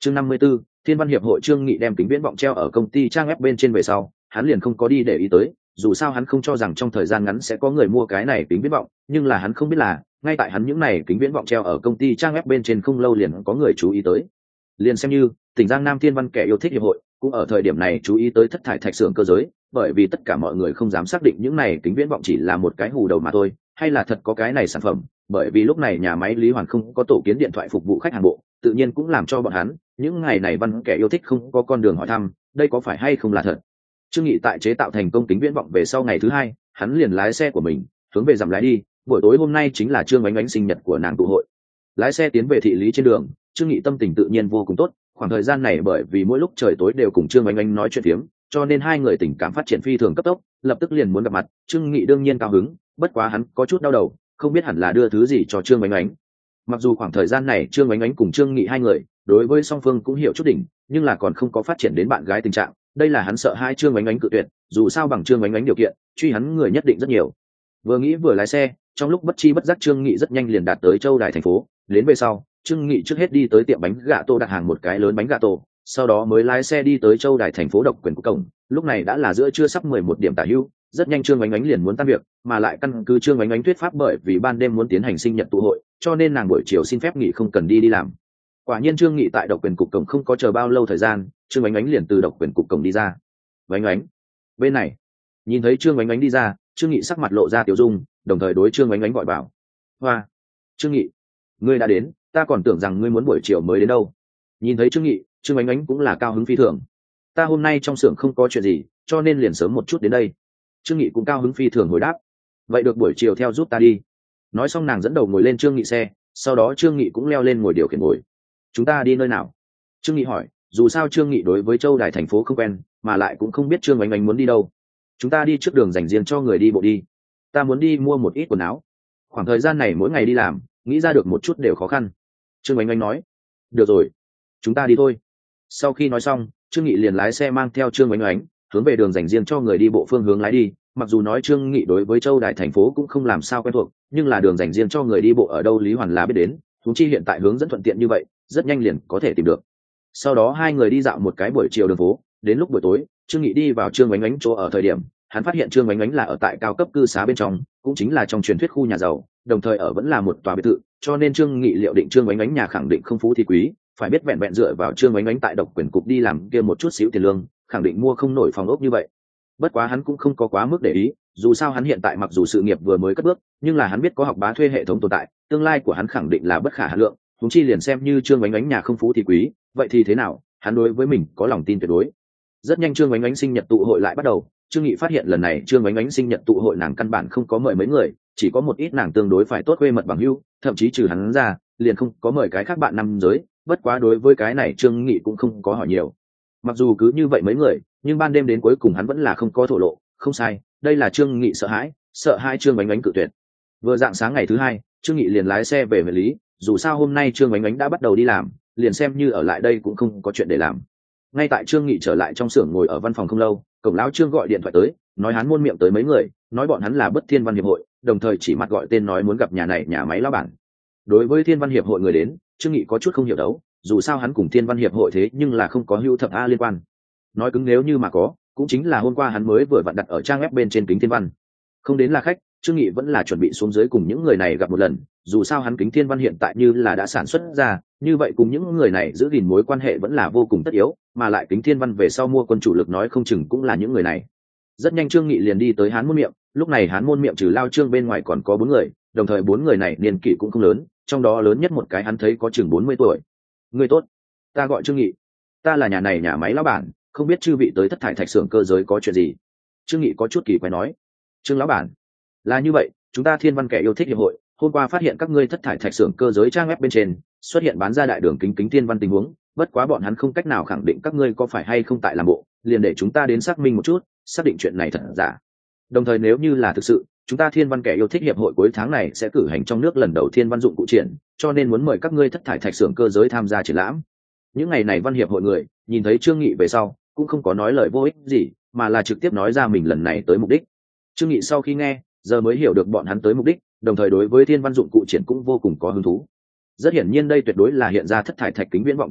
Chương 54, Thiên Văn Hiệp hội Trương Nghị đem kính viễn vọng treo ở công ty trang web bên trên về sau, hắn liền không có đi để ý tới, dù sao hắn không cho rằng trong thời gian ngắn sẽ có người mua cái này kính viễn vọng, nhưng là hắn không biết là, ngay tại hắn những này kính viễn vọng treo ở công ty trang web bên trên không lâu liền có người chú ý tới. Liền xem như tỉnh Giang Nam Thiên Văn kẻ yêu thích hiệp hội, cũng ở thời điểm này chú ý tới thất thải thạch xưởng cơ giới, bởi vì tất cả mọi người không dám xác định những này kính viễn vọng chỉ là một cái hù đầu mà thôi, hay là thật có cái này sản phẩm, bởi vì lúc này nhà máy Lý Hoàn không có tổ kiến điện thoại phục vụ khách hàng bộ, tự nhiên cũng làm cho bọn hắn những ngày này văn kẻ yêu thích không có con đường hỏi thăm đây có phải hay không là thật. Trương Nghị tại chế tạo thành công kính viễn vọng về sau ngày thứ hai, hắn liền lái xe của mình hướng về dặm lái đi. Buổi tối hôm nay chính là Trương Ánh Ánh sinh nhật của nàng tụ hội. Lái xe tiến về thị lý trên đường, Trương Nghị tâm tình tự nhiên vô cùng tốt. Khoảng thời gian này bởi vì mỗi lúc trời tối đều cùng Trương Ánh Ánh nói chuyện phiếm, cho nên hai người tình cảm phát triển phi thường cấp tốc, lập tức liền muốn gặp mặt. Trương Nghị đương nhiên cao hứng, bất quá hắn có chút đau đầu, không biết hẳn là đưa thứ gì cho Trương Ánh Ánh. Mặc dù khoảng thời gian này Trương Ánh Ánh cùng Trương Nghị hai người đối với song phương cũng hiểu chút đỉnh, nhưng là còn không có phát triển đến bạn gái tình trạng. Đây là hắn sợ hai Trương Ánh Ánh cự tuyệt, dù sao bằng Trương Ánh Ánh điều kiện, truy hắn người nhất định rất nhiều. Vừa nghĩ vừa lái xe, trong lúc bất chi bất giác Trương Nghị rất nhanh liền đạt tới Châu Đài thành phố. Đến về sau, Trương Nghị trước hết đi tới tiệm bánh gà tô đặt hàng một cái lớn bánh gà tô, sau đó mới lái xe đi tới Châu Đài thành phố độc quyền của cổng. Lúc này đã là giữa trưa sắp 11 điểm tả hữu, rất nhanh Trương Ánh Ánh liền muốn tan việc, mà lại căn cứ Trương Ánh Ánh thuyết pháp bởi vì ban đêm muốn tiến hành sinh nhật tụ hội, cho nên nàng buổi chiều xin phép nghỉ không cần đi làm. Quả nhiên Trương Nghị tại độc quyền cục cổng không có chờ bao lâu thời gian, Trương Ánh Ánh liền từ độc quyền cục cổng đi ra. Ánh Ánh, bên này. Nhìn thấy Trương Ánh Ánh đi ra, Trương Nghị sắc mặt lộ ra tiểu dung, đồng thời đối Trương Ánh Ánh gọi bảo. Hoa, Trương Nghị, ngươi đã đến, ta còn tưởng rằng ngươi muốn buổi chiều mới đến đâu. Nhìn thấy Trương Nghị, Trương Ánh Ánh cũng là cao hứng phi thường. Ta hôm nay trong xưởng không có chuyện gì, cho nên liền sớm một chút đến đây. Trương Nghị cũng cao hứng phi thường hồi đáp. Vậy được buổi chiều theo giúp ta đi. Nói xong nàng dẫn đầu ngồi lên Trương Nghị xe, sau đó Trương Nghị cũng leo lên ngồi điều khiển ngồi. Chúng ta đi nơi nào? Trương Nghị hỏi, dù sao Trương Nghị đối với Châu Đài thành phố không quen, mà lại cũng không biết Trương Ánh Ánh muốn đi đâu. Chúng ta đi trước đường dành riêng cho người đi bộ đi. Ta muốn đi mua một ít quần áo. Khoảng thời gian này mỗi ngày đi làm, nghĩ ra được một chút đều khó khăn. Trương Ánh Ánh nói, được rồi, chúng ta đi thôi. Sau khi nói xong, Trương Nghị liền lái xe mang theo Trương Ánh Ánh hướng về đường dành riêng cho người đi bộ phương hướng lái đi. Mặc dù nói Trương Nghị đối với Châu Đài thành phố cũng không làm sao quen thuộc, nhưng là đường dành riêng cho người đi bộ ở đâu Lý Hoàn là biết đến, huống chi hiện tại hướng dẫn thuận tiện như vậy, rất nhanh liền có thể tìm được. Sau đó hai người đi dạo một cái buổi chiều đường phố, đến lúc buổi tối, Trương Nghị đi vào Trương Ánh Ánh chỗ ở thời điểm, hắn phát hiện Trương Ánh Ánh là ở tại cao cấp cư xá bên trong, cũng chính là trong truyền thuyết khu nhà giàu, đồng thời ở vẫn là một tòa biệt thự, cho nên Trương Nghị liệu định Trương Ánh Ánh nhà khẳng định không phú thì quý, phải biết vẹn vẹn dựa vào Trương Ánh Ánh tại độc quyền cục đi làm kia một chút xíu tiền lương, khẳng định mua không nổi phòng ốc như vậy. Bất quá hắn cũng không có quá mức để ý, dù sao hắn hiện tại mặc dù sự nghiệp vừa mới cất bước, nhưng là hắn biết có học bá thuê hệ thống tồn tại, tương lai của hắn khẳng định là bất khả hạn lượng, huống chi liền xem như Trương Ánh Ánh nhà không phú thì quý, vậy thì thế nào, hắn đối với mình có lòng tin tuyệt đối. Rất nhanh Trương Ánh Ánh sinh nhật tụ hội lại bắt đầu, Trương Nghị phát hiện lần này Trương Ánh Ánh sinh nhật tụ hội nàng căn bản không có mời mấy người, chỉ có một ít nàng tương đối phải tốt quê mật bằng hữu, thậm chí trừ hắn ra, liền không có mời cái khác bạn nam giới, bất quá đối với cái này Trương Nghị cũng không có hỏi nhiều. Mặc dù cứ như vậy mấy người, nhưng ban đêm đến cuối cùng hắn vẫn là không có thổ lộ, không sai, đây là Trương Nghị sợ hãi Trương Ánh Ánh cự tuyệt. Vừa dạng sáng ngày thứ hai, Trương Nghị liền lái xe về huyện Lý, dù sao hôm nay Trương Ánh Ánh đã bắt đầu đi làm, liền xem như ở lại đây cũng không có chuyện để làm. Ngay tại Trương Nghị trở lại trong xưởng ngồi ở văn phòng không lâu, cổng lão Trương gọi điện thoại tới, nói hắn muôn miệng tới mấy người, nói bọn hắn là Bất Thiên Văn hiệp hội, đồng thời chỉ mặt gọi tên nói muốn gặp nhà này nhà máy lão bản. Đối với Thiên Văn hiệp hội người đến, Trương Nghị có chút không hiểu đấu, dù sao hắn cùng Thiên Văn hiệp hội thế nhưng là không có hữu thập a liên quan. Nói cứng nếu như mà có, cũng chính là hôm qua hắn mới vừa vặn đặt ở trang web bên trên kính Thiên Văn. Không đến là khách, Trương Nghị vẫn là chuẩn bị xuống dưới cùng những người này gặp một lần, dù sao hắn kính Thiên Văn hiện tại như là đã sản xuất ra, như vậy cùng những người này giữ gìn mối quan hệ vẫn là vô cùng tất yếu, mà lại kính Thiên Văn về sau mua quân chủ lực nói không chừng cũng là những người này. Rất nhanh Trương Nghị liền đi tới Hán Môn Miệng, lúc này Hán Môn Miệng trừ Lao Trương bên ngoài còn có 4 người, đồng thời 4 người này niên kỷ cũng không lớn, trong đó lớn nhất một cái hắn thấy có chừng 40 tuổi. Người tốt, ta gọi Trương Nghị, ta là nhà này nhà máy lão bản, không biết chư vị tới thất thải thạch xưởng cơ giới có chuyện gì. Trương Nghị có chút kỳ quái nói. Trương lão bản, là như vậy, chúng ta Thiên Văn kẻ yêu thích hiệp hội hôm qua phát hiện các ngươi thất thải thạch xưởng cơ giới trang web bên trên xuất hiện bán ra đại đường kính Thiên Văn tình huống, bất quá bọn hắn không cách nào khẳng định các ngươi có phải hay không tại làm bộ, liền để chúng ta đến xác minh một chút, xác định chuyện này thật giả. Đồng thời nếu như là thực sự, chúng ta Thiên Văn kẻ yêu thích hiệp hội cuối tháng này sẽ cử hành trong nước lần đầu Thiên Văn dụng cụ triển, cho nên muốn mời các ngươi thất thải thạch xưởng cơ giới tham gia triển lãm. Những ngày này Văn hiệp hội người nhìn thấy Trương Nghị về sau cũng không có nói lời vô ích gì, mà là trực tiếp nói ra mình lần này tới mục đích. Trương Nghị sau khi nghe, giờ mới hiểu được bọn hắn tới mục đích, đồng thời đối với Thiên Văn dụng cụ triển cũng vô cùng có hứng thú. Rất hiển nhiên đây tuyệt đối là hiện ra thất thải thạch kính viễn vọng tính năng,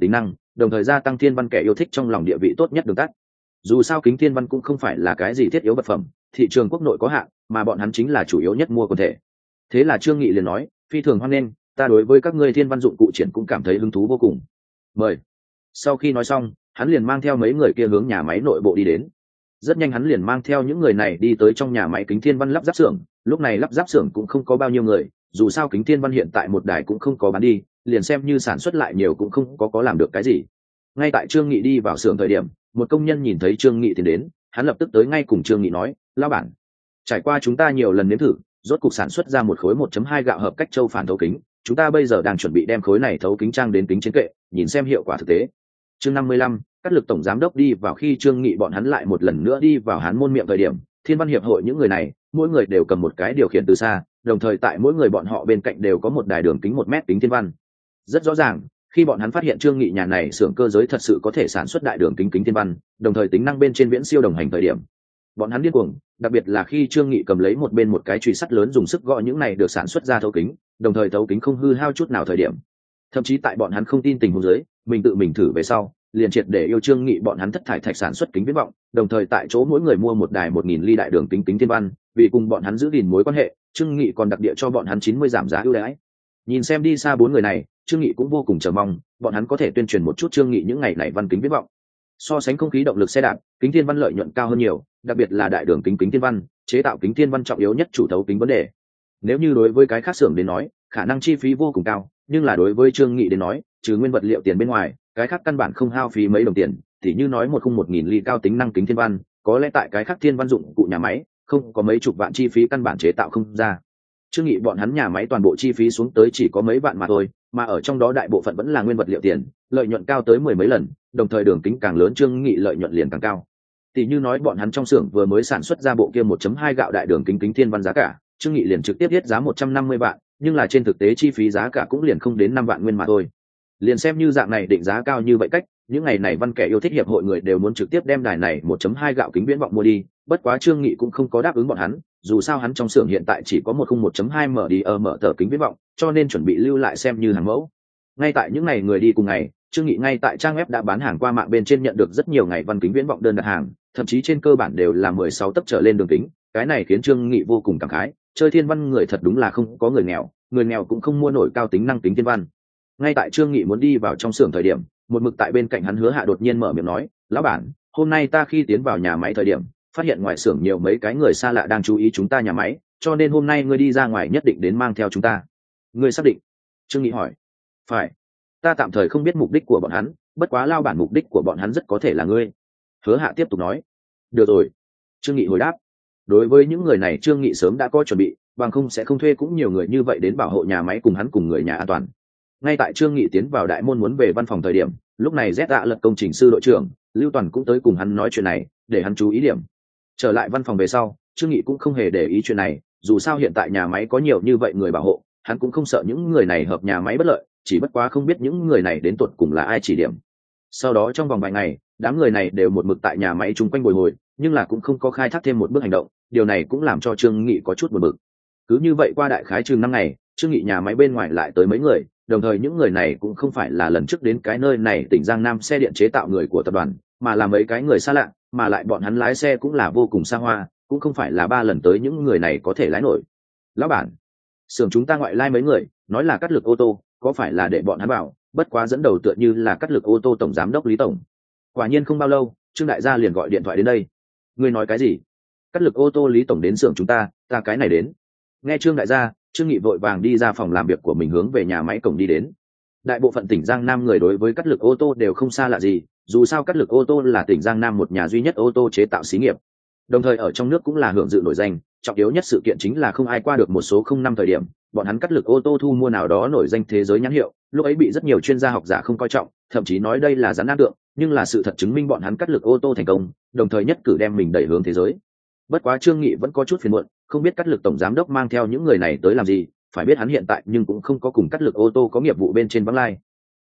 đồng thời gia tăng thiên văn kẻ yêu thích trong lòng địa vị tốt nhất đường tắt. Dù sao kính thiên văn cũng không phải là cái gì thiết yếu vật phẩm, thị trường quốc nội có hạn, mà bọn hắn chính là chủ yếu nhất mua quần thể. Thế là Trương Nghị liền nói, phi thường hoan nghênh, ta đối với các ngươi thiên văn dụng cụ triển cũng cảm thấy hứng thú vô cùng. Mời. Sau khi nói xong, hắn liền mang theo mấy người kia hướng nhà máy nội bộ đi đến. Rất nhanh hắn liền mang theo những người này đi tới trong nhà máy kính thiên văn lắp ráp xưởng. Lúc này lắp ráp xưởng cũng không có bao nhiêu người, dù sao kính thiên văn hiện tại một đài cũng không có bán đi, liền xem như sản xuất lại nhiều cũng không có làm được cái gì. Ngay tại Trương Nghị đi vào xưởng thời điểm, một công nhân nhìn thấy Trương Nghị tiến đến, hắn lập tức tới ngay cùng Trương Nghị nói, lão bản, trải qua chúng ta nhiều lần nếm thử, rốt cục sản xuất ra một khối 1.2 gạo hợp cách châu phản thấu kính, chúng ta bây giờ đang chuẩn bị đem khối này thấu kính trang đến kính trên kệ, nhìn xem hiệu quả thực tế. Chương 55, Cát Lực tổng giám đốc đi vào khi Trương Nghị bọn hắn lại một lần nữa đi vào hắn môn miệng thời điểm, Thiên văn hiệp hội những người này, mỗi người đều cầm một cái điều khiển từ xa, đồng thời tại mỗi người bọn họ bên cạnh đều có một đài đường kính 1 mét kính thiên văn. Rất rõ ràng, khi bọn hắn phát hiện Trương Nghị nhà này xưởng cơ giới thật sự có thể sản xuất đại đường kính kính thiên văn, đồng thời tính năng bên trên viễn siêu đồng hành thời điểm, bọn hắn điên cuồng, đặc biệt là khi Trương Nghị cầm lấy một bên một cái chùy sắt lớn dùng sức gõ những này được sản xuất ra thấu kính, đồng thời thấu kính không hư hao chút nào thời điểm. Thậm chí tại bọn hắn không tin tình huống dưới, mình tự mình thử về sau, liền triệt để yêu Trương Nghị bọn hắn thất thải thạch sản xuất kính viễn vọng, đồng thời tại chỗ mỗi người mua một đài 1000 ly đại đường kính kính thiên văn, vì cùng bọn hắn giữ gìn mối quan hệ, Trương Nghị còn đặc địa cho bọn hắn 90 giảm giá ưu đãi. Nhìn xem đi xa bốn người này, Trương Nghị cũng vô cùng chờ mong, bọn hắn có thể tuyên truyền một chút Trương Nghị những ngày này văn kính viễn vọng. So sánh không khí động lực xe đạp, kính thiên văn lợi nhuận cao hơn nhiều, đặc biệt là đại đường kính kính thiên văn, chế tạo kính thiên văn trọng yếu nhất chủ thấu kính vấn đề. Nếu như đối với cái khác xưởng đến nói, khả năng chi phí vô cùng cao, nhưng là đối với Trương Nghị đến nói, trừ nguyên vật liệu tiền bên ngoài, cái khác căn bản không hao phí mấy đồng tiền, thì như nói 1000 ly cao tính năng kính thiên văn, có lẽ tại cái khác thiên văn dụng cụ nhà máy, không có mấy chục vạn chi phí căn bản chế tạo không ra. Trương Nghị bọn hắn nhà máy toàn bộ chi phí xuống tới chỉ có mấy vạn mà thôi, mà ở trong đó đại bộ phận vẫn là nguyên vật liệu tiền, lợi nhuận cao tới 10 mấy lần, đồng thời đường kính càng lớn Trương Nghị lợi nhuận liền càng cao. Tỷ như nói bọn hắn trong xưởng vừa mới sản xuất ra bộ kia 1.2 gạo đại đường kính kính thiên văn giá cả, Trương Nghị liền trực tiếp viết giá 150 vạn, nhưng là trên thực tế chi phí giá cả cũng liền không đến 5 vạn nguyên mà thôi. Liền xem như dạng này định giá cao như vậy cách, những ngày này văn kẻ yêu thích hiệp hội người đều muốn trực tiếp đem đài này 1.2 gạo kính viễn vọng mua đi, bất quá Trương Nghị cũng không có đáp ứng bọn hắn, dù sao hắn trong xưởng hiện tại chỉ có 101.2 mở tờ kính viễn vọng, cho nên chuẩn bị lưu lại xem như hàng mẫu. Ngay tại những ngày người đi cùng ngày, Trương Nghị ngay tại trang web đã bán hàng qua mạng bên trên nhận được rất nhiều ngày văn kính viễn vọng đơn đặt hàng, thậm chí trên cơ bản đều là 16 tấc trở lên đường kính, cái này khiến Trương Nghị vô cùng cảm khái, chơi thiên văn người thật đúng là không có người nghèo cũng không mua nổi cao tính năng kính thiên văn. Ngay tại Trương Nghị muốn đi vào trong xưởng thời điểm, một mực tại bên cạnh hắn Hứa Hạ đột nhiên mở miệng nói, lão bản, hôm nay ta khi tiến vào nhà máy thời điểm, phát hiện ngoài xưởng nhiều mấy cái người xa lạ đang chú ý chúng ta nhà máy, cho nên hôm nay ngươi đi ra ngoài nhất định đến mang theo chúng ta. Ngươi xác định? Trương Nghị hỏi. Phải. Ta tạm thời không biết mục đích của bọn hắn, bất quá lao bản mục đích của bọn hắn rất có thể là ngươi. Hứa Hạ tiếp tục nói. Được rồi. Trương Nghị hồi đáp. Đối với những người này Trương Nghị sớm đã có chuẩn bị, bằng không sẽ không thuê cũng nhiều người như vậy đến bảo hộ nhà máy cùng hắn cùng người nhà an toàn. Ngay tại Trương Nghị tiến vào đại môn muốn về văn phòng thời điểm, lúc này Z Lật công trình sư đội trưởng Lưu Toàn cũng tới cùng hắn nói chuyện này, để hắn chú ý điểm. Trở lại văn phòng về sau, Trương Nghị cũng không hề để ý chuyện này, dù sao hiện tại nhà máy có nhiều như vậy người bảo hộ, hắn cũng không sợ những người này hợp nhà máy bất lợi, chỉ bất quá không biết những người này đến tuột cùng là ai chỉ điểm. Sau đó trong vòng vài ngày, đám người này đều một mực tại nhà máy chung quanh bồi hồi, nhưng là cũng không có khai thác thêm một bước hành động, điều này cũng làm cho Trương Nghị có chút buồn bực. Cứ như vậy qua đại khái chừng 5 ngày, Trương Nghị nhà máy bên ngoài lại tới mấy người, đồng thời những người này cũng không phải là lần trước đến cái nơi này tỉnh Giang Nam xe điện chế tạo người của tập đoàn, mà là mấy cái người xa lạ, mà lại bọn hắn lái xe cũng là vô cùng xa hoa, cũng không phải là 3 lần tới những người này có thể lái nổi. Lão bản, xưởng chúng ta ngoại lai mấy người, nói là Cát Lực ô tô, có phải là để bọn hắn bảo, bất quá dẫn đầu tựa như là Cát Lực ô tô tổng giám đốc Lý tổng. Quả nhiên không bao lâu, Trương đại gia liền gọi điện thoại đến đây. Ngươi nói cái gì? Cát Lực ô tô Lý tổng đến xưởng chúng ta cái này đến. Nghe Trương đại gia, Trương Nghị vội vàng đi ra phòng làm việc của mình hướng về nhà máy cổng đi đến. Đại bộ phận tỉnh Giang Nam người đối với Cát Lực ô tô đều không xa lạ gì, dù sao Cát Lực ô tô là tỉnh Giang Nam một nhà duy nhất ô tô chế tạo xí nghiệp, đồng thời ở trong nước cũng là hưởng dự nổi danh. Trọng yếu nhất sự kiện chính là không ai qua được một số 05 thời điểm, bọn hắn Cát Lực ô tô thu mua nào đó nổi danh thế giới nhãn hiệu, lúc ấy bị rất nhiều chuyên gia học giả không coi trọng, thậm chí nói đây là rắn nát tượng, nhưng là sự thật chứng minh bọn hắn Cát Lực ô tô thành công, đồng thời nhất cử đem mình đẩy hướng thế giới. Bất quá Trương Nghị vẫn có chút phiền muộn, không biết Cát Lực tổng giám đốc mang theo những người này tới làm gì, phải biết hắn hiện tại nhưng cũng không có cùng Cát Lực ô tô có nghiệp vụ bên trên vắng lai.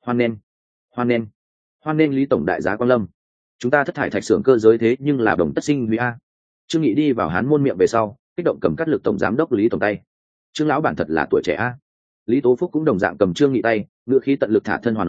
Hoan nghênh Lý tổng đại giá Quang Lâm. Chúng ta thất thải thạch xưởng cơ giới thế nhưng là đồng tất sinh huy a. Trương Nghị đi vào hán môn miệng về sau, kích động cầm Cát Lực tổng giám đốc Lý tổng tay. Trương lão bản thật là tuổi trẻ a. Lý Tố Phúc cũng đồng dạng cầm Trương Nghị tay, ngựa khí tận lực thả thân hòa nói,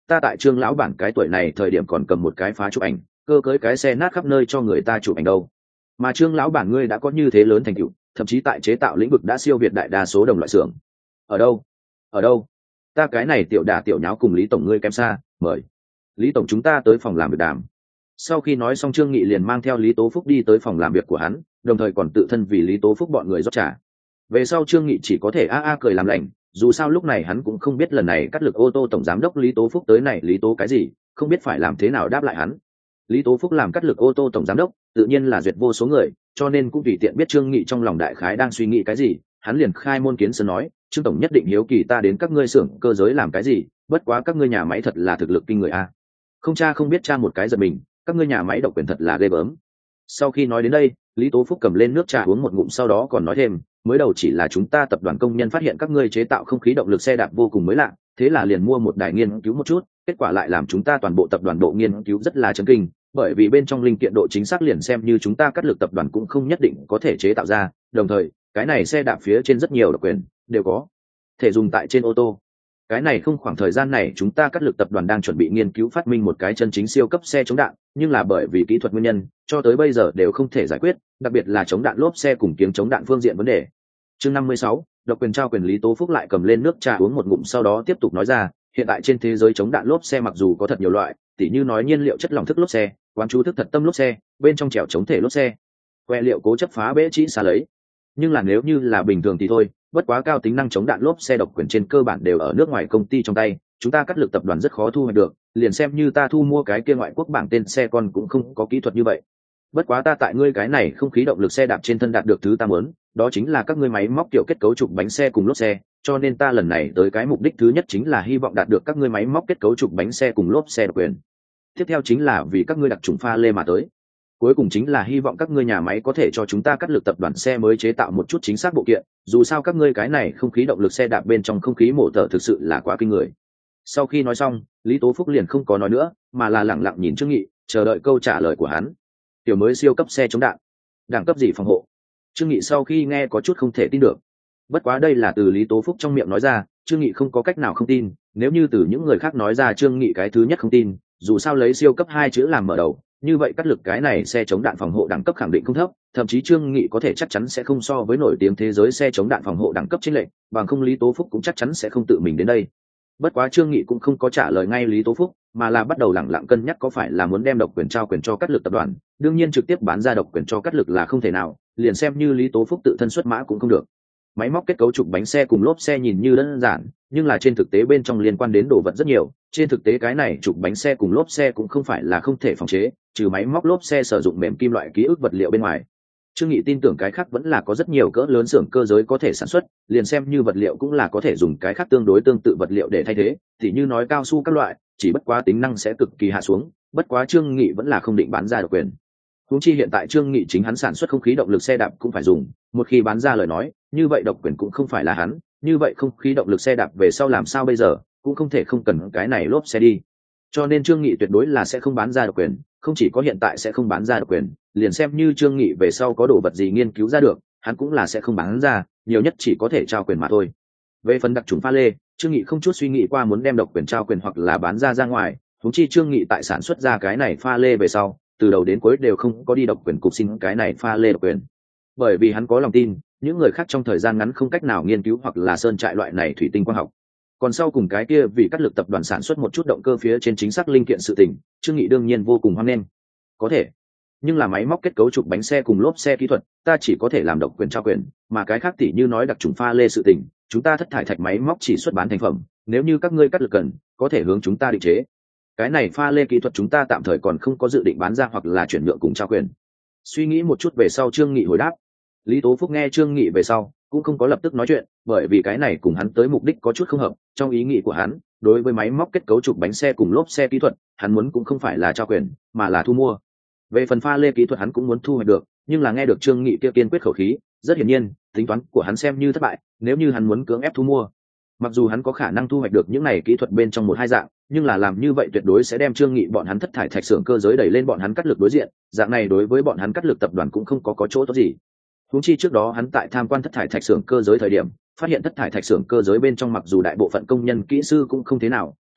ta tại Trương lão bản cái tuổi này thời điểm còn cầm một cái phá chụp ảnh, cơ cưới cái xe nát khắp nơi cho người ta chụp ảnh đâu. Mà Trương lão bản ngươi đã có như thế lớn thành tựu, thậm chí tại chế tạo lĩnh vực đã siêu việt đại đa số đồng loại xưởng. Ở đâu? Ở đâu? Ta cái này tiểu đả tiểu nháo cùng Lý tổng ngươi kém xa, mời Lý tổng chúng ta tới phòng làm việc đàm. Sau khi nói xong, Trương Nghị liền mang theo Lý Tố Phúc đi tới phòng làm việc của hắn, đồng thời còn tự thân vì Lý Tố Phúc bọn người rót trà. Về sau Trương Nghị chỉ có thể cười làm lành, dù sao lúc này hắn cũng không biết lần này cắt lực ô tô tổng giám đốc Lý Tố Phúc tới này Lý Tố cái gì, không biết phải làm thế nào đáp lại hắn. Lý Tố Phúc làm cắt lực ô tô tổng giám đốc, tự nhiên là duyệt vô số người, cho nên cũng tùy tiện biết Trương Nghị trong lòng đại khái đang suy nghĩ cái gì, hắn liền khai môn kiến sơn nói, Trương tổng nhất định hiếu kỳ ta đến các ngươi xưởng cơ giới làm cái gì, bất quá các ngươi nhà máy thật là thực lực kinh người a. Không cha không biết cha một cái giật mình, các ngươi nhà máy độc quyền thật là ghê gớm. Sau khi nói đến đây, Lý Tố Phúc cầm lên nước trà uống một ngụm, sau đó còn nói thêm, mới đầu chỉ là chúng ta tập đoàn công nhân phát hiện các ngươi chế tạo không khí động lực xe đạp vô cùng mới lạ, thế là liền mua một đài nghiên cứu một chút, kết quả lại làm chúng ta toàn bộ tập đoàn bộ nghiên cứu rất là chấn kinh, bởi vì bên trong linh kiện độ chính xác liền xem như chúng ta cắt lực tập đoàn cũng không nhất định có thể chế tạo ra, đồng thời cái này xe đạp phía trên rất nhiều độc quyền đều có thể dùng tại trên ô tô. Cái này không, khoảng thời gian này chúng ta cắt lực tập đoàn đang chuẩn bị nghiên cứu phát minh một cái chân chính siêu cấp xe chống đạn, nhưng là bởi vì kỹ thuật nguyên nhân cho tới bây giờ đều không thể giải quyết, đặc biệt là chống đạn lốp xe cùng kiếng chống đạn phương diện vấn đề. Chương 56, độc quyền trao quyền. Lý Tố Phúc lại cầm lên nước trà uống một ngụm, sau đó tiếp tục nói ra, hiện tại trên thế giới chống đạn lốp xe mặc dù có thật nhiều loại, tỉ như nói nhiên liệu chất lỏng thức lốp xe, quán chú thức thật tâm lốp xe, bên trong trẻo chống thể lốp xe, que liệu cố chấp phá bể chỉ xả lấy. Nhưng là nếu như là bình thường thì thôi, bất quá cao tính năng chống đạn lốp xe độc quyền trên cơ bản đều ở nước ngoài công ty trong tay, chúng ta cắt lực tập đoàn rất khó thu hoạch được, liền xem như ta thu mua cái kia ngoại quốc bảng tên xe con cũng không có kỹ thuật như vậy. Bất quá ta tại ngươi cái này không khí động lực xe đạp trên thân đạt được thứ ta muốn, đó chính là các ngươi máy móc kiểu kết cấu trục bánh xe cùng lốp xe, cho nên ta lần này tới cái mục đích thứ nhất chính là hy vọng đạt được các ngươi máy móc kết cấu trục bánh xe cùng lốp xe độc quyền. Tiếp theo chính là vì các ngươi đặc trùng pha lê mà tới. Cuối cùng chính là hy vọng các ngươi nhà máy có thể cho chúng ta cắt lực tập đoàn xe mới chế tạo một chút chính xác bộ kiện, dù sao các ngươi cái này không khí động lực xe đạp bên trong không khí mổ thở thực sự là quá kinh người. Sau khi nói xong, Lý Tố Phúc liền không có nói nữa, mà là lẳng lặng nhìn Trương Nghị, chờ đợi câu trả lời của hắn. Tiểu mới siêu cấp xe chống đạn, đẳng cấp gì phòng hộ? Trương Nghị sau khi nghe có chút không thể tin được. Bất quá đây là từ Lý Tố Phúc trong miệng nói ra, Trương Nghị không có cách nào không tin, nếu như từ những người khác nói ra Trương Nghị cái thứ nhất không tin, dù sao lấy siêu cấp hai chữ làm mở đầu, như vậy cắt lực cái này xe chống đạn phòng hộ đẳng cấp khẳng định không thấp, thậm chí Trương Nghị có thể chắc chắn sẽ không so với nổi tiếng thế giới xe chống đạn phòng hộ đẳng cấp trên lệnh, bằng không Lý Tố Phúc cũng chắc chắn sẽ không tự mình đến đây. Bất quá Trương Nghị cũng không có trả lời ngay Lý Tố Phúc, mà là bắt đầu lẳng lặng cân nhắc có phải là muốn đem độc quyền trao quyền cho cắt lực tập đoàn, đương nhiên trực tiếp bán ra độc quyền cho cắt lực là không thể nào, liền xem như Lý Tố Phúc tự thân xuất mã cũng không được. Máy móc kết cấu trục bánh xe cùng lốp xe nhìn như đơn giản, nhưng là trên thực tế bên trong liên quan đến đồ vật rất nhiều, trên thực tế cái này trục bánh xe cùng lốp xe cũng không phải là không thể phòng chế, trừ máy móc lốp xe sử dụng mềm kim loại ký ức vật liệu bên ngoài. Trương Nghị tin tưởng cái khác vẫn là có rất nhiều cỡ lớn xưởng cơ giới có thể sản xuất, liền xem như vật liệu cũng là có thể dùng cái khác tương đối tương tự vật liệu để thay thế, thì như nói cao su các loại, chỉ bất quá tính năng sẽ cực kỳ hạ xuống, bất quá Trương Nghị vẫn là không định bán ra độc quyền. Huống chi hiện tại Trương Nghị chính hắn sản xuất không khí động lực xe đạp cũng phải dùng, một khi bán ra lời nói, như vậy độc quyền cũng không phải là hắn, như vậy không khí động lực xe đạp về sau làm sao bây giờ, cũng không thể không cần cái này lốp xe đi. Cho nên Trương Nghị tuyệt đối là sẽ không bán ra độc quyền, không chỉ có hiện tại sẽ không bán ra độc quyền, liền xem như Trương Nghị về sau có đồ vật gì nghiên cứu ra được, hắn cũng là sẽ không bán ra, nhiều nhất chỉ có thể trao quyền mà thôi. Về phần đặc trùng pha lê, Trương Nghị không chút suy nghĩ qua muốn đem độc quyền trao quyền hoặc là bán ra ngoài, huống chi Trương Nghị tại sản xuất ra cái này pha lê về sau, từ đầu đến cuối đều không có đi độc quyền cục xin cái này pha lê độc quyền, bởi vì hắn có lòng tin những người khác trong thời gian ngắn không cách nào nghiên cứu hoặc là sơn trại loại này thủy tinh quang học. Còn sau cùng cái kia vì cắt lực tập đoàn sản xuất một chút động cơ phía trên chính xác linh kiện sự tình, Trương Nghị đương nhiên vô cùng hoan nghênh. Có thể, nhưng là máy móc kết cấu trục bánh xe cùng lốp xe kỹ thuật, ta chỉ có thể làm độc quyền trao quyền, mà cái khác tỉ như nói đặc trùng pha lê sự tình, chúng ta thất thải thạch máy móc chỉ xuất bán thành phẩm, nếu như các ngươi cắt lực cần, có thể hướng chúng ta định chế. Cái này pha lê kỹ thuật chúng ta tạm thời còn không có dự định bán ra hoặc là chuyển nhượng cùng trao quyền. Suy nghĩ một chút về sau Trương Nghị hồi đáp. Lý Tố Phúc nghe Trương Nghị về sau cũng không có lập tức nói chuyện, bởi vì cái này cùng hắn tới mục đích có chút không hợp. Trong ý nghĩ của hắn, đối với máy móc kết cấu trục bánh xe cùng lốp xe kỹ thuật, hắn muốn cũng không phải là trao quyền, mà là thu mua. Về phần pha lê kỹ thuật hắn cũng muốn thu hoạch được, nhưng là nghe được Trương Nghị kia kiên quyết khẩu khí, rất hiển nhiên, tính toán của hắn xem như thất bại. Nếu như hắn muốn cưỡng ép thu mua, mặc dù hắn có khả năng thu hoạch được những này kỹ thuật bên trong một hai dạng, nhưng là làm như vậy tuyệt đối sẽ đem Trương Nghị bọn hắn thất thải thạch xưởng cơ giới đẩy lên bọn hắn cắt lực đối diện, dạng này đối với bọn hắn cắt lực tập đoàn cũng không có chỗ tốt gì. Huống chi trước đó hắn tại tham quan thất thải thạch xưởng cơ giới thời điểm, phát hiện thất thải thạch xưởng cơ giới bên trong mặc dù đại bộ phận công nhân kỹ sư cũng không thế nào,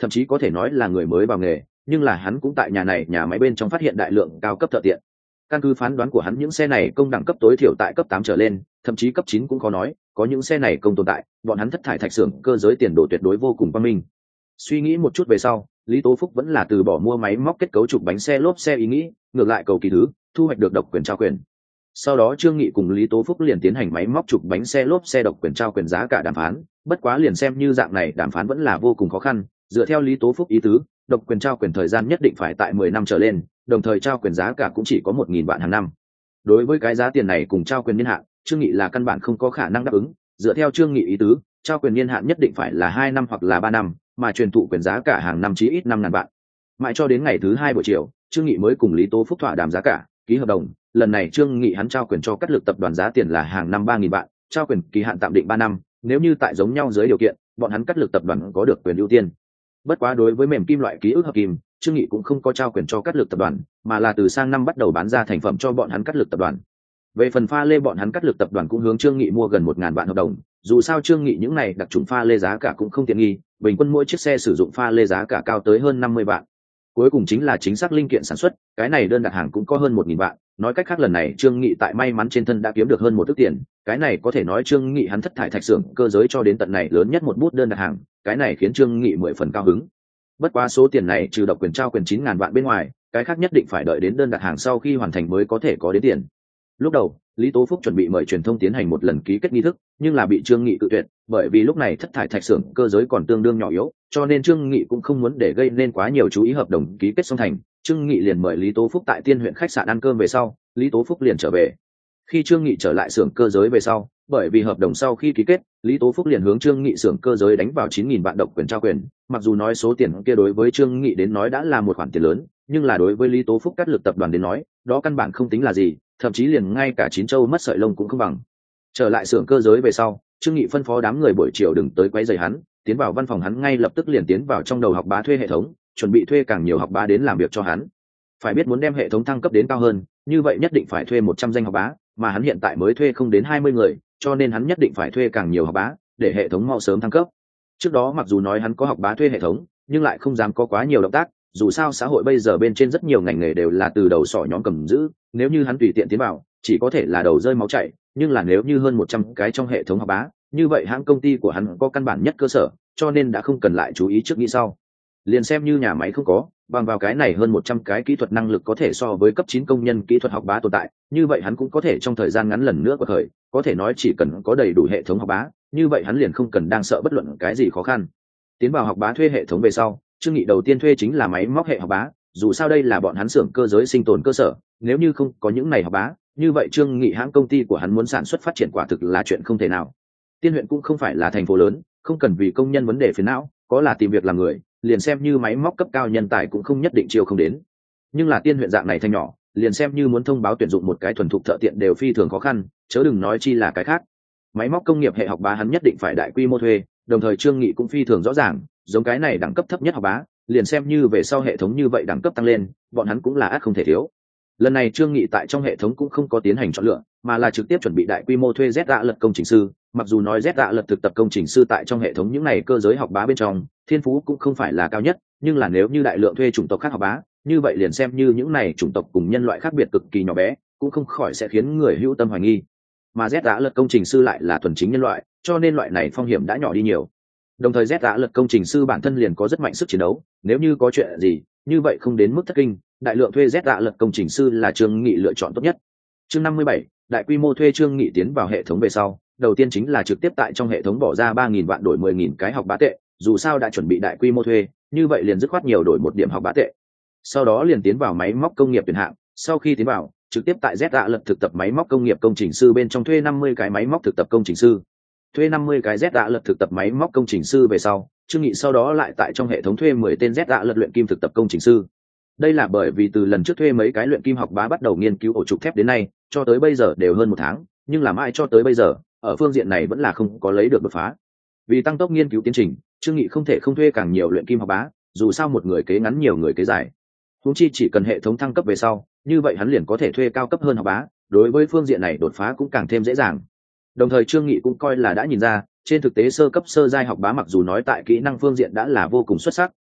thậm chí có thể nói là người mới vào nghề, nhưng là hắn cũng tại nhà máy bên trong phát hiện đại lượng cao cấp thợ tiện. Căn cứ phán đoán của hắn, những xe này công đẳng cấp tối thiểu tại cấp 8 trở lên, thậm chí cấp 9 cũng có nói, có những xe này công tồn tại, bọn hắn thất thải thạch xưởng cơ giới tiền đồ tuyệt đối vô cùng quang minh. Suy nghĩ một chút về sau, Lý Tố Phúc vẫn là từ bỏ mua máy móc kết cấu trục bánh xe lốp xe ý nghĩ, ngược lại cầu kỳ thứ, thu hoạch được độc quyền trao quyền. Sau đó Trương Nghị cùng Lý Tố Phúc liền tiến hành máy móc trục bánh xe lốp xe độc quyền trao quyền giá cả đàm phán, bất quá liền xem như dạng này đàm phán vẫn là vô cùng khó khăn, dựa theo Lý Tố Phúc ý tứ, độc quyền trao quyền thời gian nhất định phải tại 10 năm trở lên, đồng thời trao quyền giá cả cũng chỉ có 1.000 vạn hàng năm. Đối với cái giá tiền này cùng trao quyền niên hạn, Trương Nghị là căn bản không có khả năng đáp ứng, dựa theo Trương Nghị ý tứ, trao quyền niên hạn nhất định phải là 2 năm hoặc là 3 năm, mà truyền thụ quyền giá cả hàng năm chí ít 5.000 vạn. Mãi cho đến ngày thứ 2 buổi chiều, Trương Nghị mới cùng Lý Tố Phúc thỏa đàm giá cả, ký hợp đồng. Lần này Trương Nghị hắn trao quyền cho Cát Lực tập đoàn giá tiền là hàng năm 3.000 vạn, trao quyền kỳ hạn tạm định 3 năm, nếu như tại giống nhau dưới điều kiện, bọn hắn Cát Lực tập đoàn có được quyền ưu tiên. Bất quá đối với mềm kim loại ký ức hợp kim, Trương Nghị cũng không có trao quyền cho Cát Lực tập đoàn, mà là từ sang năm bắt đầu bán ra thành phẩm cho bọn hắn Cát Lực tập đoàn. Về phần pha lê, bọn hắn Cát Lực tập đoàn cũng hướng Trương Nghị mua gần 1.000 vạn hợp đồng, dù sao Trương Nghị những này đặc trùng pha lê giá cả cũng không tiện nghi, bình quân mỗi chiếc xe sử dụng pha lê giá cả cao tới hơn 50 vạn. Cuối cùng chính là chính xác linh kiện sản xuất, cái này đơn đặt hàng cũng có hơn 1.000 vạn, nói cách khác lần này Trương Nghị tại may mắn trên thân đã kiếm được hơn 1 ức tiền, cái này có thể nói Trương Nghị hắn thất thải thạch xưởng cơ giới cho đến tận này lớn nhất một bút đơn đặt hàng, cái này khiến Trương Nghị 10 phần cao hứng. Bất quá số tiền này trừ độc quyền trao quyền 9.000 vạn bên ngoài, cái khác nhất định phải đợi đến đơn đặt hàng sau khi hoàn thành mới có thể có đến tiền. Lúc đầu Lý Tố Phúc chuẩn bị mời truyền thông tiến hành một lần ký kết nghi thức, nhưng là bị Trương Nghị cự tuyệt, bởi vì lúc này thất thải thạch xưởng cơ giới còn tương đương nhỏ yếu, cho nên Trương Nghị cũng không muốn để gây nên quá nhiều chú ý. Hợp đồng ký kết xong thành, Trương Nghị liền mời Lý Tố Phúc tại Tiên huyện khách sạn ăn cơm về sau, Lý Tố Phúc liền trở về. Khi Trương Nghị trở lại xưởng cơ giới về sau, bởi vì hợp đồng sau khi ký kết, Lý Tố Phúc liền hướng Trương Nghị xưởng cơ giới đánh vào 9.000 vạn độc quyền trao quyền, mặc dù nói số tiền kia đối với Trương Nghị đến nói đã là một khoản tiền lớn, nhưng là đối với Lý Tố Phúc Cát Lực tập đoàn đến nói, đó căn bản không tính là gì, thậm chí liền ngay cả chín châu mất sợi lông cũng không bằng. Trở lại xưởng cơ giới về sau, Trương Nghị phân phó đám người buổi chiều đừng tới quấy rầy hắn, tiến vào văn phòng hắn ngay lập tức liền tiến vào trong đầu học bá thuê hệ thống, chuẩn bị thuê càng nhiều học bá đến làm việc cho hắn. Phải biết muốn đem hệ thống thăng cấp đến cao hơn, như vậy nhất định phải thuê 100 danh học bá, mà hắn hiện tại mới thuê không đến 20 người, cho nên hắn nhất định phải thuê càng nhiều học bá để hệ thống mau sớm thăng cấp. Trước đó mặc dù nói hắn có học bá thuê hệ thống, nhưng lại không dám có quá nhiều động tác, dù sao xã hội bây giờ bên trên rất nhiều ngành nghề đều là từ đầu sỏ nhóm cầm giữ, nếu như hắn tùy tiện tiến vào, chỉ có thể là đầu rơi máu chảy, nhưng là nếu như hơn 100 cái trong hệ thống học bá, như vậy hãng công ty của hắn có căn bản nhất cơ sở, cho nên đã không cần lại chú ý trước nghĩ sau. Liền xem như nhà máy không có, bằng vào cái này hơn 100 cái kỹ thuật năng lực có thể so với cấp 9 công nhân kỹ thuật học bá tồn tại, như vậy hắn cũng có thể trong thời gian ngắn lần nữa của thời, có thể nói chỉ cần có đầy đủ hệ thống học bá, như vậy hắn liền không cần đang sợ bất luận cái gì khó khăn. Tiến vào học bá thuê hệ thống về sau, Trương Nghị đầu tiên thuê chính là máy móc hệ học bá, dù sao đây là bọn hắn xưởng cơ giới sinh tồn cơ sở, nếu như không có những này học bá, như vậy Trương Nghị hãng công ty của hắn muốn sản xuất phát triển quả thực là chuyện không thể nào. Tiên huyện cũng không phải là thành phố lớn, không cần vì công nhân vấn đề phiền não, có là tìm việc làm người, liền xem như máy móc cấp cao nhân tài cũng không nhất định chiêu không đến. Nhưng là Tiên huyện dạng này thành nhỏ, liền xem như muốn thông báo tuyển dụng một cái thuần thục thợ tiện đều phi thường khó khăn, chớ đừng nói chi là cái khác. Máy móc công nghiệp hệ học bá hắn nhất định phải đại quy mô thuê, đồng thời Trương Nghị cũng phi thường rõ ràng, giống cái này đẳng cấp thấp nhất học bá, liền xem như về sau hệ thống như vậy đẳng cấp tăng lên, bọn hắn cũng là ắt không thể thiếu. Lần này Trương Nghị tại trong hệ thống cũng không có tiến hành chọn lựa, mà là trực tiếp chuẩn bị đại quy mô thuê Z lật công trình sư. Mặc dù nói Z lật thực tập công trình sư tại trong hệ thống những này cơ giới học bá bên trong, thiên phú cũng không phải là cao nhất, nhưng là nếu như đại lượng thuê chủng tộc khác học bá, như vậy liền xem như những này chủng tộc cùng nhân loại khác biệt cực kỳ nhỏ bé, cũng không khỏi sẽ khiến người hữu tâm hoài nghi. Mà Z lật công trình sư lại là thuần chính nhân loại, cho nên loại này phong hiểm đã nhỏ đi nhiều. Đồng thời Z lật công trình sư bản thân liền có rất mạnh sức chiến đấu, nếu như có chuyện gì, như vậy không đến mức thất kinh, đại lượng thuê Z lật công trình sư là Trương Nghị lựa chọn tốt nhất. Chương 57, đại quy mô thuê Trương Nghị tiến vào hệ thống về sau, đầu tiên chính là trực tiếp tại trong hệ thống bỏ ra 3.000 vạn đổi 10.000 cái học bá tệ, dù sao đã chuẩn bị đại quy mô thuê, như vậy liền dứt khoát nhiều đổi 1 điểm học bá tệ. Sau đó liền tiến vào máy móc công nghiệp tuyển hạng, sau khi tiến vào, trực tiếp tại Z lật thực tập máy móc công nghiệp công trình sư bên trong thuê 50 cái máy móc thực tập công trình sư. Thuê 50 cái Z lật thực tập máy móc công trình sư về sau, Trương Nghị sau đó lại tại trong hệ thống thuê 10 tên Z lật luyện kim thực tập công trình sư. Đây là bởi vì từ lần trước thuê mấy cái luyện kim học bá bắt đầu nghiên cứu ổ trục thép đến nay, cho tới bây giờ đều hơn 1 tháng, nhưng làm ai cho tới bây giờ, ở phương diện này vẫn là không có lấy được đột phá. Vì tăng tốc nghiên cứu tiến trình, Trương Nghị không thể không thuê càng nhiều luyện kim học bá, dù sao một người kế ngắn nhiều người kế dài. Huống chi chỉ cần hệ thống thăng cấp về sau, như vậy hắn liền có thể thuê cao cấp hơn học bá, đối với phương diện này đột phá cũng càng thêm dễ dàng. Đồng thời Trương Nghị cũng coi là đã nhìn ra, trên thực tế sơ cấp sơ giai học bá mặc dù nói tại kỹ năng phương diện đã là vô cùng xuất sắc,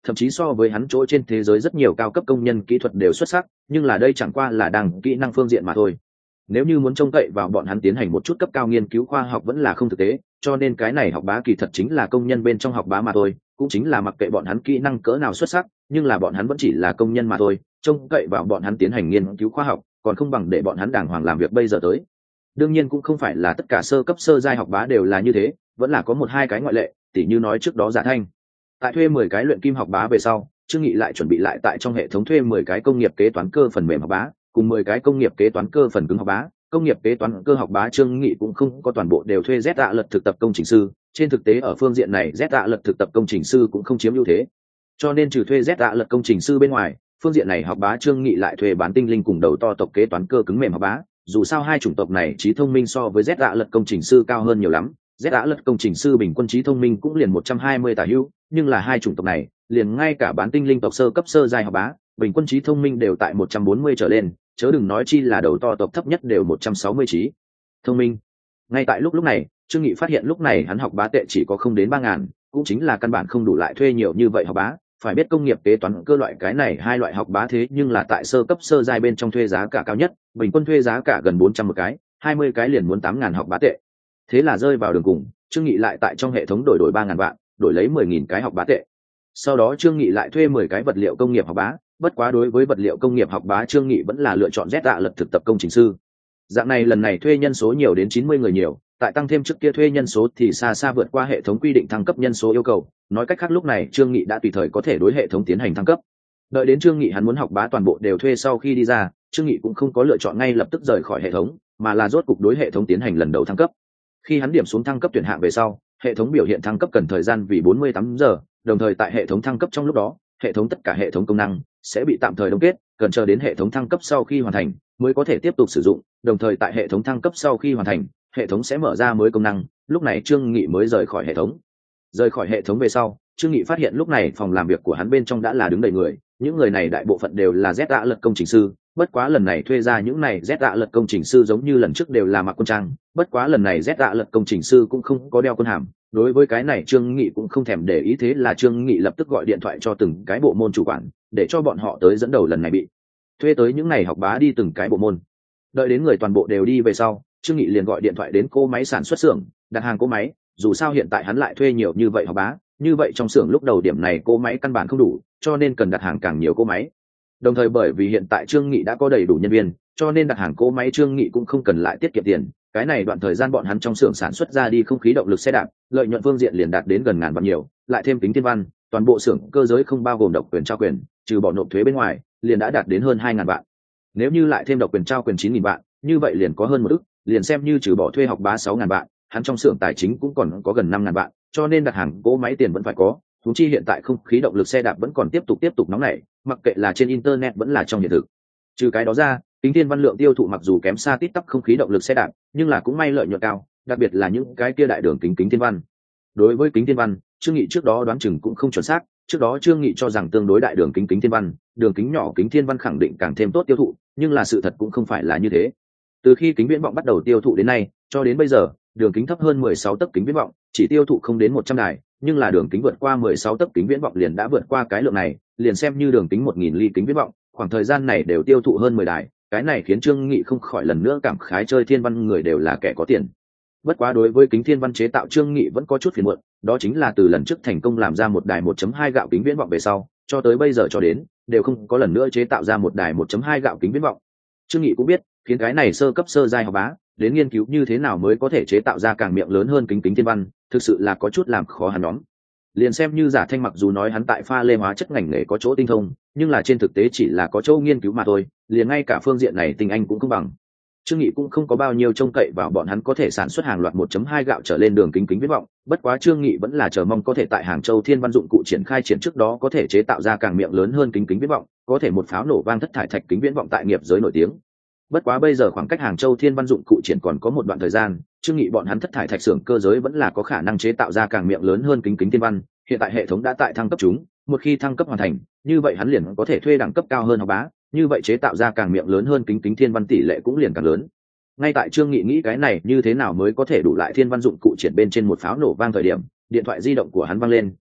thậm chí so với hắn chỗ trên thế giới rất nhiều cao cấp công nhân kỹ thuật đều xuất sắc, nhưng là đây chẳng qua là đang kỹ năng phương diện mà thôi. Nếu như muốn trông cậy vào bọn hắn tiến hành một chút cấp cao nghiên cứu khoa học vẫn là không thực tế, cho nên cái này học bá kỳ thật chính là công nhân bên trong học bá mà thôi, cũng chính là mặc kệ bọn hắn kỹ năng cỡ nào xuất sắc, nhưng là bọn hắn vẫn chỉ là công nhân mà thôi, trông cậy vào bọn hắn tiến hành nghiên cứu khoa học, còn không bằng để bọn hắn đàng hoàng làm việc bây giờ tới. Đương nhiên cũng không phải là tất cả sơ cấp sơ giai học bá đều là như thế, vẫn là có một hai cái ngoại lệ, tỉ như nói trước đó Giả Thanh. Tại thuê 10 cái luyện kim học bá về sau, Trương Nghị lại chuẩn bị lại tại trong hệ thống thuê 10 cái công nghiệp kế toán cơ phần mềm học bá, cùng 10 cái công nghiệp kế toán cơ phần cứng học bá. Công nghiệp kế toán cơ học bá Trương Nghị cũng không có toàn bộ đều thuê Z ạ lật thực tập công trình sư, trên thực tế ở phương diện này Z ạ lật thực tập công trình sư cũng không chiếm ưu thế. Cho nên trừ thuê Z ạ lật công trình sư bên ngoài, phương diện này học bá Trương Nghị lại thuê bán tinh linh cùng đầu to tộc kế toán cơ cứng mềm học bá, dù sao hai chủng tộc này trí thông minh so với Z ạ lật công trình sư cao hơn nhiều lắm. Z ạ lật công trình sư bình quân trí thông minh cũng liền 120 tả hữu, nhưng là hai chủng tộc này, liền ngay cả bán tinh linh tộc sơ cấp sơ giai học bá, bình quân trí thông minh đều tại 140 trở lên, chớ đừng nói chi là đầu to tộc thấp nhất đều 160 trí thông minh. Ngay tại lúc này, Trương Nghị phát hiện lúc này hắn học bá tệ chỉ có không đến 3.000, cũng chính là căn bản không đủ lại thuê nhiều như vậy học bá. Phải biết công nghiệp kế toán cơ loại cái này hai loại học bá thế nhưng là tại sơ cấp sơ giai bên trong thuê giá cả cao nhất, bình quân thuê giá cả gần 400 một cái, 20 cái liền muốn 8.000 học bá tệ. Thế là rơi vào đường cùng, Trương Nghị lại tại trong hệ thống đổi 3.000 vạn, đổi lấy 10.000 cái học bá tệ. Sau đó Trương Nghị lại thuê 10 cái vật liệu công nghiệp học bá, bất quá đối với vật liệu công nghiệp học bá Trương Nghị vẫn là lựa chọn Z ạ lật thực tập công trình sư. Dạng này lần này thuê nhân số nhiều đến 90 người nhiều, tại tăng thêm trước kia thuê nhân số thì xa xa vượt qua hệ thống quy định thăng cấp nhân số yêu cầu, nói cách khác lúc này Trương Nghị đã tùy thời có thể đối hệ thống tiến hành thăng cấp. Đợi đến Trương Nghị hắn muốn học bá toàn bộ đều thuê sau khi đi ra, Trương Nghị cũng không có lựa chọn ngay lập tức rời khỏi hệ thống, mà là rốt cục đối hệ thống tiến hành lần đầu thăng cấp. Khi hắn điểm xuống thăng cấp tuyển hạng về sau, hệ thống biểu hiện thăng cấp cần thời gian vì 48 giờ, đồng thời tại hệ thống thăng cấp trong lúc đó, hệ thống tất cả hệ thống công năng sẽ bị tạm thời đóng kết, cần chờ đến hệ thống thăng cấp sau khi hoàn thành mới có thể tiếp tục sử dụng, đồng thời tại hệ thống thăng cấp sau khi hoàn thành, hệ thống sẽ mở ra mới công năng, lúc này Trương Nghị mới rời khỏi hệ thống. Rời khỏi hệ thống về sau, Trương Nghị phát hiện lúc này phòng làm việc của hắn bên trong đã là đứng đầy người, những người này đại bộ phận đều là Z ạ lật công trình sư, bất quá lần này thuê ra những này Z ạ lật công trình sư giống như lần trước đều là mặc quân trang, bất quá lần này Z ạ lật công trình sư cũng không có đeo quân hàm. Đối với cái này Trương Nghị cũng không thèm để ý, thế là Trương Nghị lập tức gọi điện thoại cho từng cái bộ môn chủ quản, để cho bọn họ tới dẫn đầu lần này bị thuê tới những này học bá đi từng cái bộ môn. Đợi đến người toàn bộ đều đi về sau, Trương Nghị liền gọi điện thoại đến cô máy sản xuất xưởng, đặt hàng cô máy, dù sao hiện tại hắn lại thuê nhiều như vậy học bá, như vậy trong xưởng lúc đầu điểm này cô máy căn bản không đủ, cho nên cần đặt hàng càng nhiều cô máy. Đồng thời bởi vì hiện tại Trương Nghị đã có đầy đủ nhân viên, cho nên đặt hàng cô máy Trương Nghị cũng không cần lại tiết kiệm tiền. Cái này đoạn thời gian bọn hắn trong xưởng sản xuất ra đi không khí động lực xe đạp, lợi nhuận phương diện liền đạt đến gần ngàn vạn nhiều, lại thêm tính thiên văn, toàn bộ xưởng cơ giới không bao gồm độc quyền trao quyền, trừ bỏ nộp thuế bên ngoài, liền đã đạt đến hơn 2.000 vạn. Nếu như lại thêm độc quyền trao quyền 9.000 vạn, như vậy liền có hơn 1 ức, liền xem như trừ bỏ thuê học bá 6.000 vạn, hắn trong xưởng tài chính cũng còn có gần 5.000 vạn, cho nên đặt hàng cỗ máy tiền vẫn phải có. Huống chi hiện tại không khí động lực xe đạp vẫn còn tiếp tục nóng nảy, mặc kệ là trên internet vẫn là trong hiện thực. Trừ cái đó ra, kính thiên văn lượng tiêu thụ mặc dù kém xa tít tắp không khí động lực xe đạp, nhưng là cũng may lợi nhuận cao, đặc biệt là những cái kia đại đường kính thiên văn. Đối với kính thiên văn, Trương Nghị trước đó đoán chừng cũng không chuẩn xác, trước đó Trương Nghị cho rằng tương đối đại đường kính thiên văn, đường kính nhỏ kính thiên văn khẳng định càng thêm tốt tiêu thụ, nhưng là sự thật cũng không phải là như thế. Từ khi kính viễn vọng bắt đầu tiêu thụ đến nay, cho đến bây giờ, đường kính thấp hơn 16 tấc kính viễn vọng chỉ tiêu thụ không đến 100 đài, nhưng là đường kính vượt qua 16 tấc kính viễn vọng liền đã vượt qua cái lượng này, liền xem như đường kính 1000 ly kính viễn vọng, khoảng thời gian này đều tiêu thụ hơn 10 đài, cái này khiến Trương Nghị không khỏi lần nữa cảm khái chơi thiên văn người đều là kẻ có tiền. Bất quá đối với kính thiên văn chế tạo Trương Nghị vẫn có chút phiền muộn, đó chính là từ lần trước thành công làm ra một đài 1.2 gạo kính viễn vọng về sau, cho tới bây giờ cho đến đều không có lần nữa chế tạo ra một đài 1.2 gạo kính viễn vọng. Trương Nghị cũng biết, khiến cái này sơ cấp sơ giai học bá đến nghiên cứu như thế nào mới có thể chế tạo ra càng miệng lớn hơn kính thiên văn, thực sự là có chút làm khó hắn nhóm. Liền xem như Giả Thanh mặc dù nói hắn tại pha lê hóa chất ngành nghề có chỗ tinh thông, nhưng là trên thực tế chỉ là có chỗ nghiên cứu mà thôi, liền ngay cả phương diện này tinh anh cũng không bằng. Trương Nghị cũng không có bao nhiêu trông cậy vào bọn hắn có thể sản xuất hàng loạt 1.2 gạo trở lên đường kính viễn vọng, bất quá Trương Nghị vẫn là chờ mong có thể tại Hàng Châu Thiên Văn dụng cụ triển khai triển trước đó có thể chế tạo ra càng miệng lớn hơn kính viễn vọng, có thể một pháo nổ vang thất thải thạch kính viễn vọng tại nghiệp giới nổi tiếng. Bất quá bây giờ khoảng cách Hàng Châu Thiên Văn dụng cụ triển còn có một đoạn thời gian, Trương Nghị bọn hắn thất thải thạch xưởng cơ giới vẫn là có khả năng chế tạo ra càng miệng lớn hơn kính thiên văn, hiện tại hệ thống đã tại thăng cấp chúng, một khi thăng cấp hoàn thành, như vậy hắn liền có thể thuê đẳng cấp cao hơn học bá, như vậy chế tạo ra càng miệng lớn hơn kính thiên văn tỷ lệ cũng liền càng lớn. Ngay tại Trương Nghị nghĩ cái này như thế nào mới có thể đủ lại thiên văn dụng cụ triển bên trên một pháo nổ vang thời điểm, điện thoại di động của hắn vang lên,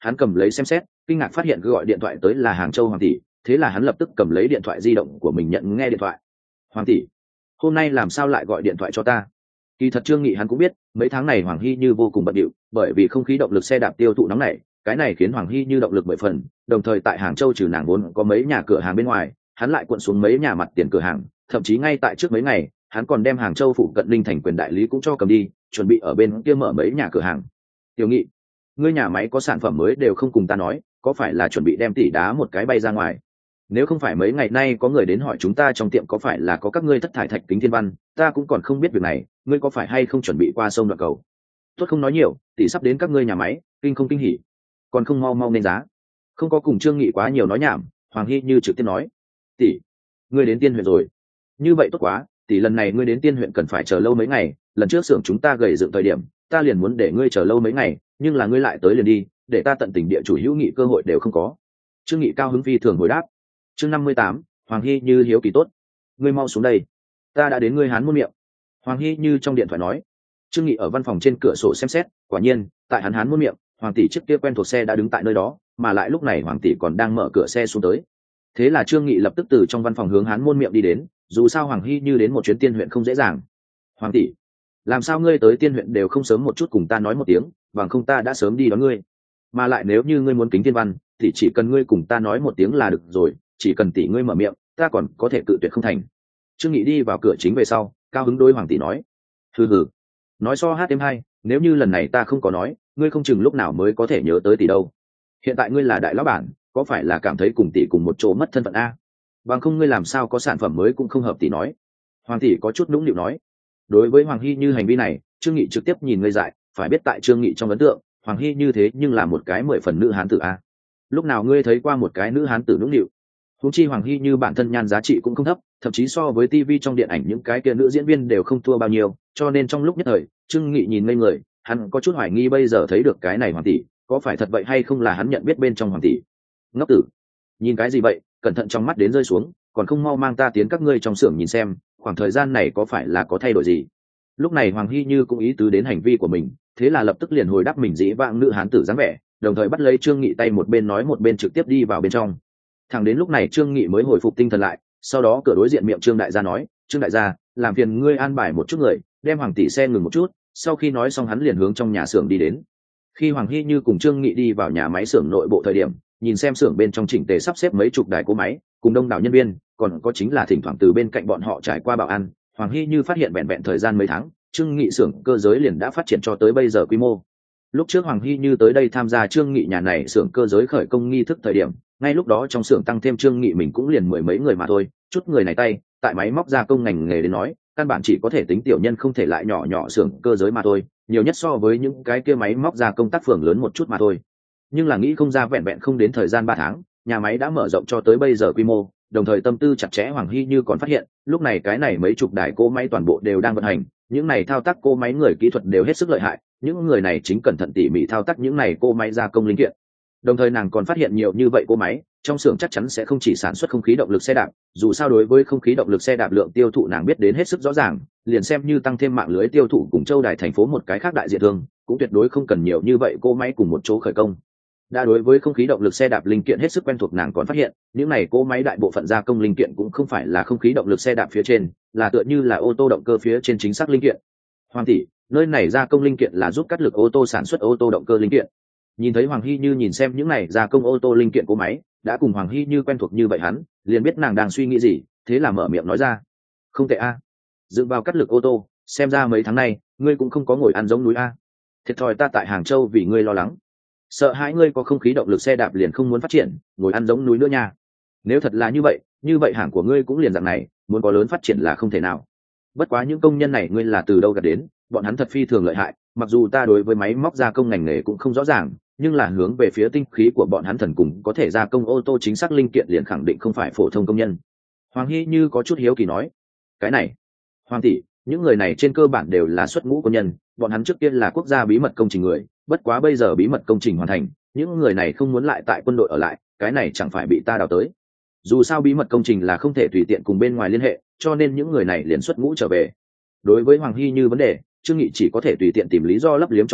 hắn cầm lấy xem xét, kinh ngạc phát hiện cứ gọi điện thoại tới là Hàng Châu Hoàng tỷ, thế là hắn lập tức cầm lấy điện thoại di động của mình nhận nghe điện thoại. Hoàng tỷ, hôm nay làm sao lại gọi điện thoại cho ta? Kỳ thật Trương Nghị hắn cũng biết, mấy tháng này Hoàng Hy Như vô cùng bận rộn, bởi vì không khí động lực xe đạp tiêu thụ nóng nảy, cái này khiến Hoàng Hy Như động lực 10 phần, đồng thời tại Hàng Châu trừ nàng vốn có mấy nhà cửa hàng bên ngoài, hắn lại cuộn xuống mấy nhà mặt tiền cửa hàng, thậm chí ngay tại trước mấy ngày, hắn còn đem Hàng Châu phụ cận Linh Thành quyền đại lý cũng cho cầm đi, chuẩn bị ở bên kia mở mấy nhà cửa hàng. Tiểu Nghị, ngươi nhà máy có sản phẩm mới đều không cùng ta nói, có phải là chuẩn bị đem tỷ đá một cái bay ra ngoài? Nếu không phải mấy ngày nay có người đến hỏi chúng ta trong tiệm có phải là có các ngươi thất thải thạch kính thiên văn, ta cũng còn không biết việc này, ngươi có phải hay không chuẩn bị qua sông đoạn cầu? Tốt không nói nhiều, tỷ sắp đến các ngươi nhà máy, kinh không kinh hỉ, còn không mau mau nên giá. Không có cùng Trương Nghị quá nhiều nói nhảm, Hoàng Hy Như trực tiếp nói, tỷ, ngươi đến Tiên huyện rồi? Như vậy tốt quá, tỷ, lần này ngươi đến Tiên huyện cần phải chờ lâu mấy ngày, lần trước xưởng chúng ta gầy dựng thời điểm, ta liền muốn để ngươi chờ lâu mấy ngày, nhưng là ngươi lại tới liền đi, để ta tận tình địa chủ hữu nghị cơ hội đều không có. Trương Nghị cao hứng phi thường hồi đáp. Chương 58, Hoàng Hy Như hiếu kỳ tốt, ngươi mau xuống đây, ta đã đến ngươi Hán Muôn Miệng. Hoàng Hy Như trong điện thoại nói. Trương Nghị ở văn phòng trên cửa sổ xem xét, quả nhiên tại hắn Hán Muôn Miệng, Hoàng tỷ chiếc kia quen thuộc xe đã đứng tại nơi đó, mà lại lúc này Hoàng tỷ còn đang mở cửa xe xuống tới. Thế là Trương Nghị lập tức từ trong văn phòng hướng Hán Muôn Miệng đi đến, dù sao Hoàng Hy Như đến một chuyến Tiên huyện không dễ dàng. Hoàng tỷ, làm sao ngươi tới Tiên huyện đều không sớm một chút cùng ta nói một tiếng, bằng không ta đã sớm đi đón ngươi. Mà lại nếu như ngươi muốn kính thiên văn thì chỉ cần ngươi cùng ta nói một tiếng là được rồi, chỉ cần tỷ ngươi mở miệng, ta còn có thể cự tuyệt không thành. Trương Nghị đi vào cửa chính về sau, cao hứng đối Hoàng tỷ nói, hừ hừ, nói so hát thêm hay, nếu như lần này ta không có nói, ngươi không chừng lúc nào mới có thể nhớ tới tỷ đâu. Hiện tại ngươi là đại lão bản, có phải là cảm thấy cùng tỷ cùng một chỗ mất thân phận a? Bằng không ngươi làm sao có sản phẩm mới cũng không hợp tỷ nói. Hoàng tỷ có chút nũng nịu nói. Đối với Hoàng Hy Như hành vi này, Trương Nghị trực tiếp nhìn ngây dại, phải biết tại Trương Nghị trong ấn tượng, Hoàng Hy Như thế nhưng là một cái 10 phần nữ hán tử a. Lúc nào ngươi thấy qua một cái nữ hán tử nũng nịu? Huống chi Hoàng Hy Như bản thân nhan giá trị cũng không thấp, thậm chí so với TV trong điện ảnh những cái kia nữ diễn viên đều không thua bao nhiêu, cho nên trong lúc nhất thời, Trương Nghị nhìn ngây người, hắn có chút hoài nghi bây giờ thấy được cái này Hoàng tỷ, có phải thật vậy hay không là hắn nhận biết bên trong Hoàng tỷ. Ngốc tử, nhìn cái gì vậy, cẩn thận trong mắt đến rơi xuống, còn không mau mang ta tiến các ngươi trong xưởng nhìn xem, khoảng thời gian này có phải là có thay đổi gì. Lúc này Hoàng Hy Như cũng ý tứ đến hành vi của mình, thế là lập tức liền hồi đáp mình dĩ vãng nữ hán tử dáng vẻ, đồng thời bắt lấy Trương Nghị tay một bên nói một bên trực tiếp đi vào bên trong. Thẳng đến lúc này Trương Nghị mới hồi phục tinh thần lại, sau đó cửa đối diện miệng Trương đại gia nói, Trương đại gia, làm phiền ngươi an bài một chút người, đem Hoàng tỷ xe ngừng một chút. Sau khi nói xong hắn liền hướng trong nhà xưởng đi đến. Khi Hoàng Hy Như cùng Trương Nghị đi vào nhà máy xưởng nội bộ thời điểm, nhìn xem xưởng bên trong chỉnh tề sắp xếp mấy chục đài cỗ máy, cùng đông đảo nhân viên, còn có chính là thỉnh thoảng từ bên cạnh bọn họ trải qua bảo an, Hoàng Hy Như phát hiện vẹn vẹn thời gian mấy tháng, Trương Nghị xưởng cơ giới liền đã phát triển cho tới bây giờ quy mô. Lúc trước Hoàng Hy Như tới đây tham gia Trương Nghị nhà này xưởng cơ giới khởi công nghi thức thời điểm, ngay lúc đó trong xưởng tăng thêm Trương Nghị mình cũng liền 10 mấy người mà thôi, chút người này tay, tại máy móc gia công ngành nghề đến nói, căn bản chỉ có thể tính tiểu nhân không thể lại nhỏ nhỏ xưởng cơ giới mà thôi, nhiều nhất so với những cái kia máy móc gia công tác phường lớn một chút mà thôi. Nhưng là nghĩ không ra vẹn vẹn không đến thời gian 3 tháng, nhà máy đã mở rộng cho tới bây giờ quy mô, đồng thời tâm tư chặt chẽ Hoàng Hy Như còn phát hiện, lúc này cái này mấy chục đài cỗ máy toàn bộ đều đang vận hành, những này thao tác cỗ máy người kỹ thuật đều hết sức lợi hại, những người này chính cẩn thận tỉ mỉ thao tác những này cỗ máy gia công linh kiện. Đồng thời nàng còn phát hiện nhiều như vậy cỗ máy, trong xưởng chắc chắn sẽ không chỉ sản xuất không khí động lực xe đạp, dù sao đối với không khí động lực xe đạp lượng tiêu thụ nàng biết đến hết sức rõ ràng, liền xem như tăng thêm mạng lưới tiêu thụ cùng Châu Đài thành phố một cái khác đại diện thương, cũng tuyệt đối không cần nhiều như vậy cỗ máy cùng một chỗ khởi công. Đã đối với không khí động lực xe đạp linh kiện hết sức quen thuộc, nàng còn phát hiện những này cỗ máy đại bộ phận gia công linh kiện cũng không phải là không khí động lực xe đạp phía trên, là tựa như là ô tô động cơ phía trên chính xác linh kiện. Hoàng tỷ, nơi này gia công linh kiện là giúp cắt lực ô tô sản xuất ô tô động cơ linh kiện. Nhìn thấy Hoàng Hy Như nhìn xem những này gia công ô tô linh kiện cỗ máy, đã cùng Hoàng Hy Như quen thuộc như vậy, hắn liền biết nàng đang suy nghĩ gì, thế là mở miệng nói ra, không tệ a, dựa vào cắt lực ô tô, xem ra mấy tháng nay ngươi cũng không có ngồi ăn giống núi a. Thiệt thòi ta tại Hàng Châu vì ngươi lo lắng, sợ hãi ngươi có không khí động lực xe đạp liền không muốn phát triển, ngồi ăn giống núi nữa nha. Nếu thật là như vậy hàng của ngươi cũng liền dạng này, muốn có lớn phát triển là không thể nào. Bất quá những công nhân này ngươi là từ đâu gặt đến, bọn hắn thật phi thường lợi hại, mặc dù ta đối với máy móc gia công ngành nghề cũng không rõ ràng, nhưng là hướng về phía tinh khí của bọn hắn thần cùng có thể gia công ô tô chính xác linh kiện liền khẳng định không phải phổ thông công nhân. Hoàng Hy Như có chút hiếu kỳ nói, cái này, Hoàng tỷ, những người này trên cơ bản đều là xuất ngũ quân nhân, bọn hắn trước tiên là quốc gia bí mật công trình người, bất quá bây giờ bí mật công trình hoàn thành, những người này không muốn lại tại quân đội ở lại, cái này chẳng phải bị ta đào tới. Dù sao bí mật công trình là không thể tùy tiện cùng bên ngoài liên hệ, cho nên những người này liền xuất ngũ trở về. Đối với Hoàng Hy Như vấn đề, Trương Nghị chỉ có thể tùy tiện tìm lý do lấp liếm cho qua,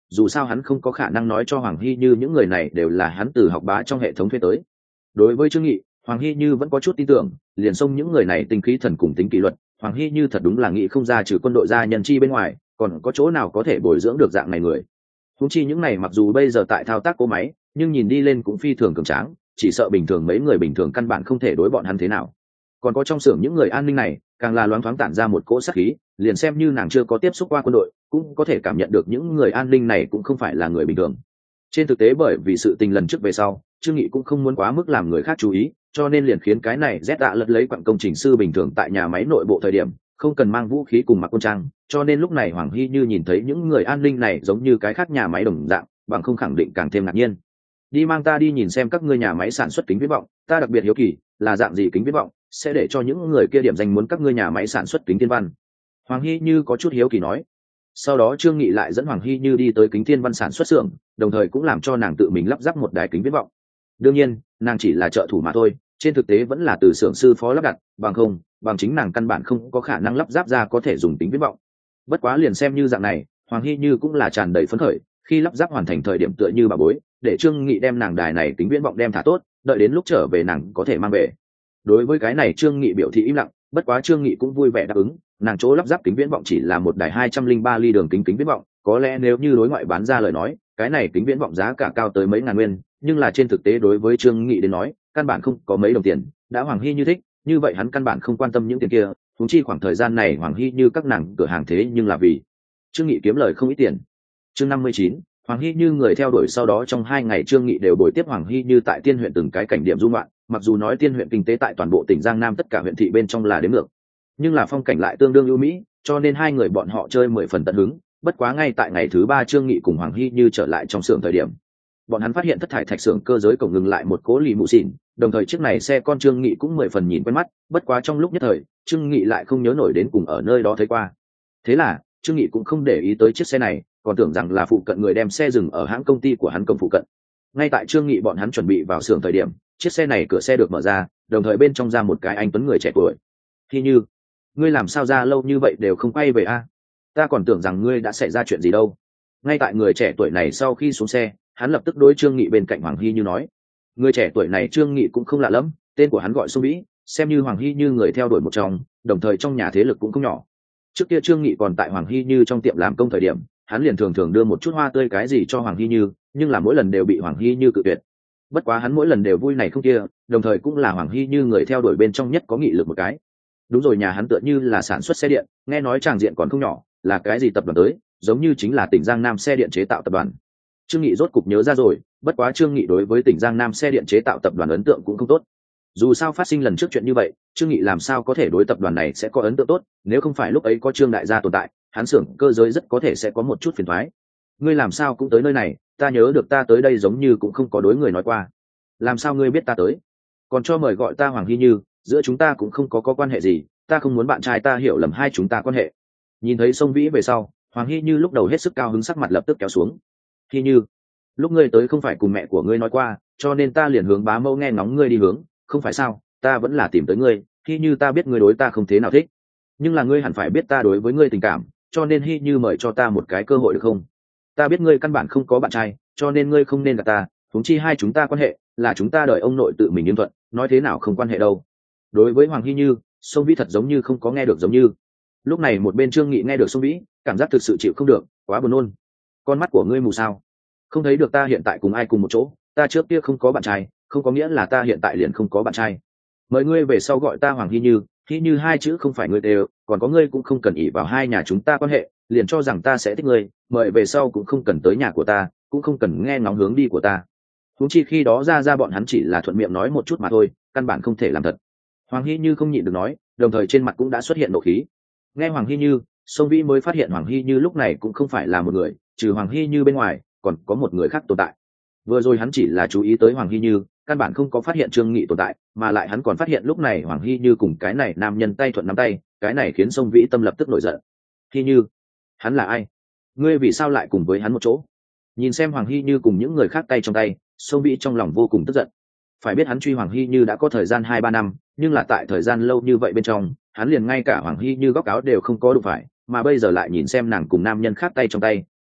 dù sao hắn không có khả năng nói cho Hoàng Hy Như những người này đều là hắn từ học bá trong hệ thống thuê tới. Đối với Trương Nghị, Hoàng Hy Như vẫn có chút tin tưởng, liền xông những người này tinh khí thần cùng tính kỷ luật, Hoàng Hy Như thật đúng là nghĩ không ra trừ quân đội gia nhân chi bên ngoài, còn có chỗ nào có thể bồi dưỡng được dạng này người. Huống chi những này mặc dù bây giờ tại thao tác cỗ máy, nhưng nhìn đi lên cũng phi thường cường tráng, chỉ sợ bình thường mấy người bình thường căn bản không thể đối bọn hắn thế nào. Còn có trong xưởng những người an ninh này, càng là loáng thoáng tản ra một cỗ sát khí, liền xem như nàng chưa có tiếp xúc qua quân đội, cũng có thể cảm nhận được những người an ninh này cũng không phải là người bình thường. Trên thực tế bởi vì sự tình lần trước về sau, Trương Nghị cũng không muốn quá mức làm người khác chú ý, cho nên liền khiến cái này Z đã lật lấy quặng công trình sư bình thường tại nhà máy nội bộ thời điểm, không cần mang vũ khí cùng mặc quân trang, cho nên lúc này Hoàng Hy Như nhìn thấy những người an ninh này giống như cái khác nhà máy đồng dạng, bằng không khẳng định càng thêm ngạc nhiên. Đi mang ta đi nhìn xem các ngươi nhà máy sản xuất kính viễn vọng, ta đặc biệt hiếu kỳ, là dạng gì kính viễn vọng, sẽ để cho những người kia điểm danh muốn các ngươi nhà máy sản xuất kính thiên văn. Hoàng Hy Như có chút hiếu kỳ nói. Sau đó Trương Nghị lại dẫn Hoàng Hy Như đi tới kính thiên văn sản xuất xưởng, đồng thời cũng làm cho nàng tự mình lắp ráp một đài kính viễn vọng. Đương nhiên, nàng chỉ là trợ thủ mà thôi, trên thực tế vẫn là từ xưởng sư phó lắp đặt, bằng chính nàng căn bản không có khả năng lắp ráp ra có thể dùng kính viễn vọng. Bất quá liền xem như dạng này, Hoàng Hy Như cũng là tràn đầy phấn khởi, khi lắp ráp hoàn thành thời điểm tựa như bà bối, để Trương Nghị đem nàng đài này kính viễn vọng đem thả tốt, đợi đến lúc trở về nàng có thể mang về. Đối với cái này Trương Nghị biểu thị im lặng, bất quá Trương Nghị cũng vui vẻ đáp ứng, nàng chỗ lắp ráp kính viễn vọng chỉ là một đài 203 ly đường kính kính viễn vọng, có lẽ nếu như đối ngoại bán ra lời nói, cái này kính viễn vọng giá cả cao tới mấy ngàn nguyên, nhưng là trên thực tế đối với Trương Nghị đến nói, căn bản không có mấy đồng tiền, đã Hoàng Hy Như thích, như vậy hắn căn bản không quan tâm những tiền kia, huống chi khoảng thời gian này Hoàng Hy Như các nàng cửa hàng thế nhưng là vì Trương Nghị kiếm lời không ít tiền. Chương 59, Hoàng Hy Như người theo đuổi sau đó trong 2 ngày Trương Nghị đều bồi tiếp Hoàng Hy Như tại Tiên huyện từng cái cảnh điểm du ngoạn, mặc dù nói Tiên huyện kinh tế tại toàn bộ tỉnh Giang Nam tất cả huyện thị bên trong là đếm ngược, nhưng là phong cảnh lại tương đương ưu mỹ, cho nên hai người bọn họ chơi 10 phần tận hứng. Bất quá ngay tại ngày thứ 3 Trương Nghị cùng Hoàng Hy Như trở lại trong xưởng thời điểm, bọn hắn phát hiện thất thải thạch xưởng cơ giới cổng ngừng lại một cố lì mụ xỉn, đồng thời chiếc này xe con Trương Nghị cũng 10 phần nhìn quen mắt, bất quá trong lúc nhất thời Trương Nghị lại không nhớ nổi đến cùng ở nơi đó thấy qua. Thế là Trương Nghị cũng không để ý tới chiếc xe này, còn tưởng rằng là phụ cận người đem xe dừng ở hãng công ty của hắn công phụ cận. Ngay tại Trương Nghị bọn hắn chuẩn bị vào xưởng thời điểm, chiếc xe này cửa xe được mở ra, đồng thời bên trong ra một cái anh tuấn người trẻ tuổi. Hy Như, ngươi làm sao ra lâu như vậy đều không quay về a? Ta còn tưởng rằng ngươi đã xảy ra chuyện gì đâu. Ngay tại người trẻ tuổi này sau khi xuống xe, hắn lập tức đối Trương Nghị bên cạnh Hoàng Hy Như nói. Người trẻ tuổi này Trương Nghị cũng không lạ lắm, tên của hắn gọi Xuân Vĩ, xem như Hoàng Hy Như người theo đuổi một trong, đồng thời trong nhà thế lực cũng không nhỏ. Trước kia Trương Nghị còn tại Hoàng Hy Như trong tiệm làm công thời điểm, hắn liền thường thường đưa một chút hoa tươi cái gì cho Hoàng Hy Như, nhưng là mỗi lần đều bị Hoàng Hy Như cự tuyệt. Bất quá hắn mỗi lần đều vui này không kia, đồng thời cũng là Hoàng Hy Như người theo đuổi bên trong nhất có nghị lực một cái. Đúng rồi, nhà hắn tựa như là sản xuất xe điện, nghe nói tràng diện còn không nhỏ, là cái gì tập đoàn tới, giống như chính là tỉnh Giang Nam xe điện chế tạo tập đoàn. Trương Nghị rốt cục nhớ ra rồi, bất quá Trương Nghị đối với tỉnh Giang Nam xe điện chế tạo tập đoàn ấn tượng cũng không tốt. Dù sao phát sinh lần trước chuyện như vậy, Trương Nghị làm sao có thể đối tập đoàn này sẽ có ấn tượng tốt, nếu không phải lúc ấy có Trương đại gia tồn tại, hắn xưởng cơ giới rất có thể sẽ có một chút phiền toái. Ngươi làm sao cũng tới nơi này, ta nhớ được ta tới đây giống như cũng không có đối người nói qua. Làm sao ngươi biết ta tới? Còn cho mời gọi ta Hoàng Hy Như, giữa chúng ta cũng không có quan hệ gì, ta không muốn bạn trai ta hiểu lầm hai chúng ta quan hệ. Nhìn thấy Sông Vĩ về sau, Hoàng Hy Như lúc đầu hết sức cao hứng, sắc mặt lập tức kéo xuống. Hy Như, lúc ngươi tới không phải cùng mẹ của ngươi nói qua, cho nên ta liền hướng bá mẫu nghe ngóng ngươi đi hướng, không phải sao? Ta vẫn là tìm tới ngươi, Hy Như, ta biết ngươi đối ta không thế nào thích, nhưng là ngươi hẳn phải biết ta đối với ngươi tình cảm, cho nên Hy Như mời cho ta một cái cơ hội được không? Ta biết ngươi căn bản không có bạn trai, cho nên ngươi không nên gạt ta, huống chi hai chúng ta quan hệ là chúng ta đợi ông nội tự mình yên thuận, nói thế nào không quan hệ đâu. Đối với Hoàng Hy Như, Sông Vĩ thật giống như không có nghe được giống như. Lúc này một bên Trương Nghị nghe được Sông Vĩ, cảm giác thực sự chịu không được, quá buồn nôn. Con mắt của ngươi mù sao? Không thấy được ta hiện tại cùng ai cùng một chỗ, ta trước kia không có bạn trai, không có nghĩa là ta hiện tại liền không có bạn trai. Mời ngươi về sau gọi ta Hoàng Hy Như, Hy Như hai chữ không phải ngươi đều, còn có ngươi cũng không cần ỷ vào hai nhà chúng ta quan hệ, liền cho rằng ta sẽ thích ngươi, mời về sau cũng không cần tới nhà của ta, cũng không cần nghe ngóng hướng đi của ta. Huống chi khi đó ra bọn hắn chỉ là thuận miệng nói một chút mà thôi, căn bản không thể làm thật. Hoàng Hy Như không nhịn được nói, đồng thời trên mặt cũng đã xuất hiện nộ khí. Nghe Hoàng Hy Như, Sông Vĩ mới phát hiện Hoàng Hy Như lúc này cũng không phải là một người, trừ Hoàng Hy Như bên ngoài, còn có một người khác tồn tại. Vừa rồi hắn chỉ là chú ý tới Hoàng Hy Như, căn bản không có phát hiện Trương Nghị tồn tại, mà lại hắn còn phát hiện lúc này Hoàng Hy Như cùng cái này nam nhân tay thuận nắm tay, cái này khiến Sông Vĩ tâm lập tức nổi giận. Hy Như, hắn là ai? Ngươi vì sao lại cùng với hắn một chỗ? Nhìn xem Hoàng Hy Như cùng những người khác tay trong tay, Sông Vĩ trong lòng vô cùng tức giận. Phải biết hắn truy Hoàng Hy Như đã có thời gian 2-3 năm, nhưng là tại thời gian lâu như vậy bên trong, hắn liền ngay cả Hoàng Hy Như góc áo đều không có đụng phải, mà bây giờ lại nhìn xem nàng cùng nam nhân khác tay trong tay,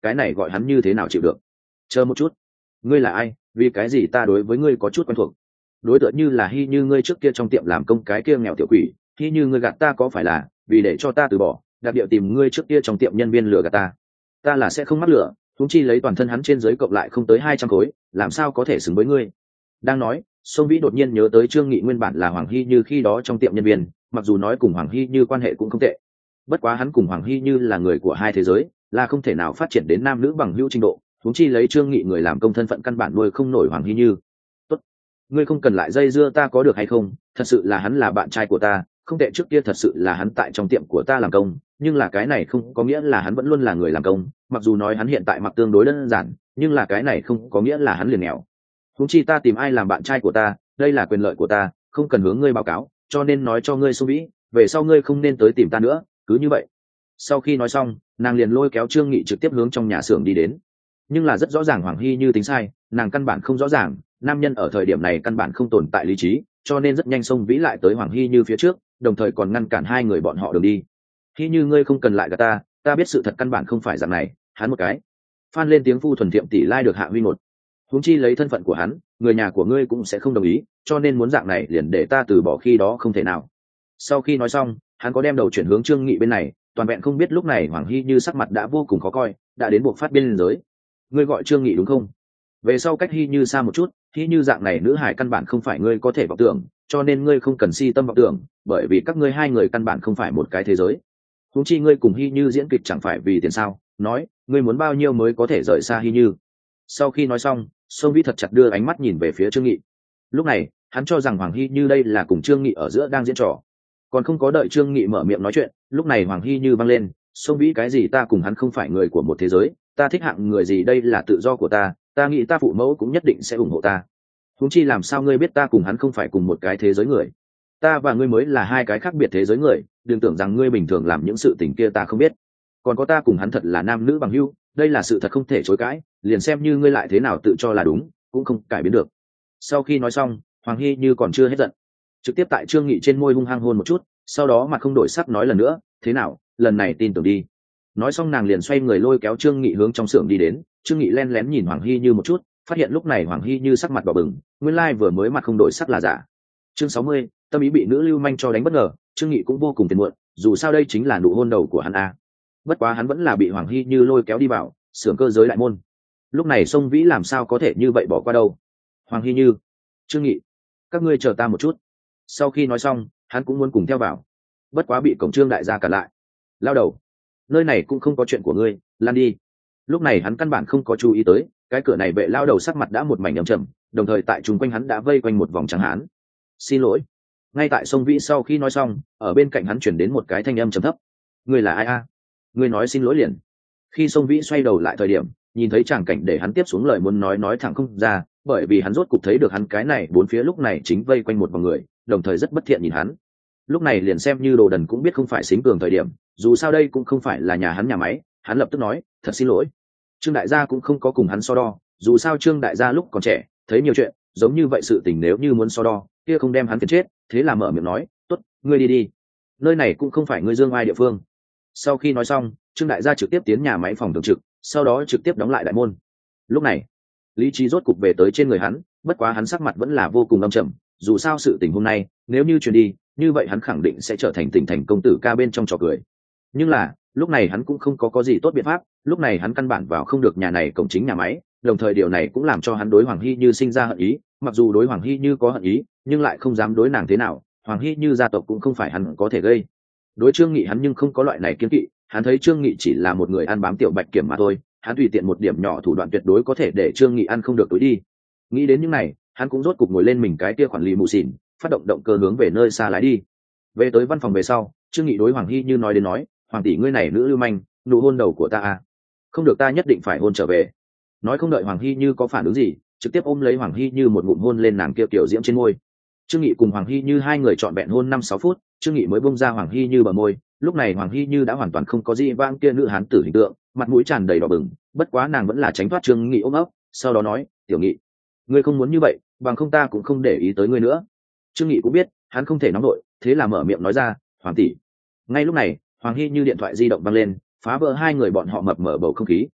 cái này gọi hắn như thế nào chịu được. Chờ một chút, ngươi là ai, vì cái gì ta đối với ngươi có chút quen thuộc? Đối tượng như là Hy Như ngươi trước kia trong tiệm làm công cái kia nghèo tiểu quỷ, Hy Như ngươi gạt ta có phải là vì để cho ta từ bỏ, đặc địa tìm ngươi trước kia trong tiệm nhân viên lừa gạt ta? Ta là sẽ không mắc lửa, huống chi lấy toàn thân hắn trên dưới cộng lại không tới 200 khối, làm sao có thể xứng với ngươi? Đang nói, Song Vĩ đột nhiên nhớ tới Trương Nghị nguyên bản là Hoàng Hy Như khi đó trong tiệm nhân viên, mặc dù nói cùng Hoàng Hy Như quan hệ cũng không tệ, bất quá hắn cùng Hoàng Hy Như là người của hai thế giới, là không thể nào phát triển đến nam nữ bằng hữu trình độ, huống chi lấy Trương Nghị người làm công thân phận căn bản nuôi không nổi Hoàng Hy Như. Tốt, ngươi không cần lại dây dưa ta có được hay không? Thật sự là hắn là bạn trai của ta, không tệ, trước kia thật sự là hắn tại trong tiệm của ta làm công, nhưng là cái này không có nghĩa là hắn vẫn luôn là người làm công, mặc dù nói hắn hiện tại mặc tương đối đơn giản, nhưng là cái này không có nghĩa là hắn liền nghèo. Huống chi ta tìm ai làm bạn trai của ta, đây là quyền lợi của ta, không cần hướng ngươi báo cáo, cho nên nói cho ngươi Song Vĩ, về sau ngươi không nên tới tìm ta nữa, cứ như vậy. Sau khi nói xong, nàng liền lôi kéo Trương Nghị trực tiếp hướng trong nhà xưởng đi đến. Nhưng là rất rõ ràng Hoàng Hy Như tính sai, nàng căn bản không rõ ràng, nam nhân ở thời điểm này căn bản không tồn tại lý trí, cho nên rất nhanh Song Vĩ lại tới Hoàng Hy Như phía trước, đồng thời còn ngăn cản hai người bọn họ đường đi. Hy Như ngươi không cần lại gạt ta, ta biết sự thật căn bản không phải dạng này. Hắn một cái phan lên tiếng phu thuần thiệm tỷ lai được hạ huy ngột, huống chi lấy thân phận của hắn, người nhà của ngươi cũng sẽ không đồng ý, cho nên muốn dạng này liền để ta từ bỏ, khi đó không thể nào. Sau khi nói xong, hắn có đem đầu chuyển hướng Trương Nghị bên này, toàn vẹn không biết lúc này Hoàng Hy Như sắc mặt đã vô cùng khó coi, đã đến buộc phát biên giới. Ngươi gọi Trương Nghị đúng không? Về sau cách Hy Như xa một chút, Hy Như dạng này nữ hải căn bản không phải ngươi có thể vọng tưởng, cho nên ngươi không cần si tâm vọng tưởng, bởi vì các ngươi hai người căn bản không phải một cái thế giới. Huống chi ngươi cùng Hy Như diễn kịch chẳng phải vì tiền sao? Nói, ngươi muốn bao nhiêu mới có thể rời xa Hy Như? Sau khi nói xong, Song Vĩ thật chặt đưa ánh mắt nhìn về phía Trương Nghị. Lúc này, hắn cho rằng Hoàng Hy Như đây là cùng Trương Nghị ở giữa đang diễn trò, còn không có đợi Trương Nghị mở miệng nói chuyện, lúc này Hoàng Hy Như vang lên, Song Vĩ cái gì, ta cùng hắn không phải người của một thế giới, ta thích hạng người gì đây là tự do của ta, ta nghĩ ta phụ mẫu cũng nhất định sẽ ủng hộ ta. Huống chi làm sao ngươi biết ta cùng hắn không phải cùng một cái thế giới người? Ta và ngươi mới là hai cái khác biệt thế giới người, đừng tưởng rằng ngươi bình thường làm những sự tình kia ta không biết. Còn có ta cùng hắn thật là nam nữ bằng hữu, đây là sự thật không thể chối cãi, liền xem như ngươi lại thế nào tự cho là đúng, cũng không cải biến được. Sau khi nói xong, Hoàng Hy Như còn chưa hết giận, trực tiếp tại Trương Nghị trên môi hung hăng hôn một chút, sau đó mặt không đổi sắc nói lần nữa, thế nào, lần này tin tưởng đi. Nói xong nàng liền xoay người lôi kéo Trương Nghị hướng trong xưởng đi đến. Trương Nghị len lén nhìn Hoàng Hy Như một chút, phát hiện lúc này Hoàng Hy Như sắc mặt đỏ bừng, nguyên lai vừa mới mặt không đổi sắc là giả. Chương 60, tâm ý bị nữ lưu manh cho đánh bất ngờ. Trương Nghị cũng vô cùng phiền muộn, dù sao đây chính là nụ hôn đầu của hắn a. Bất quá hắn vẫn là bị Hoàng Hy Như lôi kéo đi vào xưởng cơ giới đại môn. Lúc này Song Vĩ làm sao có thể như vậy bỏ qua đâu. Hoàng Hy Như, Trương Nghị, các ngươi chờ ta một chút. Sau khi nói xong, hắn cũng muốn cùng theo vào, bất quá bị cổng Trương đại gia cản lại. Lao đầu, nơi này cũng không có chuyện của ngươi, lan đi. Lúc này hắn căn bản không có chú ý tới, cái cửa này vệ lao đầu sắc mặt đã một mảnh âm trầm, đồng thời tại chung quanh hắn đã vây quanh một vòng trắng hán. Xin lỗi. Ngay tại Song Vĩ sau khi nói xong, ở bên cạnh hắn chuyển đến một cái thanh âm trầm thấp. Ngươi là ai a? Ngươi nói xin lỗi liền. Khi Song Vĩ xoay đầu lại thời điểm, nhìn thấy tràng cảnh để hắn tiếp xuống lời muốn nói thẳng không ra, bởi vì hắn rốt cục thấy được hắn cái này bốn phía lúc này chính vây quanh một vòng người, đồng thời rất bất thiện nhìn hắn. Lúc này liền xem như đồ đần cũng biết không phải xính cường thời điểm, dù sao đây cũng không phải là nhà hắn nhà máy. Hắn lập tức nói, thật xin lỗi. Trương đại gia cũng không có cùng hắn so đo, dù sao Trương đại gia lúc còn trẻ thấy nhiều chuyện, giống như vậy sự tình nếu như muốn so đo kia không đem hắn phiền chết, thế là mở miệng nói, tốt, ngươi đi đi, nơi này cũng không phải ngươi dương ai địa phương. Sau khi nói xong, Trương đại gia trực tiếp tiến nhà máy phòng thường trực, sau đó trực tiếp đóng lại đại môn. Lúc này lý trí rốt cục về tới trên người hắn, bất quá hắn sắc mặt vẫn là vô cùng âm trầm, dù sao sự tình hôm nay nếu như truyền đi, như vậy hắn khẳng định sẽ trở thành tỉnh thành công tử ca bên trong trò cười. Nhưng là lúc này hắn cũng không có gì tốt biện pháp, lúc này hắn căn bản vào không được nhà này cổng chính nhà máy, đồng thời điều này cũng làm cho hắn đối Hoàng Hy Như sinh ra hận ý. Mặc dù đối Hoàng Hy Như có hận ý, nhưng lại không dám đối nàng thế nào, Hoàng Hy Như gia tộc cũng không phải hắn có thể gây. Đối Trương Nghị hắn nhưng không có loại này kiêng kỵ, hắn thấy Trương Nghị chỉ là một người ăn bám tiểu bạch kiểm mà thôi, hắn tùy tiện một điểm nhỏ thủ đoạn tuyệt đối có thể để Trương Nghị ăn không được tối đi. Nghĩ đến những này, hắn cũng rốt cục ngồi lên mình cái kia khoản lì mù xỉn, phát động động cơ hướng về nơi xa lái đi. Về tới văn phòng về sau, Trương Nghị đối Hoàng Hy Như nói đến nói, Hoàng tỷ ngươi này nữ lưu manh, nụ hôn đầu của ta à? Không được, ta nhất định phải hôn trở về. Nói không đợi Hoàng Hy Như có phản ứng gì, trực tiếp ôm lấy Hoàng Hy Như một ngụm hôn lên nàng kia kiểu diễm trên môi. Trương Nghị cùng Hoàng Hy Như hai người trọn vẹn hôn 5-6 phút, Trương Nghị mới bung ra Hoàng Hy Như bờ môi. Lúc này Hoàng Hy Như đã hoàn toàn không có gì vang kia nữ hán tử hình tượng, mặt mũi tràn đầy đỏ bừng, bất quá nàng vẫn là tránh thoát Trương Nghị ôm ấp, sau đó nói, tiểu Nghị, ngươi không muốn như vậy, bằng không ta cũng không để ý tới ngươi nữa. Trương Nghị cũng biết hắn không thể nóng nổi, thế là mở miệng nói ra, Hoàng tỷ. Ngay lúc này Hoàng Hy Như điện thoại di động vang lên, phá vỡ hai người bọn họ mập mờ bầu không khí.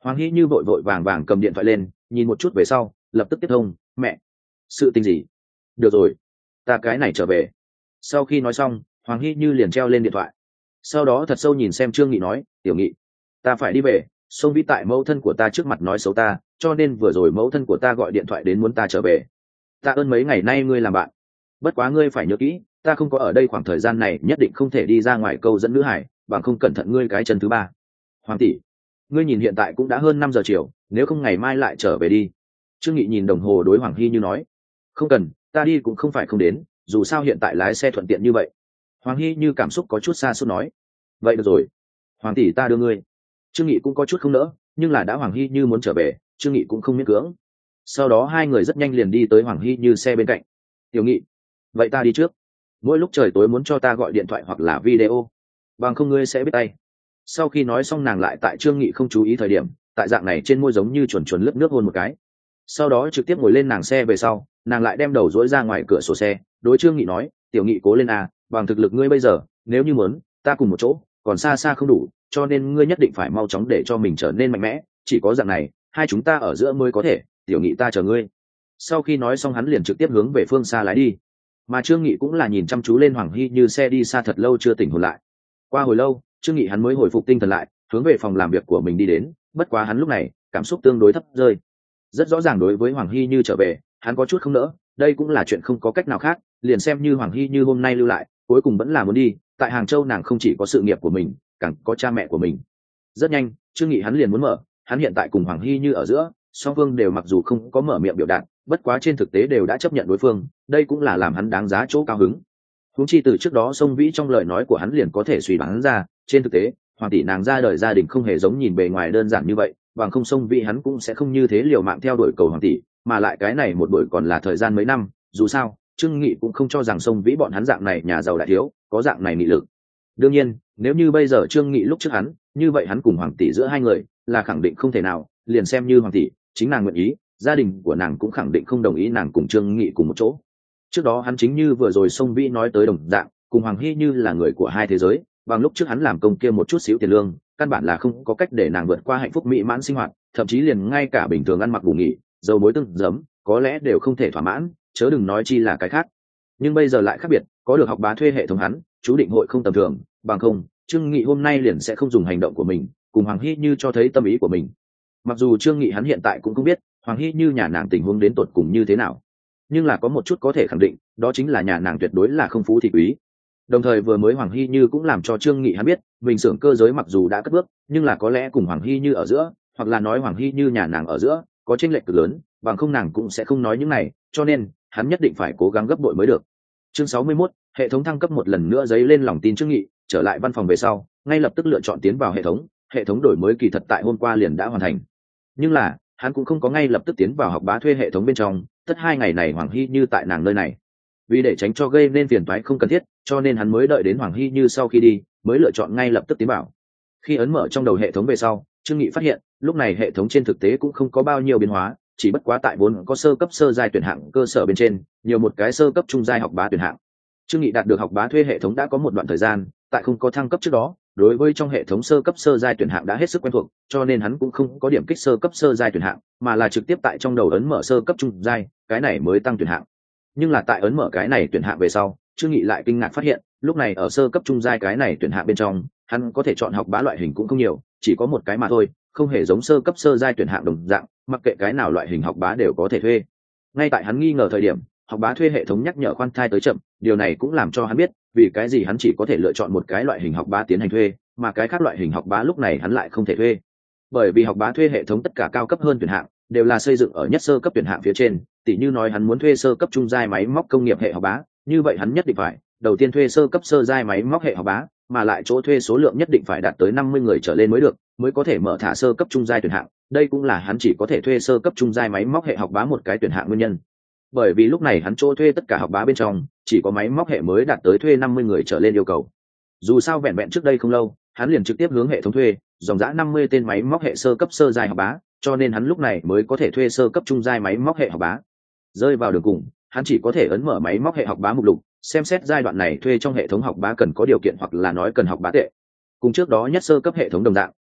Hoàng Hy Như vội vội vàng vàng cầm điện thoại lên, nhìn một chút về sau lập tức tiếp thông. Mẹ, sự tình gì? Được rồi, ta cái này trở về. Sau khi nói xong, Hoàng Hy Như liền treo lên điện thoại. Sau đó thật sâu nhìn xem Trương Nghị nói, Tiểu Nghị, ta phải đi về, Sông Vĩ tại mẫu thân của ta trước mặt nói xấu ta, cho nên vừa rồi mẫu thân của ta gọi điện thoại đến muốn ta trở về. Ta ơn mấy ngày nay ngươi làm bạn, bất quá ngươi phải nhớ kỹ, ta không có ở đây khoảng thời gian này nhất định không thể đi ra ngoài câu dẫn nữ hải, bằng không cẩn thận ngươi cái chân thứ ba. Hoàng tỷ, ngươi nhìn hiện tại cũng đã hơn 5 giờ chiều, nếu không ngày mai lại trở về đi. Trương Nghị nhìn đồng hồ đối Hoàng Hy Như nói, không cần, ta đi cũng không phải không đến, dù sao hiện tại lái xe thuận tiện như vậy. Hoàng Hy Như cảm xúc có chút xa xôi nói, vậy được rồi, Hoàng tỷ ta đưa ngươi. Trương Nghị cũng có chút không nỡ, nhưng là đã Hoàng Hy Như muốn trở về, Trương Nghị cũng không miễn cưỡng. Sau đó hai người rất nhanh liền đi tới Hoàng Hy Như xe bên cạnh. Tiểu Nghị, vậy ta đi trước, mỗi lúc trời tối muốn cho ta gọi điện thoại hoặc là video, bằng không ngươi sẽ biết tay. Sau khi nói xong nàng lại tại Trương Nghị không chú ý thời điểm, tại dạng này trên môi giống như chuồn chuồn lướt nước hôn một cái. Sau đó trực tiếp ngồi lên nàng xe về sau, nàng lại đem đầu dỗi ra ngoài cửa sổ xe, đối Trương Nghị nói, Tiểu Nghị cố lên à, bằng thực lực ngươi bây giờ, nếu như muốn, ta cùng một chỗ, còn xa xa không đủ, cho nên ngươi nhất định phải mau chóng để cho mình trở nên mạnh mẽ, chỉ có dạng này, hai chúng ta ở giữa mới có thể, Tiểu Nghị ta chờ ngươi. Sau khi nói xong hắn liền trực tiếp hướng về phương xa lái đi. Mà Trương Nghị cũng là nhìn chăm chú lên Hoàng Hy Như xe đi xa thật lâu chưa tỉnh hồn lại. Qua hồi lâu, Trương Nghị hắn mới hồi phục tinh thần lại, hướng về phòng làm việc của mình đi đến, bất quá hắn lúc này, cảm xúc tương đối thấp rơi. Rất rõ ràng đối với Hoàng Hy Như trở về, hắn có chút không nỡ, đây cũng là chuyện không có cách nào khác, liền xem như Hoàng Hy Như hôm nay lưu lại, cuối cùng vẫn là muốn đi, tại Hàng Châu nàng không chỉ có sự nghiệp của mình, càng có cha mẹ của mình. Rất nhanh, Trương Nghị hắn liền muốn mở, hắn hiện tại cùng Hoàng Hy Như ở giữa, song phương đều mặc dù không có mở miệng biểu đạt, bất quá trên thực tế đều đã chấp nhận đối phương, đây cũng là làm hắn đáng giá chỗ cao hứng. Huống chi từ trước đó Sông Vĩ trong lời nói của hắn liền có thể suy đoán ra, trên thực tế, Hoàng tỷ nàng ra đời gia đình không hề giống nhìn bề ngoài đơn giản như vậy, bằng không Sông Vĩ hắn cũng sẽ không như thế liều mạng theo đuổi cầu Hoàng tỷ, mà lại cái này một đuổi còn là thời gian mấy năm, dù sao, Trương Nghị cũng không cho rằng Sông Vĩ bọn hắn dạng này nhà giàu đại thiếu, có dạng này nghị lực. Đương nhiên, nếu như bây giờ Trương Nghị lúc trước hắn, như vậy hắn cùng Hoàng tỷ giữa hai người là khẳng định không thể nào, liền xem như Hoàng tỷ, chính nàng nguyện ý, gia đình của nàng cũng khẳng định không đồng ý nàng cùng Trương Nghị cùng một chỗ. Trước đó hắn chính như vừa rồi Sông Vĩ nói tới đồng dạng, cùng Hoàng Hy Như là người của hai thế giới, bằng lúc trước hắn làm công kia một chút xíu tiền lương, căn bản là không có cách để nàng vượt qua hạnh phúc mỹ mãn sinh hoạt, thậm chí liền ngay cả bình thường ăn mặc ngủ nghỉ, dầu muối tương giấm, có lẽ đều không thể thỏa mãn, chớ đừng nói chi là cái khác. Nhưng bây giờ lại khác biệt, có được học bá thuê hệ thống hắn, chú định hội không tầm thường, bằng không, Trương Nghị hôm nay liền sẽ không dùng hành động của mình, cùng Hoàng Hy Như cho thấy tâm ý của mình. Mặc dù Trương Nghị hắn hiện tại cũng không biết Hoàng Hy Như nhà nàng tình huống đến tột cùng như thế nào, nhưng là có một chút có thể khẳng định, đó chính là nhà nàng tuyệt đối là không phú thì quý. Đồng thời vừa mới Hoàng Hy Như cũng làm cho Trương Nghị hắn biết, mình xưởng cơ giới mặc dù đã cất bước, nhưng là có lẽ cùng Hoàng Hy Như ở giữa, hoặc là nói Hoàng Hy Như nhà nàng ở giữa, có chênh lệch cực lớn, bằng không nàng cũng sẽ không nói những này, cho nên hắn nhất định phải cố gắng gấp bội mới được. Chương 61, hệ thống thăng cấp một lần nữa dấy lên lòng tin Trương Nghị, trở lại văn phòng về sau, ngay lập tức lựa chọn tiến vào hệ thống đổi mới kỳ thật tại hôm qua liền đã hoàn thành. Nhưng là, hắn cũng không có ngay lập tức tiến vào học bá thuê hệ thống bên trong, tất 2 ngày này Hoàng Hy Như tại nàng nơi này. Vì để tránh cho gây nên phiền toái không cần thiết, cho nên hắn mới đợi đến Hoàng Hy Như sau khi đi, mới lựa chọn ngay lập tức tiến vào. Khi ấn mở trong đầu hệ thống về sau, Trương Nghị phát hiện, lúc này hệ thống trên thực tế cũng không có bao nhiêu biến hóa, chỉ bất quá tại vốn có sơ cấp sơ giai tuyển hạng cơ sở bên trên, nhiều một cái sơ cấp trung giai học bá tuyển hạng. Trương Nghị đạt được học bá thuê hệ thống đã có một đoạn thời gian, tại không có thăng cấp trước đó, đối với trong hệ thống sơ cấp sơ giai tuyển hạng đã hết sức quen thuộc, cho nên hắn cũng không có điểm kích sơ cấp sơ giai tuyển hạng, mà là trực tiếp tại trong đầu ấn mở sơ cấp trung giai, cái này mới tăng tuyển hạng. Nhưng là tại ấn mở cái này tuyển hạng về sau, Trương Nghị lại kinh ngạc phát hiện, lúc này ở sơ cấp trung giai cái này tuyển hạng bên trong, hắn có thể chọn học bá loại hình cũng không nhiều, chỉ có một cái mà thôi, không hề giống sơ cấp sơ giai tuyển hạng đồng dạng, mặc kệ cái nào loại hình học bá đều có thể thuê. Ngay tại hắn nghi ngờ thời điểm, học bá thuê hệ thống nhắc nhở khoan thai tới chậm, điều này cũng làm cho hắn biết, vì cái gì hắn chỉ có thể lựa chọn một cái loại hình học bá tiến hành thuê, mà cái khác loại hình học bá lúc này hắn lại không thể thuê. Bởi vì học bá thuê hệ thống tất cả cao cấp hơn tuyển hạng đều là xây dựng ở nhất sơ cấp tuyển hạng phía trên, tỉ như nói hắn muốn thuê sơ cấp trung giai máy móc công nghiệp hệ học bá, như vậy hắn nhất định phải đầu tiên thuê sơ cấp sơ giai máy móc hệ học bá, mà lại chỗ thuê số lượng nhất định phải đạt tới 50 người trở lên mới được, mới có thể mở thả sơ cấp trung giai tuyển hạng. Đây cũng là hắn chỉ có thể thuê sơ cấp trung giai máy móc hệ học bá một cái tuyển hạng nguyên nhân. Bởi vì lúc này hắn chỗ thuê tất cả học bá bên trong, chỉ có máy móc hệ mới đạt tới thuê 50 người trở lên yêu cầu. Dù sao vẹn vẹn trước đây không lâu, hắn liền trực tiếp hướng hệ thống thuê dòng dã 50 tên máy móc hệ sơ cấp sơ giai học bá, cho nên hắn lúc này mới có thể thuê sơ cấp trung giai máy móc hệ học bá. Rơi vào đường cùng, hắn chỉ có thể ấn mở máy móc hệ học bá mục lục, xem xét giai đoạn này thuê trong hệ thống học bá cần có điều kiện hoặc là nói cần học bá tệ. Cùng trước đó nhất sơ cấp hệ thống đồng dạng,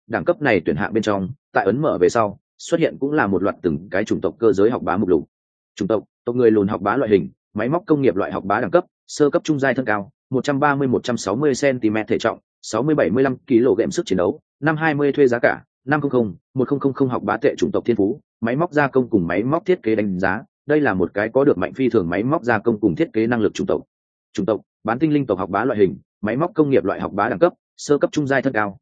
đẳng cấp này tuyển hạng bên trong tại ấn mở về sau xuất hiện cũng là một loạt từng cái chủng tộc cơ giới học bá mục lục. Chủng tộc: tộc người lùn học bá loại hình, máy móc công nghiệp loại học bá đẳng cấp, sơ cấp trung giai thân cao, 130-160 cm thể trọng, 60-75 kg sức chiến đấu, 520 thuê giá cả, 500-1000 học bá tệ. Chủng tộc thiên phú: máy móc gia công cùng máy móc thiết kế đánh giá, đây là một cái có được mạnh phi thường máy móc gia công cùng thiết kế năng lực chủng tộc. Chủng tộc: bán tinh linh tộc học bá loại hình, máy móc công nghiệp loại học bá đẳng cấp, sơ cấp trung giai thân cao,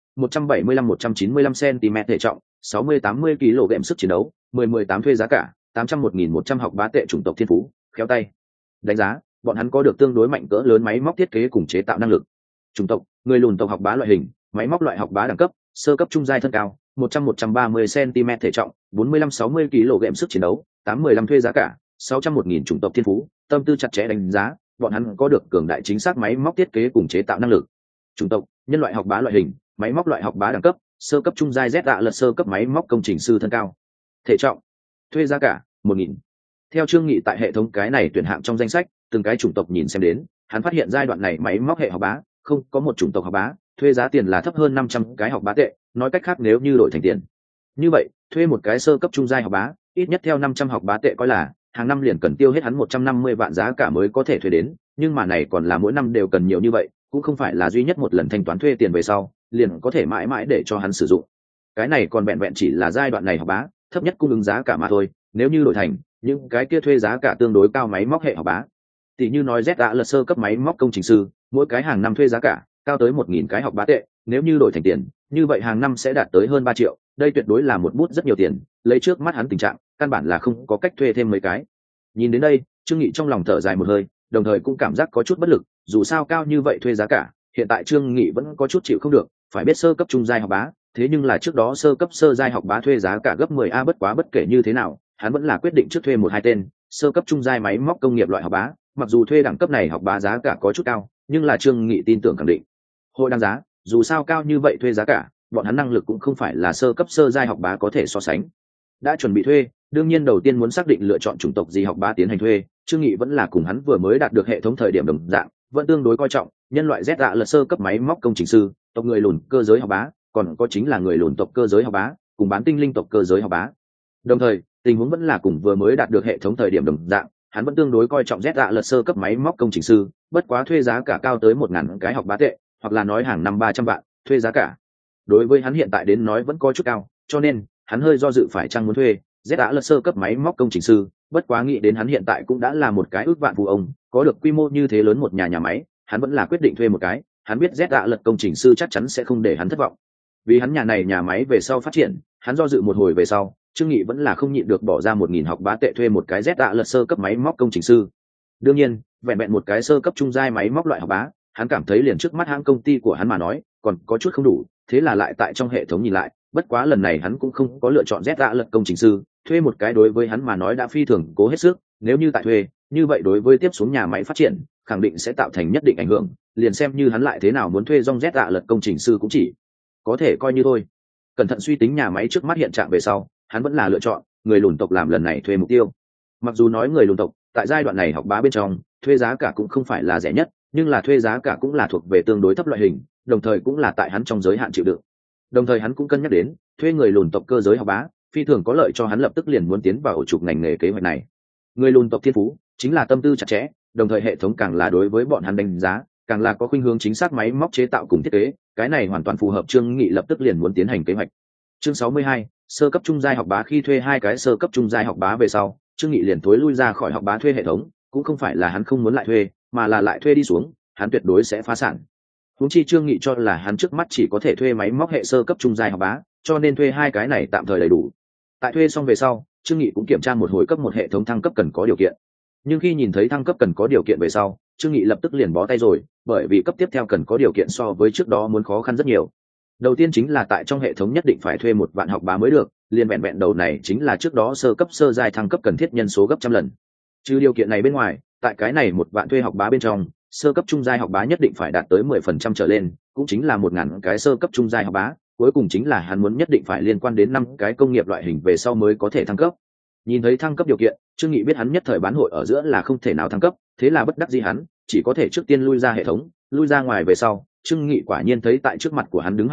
175-195 cm thể trọng, 60-80 kg sức chiến đấu, 10-18 thuê giá cả, 800-1100 học bá tệ. Chủng tộc thiên phú: khéo tay đánh giá, bọn hắn có được tương đối mạnh cỡ lớn máy móc thiết kế cùng chế tạo năng lực. Chủng tộc: người lùn tộc học bá loại hình, máy móc loại học bá đẳng cấp, sơ cấp trung giai thân cao, 100-130 cm thể trọng, 45-60 kg sức chiến đấu, 8-15 thuê giá cả, 601.000. Chủng tộc thiên phú: tâm tư chặt chẽ đánh giá, bọn hắn có được cường đại chính xác máy móc thiết kế cùng chế tạo năng lực. Chủng tộc: nhân loại học bá loại hình, máy móc loại học bá đẳng cấp, sơ cấp trung giai Z lật sơ cấp máy móc công trình sư thân cao. Thể trọng, thuê giá cả 1.000. Theo Trương Nghị tại hệ thống cái này tuyển hạng trong danh sách, từng cái chủng tộc nhìn xem đến, hắn phát hiện giai đoạn này máy móc hệ học bá không có một chủng tộc học bá thuê giá tiền là thấp hơn 500 cái học bá tệ. Nói cách khác, nếu như đổi thành tiền như vậy, thuê một cái sơ cấp trung giai học bá ít nhất theo 500 học bá tệ, coi là hàng năm liền cần tiêu hết hắn 150 vạn giá cả mới có thể thuê đến. Nhưng mà này còn là mỗi năm đều cần nhiều như vậy, cũng không phải là duy nhất một lần thanh toán thuê tiền về sau liền có thể mãi mãi để cho hắn sử dụng. Cái này còn vẹn vẹn chỉ là giai đoạn này học bá thấp nhất cung ứng giá cả mà thôi. Nếu như đổi thành những cái kia thuê giá cả tương đối cao máy móc hệ học bá, tỷ như nói Z lật sơ cấp máy móc công trình sư, mỗi cái hàng năm thuê giá cả cao tới 1.000 cái học bá tệ. Nếu như đổi thành tiền, như vậy hàng năm sẽ đạt tới hơn 3 triệu. Đây tuyệt đối là một bút rất nhiều tiền, lấy trước mắt hắn tình trạng căn bản là không có cách thuê thêm mấy cái. Nhìn đến đây, Trương Nghị trong lòng thở dài một hơi, đồng thời cũng cảm giác có chút bất lực. Dù sao cao như vậy thuê giá cả, hiện tại Trương Nghị vẫn có chút chịu không được. Phải biết sơ cấp trung giai học bá, thế nhưng là trước đó sơ cấp sơ giai học bá thuê giá cả gấp 10A. Bất quá bất kể như thế nào, hắn vẫn là quyết định trước thuê 1-2 tên sơ cấp trung giai máy móc công nghiệp loại học bá. Mặc dù thuê đẳng cấp này học bá giá cả có chút cao, nhưng là Trương Nghị tin tưởng khẳng định hội đáng giá. Dù sao cao như vậy thuê giá cả, bọn hắn năng lực cũng không phải là sơ cấp sơ giai học bá có thể so sánh. Đã chuẩn bị thuê, đương nhiên đầu tiên muốn xác định lựa chọn chủng tộc gì học bá tiến hành thuê. Trương Nghị vẫn là cùng hắn vừa mới đạt được hệ thống thời điểm đồng dạng, vẫn tương đối coi trọng nhân loại Z lật sơ cấp máy móc công trình sư, tộc người lùn cơ giới học bá, còn có chính là người lùn tộc cơ giới học bá, cùng bán tinh linh tộc cơ giới học bá. Đồng thời, tình huống vẫn là cùng vừa mới đạt được hệ thống thời điểm đồng dạng, hắn vẫn tương đối coi trọng Z lật sơ cấp máy móc công trình sư, bất quá thuê giá cả cao tới 1.000 cái học bá tệ, hoặc là nói hàng năm 300 vạn thuê giá cả. Đối với hắn hiện tại đến nói vẫn có chút cao, cho nên hắn hơi do dự phải chăng muốn thuê Z lật sơ cấp máy móc công trình sư. Bất quá nghĩ đến hắn hiện tại cũng đã là một cái ước vạn phụ ông, có được quy mô như thế lớn một nhà máy, hắn vẫn là quyết định thuê một cái. Hắn biết Z lật công trình sư chắc chắn sẽ không để hắn thất vọng, vì hắn nhà máy về sau phát triển. Hắn do dự một hồi về sau, Trương Nghị vẫn là không nhịn được bỏ ra 1.000 học bá tệ thuê một cái Z lật sơ cấp máy móc công trình sư. Đương nhiên, vẹn vẹn một cái sơ cấp trung giai máy móc loại học bá, hắn cảm thấy liền trước mắt hãng công ty của hắn mà nói còn có chút không đủ, thế là lại tại trong hệ thống nhìn lại. Bất quá lần này hắn cũng không có lựa chọn Z lật công trình sư, thuê một cái đối với hắn mà nói đã phi thường cố hết sức. Nếu như tại thuê, như vậy đối với tiếp xuống nhà máy phát triển khẳng định sẽ tạo thành nhất định ảnh hưởng, liền xem như hắn lại thế nào muốn thuê dong Z lật công trình sư cũng chỉ có thể coi như thôi. Cẩn thận suy tính nhà máy trước mắt hiện trạng về sau, hắn vẫn là lựa chọn người lùn tộc làm lần này thuê mục tiêu. Mặc dù nói người lùn tộc tại giai đoạn này học bá bên trong thuê giá cả cũng không phải là rẻ nhất, nhưng là thuê giá cả cũng là thuộc về tương đối thấp loại hình, đồng thời cũng là tại hắn trong giới hạn chịu đựng. Đồng thời hắn cũng cân nhắc đến thuê người lùn tộc cơ giới học bá phi thường có lợi cho hắn lập tức liền muốn tiến vào ổ trục ngành nghề kế hoạch này. Người lùn tộc thiên phú chính là tâm tư chặt chẽ, đồng thời hệ thống càng là đối với bọn hắn đánh giá càng là có khuynh hướng chính xác máy móc chế tạo cùng thiết kế. Cái này hoàn toàn phù hợp Trương Nghị lập tức liền muốn tiến hành kế hoạch. Chương 62, sơ cấp trung giai học bá. Khi thuê 2 cái sơ cấp trung giai học bá về sau, Trương Nghị liền thối lui ra khỏi học bá thuê hệ thống. Cũng không phải là hắn không muốn lại thuê, mà là lại thuê đi xuống hắn tuyệt đối sẽ phá sản. Huống chi Trương Nghị cho là hắn trước mắt chỉ có thể thuê máy móc hệ sơ cấp trung giai học bá, cho nên thuê 2 cái này tạm thời đầy đủ. Tại thuê xong về sau, Trương Nghị cũng kiểm tra một hồi cấp một hệ thống thăng cấp cần có điều kiện. Nhưng khi nhìn thấy thăng cấp cần có điều kiện về sau, Trương Nghị lập tức liền bó tay rồi, bởi vì cấp tiếp theo cần có điều kiện so với trước đó muốn khó khăn rất nhiều. Đầu tiên chính là tại trong hệ thống nhất định phải thuê 1 vạn học bá mới được, liền vẹn vẹn đầu này chính là trước đó sơ cấp sơ giai thăng cấp cần thiết nhân số gấp trăm lần. Trừ điều kiện này bên ngoài, tại cái này 1 vạn thuê học bá bên trong, sơ cấp trung giai học bá nhất định phải đạt tới 10% trở lên, cũng chính là 1.000 cái sơ cấp trung giai học bá. Cuối cùng chính là hắn muốn nhất định phải liên quan đến 5 cái công nghiệp loại hình về sau mới có thể thăng cấp. Nhìn thấy thăng cấp điều kiện, Trương Nghị biết hắn nhất thời bán hội ở giữa là không thể nào thăng cấp, thế là bất đắc dĩ hắn chỉ có thể trước tiên lui ra hệ thống. Lui ra ngoài về sau, Trương Nghị quả nhiên thấy tại trước mặt của hắn đứng 2 người,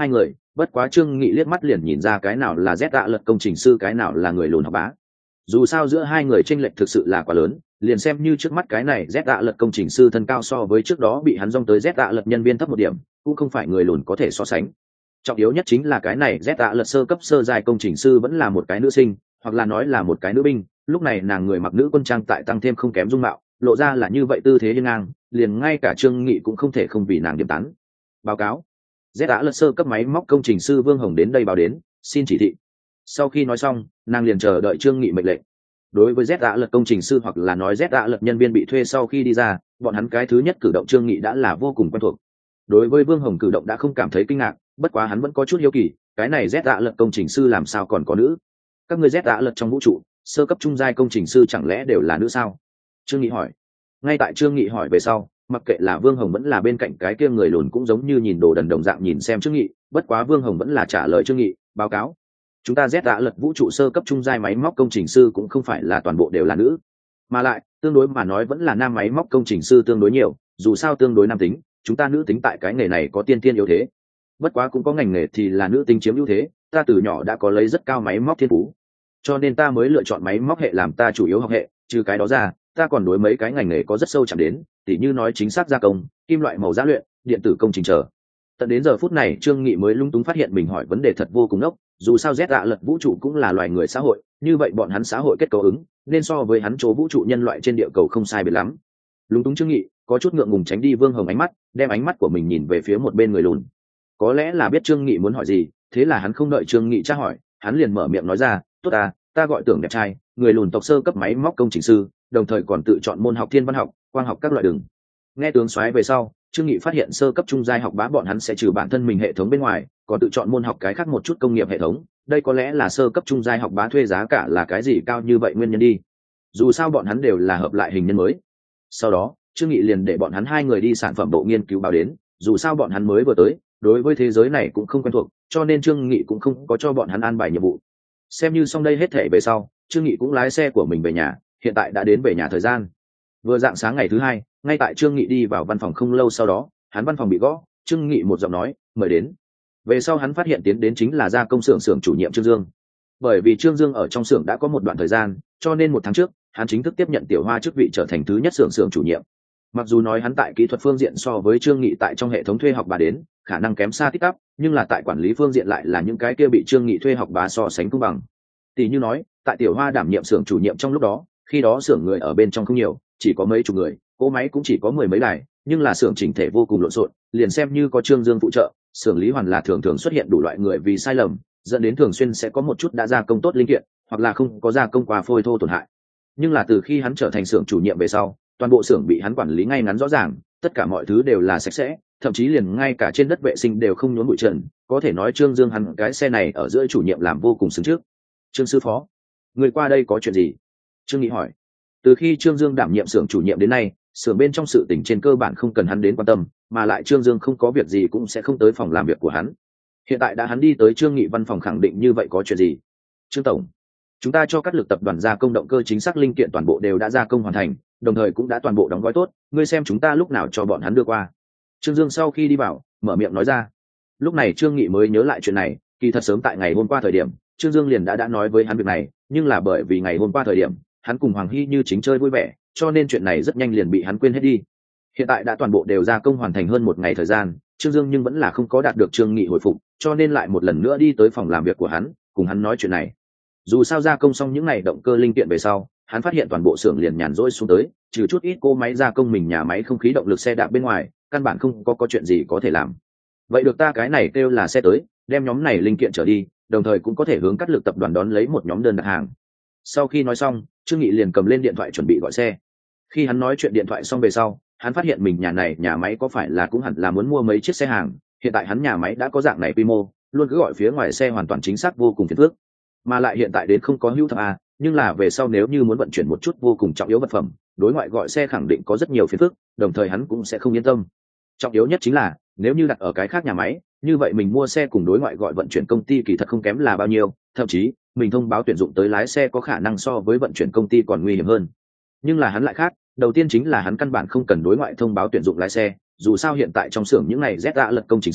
bất quá Trương Nghị liếc mắt liền nhìn ra cái nào là Z ạ lật công trình sư, cái nào là người lùn học bá. Dù sao giữa hai người chênh lệch thực sự là quá lớn, liền xem như trước mắt cái này Z ạ lật công trình sư thân cao so với trước đó bị hắn dong tới Z ạ lật nhân viên thấp một điểm, cũng không phải người lùn có thể so sánh. Trọng yếu nhất chính là cái này Z ạ lật sơ cấp sơ giai công trình sư vẫn là một cái nữ sinh, hoặc là nói là một cái nữ binh. Lúc này nàng người mặc nữ quân trang tại tăng thêm không kém dung mạo, lộ ra là như vậy tư thế hiên ngang, liền ngay cả Trương Nghị cũng không thể không vì nàng điểm tán. Báo cáo, Z ạ lật sơ cấp máy móc công trình sư Vương Hồng đến đây báo đến, xin chỉ thị. Sau khi nói xong, nàng liền chờ đợi Trương Nghị mệnh lệnh. Đối với Z ạ lật công trình sư hoặc là nói Z ạ lật nhân viên bị thuê sau khi đi ra, bọn hắn cái thứ nhất cử động Trương Nghị đã là vô cùng quen thuộc. Đối với Vương Hồng cử động đã không cảm thấy kinh ngạc, bất quá hắn vẫn có chút hiếu kỳ, cái này Z ạ lật công trình sư làm sao còn có nữ? Các ngươi Z ạ lật trong vũ trụ, sơ cấp trung giai công trình sư chẳng lẽ đều là nữ sao? Trương Nghị hỏi. Ngay tại Trương Nghị hỏi về sau, mặc kệ là Vương Hồng vẫn là bên cạnh cái kia người lùn cũng giống như nhìn đồ đần đồng dạng nhìn xem Trương Nghị, bất quá Vương Hồng vẫn là trả lời Trương Nghị, báo cáo. Chúng ta Z ạ lật vũ trụ sơ cấp trung giai máy móc công trình sư cũng không phải là toàn bộ đều là nữ, mà lại tương đối mà nói vẫn là nam máy móc công trình sư tương đối nhiều, dù sao tương đối nam tính, chúng ta nữ tính tại cái nghề này có tiên tiên yếu thế. Bất quá cũng có ngành nghề thì là nữ tính chiếm ưu thế, ta từ nhỏ đã có lấy rất cao máy móc thiên phú, cho nên ta mới lựa chọn máy móc hệ làm ta chủ yếu học hệ. Trừ cái đó ra, ta còn đối mấy cái ngành nghề có rất sâu chạm đến, tỉ như nói chính xác gia công, kim loại màu giá luyện, điện tử công trình chờ. Tận đến giờ phút này Trương Nghị mới lung túng phát hiện mình hỏi vấn đề thật vô cùng ngốc. Dù sao Z ạ lật vũ trụ cũng là loài người xã hội, như vậy bọn hắn xã hội kết cấu ứng nên so với hắn chỗ vũ trụ nhân loại trên địa cầu không sai biệt lắm. Lung túng Trương Nghị có chút ngượng ngùng tránh đi Vương Hồng ánh mắt, đem ánh mắt của mình nhìn về phía một bên người lùn. Có lẽ là biết Trương Nghị muốn hỏi gì, thế là hắn không đợi Trương Nghị tra hỏi, hắn liền mở miệng nói ra, tốt à, ta gọi Tưởng đẹp trai, người lùn tộc sơ cấp máy móc công trình sư, đồng thời còn tự chọn môn học thiên văn học, quang học các loại đường. Nghe tướng soái về sau, Trương Nghị phát hiện sơ cấp trung giai học bá bọn hắn sẽ trừ bản thân mình hệ thống bên ngoài, còn tự chọn môn học cái khác một chút công nghiệp hệ thống. Đây có lẽ là sơ cấp trung giai học bá thuê giá cả là cái gì cao như vậy nguyên nhân đi. Dù sao bọn hắn đều là hợp lại hình nhân mới. Sau đó, Trương Nghị liền để bọn hắn hai người đi sản phẩm bộ nghiên cứu báo đến. Dù sao bọn hắn mới vừa tới, đối với thế giới này cũng không quen thuộc, cho nên Trương Nghị cũng không có cho bọn hắn an bài nhiệm vụ. Xem như xong đây hết thể về sau, Trương Nghị cũng lái xe của mình về nhà. Hiện tại đã đến về nhà thời gian. Vừa dạng sáng ngày thứ hai, ngay tại Trương Nghị đi vào văn phòng không lâu sau đó, hắn văn phòng bị gõ. Trương Nghị một giọng nói, mời đến. Về sau hắn phát hiện tiến đến chính là gia công xưởng chủ nhiệm Trương Dương. Bởi vì Trương Dương ở trong xưởng đã có một đoạn thời gian, cho nên 1 tháng trước, hắn chính thức tiếp nhận Tiểu Hoa chức vị trở thành thứ nhất xưởng chủ nhiệm. Mặc dù nói hắn tại kỹ thuật phương diện so với Trương Nghị tại trong hệ thống thuê học bà đến, khả năng kém xa tích tắp, nhưng là tại quản lý phương diện lại là những cái kia bị Trương Nghị thuê học bà so sánh công bằng. Tỷ như nói, tại Tiểu Hoa đảm nhiệm xưởng chủ nhiệm trong lúc đó, khi đó xưởng người ở bên trong không nhiều, chỉ có mấy chục người, cỗ máy cũng chỉ có 10 mấy đài, nhưng là xưởng chỉnh thể vô cùng lộn xộn, liền xem như có Trương Dương phụ trợ, xưởng lý hoàn là thường thường xuất hiện đủ loại người vì sai lầm, dẫn đến thường xuyên sẽ có một chút đã gia công tốt linh kiện, hoặc là không có gia công qua phôi thô tổn hại. Nhưng là từ khi hắn trở thành xưởng chủ nhiệm về sau, toàn bộ xưởng bị hắn quản lý ngay ngắn rõ ràng, tất cả mọi thứ đều là sạch sẽ, thậm chí liền ngay cả trên đất vệ sinh đều không nhốn bụi trần, có thể nói Trương Dương hắn cái xe này ở giữa chủ nhiệm làm vô cùng xứng trước. Trương sư phó, người qua đây có chuyện gì? Trương Nghị hỏi. Từ khi Trương Dương đảm nhiệm xưởng chủ nhiệm đến nay, xưởng bên trong sự tình trên cơ bản không cần hắn đến quan tâm, mà lại Trương Dương không có việc gì cũng sẽ không tới phòng làm việc của hắn. Hiện tại đã hắn đi tới Trương Nghị văn phòng khẳng định như vậy có chuyện gì? Trương tổng, chúng ta cho các lực tập đoàn gia công động cơ chính xác linh kiện toàn bộ đều đã gia công hoàn thành, đồng thời cũng đã toàn bộ đóng gói tốt, ngươi xem chúng ta lúc nào cho bọn hắn đưa qua. Trương Dương sau khi đi vào, mở miệng nói ra. Lúc này Trương Nghị mới nhớ lại chuyện này, kỳ thật sớm tại ngày hôm qua thời điểm, Trương Dương liền đã nói với hắn việc này, nhưng là bởi vì ngày hôm qua thời điểm, hắn cùng Hoàng Hy như chính chơi vui vẻ, cho nên chuyện này rất nhanh liền bị hắn quên hết đi. Hiện tại đã toàn bộ đều gia công hoàn thành hơn 1 ngày thời gian, Trương Dương nhưng vẫn là không có đạt được Trương Nghị hồi phục, cho nên lại một lần nữa đi tới phòng làm việc của hắn, cùng hắn nói chuyện này. Dù sao gia công xong những ngày động cơ linh kiện về sau, hắn phát hiện toàn bộ xưởng liền nhàn rỗi xuống tới, trừ chút ít cô máy gia công mình nhà máy không khí động lực xe đạp bên ngoài, căn bản không có chuyện gì có thể làm. Vậy được ta cái này kêu là xe tới, đem nhóm này linh kiện trở đi, đồng thời cũng có thể hướng cắt lực tập đoàn đón lấy một nhóm đơn đặt hàng. Sau khi nói xong, Trương Nghị liền cầm lên điện thoại chuẩn bị gọi xe. Khi hắn nói chuyện điện thoại xong về sau, hắn phát hiện mình nhà máy có phải là cũng hẳn là muốn mua mấy chiếc xe hàng. Hiện tại hắn nhà máy đã có dạng này quy mô, luôn cứ gọi phía ngoài xe hoàn toàn chính xác vô cùng phiền phức. Mà lại hiện tại đến không có hữu thập a, nhưng là về sau nếu như muốn vận chuyển một chút vô cùng trọng yếu vật phẩm, đối ngoại gọi xe khẳng định có rất nhiều phiền phức, đồng thời hắn cũng sẽ không yên tâm. Trọng yếu nhất chính là, nếu như đặt ở cái khác nhà máy, như vậy mình mua xe cùng đối ngoại gọi vận chuyển công ty kỳ thật không kém là bao nhiêu, thậm chí mình thông báo tuyển dụng tới lái xe có khả năng so với vận chuyển công ty còn nguy hiểm hơn. Nhưng là hắn lại khác, đầu tiên chính là hắn căn bản không cần đối ngoại thông báo tuyển dụng lái xe, dù sao hiện tại trong xưởng những này Z lật công trình sư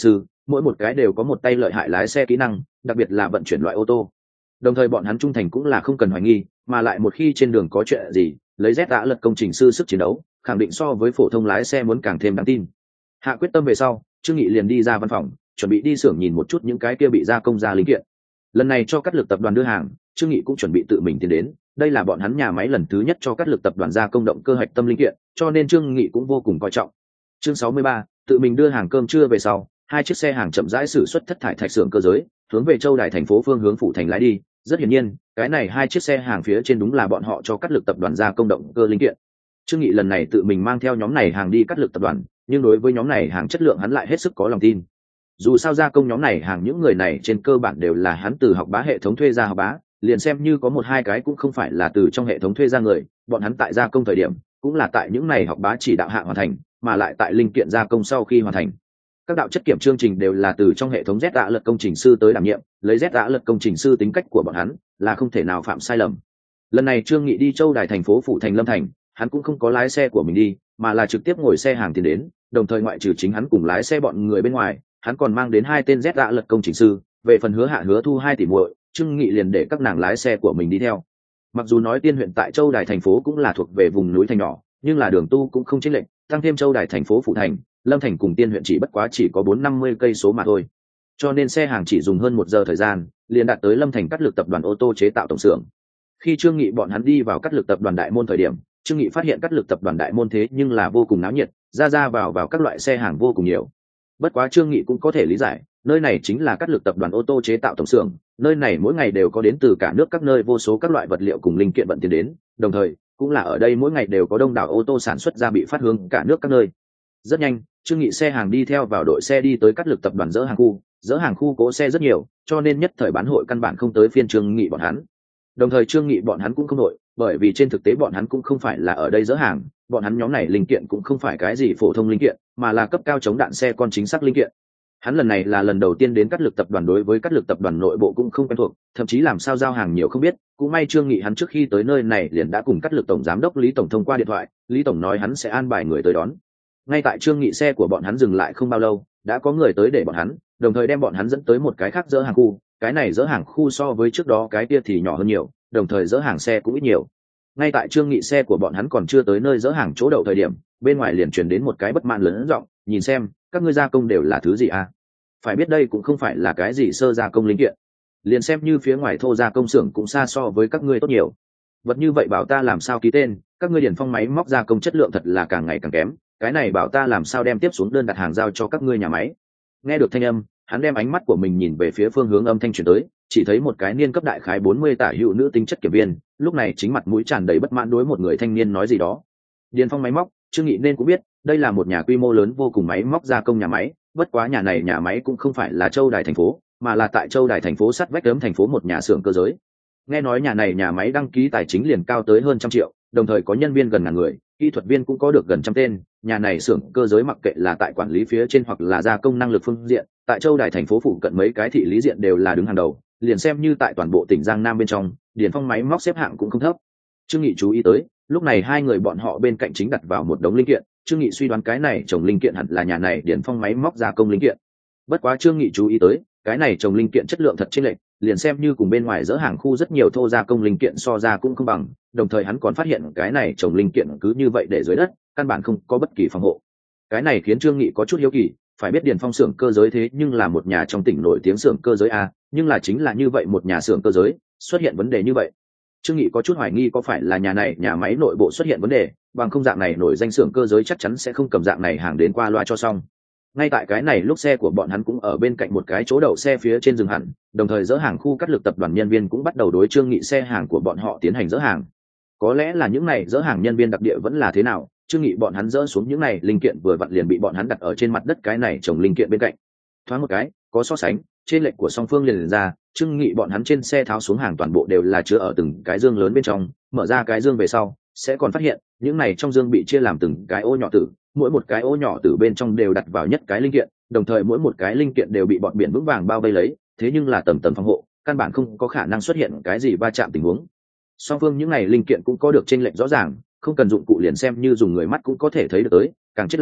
mỗi một cái đều có một tay lợi hại lái xe kỹ năng, đặc biệt là vận chuyển loại ô tô. Đồng thời bọn hắn trung thành cũng là không cần hoài nghi, mà lại một khi trên đường có chuyện gì, lấy Z đã lật công trình sư sức chiến đấu, khẳng định so với phổ thông lái xe muốn càng thêm đáng tin. Hạ quyết tâm về sau, Trương Nghị liền đi ra văn phòng, chuẩn bị đi xưởng nhìn một chút những cái kia bị gia công ra linh kiện. Lần này cho Cát Lực tập đoàn đưa hàng, Trương Nghị cũng chuẩn bị tự mình tiến đến, đây là bọn hắn nhà máy lần thứ nhất cho Cát Lực tập đoàn gia công động cơ hạch tâm linh kiện, cho nên Trương Nghị cũng vô cùng coi trọng. Chương 63, tự mình đưa hàng cơm trưa về sau, hai chiếc xe hàng chậm rãi xử xuất thất thải thạch xưởng cơ giới, hướng về Châu Đài thành phố phương hướng phụ thành lái đi. Rất hiển nhiên, cái này hai chiếc xe hàng phía trên đúng là bọn họ cho Cát Lực tập đoàn gia công động cơ linh kiện. Trương Nghị lần này tự mình mang theo nhóm này hàng đi Cát Lực tập đoàn, nhưng đối với nhóm này hàng chất lượng hắn lại hết sức có lòng tin. Dù sao gia công nhóm này hàng những người này trên cơ bản đều là hắn từ học bá hệ thống thuê ra học bá, liền xem như có một hai cái cũng không phải là từ trong hệ thống thuê ra người, bọn hắn tại gia công thời điểm cũng là tại những này học bá chỉ đạo hạ hoàn thành, mà lại tại linh kiện gia công sau khi hoàn thành. Các đạo chất kiểm chương trình đều là từ trong hệ thống Z đã lật công trình sư tới đảm nhiệm, lấy Z đã lật công trình sư tính cách của bọn hắn là không thể nào phạm sai lầm. Lần này Trương Nghị đi Châu Đài thành phố phụ thành Lâm Thành, hắn cũng không có lái xe của mình đi, mà là trực tiếp ngồi xe hàng tiến đến, đồng thời ngoại trừ chính hắn cùng lái xe bọn người bên ngoài, hắn còn mang đến hai tên Z đã lật công trình sư, về phần Hứa Hạ Hứa Thu 2 tỷ muội, Trương Nghị liền để các nàng lái xe của mình đi theo. Mặc dù nói Tiên huyện tại Châu Đài thành phố cũng là thuộc về vùng núi thành nhỏ, nhưng là đường tu cũng không chênh lệch, tăng thêm Châu Đài thành phố phụ thành, Lâm Thành cùng Tiên huyện chỉ bất quá chỉ có 450 cây số mà thôi. Cho nên xe hàng chỉ dùng hơn 1 giờ thời gian, liền đạt tới Lâm Thành Cát Lực tập đoàn ô tô chế tạo tổng xưởng. Khi Trương Nghị bọn hắn đi vào Cát Lực tập đoàn đại môn thời điểm, Trương Nghị phát hiện Cát Lực tập đoàn đại môn thế nhưng là vô cùng náo nhiệt, ra vào các loại xe hàng vô cùng nhiều. Bất quá Trương Nghị cũng có thể lý giải, nơi này chính là Cát Lực tập đoàn ô tô chế tạo tổng xưởng, nơi này mỗi ngày đều có đến từ cả nước các nơi vô số các loại vật liệu cùng linh kiện vận chuyển đến, đồng thời cũng là ở đây mỗi ngày đều có đông đảo ô tô sản xuất ra bị phát hướng cả nước các nơi. Rất nhanh, Trương Nghị xe hàng đi theo vào đội xe đi tới Cát Lực tập đoàn dỡ hàng khu cỗ xe rất nhiều, cho nên nhất thời bán hội căn bản không tới phiên Trương Nghị bọn hắn. Đồng thời Trương Nghị bọn hắn cũng không đội, bởi vì trên thực tế bọn hắn cũng không phải là ở đây dỡ hàng, bọn hắn nhóm này linh kiện cũng không phải cái gì phổ thông linh kiện, mà là cấp cao chống đạn xe con chính xác linh kiện. Hắn lần này là lần đầu tiên đến Cát Lực tập đoàn, đối với Cát Lực tập đoàn nội bộ cũng không quen thuộc, thậm chí làm sao giao hàng nhiều không biết. Cũng may Trương Nghị hắn trước khi tới nơi này liền đã cùng Cát Lực tổng giám đốc Lý tổng thông qua điện thoại, Lý tổng nói hắn sẽ an bài người tới đón. Ngay tại Trương Nghị xe của bọn hắn dừng lại không bao lâu, đã có người tới để bọn hắn, đồng thời đem bọn hắn dẫn tới một cái khác dỡ hàng khu. Cái này dỡ hàng khu so với trước đó cái kia thì nhỏ hơn nhiều, đồng thời dỡ hàng xe cũng ít nhiều. Ngay tại Trương Nghị xe của bọn hắn còn chưa tới nơi dỡ hàng chỗ đậu thời điểm, bên ngoài liền truyền đến một cái bất mãn lớn giọng, nhìn xem, các ngươi gia công đều là thứ gì à? Phải biết đây cũng không phải là cái gì sơ gia công linh kiện, liền xem như phía ngoài thô gia công xưởng cũng xa so với các ngươi tốt nhiều. Vật như vậy bảo ta làm sao ký tên, các ngươi điển phong máy móc gia công chất lượng thật là càng ngày càng kém, cái này bảo ta làm sao đem tiếp xuống đơn đặt hàng giao cho các ngươi nhà máy. Nghe được thanh âm, hắn đem ánh mắt của mình nhìn về phía phương hướng âm thanh truyền tới, chỉ thấy một cái niên cấp đại khái 40 tả hữu nữ tính chất kiểm viên, lúc này chính mặt mũi tràn đầy bất mãn đối một người thanh niên nói gì đó. Điền Phong máy móc, Trương Nghị nên cũng biết, đây là một nhà quy mô lớn vô cùng máy móc gia công nhà máy, bất quá nhà này nhà máy cũng không phải là Châu Đài thành phố, mà là tại Châu Đài thành phố sát vách ấm thành phố một nhà xưởng cơ giới. Nghe nói nhà này nhà máy đăng ký tài chính liền cao tới hơn 100 triệu, đồng thời có nhân viên gần ngàn người, kỹ thuật viên cũng có được gần 100 tên. Nhà này xưởng cơ giới mặc kệ là tại quản lý phía trên hoặc là gia công năng lực phương diện, tại Châu Đài thành phố phụ cận mấy cái thị lý diện đều là đứng hàng đầu, liền xem như tại toàn bộ tỉnh Giang Nam bên trong, Điền Phong máy móc xếp hạng cũng không thấp. Trương Nghị chú ý tới, lúc này hai người bọn họ bên cạnh chính đặt vào một đống linh kiện, Trương Nghị suy đoán cái này chồng linh kiện hẳn là nhà này Điền Phong máy móc gia công linh kiện. Bất quá Trương Nghị chú ý tới, cái này chồng linh kiện chất lượng thật chênh lệch, liền xem như cùng bên ngoài dỡ hàng khu rất nhiều thô gia công linh kiện so ra cũng không bằng, đồng thời hắn còn phát hiện cái này chồng linh kiện cứ như vậy để dưới đất, căn bản không có bất kỳ phòng hộ. Cái này khiến Trương Nghị có chút hiếu kỳ, phải biết Điền Phong xưởng cơ giới thế nhưng là một nhà trong tỉnh nổi tiếng xưởng cơ giới a, nhưng là chính là như vậy một nhà xưởng cơ giới xuất hiện vấn đề như vậy. Trương Nghị có chút hoài nghi có phải là nhà này nhà máy nội bộ xuất hiện vấn đề, bằng không dạng này nổi danh xưởng cơ giới chắc chắn sẽ không cầm dạng này hàng đến qua loa cho xong. Ngay tại cái này lúc xe của bọn hắn cũng ở bên cạnh một cái chỗ đậu xe phía trên dừng hẳn, đồng thời dỡ hàng khu Cát Lực tập đoàn nhân viên cũng bắt đầu đối Trương Nghị xe hàng của bọn họ tiến hành dỡ hàng. Có lẽ là những này dỡ hàng nhân viên đặc địa vẫn là thế nào, Trương Nghị bọn hắn dỡ xuống những này linh kiện vừa vặn liền bị bọn hắn đặt ở trên mặt đất cái này chồng linh kiện bên cạnh. Thoáng một cái, có so sánh, trên lệch của song phương liền ra, Trương Nghị bọn hắn trên xe tháo xuống hàng toàn bộ đều là chứa ở từng cái dương lớn bên trong, mở ra cái dương về sau, sẽ còn phát hiện, những này trong dương bị chia làm từng cái ô nhỏ tử, mỗi một cái ô nhỏ tử bên trong đều đặt vào nhất cái linh kiện, đồng thời mỗi một cái linh kiện đều bị bọn biển vững vàng bao vây lấy, thế nhưng là tầng tầng phòng hộ, căn bản không có khả năng xuất hiện cái gì va chạm tình huống. Song phương những này linh kiện cũng có được chênh lệch rõ ràng, không cần dụng cụ liền xem như dùng người mắt cũng có thể thấy được tới, càng chết là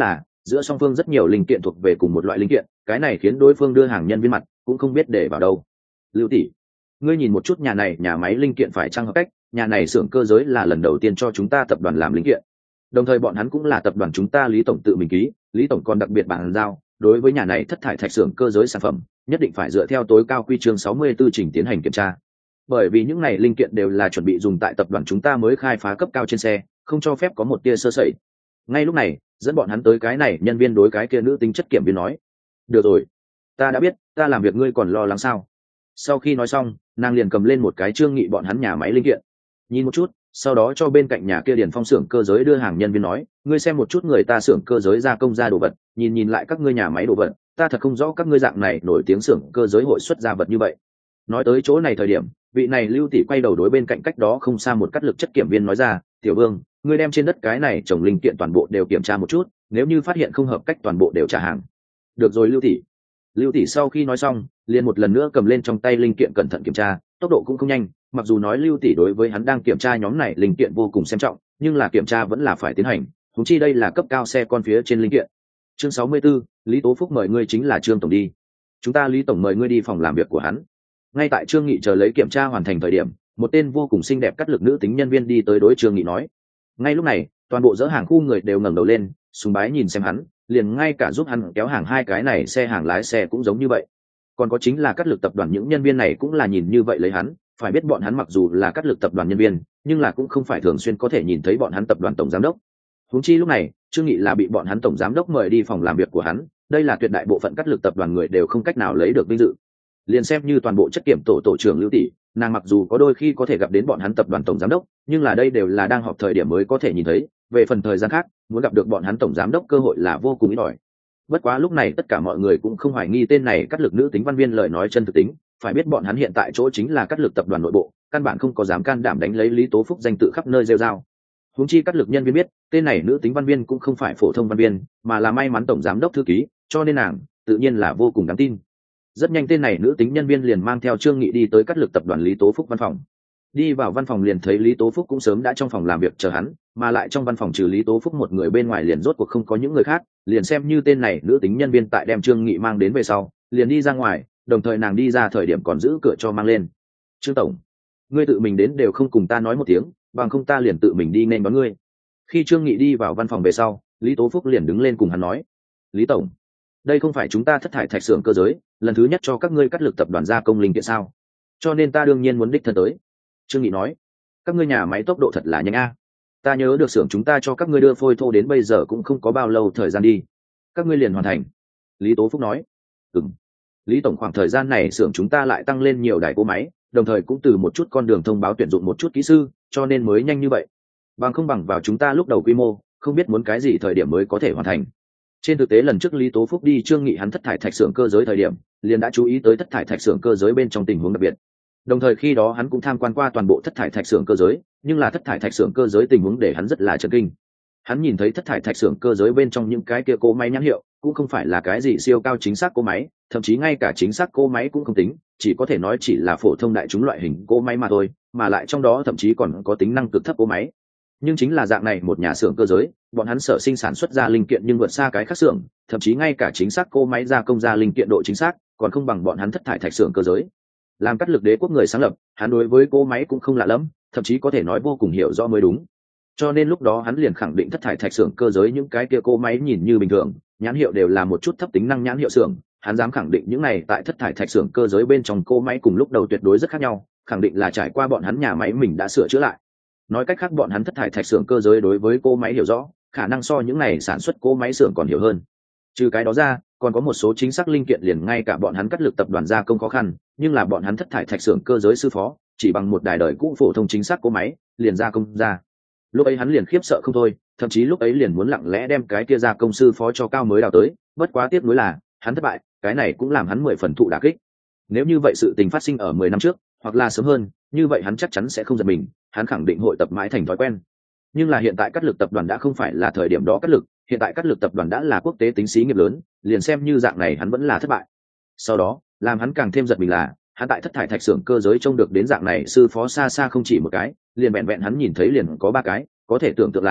giữa song phương rất nhiều linh kiện thuộc về cùng một loại linh kiện, cái này khiến đối phương đưa hàng nhân viên mặt cũng không biết để vào đâu. Lưu tỷ, ngươi nhìn một chút nhà này nhà máy linh kiện phải chăng hợp cách, nhà này xưởng cơ giới là lần đầu tiên cho chúng ta tập đoàn làm linh kiện, đồng thời bọn hắn cũng là tập đoàn chúng ta Lý tổng tự mình ký, Lý tổng còn đặc biệt bàn giao đối với nhà này thất thải thạch xưởng cơ giới sản phẩm nhất định phải dựa theo tối cao quy chương 64 trình tiến hành kiểm tra, bởi vì những này linh kiện đều là chuẩn bị dùng tại tập đoàn chúng ta mới khai phá cấp cao trên xe, không cho phép có một tia sơ sẩy. Ngay lúc này dẫn bọn hắn tới cái này nhân viên đối cái kia nữ tính chất kiểm viên nói: được rồi, ta đã biết, ta làm việc ngươi còn lo lắng sao? Sau khi nói xong, nàng liền cầm lên một cái chương nghị bọn hắn nhà máy linh kiện, nhìn một chút, sau đó cho bên cạnh nhà kia Điền Phong xưởng cơ giới đưa hàng nhân viên nói: ngươi xem một chút người ta xưởng cơ giới gia công ra đồ vật, nhìn lại các ngươi nhà máy đồ vật, ta thật không rõ các ngươi dạng này nổi tiếng xưởng cơ giới hội xuất ra vật như vậy. Nói tới chỗ này thời điểm, vị này Lưu tỷ quay đầu đối bên cạnh cách đó không xa một cắt lực chất kiểm viên nói ra: tiểu vương, ngươi đem trên đất cái này trồng linh kiện toàn bộ đều kiểm tra một chút, nếu như phát hiện không hợp cách toàn bộ đều trả hàng. Được rồi Lưu tỷ. Lưu tỷ sau khi nói xong, liền một lần nữa cầm lên trong tay linh kiện cẩn thận kiểm tra, tốc độ cũng không nhanh, mặc dù nói Lưu tỷ đối với hắn đang kiểm tra nhóm này linh kiện vô cùng xem trọng, nhưng là kiểm tra vẫn là phải tiến hành, huống chi đây là cấp cao xe con phía trên linh kiện. Chương 64, Lý Tố Phúc mời ngươi chính là Trương tổng đi. Chúng ta Lý tổng mời ngươi đi phòng làm việc của hắn. Ngay tại Trương Nghị chờ lấy kiểm tra hoàn thành thời điểm, một tên vô cùng xinh đẹp cắt lực nữ tính nhân viên đi tới đối Trương Nghị nói. Ngay lúc này, toàn bộ dỡ hàng khu người đều ngẩng đầu lên, sùng bái nhìn xem hắn, liền ngay cả giúp hắn kéo hàng hai cái này xe hàng lái xe cũng giống như vậy. Còn có chính là cắt lực tập đoàn những nhân viên này cũng là nhìn như vậy lấy hắn, phải biết bọn hắn mặc dù là cắt lực tập đoàn nhân viên, nhưng là cũng không phải thường xuyên có thể nhìn thấy bọn hắn tập đoàn tổng giám đốc. Huống chi lúc này, Trương Nghị là bị bọn hắn tổng giám đốc mời đi phòng làm việc của hắn, đây là tuyệt đại bộ phận cắt lực tập đoàn người đều không cách nào lấy được vinh dự. Liền xem như toàn bộ chất kiểm tổ trưởng Lưu tỷ, nàng mặc dù có đôi khi có thể gặp đến bọn hắn tập đoàn tổng giám đốc, nhưng là đây đều là đang họp thời điểm mới có thể nhìn thấy, về phần thời gian khác, muốn gặp được bọn hắn tổng giám đốc cơ hội là vô cùng ít ỏi. Bất quá lúc này tất cả mọi người cũng không hoài nghi tên này cắt lực nữ tính văn viên lời nói chân thực tính, phải biết bọn hắn hiện tại chỗ chính là cắt lực tập đoàn nội bộ, căn bản không có dám can đảm đánh lấy Lý Tố Phúc danh tự khắp nơi rêu rao. Huống chi cắt lực nhân viên biết, tên này nữ tính văn viên cũng không phải phổ thông văn viên, mà là may mắn tổng giám đốc thư ký, cho nên nàng tự nhiên là vô cùng đáng tin. Rất nhanh tên này nữ tính nhân viên liền mang theo Trương Nghị đi tới cắt lực tập đoàn Lý Tố Phúc văn phòng. Đi vào văn phòng liền thấy Lý Tố Phúc cũng sớm đã trong phòng làm việc chờ hắn, mà lại trong văn phòng trừ Lý Tố Phúc một người bên ngoài liền rốt cuộc không có những người khác, liền xem như tên này nữ tính nhân viên tại đem Trương Nghị mang đến về sau, liền đi ra ngoài, đồng thời nàng đi ra thời điểm còn giữ cửa cho mang lên. Trương tổng, ngươi tự mình đến đều không cùng ta nói một tiếng, bằng không ta liền tự mình đi nên đón ngươi. Khi Trương Nghị đi vào văn phòng về sau, Lý Tố Phúc liền đứng lên cùng hắn nói: Lý tổng, đây không phải chúng ta thất thải thạch xưởng cơ giới lần thứ nhất cho các ngươi cắt lực tập đoàn gia công linh kiện sao, cho nên ta đương nhiên muốn đích thân tới. Trương Nghị nói: các ngươi nhà máy tốc độ thật là nhanh a, ta nhớ được xưởng chúng ta cho các ngươi đưa phôi thô đến bây giờ cũng không có bao lâu thời gian đi, các ngươi liền hoàn thành. Lý Tố Phúc nói: ừm, Lý tổng, khoảng thời gian này xưởng chúng ta lại tăng lên nhiều đài cỗ máy, đồng thời cũng từ một chút con đường thông báo tuyển dụng một chút kỹ sư, cho nên mới nhanh như vậy, bằng không bằng vào chúng ta lúc đầu quy mô không biết muốn cái gì thời điểm mới có thể hoàn thành. Trên thực tế lần trước Lý Tố Phúc đi Trương Nghị hắn thất thải thạch xưởng cơ giới thời điểm, liền đã chú ý tới thất thải thạch xưởng cơ giới bên trong tình huống đặc biệt. Đồng thời khi đó hắn cũng tham quan qua toàn bộ thất thải thạch xưởng cơ giới, nhưng là thất thải thạch xưởng cơ giới tình huống để hắn rất là chấn kinh. Hắn nhìn thấy thất thải thạch xưởng cơ giới bên trong những cái kia cỗ máy nhãn hiệu, cũng không phải là cái gì siêu cao chính xác cỗ máy, thậm chí ngay cả chính xác cỗ máy cũng không tính, chỉ có thể nói chỉ là phổ thông đại chúng loại hình cỗ máy mà thôi, mà lại trong đó thậm chí còn có tính năng cực thấp cỗ máy. Nhưng chính là dạng này một nhà xưởng cơ giới, bọn hắn sở sinh sản xuất ra linh kiện nhưng vượt xa cái khác xưởng, thậm chí ngay cả chính xác cỗ máy gia công ra linh kiện độ chính xác còn không bằng bọn hắn thất thải thạch xưởng cơ giới. Làm cắt lực đế quốc người sáng lập, hắn đối với cỗ máy cũng không lạ lắm, thậm chí có thể nói vô cùng hiểu rõ mới đúng. Cho nên lúc đó hắn liền khẳng định thất thải thạch xưởng cơ giới những cái kia cỗ máy nhìn như bình thường, nhãn hiệu đều là một chút thấp tính năng nhãn hiệu xưởng, hắn dám khẳng định những này tại thất thải thạch xưởng cơ giới bên trong cỗ máy cùng lúc đầu tuyệt đối rất khác nhau, khẳng định là trải qua bọn hắn nhà máy mình đã sửa chữa lại. Nói cách khác bọn hắn thất thải thạch xưởng cơ giới đối với cỗ máy hiểu rõ, khả năng so những này sản xuất cỗ máy xưởng còn hiểu hơn. Trừ cái đó ra, còn có một số chính xác linh kiện liền ngay cả bọn hắn cắt lực tập đoàn gia công khó khăn, nhưng là bọn hắn thất thải thạch xưởng cơ giới sư phó chỉ bằng một đài đời cũ phổ thông chính xác cỗ máy liền gia công ra. Lúc ấy hắn liền khiếp sợ không thôi, thậm chí lúc ấy liền muốn lặng lẽ đem cái kia gia công sư phó cho cao mới đào tới, bất quá tiếc nuối là hắn thất bại, cái này cũng làm hắn 10 phần thụ đả kích. Nếu như vậy sự tình phát sinh ở 10 năm trước hoặc là sớm hơn, như vậy hắn chắc chắn sẽ không giật mình, hắn khẳng định hội tập mãi thành thói quen. Nhưng là hiện tại cắt lực tập đoàn đã không phải là thời điểm đó cắt lực, hiện tại cắt lực tập đoàn đã là quốc tế tính xí nghiệp lớn, liền xem như dạng này hắn vẫn là thất bại. Sau đó làm hắn càng thêm giật mình là hắn tại thất thải thạch xưởng cơ giới trông được đến dạng này sư phó xa xa không chỉ một cái, liền vẹn vẹn hắn nhìn thấy liền có 3 cái, có thể tưởng tượng là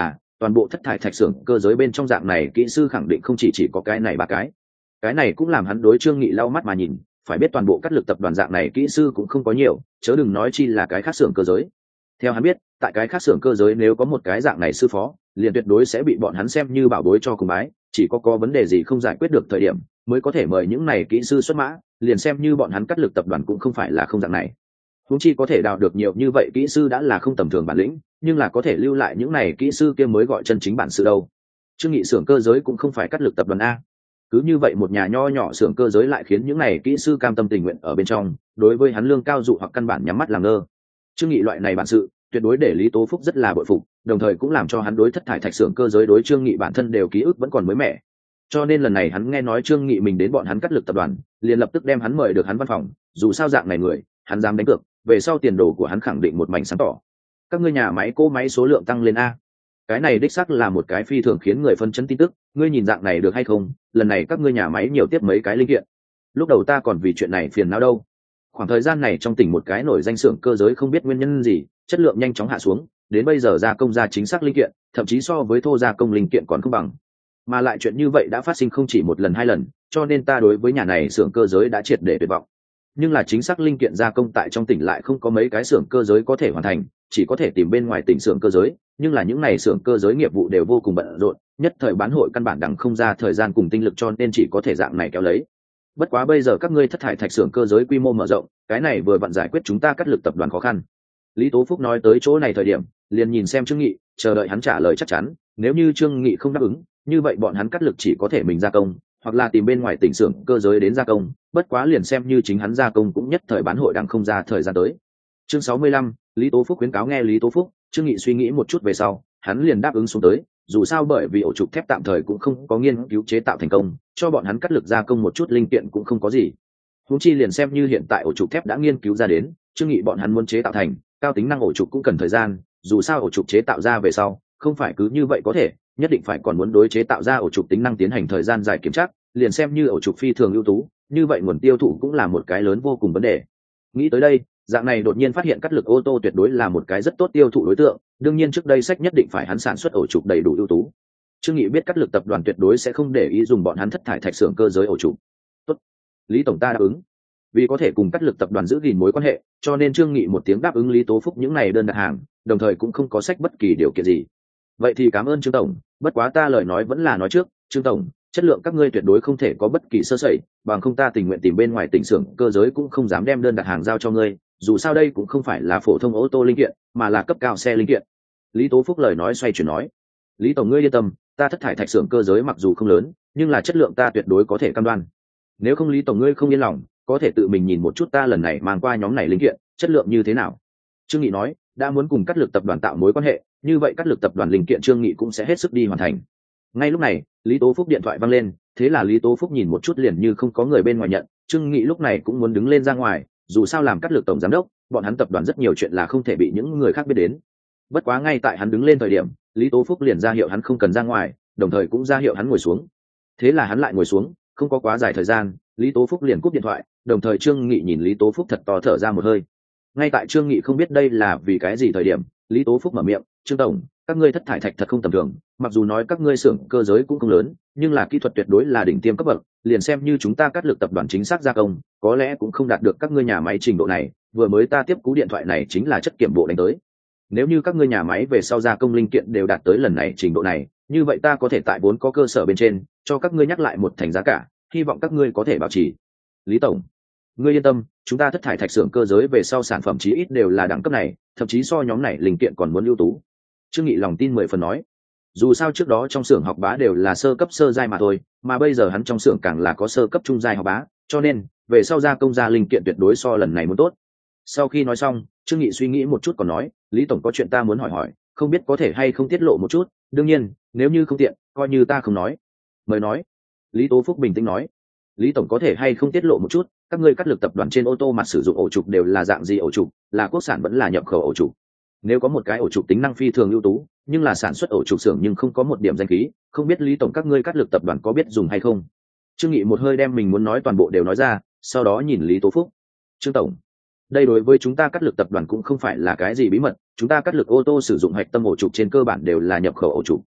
toàn bộ thất thải thạch xưởng cơ giới bên trong dạng này kỹ sư khẳng định không chỉ có cái này ba cái này cũng làm hắn đối Trương Nghị lau mắt mà nhìn. Phải biết toàn bộ cắt lực tập đoàn dạng này kỹ sư cũng không có nhiều, chớ đừng nói chi là cái khác xưởng cơ giới. Theo hắn biết, tại cái khác xưởng cơ giới nếu có một cái dạng này sư phó, liền tuyệt đối sẽ bị bọn hắn xem như bảo bối cho cùng bái, chỉ có vấn đề gì không giải quyết được thời điểm mới có thể mời những này kỹ sư xuất mã, liền xem như bọn hắn cắt lực tập đoàn cũng không phải là không dạng này. Huống chi có thể đào được nhiều như vậy kỹ sư đã là không tầm thường bản lĩnh, nhưng là có thể lưu lại những này kỹ sư kia mới gọi chân chính bản sự đâu. Trương Nghị xưởng cơ giới cũng không phải cắt lực tập đoàn a. Cứ như vậy một nhà nho nhỏ xưởng cơ giới lại khiến những này kỹ sư cam tâm tình nguyện ở bên trong, đối với hắn lương cao dụ hoặc căn bản nhắm mắt làm ngơ. Trương Nghị loại này bản sự, tuyệt đối để Lý Tố Phúc rất là bội phục, đồng thời cũng làm cho hắn đối thất thải thạch xưởng cơ giới đối Trương Nghị bản thân đều ký ức vẫn còn mới mẻ. Cho nên lần này hắn nghe nói Trương Nghị mình đến bọn hắn cắt lực tập đoàn, liền lập tức đem hắn mời được hắn văn phòng, dù sao dạng này người, hắn dám đánh cược, về sau tiền đồ của hắn khẳng định một mảnh sáng tỏ. Các ngươi nhà máy cỗ máy số lượng tăng lên a. Cái này đích xác là một cái phi thường khiến người phân chấn tin tức, ngươi nhìn dạng này được hay không? Lần này các ngươi nhà máy nhiều tiếp mấy cái linh kiện. Lúc đầu ta còn vì chuyện này phiền não đâu. Khoảng thời gian này trong tỉnh một cái nổi danh xưởng cơ giới không biết nguyên nhân gì, chất lượng nhanh chóng hạ xuống, đến bây giờ gia công ra chính xác linh kiện, thậm chí so với thô gia công linh kiện còn không bằng. Mà lại chuyện như vậy đã phát sinh không chỉ một lần hai lần, cho nên ta đối với nhà này xưởng cơ giới đã triệt để tuyệt vọng. Nhưng là chính xác linh kiện gia công tại trong tỉnh lại không có mấy cái xưởng cơ giới có thể hoàn thành, chỉ có thể tìm bên ngoài tỉnh xưởng cơ giới, nhưng là những này xưởng cơ giới nghiệp vụ đều vô cùng bận rộn, nhất thời bán hội căn bản đằng không ra thời gian cùng tinh lực, cho nên chỉ có thể dạng này kéo lấy. Bất quá bây giờ các ngươi thất thải thạch xưởng cơ giới quy mô mở rộng, cái này vừa vặn giải quyết chúng ta cắt lực tập đoàn khó khăn. Lý Tố Phúc nói tới chỗ này thời điểm, liền nhìn xem Trương Nghị, chờ đợi hắn trả lời chắc chắn, nếu như Trương Nghị không đáp ứng, như vậy bọn hắn cắt lực chỉ có thể mình gia công, hoặc là tìm bên ngoài tỉnh xưởng cơ giới đến gia công, bất quá liền xem như chính hắn gia công cũng nhất thời bán hội đang không ra thời gian tới. Chương 65, Lý Tố Phúc khuyến cáo. Nghe Lý Tố Phúc, Trương Nghị suy nghĩ một chút về sau, hắn liền đáp ứng xuống tới, dù sao bởi vì ổ trục thép tạm thời cũng không có nghiên cứu chế tạo thành công, cho bọn hắn cắt lực gia công một chút linh kiện cũng không có gì. Huống chi liền xem như hiện tại ổ trục thép đã nghiên cứu ra đến, Trương Nghị bọn hắn muốn chế tạo thành cao tính năng ổ trục cũng cần thời gian, dù sao ổ trục chế tạo ra về sau, không phải cứ như vậy có thể, nhất định phải còn muốn đối chế tạo ra ổ trục tính năng tiến hành thời gian dài kiểm tra, liền xem như ổ trục phi thường ưu tú, như vậy nguồn tiêu thụ cũng là một cái lớn vô cùng vấn đề. Nghĩ tới đây, dạng này đột nhiên phát hiện cắt lực ô tô tuyệt đối là một cái rất tốt tiêu thụ đối tượng, đương nhiên trước đây sách nhất định phải hắn sản xuất ổ trục đầy đủ ưu tú. Trương Nghị biết cắt lực tập đoàn tuyệt đối sẽ không để ý dùng bọn hắn thất thải thạch xưởng cơ giới ổ trục. Tốt, Lý tổng ta đáp ứng. Vì có thể cùng cắt lực tập đoàn giữ gìn mối quan hệ, cho nên Trương Nghị một tiếng đáp ứng Lý Tố Phúc những này đơn đặt hàng, đồng thời cũng không có sách bất kỳ điều kiện gì. Vậy thì cảm ơn Trương tổng, bất quá ta lời nói vẫn là nói trước, Trương tổng, chất lượng các ngươi tuyệt đối không thể có bất kỳ sơ sẩy, bằng không ta tình nguyện tìm bên ngoài tỉnh xưởng cơ giới cũng không dám đem đơn đặt hàng giao cho ngươi, dù sao đây cũng không phải là phổ thông ô tô linh kiện, mà là cấp cao xe linh kiện. Lý Tố Phúc lời nói xoay chuyển nói, Lý tổng ngươi yên tâm, ta thất thải thạch xưởng cơ giới mặc dù không lớn, nhưng là chất lượng ta tuyệt đối có thể cam đoan. Nếu không Lý tổng ngươi không yên lòng, có thể tự mình nhìn một chút ta lần này mang qua nhóm này linh kiện chất lượng như thế nào. Trương Nghị nói, đã muốn cùng cắt lực tập đoàn tạo mối quan hệ, như vậy cắt lực tập đoàn linh kiện Trương Nghị cũng sẽ hết sức đi hoàn thành. Ngay lúc này, Lý Tố Phúc điện thoại vang lên, thế là Lý Tố Phúc nhìn một chút liền như không có người bên ngoài nhận, Trương Nghị lúc này cũng muốn đứng lên ra ngoài, dù sao làm cắt lực tổng giám đốc, bọn hắn tập đoàn rất nhiều chuyện là không thể bị những người khác biết đến. Bất quá ngay tại hắn đứng lên thời điểm, Lý Tố Phúc liền ra hiệu hắn không cần ra ngoài, đồng thời cũng ra hiệu hắn ngồi xuống. Thế là hắn lại ngồi xuống, không có quá dài thời gian, Lý Tố Phúc liền cúp điện thoại, đồng thời Trương Nghị nhìn Lý Tố Phúc thật to thở ra một hơi. Ngay tại Trương Nghị không biết đây là vì cái gì thời điểm, Lý Tố Phúc mở miệng, Trương tổng, các ngươi thất thải thạch thật không tầm thường, mặc dù nói các ngươi xưởng cơ giới cũng không lớn, nhưng là kỹ thuật tuyệt đối là đỉnh tiêm cấp bậc, liền xem như chúng ta cắt lực tập đoàn chính xác gia công, có lẽ cũng không đạt được các ngươi nhà máy trình độ này. Vừa mới ta tiếp cú điện thoại này chính là chất kiểm bộ đánh tới. Nếu như các ngươi nhà máy về sau gia công linh kiện đều đạt tới lần này trình độ này, như vậy ta có thể tại vốn có cơ sở bên trên cho các ngươi nhắc lại một thành giá cả, hy vọng các ngươi có thể bảo trì. Lý tổng, ngươi yên tâm, chúng ta thất thải thạch xưởng cơ giới về sau sản phẩm chí ít đều là đẳng cấp này, thậm chí so nhóm này linh kiện còn muốn ưu tú. Trương Nghị lòng tin 10 phần nói, dù sao trước đó trong xưởng học bá đều là sơ cấp sơ giai mà thôi, mà bây giờ hắn trong xưởng càng là có sơ cấp trung giai học bá, cho nên về sau gia công ra linh kiện tuyệt đối so lần này muốn tốt. Sau khi nói xong, Trương Nghị suy nghĩ một chút còn nói, Lý tổng có chuyện ta muốn hỏi, không biết có thể hay không tiết lộ một chút, đương nhiên nếu như không tiện coi như ta không nói. Mời nói. Lý Tố Phúc bình tĩnh nói, Lý tổng có thể hay không tiết lộ một chút, các ngươi cắt lực tập đoàn trên ô tô mặt sử dụng ổ trục đều là dạng gì ổ trục, là quốc sản vẫn là nhập khẩu ổ trục? Nếu có một cái ổ trục tính năng phi thường ưu tú, nhưng là sản xuất ổ trục xưởng nhưng không có một điểm danh khí, không biết Lý tổng các ngươi cắt lực tập đoàn có biết dùng hay không? Trương Nghị một hơi đem mình muốn nói toàn bộ đều nói ra, sau đó nhìn Lý Tố Phúc. Trương tổng, đây đối với chúng ta cắt lực tập đoàn cũng không phải là cái gì bí mật, chúng ta cắt lực ô tô sử dụng hạch tâm ổ trục trên cơ bản đều là nhập khẩu ổ trục,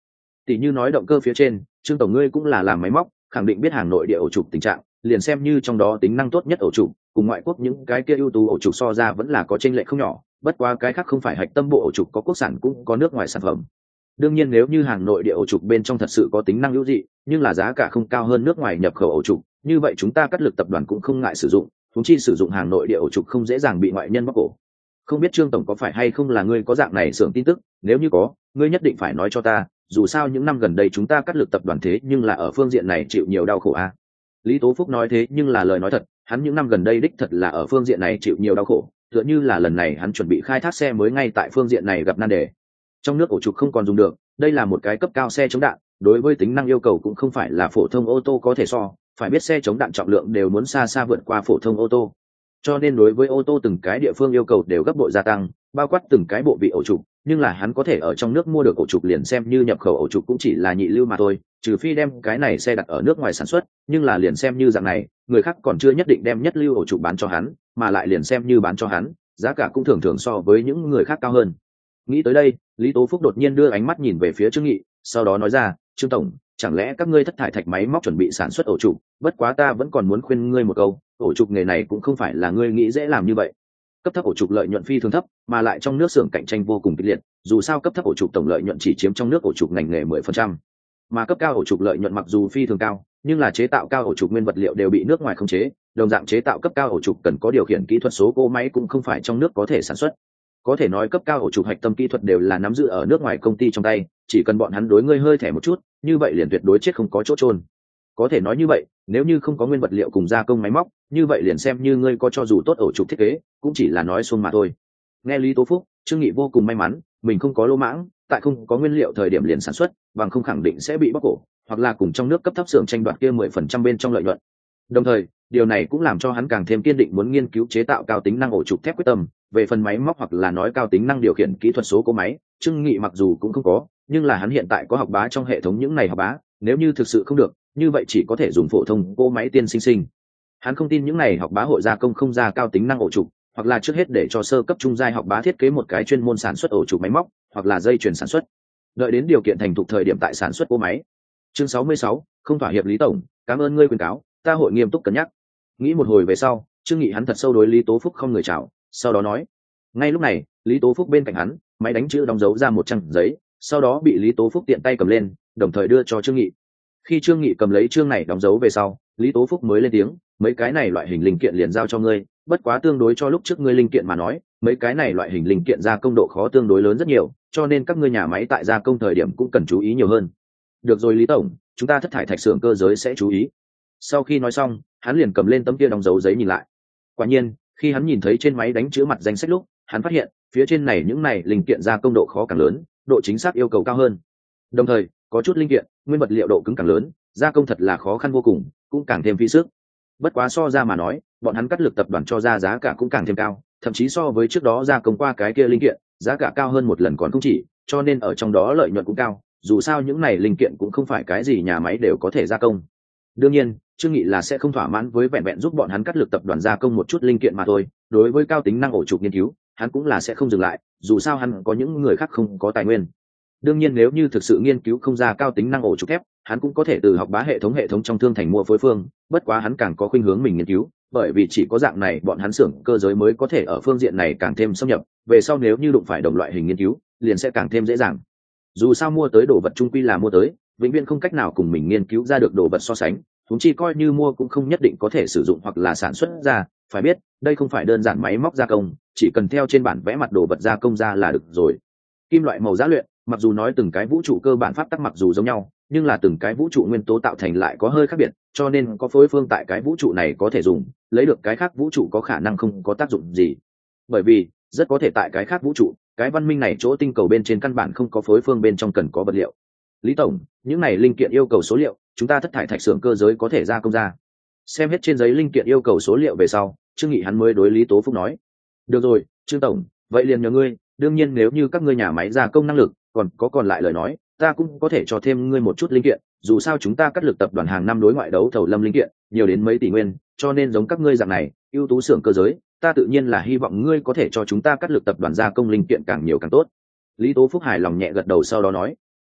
Tỷ như nói động cơ phía trên, Trương tổng ngươi cũng là làm máy móc, khẳng định biết hàng nội địa ổ trục tình trạng, liền xem như trong đó tính năng tốt nhất ổ trục, cùng ngoại quốc những cái kia ưu tú ổ trục so ra vẫn là có chênh lệch không nhỏ, bất quá cái khác không phải hạch tâm bộ ổ trục có quốc sản cũng có nước ngoài sản phẩm. Đương nhiên nếu như hàng nội địa ổ trục bên trong thật sự có tính năng ưu dị, nhưng là giá cả không cao hơn nước ngoài nhập khẩu ổ trục, như vậy chúng ta cắt lực tập đoàn cũng không ngại sử dụng, chúng chi sử dụng hàng nội địa ổ trục không dễ dàng bị ngoại nhân bóc cổ. Không biết Trương tổng có phải hay không là ngươi có dạng này xưởng tin tức, nếu như có, ngươi nhất định phải nói cho ta, dù sao những năm gần đây chúng ta cắt lực tập đoàn thế nhưng là ở phương diện này chịu nhiều đau khổ a. Lý Tố Phúc nói thế nhưng là lời nói thật, hắn những năm gần đây đích thật là ở phương diện này chịu nhiều đau khổ, tựa như là lần này hắn chuẩn bị khai thác xe mới ngay tại phương diện này gặp nan đề. Trong nước ổ trục không còn dùng được, đây là một cái cấp cao xe chống đạn, đối với tính năng yêu cầu cũng không phải là phổ thông ô tô có thể so, phải biết xe chống đạn trọng lượng đều muốn xa xa vượt qua phổ thông ô tô. Cho nên đối với ô tô từng cái địa phương yêu cầu đều gấp bội gia tăng, bao quát từng cái bộ vị ổ trục, nhưng là hắn có thể ở trong nước mua được ổ trục liền xem như nhập khẩu ổ trục cũng chỉ là nhị lưu mà thôi, trừ phi đem cái này xe đặt ở nước ngoài sản xuất, nhưng là liền xem như dạng này, người khác còn chưa nhất định đem nhất lưu ổ trục bán cho hắn, mà lại liền xem như bán cho hắn, giá cả cũng thường thường so với những người khác cao hơn. Nghĩ tới đây, Lý Tố Phúc đột nhiên đưa ánh mắt nhìn về phía Trương Nghị, sau đó nói ra, Trương tổng, chẳng lẽ các ngươi thất thải thạch máy móc chuẩn bị sản xuất ổ trục, bất quá ta vẫn còn muốn khuyên ngươi một câu, ổ trục nghề này cũng không phải là ngươi nghĩ dễ làm như vậy. Cấp thấp ổ trục lợi nhuận phi thường thấp, mà lại trong nước xưởng cạnh tranh vô cùng kịch liệt, dù sao cấp thấp ổ trục tổng lợi nhuận chỉ chiếm trong nước ổ trục ngành nghề 10%, mà cấp cao ổ trục lợi nhuận mặc dù phi thường cao, nhưng là chế tạo cao ổ trục nguyên vật liệu đều bị nước ngoài khống chế, đồng dạng chế tạo cấp cao ổ trục cần có điều khiển kỹ thuật số cỗ máy cũng không phải trong nước có thể sản xuất. Có thể nói cấp cao ổ trục hạch tâm kỹ thuật đều là nắm giữ ở nước ngoài công ty trong tay, chỉ cần bọn hắn đối ngươi hơi thẻ một chút, như vậy liền tuyệt đối chết không có chỗ trôn. Có thể nói như vậy, nếu như không có nguyên vật liệu cùng gia công máy móc, như vậy liền xem như ngươi có cho dù tốt ổ trục thiết kế, cũng chỉ là nói suông mà thôi. Nghe Lý Tố Phúc, Trương Nghị vô cùng may mắn, mình không có lỗ mãng, tại không có nguyên liệu thời điểm liền sản xuất, bằng không khẳng định sẽ bị bóc cổ, hoặc là cùng trong nước cấp thấp xưởng tranh đoạt kia 10% bên trong lợi nhuận. Đồng thời, điều này cũng làm cho hắn càng thêm kiên định muốn nghiên cứu chế tạo cao tính năng ổ trục thép quyết tâm, về phần máy móc hoặc là nói cao tính năng điều khiển kỹ thuật số cỗ máy, Trương Nghị mặc dù cũng không có, nhưng là hắn hiện tại có học bá trong hệ thống những này học bá, nếu như thực sự không được, như vậy chỉ có thể dùng phổ thông cỗ máy tiên sinh sinh. Hắn không tin những này học bá hội gia công không ra cao tính năng ổ trục, hoặc là trước hết để cho sơ cấp trung giai học bá thiết kế một cái chuyên môn sản xuất ổ trục máy móc, hoặc là dây chuyền sản xuất. Đợi đến điều kiện thành thục thời điểm tại sản xuất cỗ máy. Chương 66, không thỏa hiệp Lý tổng, cảm ơn ngươi khuyên cáo, ta hội nghiêm túc cân nhắc. Nghĩ một hồi về sau, Trương Nghị hắn thật sâu đối Lý Tố Phúc không người chào, sau đó nói. Ngay lúc này, Lý Tố Phúc bên cạnh hắn, máy đánh chữ đóng dấu ra một trang giấy, sau đó bị Lý Tố Phúc tiện tay cầm lên, đồng thời đưa cho Trương Nghị. Khi Trương Nghị cầm lấy chương này đóng dấu về sau, Lý Tố Phúc mới lên tiếng, mấy cái này loại hình linh kiện liền giao cho ngươi, bất quá tương đối cho lúc trước ngươi linh kiện mà nói, mấy cái này loại hình linh kiện gia công độ khó tương đối lớn rất nhiều, cho nên các ngươi nhà máy tại gia công thời điểm cũng cần chú ý nhiều hơn. Được rồi Lý tổng, chúng ta thất thải thạch xưởng cơ giới sẽ chú ý. Sau khi nói xong, hắn liền cầm lên tấm kia đóng dấu giấy nhìn lại. Quả nhiên, khi hắn nhìn thấy trên máy đánh chữ mặt danh sách lúc, hắn phát hiện phía trên này những này linh kiện gia công độ khó càng lớn, độ chính xác yêu cầu cao hơn. Đồng thời, có chút linh kiện, nguyên vật liệu độ cứng càng lớn, gia công thật là khó khăn vô cùng, cũng càng thêm phí sức. Bất quá so ra mà nói, bọn hắn cắt lực tập đoàn cho ra giá cả cũng càng thêm cao, thậm chí so với trước đó gia công qua cái kia linh kiện, giá cả cao hơn một lần còn không chỉ, cho nên ở trong đó lợi nhuận cũng cao, dù sao những này linh kiện cũng không phải cái gì nhà máy đều có thể gia công. Đương nhiên, Trương Nghị là sẽ không thỏa mãn với vẹn vẹn giúp bọn hắn cắt lực tập đoàn gia công một chút linh kiện mà thôi, đối với cao tính năng ổ trục nghiên cứu, hắn cũng là sẽ không dừng lại, dù sao hắn có những người khác không có tài nguyên. Đương nhiên nếu như thực sự nghiên cứu không ra cao tính năng ổ trục thép, hắn cũng có thể từ học bá hệ thống trong thương thành mua phối phương, bất quá hắn càng có khuynh hướng mình nghiên cứu, bởi vì chỉ có dạng này bọn hắn xưởng cơ giới mới có thể ở phương diện này càng thêm xâm nhập, về sau nếu như đụng phải đồng loại hình nghiên cứu, liền sẽ càng thêm dễ dàng. Dù sao mua tới đồ vật chung quy là mua tới, vĩnh viễn không cách nào cùng mình nghiên cứu ra được đồ vật so sánh, chúng chi coi như mua cũng không nhất định có thể sử dụng hoặc là sản xuất ra, phải biết, đây không phải đơn giản máy móc gia công, chỉ cần theo trên bản vẽ mặt đồ vật gia công ra là được rồi. Kim loại màu giá luyện, mặc dù nói từng cái vũ trụ cơ bản pháp tắc mặc dù giống nhau, nhưng là từng cái vũ trụ nguyên tố tạo thành lại có hơi khác biệt, cho nên có phối phương tại cái vũ trụ này có thể dùng, lấy được cái khác vũ trụ có khả năng không có tác dụng gì. Bởi vì, rất có thể tại cái khác vũ trụ, cái văn minh này chỗ tinh cầu bên trên căn bản không có phối phương bên trong cần có vật liệu. Lý tổng, những này linh kiện yêu cầu số liệu, chúng ta thất thải thạch xưởng cơ giới có thể gia công ra. Xem hết trên giấy linh kiện yêu cầu số liệu về sau, Trương Nghị hắn mới đối Lý Tố Phúc nói. Được rồi, Trương tổng, vậy liền nhờ ngươi, đương nhiên nếu như các ngươi nhà máy gia công năng lực, còn lại lời nói, ta cũng có thể cho thêm ngươi một chút linh kiện, dù sao chúng ta cắt lực tập đoàn hàng năm đối ngoại đấu thầu lâm linh kiện, nhiều đến mấy tỷ nguyên, cho nên giống các ngươi dạng này, ưu tú xưởng cơ giới, ta tự nhiên là hy vọng ngươi có thể cho chúng ta cắt lực tập đoàn gia công linh kiện càng nhiều càng tốt. Lý Tố Phúc hài lòng nhẹ gật đầu sau đó nói.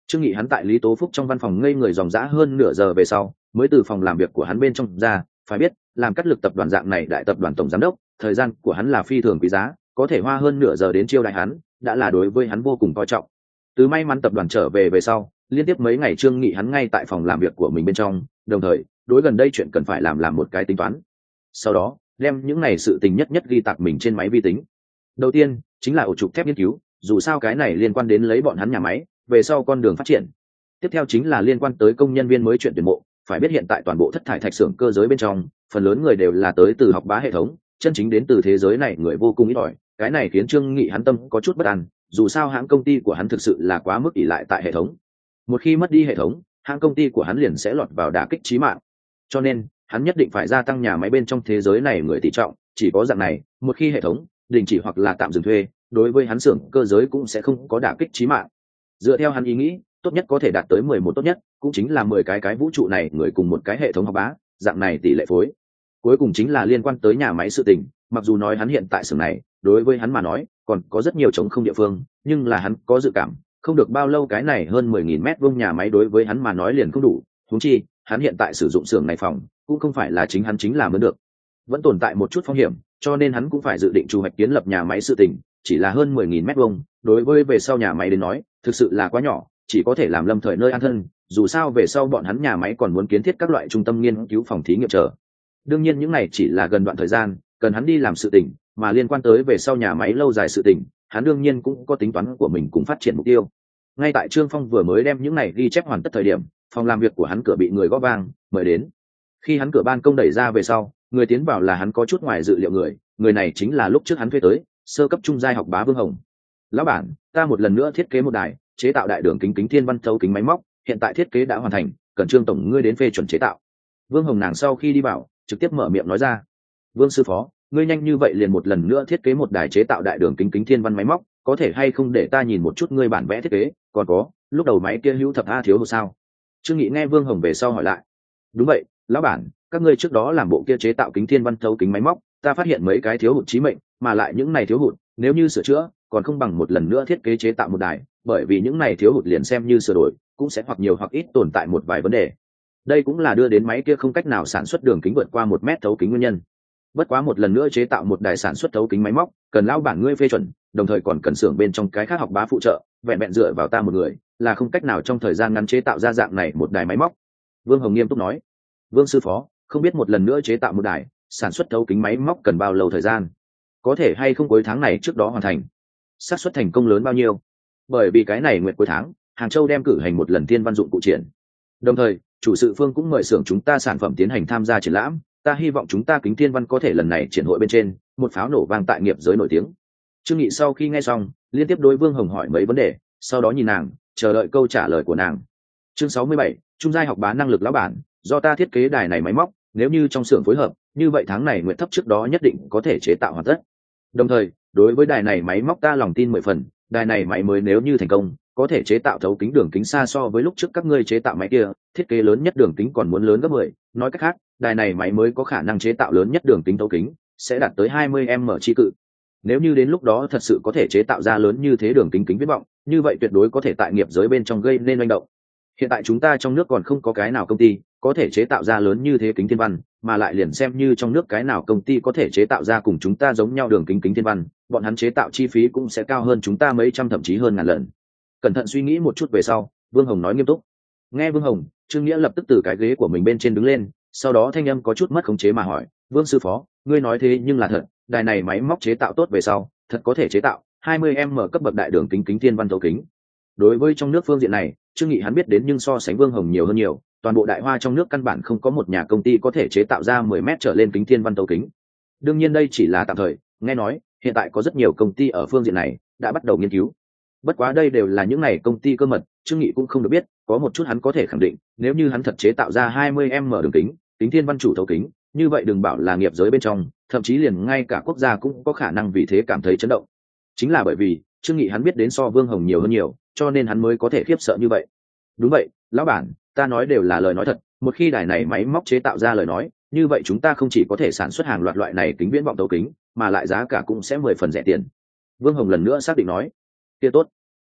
Trương Nghị hắn tại Lý Tố Phúc trong văn phòng ngây người dòng dã hơn nửa giờ về sau mới từ phòng làm việc của hắn bên trong ra. Phải biết làm cắt lực tập đoàn dạng này đại tập đoàn tổng giám đốc, thời gian của hắn là phi thường quý giá, có thể hoa hơn nửa giờ đến chiêu đãi hắn đã là đối với hắn vô cùng coi trọng. Từ may mắn tập đoàn trở về sau, liên tiếp mấy ngày Trương Nghị hắn ngay tại phòng làm việc của mình bên trong, đồng thời đối gần đây chuyện cần phải làm một cái tính toán. Sau đó đem những này sự tình nhất ghi tạc mình trên máy vi tính. Đầu tiên chính là ổ trục thép nghiên cứu, dù sao cái này liên quan đến lấy bọn hắn nhà máy về sau con đường phát triển. Tiếp theo chính là liên quan tới công nhân viên mới chuyện tuyển mộ. Phải biết hiện tại toàn bộ thất thải thạch xưởng cơ giới bên trong, phần lớn người đều là tới từ học bá hệ thống, chân chính đến từ thế giới này người vô cùng ít ỏi. Cái này khiến Trương Nghị hắn tâm có chút bất an, dù sao hãng công ty của hắn thực sự là quá mức ỷ lại tại hệ thống. Một khi mất đi hệ thống, hãng công ty của hắn liền sẽ lọt vào đả kích chí mạng. Cho nên hắn nhất định phải gia tăng nhà máy bên trong thế giới này người tỷ trọng, chỉ có dạng này, một khi hệ thống đình chỉ hoặc là tạm dừng thuê, đối với hắn xưởng cơ giới cũng sẽ không có đả kích chí mạng. Dựa theo hắn ý nghĩ, tốt nhất có thể đạt tới 11 tốt nhất, cũng chính là 10 cái vũ trụ này người cùng một cái hệ thống học bá, dạng này tỷ lệ phối. Cuối cùng chính là liên quan tới nhà máy sự tình, mặc dù nói hắn hiện tại xưởng này, đối với hắn mà nói, còn có rất nhiều trống không địa phương, nhưng là hắn có dự cảm, không được bao lâu cái này hơn 10.000 mét vuông nhà máy đối với hắn mà nói liền không đủ, huống chi, hắn hiện tại sử dụng xưởng này phòng, cũng không phải là chính hắn chính làm mới được. Vẫn tồn tại một chút phong hiểm, cho nên hắn cũng phải dự định chủ hoạch kiến lập nhà máy sự tình, chỉ là hơn 10.000 mét vuông, đối với về sau nhà máy đến nói, thực sự là quá nhỏ, chỉ có thể làm lâm thời nơi an thân, dù sao về sau bọn hắn nhà máy còn muốn kiến thiết các loại trung tâm nghiên cứu phòng thí nghiệm chờ. Đương nhiên những này chỉ là gần đoạn thời gian, cần hắn đi làm sự tình, mà liên quan tới về sau nhà máy lâu dài sự tình, hắn đương nhiên cũng có tính toán của mình cùng phát triển mục tiêu. Ngay tại Trương Phong vừa mới đem những này ghi chép hoàn tất thời điểm, phòng làm việc của hắn cửa bị người gõ vang, mời đến. Khi hắn cửa ban công đẩy ra về sau, người tiến vào là hắn có chút ngoài dự liệu người này chính là lúc trước hắn thuê tới, sơ cấp trung giai học bá Vương Hồng. Lão bản, ta một lần nữa thiết kế một đài chế tạo đại đường kính thiên văn thấu kính máy móc, hiện tại thiết kế đã hoàn thành, cần Trương tổng ngươi đến phê chuẩn chế tạo. Vương Hồng nàng sau khi đi vào, trực tiếp mở miệng nói ra. Vương sư phó, ngươi nhanh như vậy liền một lần nữa thiết kế một đài chế tạo đại đường kính thiên văn máy móc, có thể hay không để ta nhìn một chút ngươi bản vẽ thiết kế, còn có, lúc đầu máy kia hữu thập a thiếu hụt sao? Trương Nghị nghe Vương Hồng về sau hỏi lại. Đúng vậy, lão bản, các ngươi trước đó làm bộ kia chế tạo kính thiên văn thấu kính máy móc, ta phát hiện mấy cái thiếu hụt chí mệnh, mà lại những này thiếu hụt, nếu như sửa chữa, còn không bằng một lần nữa thiết kế chế tạo một đài, bởi vì những này thiếu hụt liền xem như sửa đổi, cũng sẽ hoặc nhiều hoặc ít tồn tại một vài vấn đề. Đây cũng là đưa đến máy kia không cách nào sản xuất đường kính vượt qua 1 mét thấu kính nguyên nhân. Bất quá một lần nữa chế tạo một đài sản xuất thấu kính máy móc, cần lão bản ngươi phê chuẩn, đồng thời còn cần xưởng bên trong cái khác học bá phụ trợ, vẹn vẹn dựa vào ta một người, là không cách nào trong thời gian ngắn chế tạo ra dạng này một đài máy móc. Vương Hồng nghiêm túc nói. Vương sư phó, không biết một lần nữa chế tạo một đài sản xuất thấu kính máy móc cần bao lâu thời gian, có thể hay không cuối tháng này trước đó hoàn thành, xác suất thành công lớn bao nhiêu? Bởi vì cái này nguyện cuối tháng, Hàng Châu đem cử hành một lần thiên văn dụng cụ triển, đồng thời chủ sự phương cũng mời xưởng chúng ta sản phẩm tiến hành tham gia triển lãm, ta hy vọng chúng ta kính thiên văn có thể lần này triển hội bên trên một pháo nổ vang tại nghiệp giới nổi tiếng. Trương Nghị sau khi nghe xong, liên tiếp đối Vương Hồng hỏi mấy vấn đề, sau đó nhìn nàng, chờ đợi câu trả lời của nàng. Chương 67, trung giai học bá năng lực lão bản, do ta thiết kế đài này máy móc, nếu như trong xưởng phối hợp, như vậy tháng này nguyện thấp trước đó nhất định có thể chế tạo hoàn tất. Đồng thời, đối với đài này máy móc ta lòng tin 10 phần, đài này máy mới nếu như thành công, có thể chế tạo thấu kính đường kính xa so với lúc trước các ngươi chế tạo máy kia, thiết kế lớn nhất đường kính còn muốn lớn gấp 10, nói cách khác, đài này máy mới có khả năng chế tạo lớn nhất đường kính thấu kính, sẽ đạt tới 20m chi cự. Nếu như đến lúc đó thật sự có thể chế tạo ra lớn như thế đường kính kính viễn vọng, như vậy tuyệt đối có thể tại nghiệp giới bên trong gây nên manh động. Hiện tại chúng ta trong nước còn không có cái nào công ty có thể chế tạo ra lớn như thế kính thiên văn, mà lại liền xem như trong nước cái nào công ty có thể chế tạo ra cùng chúng ta giống nhau đường kính kính thiên văn, bọn hắn chế tạo chi phí cũng sẽ cao hơn chúng ta mấy trăm thậm chí hơn ngàn lần. Cẩn thận suy nghĩ một chút về sau, Vương Hồng nói nghiêm túc. Nghe Vương Hồng, Trương Nghĩa lập tức từ cái ghế của mình bên trên đứng lên, sau đó thanh âm có chút mất khống chế mà hỏi, Vương sư phó, ngươi nói thế nhưng là thật, đài này máy móc chế tạo tốt về sau, thật có thể chế tạo 20m cấp bậc đại đường kính kính thiên văn thấu kính. Đối với trong nước phương diện này, Trương Nghị hắn biết đến nhưng so sánh Vương Hồng nhiều hơn nhiều, toàn bộ Đại Hoa trong nước căn bản không có một nhà công ty có thể chế tạo ra 10 mét trở lên kính thiên văn thấu kính. Đương nhiên đây chỉ là tạm thời, nghe nói, hiện tại có rất nhiều công ty ở phương diện này đã bắt đầu nghiên cứu. Bất quá đây đều là những này công ty cơ mật, Trương Nghị cũng không được biết, có một chút hắn có thể khẳng định, nếu như hắn thật chế tạo ra 20m đường kính, kính thiên văn chủ thấu kính, như vậy đừng bảo là nghiệp giới bên trong, thậm chí liền ngay cả quốc gia cũng có khả năng vì thế cảm thấy chấn động. Chính là bởi vì Trương Nghị hắn biết đến so Vương Hồng nhiều hơn nhiều, cho nên hắn mới có thể khiếp sợ như vậy. Đúng vậy, lão bản, ta nói đều là lời nói thật, một khi đài này máy móc chế tạo ra lời nói, như vậy chúng ta không chỉ có thể sản xuất hàng loạt loại này kính viễn vọng thấu kính, mà lại giá cả cũng sẽ 10 phần rẻ tiền. Vương Hồng lần nữa xác định nói. Kia tốt,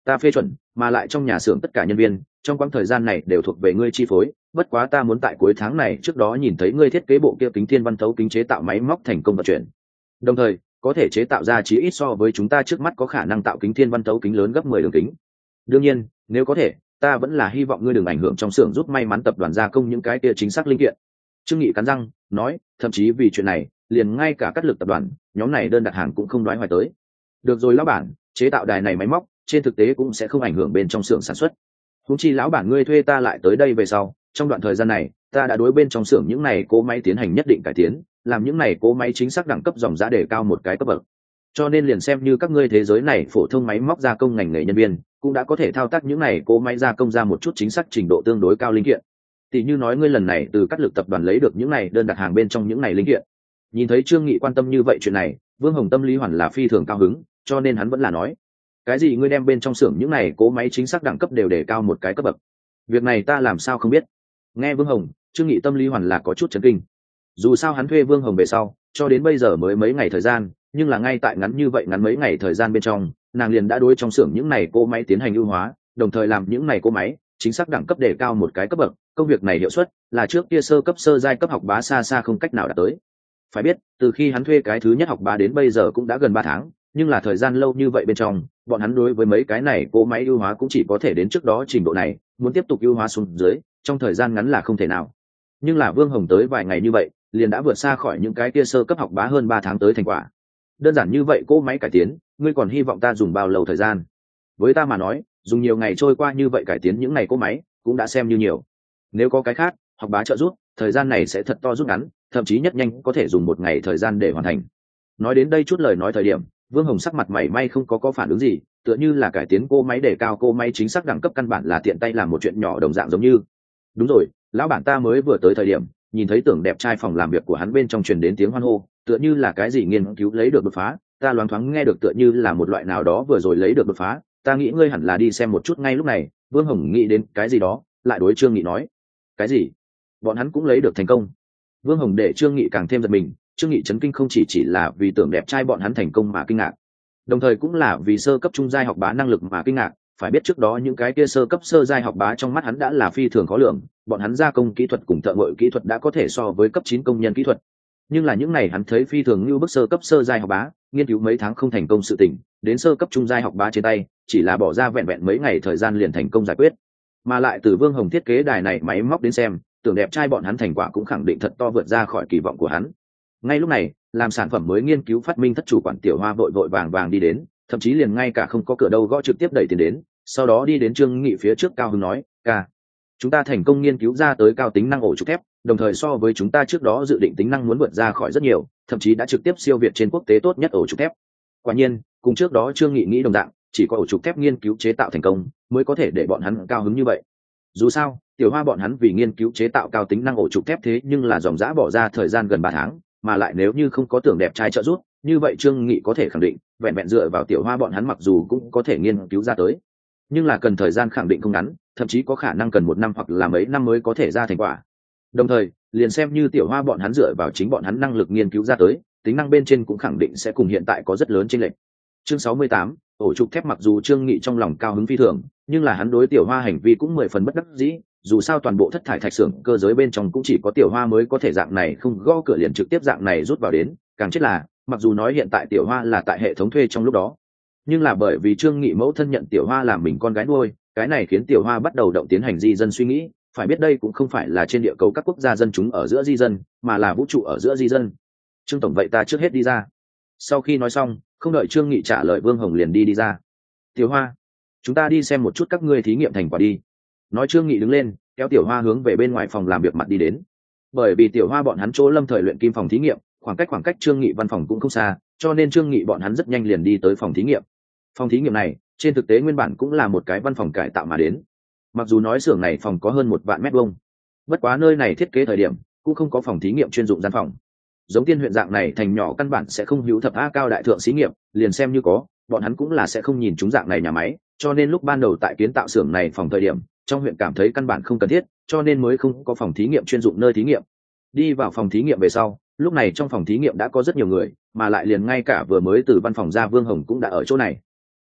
ta phê chuẩn, mà lại trong nhà xưởng tất cả nhân viên trong quãng thời gian này đều thuộc về ngươi chi phối. Bất quá ta muốn tại cuối tháng này trước đó nhìn thấy ngươi thiết kế bộ kia kính thiên văn thấu kính chế tạo máy móc thành công vận chuyển, đồng thời có thể chế tạo ra chí ít so với chúng ta trước mắt có khả năng tạo kính thiên văn thấu kính lớn gấp 10 đường kính. Đương nhiên nếu có thể, ta vẫn là hy vọng ngươi đừng ảnh hưởng trong xưởng giúp may mắn tập đoàn gia công những cái kia chính xác linh kiện. Trương Nghị cắn răng nói, thậm chí vì chuyện này liền ngay cả cắt lực tập đoàn nhóm này đơn đặt hàng cũng không đoái hoài tới. Được rồi lão bản, chế tạo đài này máy móc trên thực tế cũng sẽ không ảnh hưởng bên trong xưởng sản xuất. Huống chi lão bản ngươi thuê ta lại tới đây về sau, trong đoạn thời gian này ta đã đối bên trong xưởng những này cỗ máy tiến hành nhất định cải tiến, làm những này cỗ máy chính xác đẳng cấp dòng giá để cao một cái cấp bậc. Cho nên liền xem như các ngươi thế giới này phổ thông máy móc gia công ngành nghề nhân viên cũng đã có thể thao tác những này cỗ máy gia công ra một chút chính xác trình độ tương đối cao linh kiện. Tỷ như nói ngươi lần này từ cắt lực tập đoàn lấy được những này đơn đặt hàng bên trong những này linh kiện. Nhìn thấy Trương Nghị quan tâm như vậy chuyện này, Vương Hồng tâm lý hoàn là phi thường cao hứng, cho nên hắn vẫn là nói, cái gì ngươi đem bên trong xưởng những này cỗ máy chính xác đẳng cấp đều để cao một cái cấp bậc, việc này ta làm sao không biết. Nghe Vương Hồng, Trương Nghị tâm lý hoàn là có chút chấn kinh. Dù sao hắn thuê Vương Hồng về sau cho đến bây giờ mới mấy ngày thời gian, nhưng là ngay tại ngắn như vậy ngắn mấy ngày thời gian bên trong, nàng liền đã đối trong xưởng những này cỗ máy tiến hành ưu hóa, đồng thời làm những này cỗ máy chính xác đẳng cấp để cao một cái cấp bậc. Công việc này hiệu suất là trước kia sơ cấp sơ giai cấp học bá xa xa không cách nào đạt tới. Phải biết từ khi hắn thuê cái thứ nhất học bá đến bây giờ cũng đã gần 3 tháng, nhưng là thời gian lâu như vậy bên trong bọn hắn đối với mấy cái này cỗ máy ưu hóa cũng chỉ có thể đến trước đó trình độ này, muốn tiếp tục ưu hóa xuống dưới trong thời gian ngắn là không thể nào. Nhưng là Vương Hồng tới vài ngày như vậy liền đã vượt xa khỏi những cái kia sơ cấp học bá hơn 3 tháng tới thành quả. Đơn giản như vậy cỗ máy cải tiến, ngươi còn hy vọng ta dùng bao lâu thời gian? Với ta mà nói, dùng nhiều ngày trôi qua như vậy cải tiến những này cỗ máy cũng đã xem như nhiều. Nếu có cái khác học bá trợ giúp, thời gian này sẽ thật to rút ngắn, thậm chí nhất nhanh có thể dùng 1 ngày thời gian để hoàn thành. Nói đến đây chút lời nói thời điểm, Vương Hồng sắc mặt mảy may không có phản ứng gì, tựa như là cải tiến cỗ máy để cao cỗ máy chính xác đẳng cấp căn bản là tiện tay làm một chuyện nhỏ đồng dạng giống như. Đúng rồi, lão bản ta mới vừa tới thời điểm nhìn thấy Tưởng đẹp trai phòng làm việc của hắn bên trong truyền đến tiếng hoan hô, tựa như là cái gì nghiên cứu lấy được đột phá, ta loáng thoáng nghe được tựa như là một loại nào đó vừa rồi lấy được đột phá, ta nghĩ ngươi hẳn là đi xem một chút. Ngay lúc này Vương Hồng nghĩ đến cái gì đó, lại đối Trương Nghị nói, cái gì? Bọn hắn cũng lấy được thành công? Vương Hồng để Trương Nghị càng thêm giật mình. Trương Nghị chấn kinh không chỉ là vì Tưởng đẹp trai bọn hắn thành công mà kinh ngạc, đồng thời cũng là vì sơ cấp trung giai học bá năng lực mà kinh ngạc. Phải biết trước đó những cái kia sơ cấp sơ giai học bá trong mắt hắn đã là phi thường khó lường, bọn hắn gia công kỹ thuật cùng thợ ngội kỹ thuật đã có thể so với cấp 9 công nhân kỹ thuật. Nhưng là những này hắn thấy phi thường như bức sơ cấp sơ giai học bá, nghiên cứu mấy tháng không thành công sự tình, đến sơ cấp trung giai học bá trên tay, chỉ là bỏ ra vẹn vẹn mấy ngày thời gian liền thành công giải quyết. Mà lại từ Vương Hồng thiết kế đài này máy móc đến xem, Tưởng đẹp trai bọn hắn thành quả cũng khẳng định thật to vượt ra khỏi kỳ vọng của hắn. Ngay lúc này, làm sản phẩm mới nghiên cứu phát minh thất chủ quản Tiểu Hoa vội vội vàng vàng đi đến, thậm chí liền ngay cả không có cửa đâu gõ trực tiếp đẩy tiền đến, sau đó đi đến Trương Nghị phía trước cao hứng nói, ca, chúng ta thành công nghiên cứu ra tới cao tính năng ổ trục thép, đồng thời so với chúng ta trước đó dự định tính năng muốn vượt ra khỏi rất nhiều, thậm chí đã trực tiếp siêu việt trên quốc tế tốt nhất ổ trục thép. Quả nhiên cùng trước đó Trương Nghị nghĩ đồng dạng, chỉ có ổ trục thép nghiên cứu chế tạo thành công mới có thể để bọn hắn cao hứng như vậy. Dù sao Tiểu Hoa bọn hắn vì nghiên cứu chế tạo cao tính năng ổ trục thép thế nhưng là dòng dã bỏ ra thời gian gần 3 tháng, mà lại nếu như không có Tưởng đẹp trai trợ giúp, như vậy Trương Nghị có thể khẳng định vẹn vẹn dựa vào Tiểu Hoa bọn hắn mặc dù cũng có thể nghiên cứu ra tới, nhưng là cần thời gian khẳng định không ngắn, thậm chí có khả năng cần 1 năm hoặc là mấy năm mới có thể ra thành quả. Đồng thời liền xem như Tiểu Hoa bọn hắn dựa vào chính bọn hắn năng lực nghiên cứu ra tới, tính năng bên trên cũng khẳng định sẽ cùng hiện tại có rất lớn chênh lệch. Chương 68, ổ trục thép. Mặc dù Trương Nghị trong lòng cao hứng phi thường, nhưng là hắn đối Tiểu Hoa hành vi cũng 10 phần bất đắc dĩ. Dù sao toàn bộ thất thải thạch xưởng cơ giới bên trong cũng chỉ có Tiểu Hoa mới có thể dạng này không gõ cửa liền trực tiếp dạng này rút vào đến. Càng chết là, mặc dù nói hiện tại Tiểu Hoa là tại hệ thống thuê trong lúc đó, nhưng là bởi vì Trương Nghị mẫu thân nhận Tiểu Hoa làm mình con gái nuôi, cái này khiến Tiểu Hoa bắt đầu động tiến hành di dân suy nghĩ. Phải biết đây cũng không phải là trên địa cầu các quốc gia dân chúng ở giữa di dân, mà là vũ trụ ở giữa di dân. Trương tổng, vậy ta trước hết đi ra. Sau khi nói xong, không đợi Trương Nghị trả lời, Vương Hồng liền đi ra. Tiểu Hoa, chúng ta đi xem một chút các ngươi thí nghiệm thành quả đi. Nói Trương Nghị đứng lên kéo Tiểu Hoa hướng về bên ngoài phòng làm việc mặt đi đến. Bởi vì Tiểu Hoa bọn hắn chỗ lâm thời luyện kim phòng thí nghiệm khoảng cách Trương Nghị văn phòng cũng không xa, cho nên Trương Nghị bọn hắn rất nhanh liền đi tới phòng thí nghiệm. Phòng thí nghiệm này trên thực tế nguyên bản cũng là một cái văn phòng cải tạo mà đến. Mặc dù nói xưởng này phòng có hơn 1 vạn mét vuông, bất quá nơi này thiết kế thời điểm cũng không có phòng thí nghiệm chuyên dụng gian phòng. Giống Tiên huyện dạng này thành nhỏ căn bản sẽ không hữu thập a cao đại thượng xí nghiệp, liền xem như có, bọn hắn cũng là sẽ không nhìn chúng dạng này nhà máy, cho nên lúc ban đầu tại kiến tạo xưởng này phòng thời điểm, trong huyện cảm thấy căn bản không cần thiết, cho nên mới không có phòng thí nghiệm chuyên dụng nơi thí nghiệm. Đi vào phòng thí nghiệm về sau, lúc này trong phòng thí nghiệm đã có rất nhiều người, mà lại liền ngay cả vừa mới từ văn phòng ra Vương Hồng cũng đã ở chỗ này.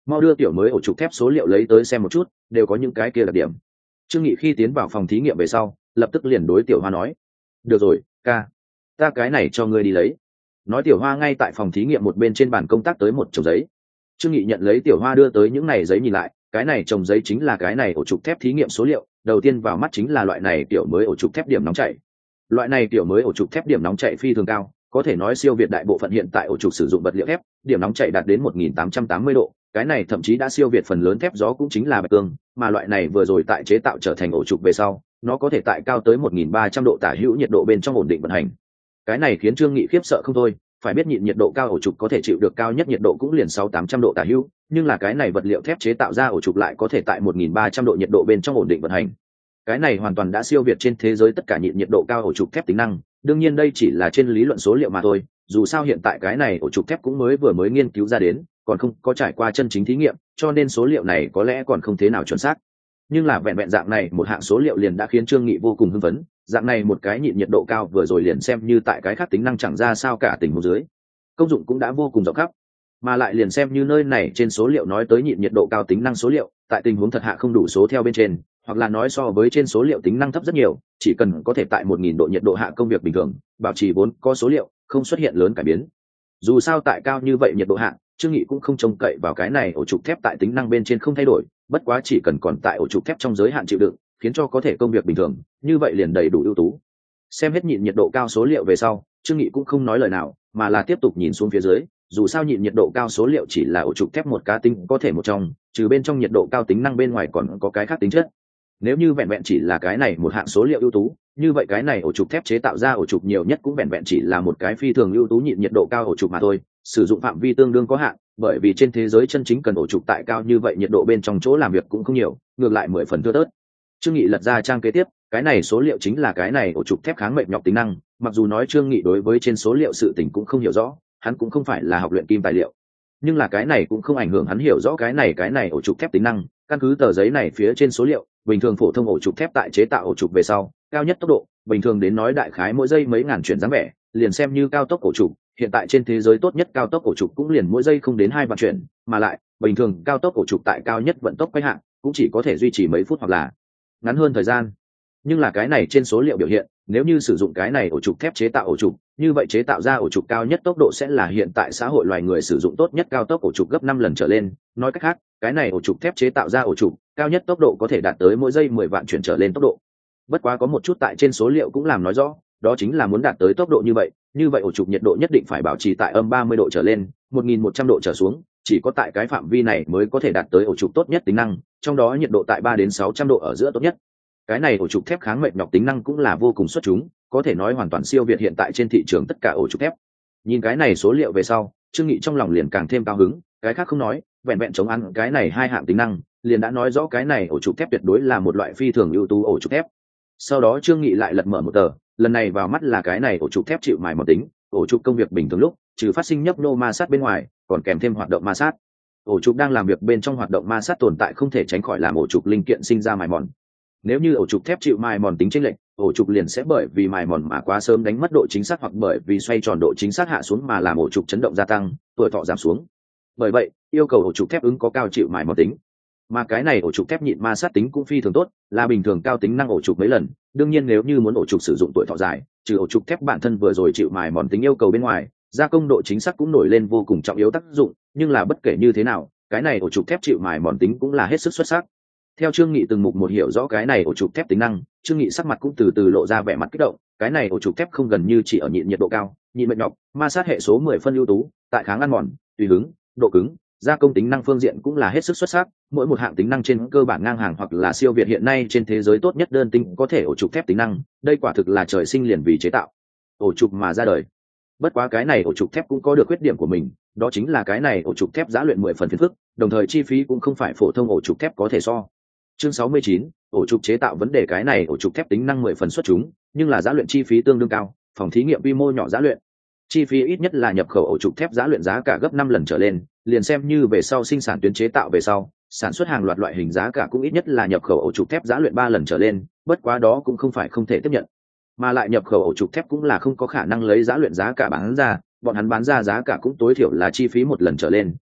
mau đưa tiểu mới ổ trục thép số liệu lấy tới xem một chút, đều có những cái kia đặc điểm. Trương Nghị khi tiến vào phòng thí nghiệm về sau, lập tức liền đối Tiểu Hoa nói: được rồi, ca, ta cái này cho ngươi đi lấy. Nói Tiểu Hoa ngay tại phòng thí nghiệm một bên trên bàn công tác tới một chồng giấy. Trương Nghị nhận lấy Tiểu Hoa đưa tới những này giấy nhìn lại, cái này chồng giấy chính là cái này ổ trục thép thí nghiệm số liệu. Đầu tiên vào mắt chính là loại này tiểu mới ổ trục thép điểm nóng chảy. Loại này tiểu mới ổ trục thép điểm nóng chảy phi thường cao, có thể nói siêu việt đại bộ phận hiện tại ổ trục sử dụng vật liệu thép, điểm nóng chảy đạt đến 1880 độ, cái này thậm chí đã siêu việt phần lớn thép gió cũng chính là bạch cương, mà loại này vừa rồi tại chế tạo trở thành ổ trục về sau, nó có thể tại cao tới 1300 độ tả hữu nhiệt độ bên trong ổn định vận hành. Cái này khiến Trương Nghị khiếp sợ không thôi, phải biết nhịn nhiệt độ cao ổ trục có thể chịu được cao nhất nhiệt độ cũng liền 600-800 độ tả hữu, nhưng là cái này vật liệu thép chế tạo ra ổ trục lại có thể tại 1300 độ nhiệt độ bên trong ổn định vận hành. Cái này hoàn toàn đã siêu việt trên thế giới tất cả nhịn nhiệt độ cao ổ trục thép tính năng, đương nhiên đây chỉ là trên lý luận số liệu mà thôi, dù sao hiện tại cái này ổ trục thép cũng mới nghiên cứu ra đến, còn không có trải qua chân chính thí nghiệm, cho nên số liệu này có lẽ còn không thế nào chuẩn xác. Nhưng là vẹn vẹn dạng này một hạng số liệu liền đã khiến Trương Nghị vô cùng hưng phấn, dạng này một cái nhịn nhiệt độ cao vừa rồi liền xem như tại cái khác tính năng chẳng ra sao cả tình huống dưới, công dụng cũng đã vô cùng rộng khắp, mà lại liền xem như nơi này trên số liệu nói tới nhịn nhiệt độ cao tính năng số liệu, tại tình huống thật hạ không đủ số theo bên trên, hoặc là nói so với trên số liệu tính năng thấp rất nhiều, chỉ cần có thể tại 1000 độ nhiệt độ hạ công việc bình thường, bảo trì vốn có số liệu, không xuất hiện lớn cải biến. Dù sao tại cao như vậy nhiệt độ hạ, Trương Nghị cũng không trông cậy vào cái này ổ trục thép tại tính năng bên trên không thay đổi, bất quá chỉ cần còn tại ổ trục thép trong giới hạn chịu đựng, khiến cho có thể công việc bình thường, như vậy liền đầy đủ ưu tú. Xem hết nhịn nhiệt độ cao số liệu về sau, Trương Nghị cũng không nói lời nào, mà là tiếp tục nhìn xuống phía dưới, dù sao nhịn nhiệt độ cao số liệu chỉ là ổ trục thép một cá tính có thể một trong, trừ bên trong nhiệt độ cao tính năng bên ngoài còn có cái khác tính chất. Nếu như vẹn vẹn chỉ là cái này một hạng số liệu ưu tú, như vậy cái này ổ trục thép chế tạo ra ổ trục nhiều nhất cũng vẹn vẹn chỉ là một cái phi thường ưu tú nhịn nhiệt độ cao ổ trục mà thôi, sử dụng phạm vi tương đương có hạn, bởi vì trên thế giới chân chính cần ổ trục tại cao như vậy nhiệt độ bên trong chỗ làm việc cũng không nhiều, ngược lại 10 phần thưa thớt. Trương Nghị lật ra trang kế tiếp, cái này số liệu chính là cái này ổ trục thép kháng mệt nhọc tính năng, mặc dù nói Trương Nghị đối với trên số liệu sự tình cũng không hiểu rõ, hắn cũng không phải là học luyện kim tài liệu, nhưng là cái này cũng không ảnh hưởng hắn hiểu rõ cái này ổ trục thép tính năng. Căn cứ tờ giấy này phía trên số liệu, bình thường phổ thông ổ trục thép tại chế tạo ổ trục về sau, cao nhất tốc độ bình thường đến nói đại khái mỗi giây mấy ngàn chuyển dáng vẻ, liền xem như cao tốc ổ trục, hiện tại trên thế giới tốt nhất cao tốc ổ trục cũng liền mỗi giây không đến 2 vạn chuyển, mà lại bình thường cao tốc ổ trục tại cao nhất vận tốc quay hạng cũng chỉ có thể duy trì mấy phút hoặc là ngắn hơn thời gian. Nhưng là cái này trên số liệu biểu hiện, nếu như sử dụng cái này ổ trục thép chế tạo ổ trục, như vậy chế tạo ra ổ trục cao nhất tốc độ sẽ là hiện tại xã hội loài người sử dụng tốt nhất cao tốc ổ trục gấp 5 lần trở lên. Nói cách khác, cái này ổ trục thép chế tạo ra ổ trục cao nhất tốc độ có thể đạt tới mỗi giây 10 vạn chuyển trở lên tốc độ. Bất quá có một chút tại trên số liệu cũng làm nói rõ, đó chính là muốn đạt tới tốc độ như vậy ổ trục nhiệt độ nhất định phải bảo trì tại âm 30 độ trở lên, 1100 độ trở xuống, chỉ có tại cái phạm vi này mới có thể đạt tới ổ trục tốt nhất tính năng, trong đó nhiệt độ tại 3 đến 600 độ ở giữa tốt nhất. Cái này ổ trục thép kháng mệt nhọc tính năng cũng là vô cùng xuất chúng, có thể nói hoàn toàn siêu việt hiện tại trên thị trường tất cả ổ trục thép. Nhìn cái này số liệu về sau, Trương Nghị trong lòng liền càng thêm cao hứng, cái khác không nói, vẹn vẹn chống ăn cái này hai hạng tính năng, liền đã nói rõ cái này ổ trục thép tuyệt đối là một loại phi thường ưu tú ổ trục thép. Sau đó Trương Nghị lại lật mở một tờ, lần này vào mắt là cái này ổ trục thép chịu mài mòn tính, ổ trục công việc bình thường lúc, trừ phát sinh nhấp nô ma sát bên ngoài, còn kèm thêm hoạt động ma sát. Ổ trục đang làm việc bên trong hoạt động ma sát tồn tại không thể tránh khỏi làm ổ trục linh kiện sinh ra mài mòn. Nếu như ổ trục thép chịu mài mòn tính chênh lệch, ổ trục liền sẽ bởi vì mài mòn mà quá sớm đánh mất độ chính xác, hoặc bởi vì xoay tròn độ chính xác hạ xuống mà làm ổ trục chấn động gia tăng, tuổi thọ giảm xuống. Bởi vậy, yêu cầu ổ trục thép ứng có cao chịu mài mòn tính. Mà cái này ổ trục thép nhịn ma sát tính cũng phi thường tốt, là bình thường cao tính năng ổ trục mấy lần. Đương nhiên nếu như muốn ổ trục sử dụng tuổi thọ dài, trừ ổ trục thép bản thân vừa rồi chịu mài mòn tính yêu cầu bên ngoài, gia công độ chính xác cũng nổi lên vô cùng trọng yếu tác dụng. Nhưng là bất kể như thế nào, cái này ổ trục thép chịu mài mòn tính cũng là hết sức xuất sắc. Theo Trương Nghị từng mục một hiểu rõ cái này ổ trục thép tính năng, Trương Nghị sắc mặt cũng từ từ lộ ra vẻ mặt kích động. Cái này ổ trục thép không gần như chỉ ở nhịn nhiệt độ cao, nhịn mệt nhọc, ma sát hệ số 10 phân ưu tú, tại kháng ăn mòn, tùy hứng, độ cứng, gia công tính năng phương diện cũng là hết sức xuất sắc, mỗi một hạng tính năng trên cơ bản ngang hàng hoặc là siêu việt hiện nay trên thế giới tốt nhất đơn tinh có thể ổ trục thép tính năng, đây quả thực là trời sinh liền vì chế tạo ổ trục mà ra đời. Bất quá cái này ổ trục thép cũng có được khuyết điểm của mình, đó chính là cái này ổ trục thép giá luyện 10 phần phiền phức, đồng thời chi phí cũng không phải phổ thông ổ trục thép có thể so. Chương 69, ổ trục chế tạo vấn đề. Cái này ổ trục thép tính năng 10 phần xuất chúng, nhưng là giá luyện chi phí tương đương cao, phòng thí nghiệm quy mô nhỏ giá luyện, chi phí ít nhất là nhập khẩu ổ trục thép giá luyện giá cả gấp 5 lần trở lên, liền xem như về sau sinh sản tuyến chế tạo về sau, sản xuất hàng loạt loại hình giá cả cũng ít nhất là nhập khẩu ổ trục thép giá luyện 3 lần trở lên, bất quá đó cũng không phải không thể tiếp nhận. Mà lại nhập khẩu ổ trục thép cũng là không có khả năng lấy giá luyện giá cả bán ra, bọn hắn bán ra giá cả cũng tối thiểu là chi phí 1 lần trở lên,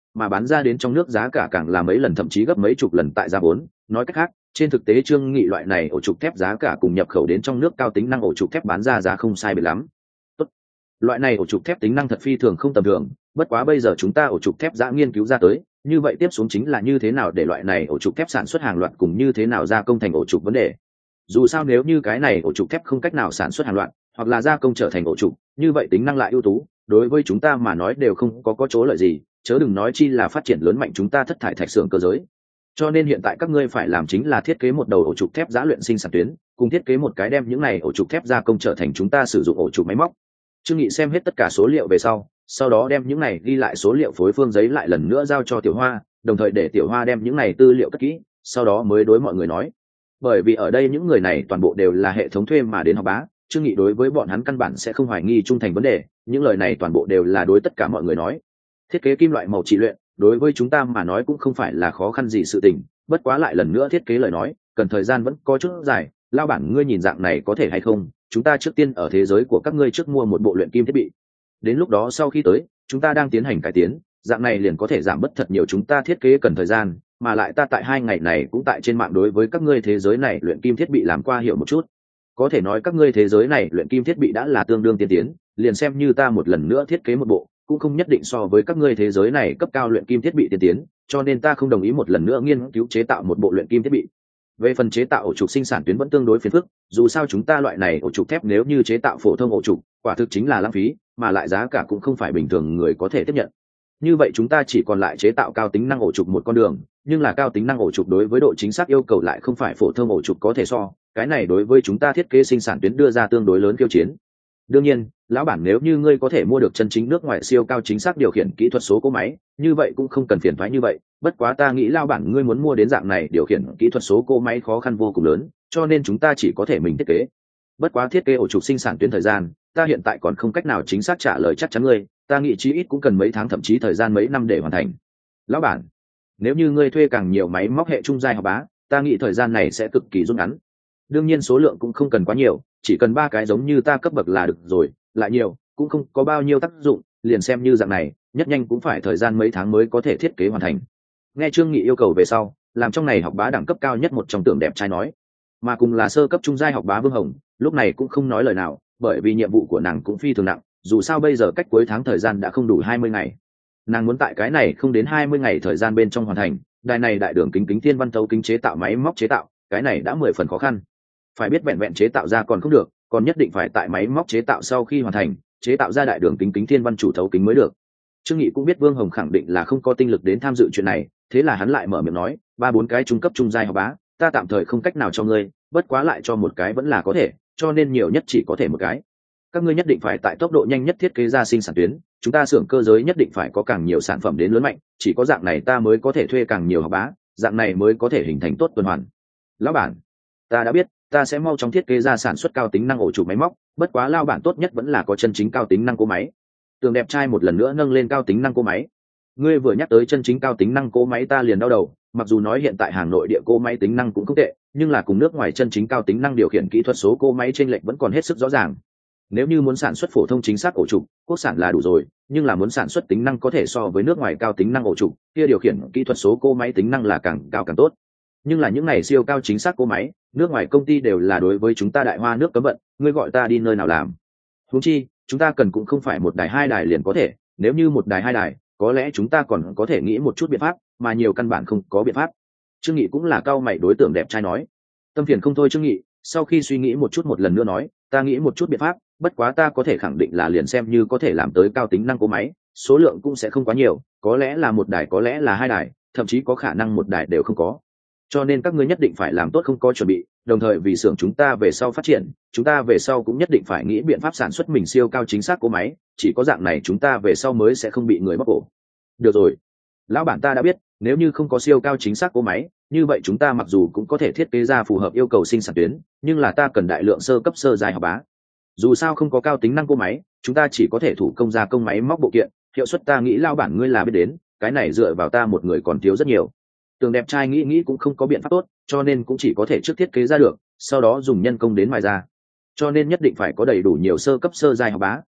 mà bán ra đến trong nước giá cả càng là mấy lần thậm chí gấp mấy chục lần tại giá vốn. Nói cách khác, trên thực tế Trương Nghị loại này ổ trục thép giá cả cùng nhập khẩu đến trong nước cao tính năng ổ trục thép bán ra giá không sai biệt lắm. Tốt. Loại này ổ trục thép tính năng thật phi thường không tầm thường, bất quá bây giờ chúng ta ổ trục thép đã nghiên cứu ra tới, như vậy tiếp xuống chính là như thế nào để loại này ổ trục thép sản xuất hàng loạt cùng như thế nào gia công thành ổ trục vấn đề. Dù sao nếu như cái này ổ trục thép không cách nào sản xuất hàng loạt, hoặc là gia công trở thành ổ trục, như vậy tính năng lại ưu tú, đối với chúng ta mà nói đều không có chỗ lợi gì, chớ đừng nói chi là phát triển lớn mạnh chúng ta thất thải thạch xưởng cơ giới. Cho nên hiện tại các ngươi phải làm chính là thiết kế một đầu ổ trục thép giã luyện sinh sản tuyến, cùng thiết kế một cái đem những này ổ trục thép gia công trở thành chúng ta sử dụng ổ trục máy móc. Trương Nghị xem hết tất cả số liệu về sau đó đem những này ghi lại số liệu phối phương giấy lại lần nữa giao cho Tiểu Hoa, đồng thời để Tiểu Hoa đem những này tư liệu cất kỹ, sau đó mới đối mọi người nói. Bởi vì ở đây những người này toàn bộ đều là hệ thống thuê mà đến học bá, Trương Nghị đối với bọn hắn căn bản sẽ không hoài nghi trung thành vấn đề, những lời này toàn bộ đều là đối tất cả mọi người nói. Thiết kế kim loại màu trị luyện, đối với chúng ta mà nói cũng không phải là khó khăn gì sự tình, bất quá lại lần nữa thiết kế lời nói, cần thời gian vẫn có chút dài, lao bản ngươi nhìn dạng này có thể hay không, chúng ta trước tiên ở thế giới của các ngươi trước mua một bộ luyện kim thiết bị. Đến lúc đó sau khi tới, chúng ta đang tiến hành cải tiến, dạng này liền có thể giảm bớt thật nhiều chúng ta thiết kế cần thời gian, mà lại ta tại 2 ngày này cũng tại trên mạng đối với các ngươi thế giới này luyện kim thiết bị làm qua hiểu một chút. Có thể nói các ngươi thế giới này luyện kim thiết bị đã là tương đương tiên tiến, liền xem như ta một lần nữa thiết kế một bộ, cũng không nhất định so với các ngươi thế giới này cấp cao luyện kim thiết bị tiên tiến, cho nên ta không đồng ý một lần nữa nghiên cứu chế tạo một bộ luyện kim thiết bị. Về phần chế tạo ổ trục sinh sản tuyến vẫn tương đối phiền phức, dù sao chúng ta loại này ổ trục thép nếu như chế tạo phổ thông ổ trục, quả thực chính là lãng phí, mà lại giá cả cũng không phải bình thường người có thể tiếp nhận. Như vậy chúng ta chỉ còn lại chế tạo cao tính năng ổ trục một con đường, nhưng là cao tính năng ổ trục đối với độ chính xác yêu cầu lại không phải phổ thông ổ trục có thể so, cái này đối với chúng ta thiết kế sinh sản tuyến đưa ra tương đối lớn khiêu chiến. Đương nhiên, lão bản nếu như ngươi có thể mua được chân chính nước ngoài siêu cao chính xác điều khiển kỹ thuật số cỗ máy, như vậy cũng không cần phiền toái như vậy, bất quá ta nghĩ lão bản ngươi muốn mua đến dạng này điều khiển kỹ thuật số cỗ máy khó khăn vô cùng lớn, cho nên chúng ta chỉ có thể mình thiết kế. Bất quá thiết kế ổ trục sinh sản tuyến thời gian, ta hiện tại còn không cách nào chính xác trả lời chắc chắn ngươi, ta nghĩ chí ít cũng cần mấy tháng thậm chí thời gian mấy năm để hoàn thành. Lão bản, nếu như ngươi thuê càng nhiều máy móc hệ trung giai học bá, ta nghĩ thời gian này sẽ cực kỳ rút ngắn. Đương nhiên số lượng cũng không cần quá nhiều, chỉ cần 3 cái giống như ta cấp bậc là được rồi, lại nhiều cũng không có bao nhiêu tác dụng, liền xem như dạng này, nhất nhanh cũng phải thời gian mấy tháng mới có thể thiết kế hoàn thành. Nghe Trương Nghị yêu cầu về sau, làm trong này học bá đẳng cấp cao nhất một trong tưởng đẹp trai nói, mà cùng là sơ cấp trung giai học bá Vương Hồng, lúc này cũng không nói lời nào, bởi vì nhiệm vụ của nàng cũng phi thường nặng, dù sao bây giờ cách cuối tháng thời gian đã không đủ 20 ngày. Nàng muốn tại cái này không đến 20 ngày thời gian bên trong hoàn thành, đài này đại đường kính thiên văn thấu kính chế tạo máy móc chế tạo, cái này đã 10 phần khó khăn. Phải biết vẹn vẹn chế tạo ra còn không được, còn nhất định phải tại máy móc chế tạo sau khi hoàn thành, chế tạo ra đại đường kính thiên văn chủ thấu kính mới được. Trương Nghị cũng biết Vương Hồng khẳng định là không có tinh lực đến tham dự chuyện này, thế là hắn lại mở miệng nói, 3-4 cái trung cấp trung giai học bá, ta tạm thời không cách nào cho ngươi, bất quá lại cho một cái vẫn là có thể, cho nên nhiều nhất chỉ có thể một cái. Các ngươi nhất định phải tại tốc độ nhanh nhất thiết kế ra sinh sản tuyến, chúng ta xưởng cơ giới nhất định phải có càng nhiều sản phẩm đến lớn mạnh, chỉ có dạng này ta mới có thể thuê càng nhiều học bá, dạng này mới có thể hình thành tốt tuần hoàn. Lão bản, ta đã biết, ta sẽ mau chóng thiết kế ra sản xuất cao tính năng ổ trục máy móc, bất quá lao bản tốt nhất vẫn là có chân chính cao tính năng cỗ máy. Tường đẹp trai một lần nữa nâng lên cao tính năng cỗ máy. Ngươi vừa nhắc tới chân chính cao tính năng cỗ máy ta liền đau đầu, mặc dù nói hiện tại hàng nội địa cỗ máy tính năng cũng không tệ, nhưng là cùng nước ngoài chân chính cao tính năng điều khiển kỹ thuật số cỗ máy chênh lệch vẫn còn hết sức rõ ràng. Nếu như muốn sản xuất phổ thông chính xác ổ trục, quốc sản là đủ rồi, nhưng là muốn sản xuất tính năng có thể so với nước ngoài cao tính năng ổ trục, kia điều khiển kỹ thuật số cỗ máy tính năng là càng cao càng tốt. Nhưng là những này siêu cao chính xác cỗ máy, nước ngoài công ty đều là đối với chúng ta đại hoa nước cấm vận, ngươi gọi ta đi nơi nào làm? Huống chi, chúng ta cần cũng không phải một đài 2 đài liền có thể, nếu như một đài 2 đài, có lẽ chúng ta còn có thể nghĩ một chút biện pháp, mà nhiều căn bản không có biện pháp. Trương Nghị cũng là cao mày đối tượng đẹp trai nói. Tâm phiền không thôi Trương Nghị, sau khi suy nghĩ một chút một lần nữa nói, ta nghĩ một chút biện pháp, bất quá ta có thể khẳng định là liền xem như có thể làm tới cao tính năng cỗ máy, số lượng cũng sẽ không quá nhiều, có lẽ là một đài có lẽ là 2 đài, thậm chí có khả năng một đài đều không có. Cho nên các ngươi nhất định phải làm tốt không có chuẩn bị, đồng thời vì xưởng chúng ta về sau phát triển, chúng ta về sau cũng nhất định phải nghĩ biện pháp sản xuất mình siêu cao chính xác cỗ máy, chỉ có dạng này chúng ta về sau mới sẽ không bị người bóc cổ. Được rồi, lão bản ta đã biết, nếu như không có siêu cao chính xác cỗ máy, như vậy chúng ta mặc dù cũng có thể thiết kế ra phù hợp yêu cầu sinh sản tuyến, nhưng là ta cần đại lượng sơ cấp sơ giai học bá. Dù sao không có cao tính năng cỗ máy, chúng ta chỉ có thể thủ công gia công máy móc bộ kiện, hiệu suất ta nghĩ lão bản ngươi là biết đến, cái này dựa vào ta một người còn thiếu rất nhiều. Tường đẹp trai nghĩ cũng không có biện pháp tốt, cho nên cũng chỉ có thể trước thiết kế ra được, sau đó dùng nhân công đến mài ra. Cho nên nhất định phải có đầy đủ nhiều sơ cấp sơ giai học bá,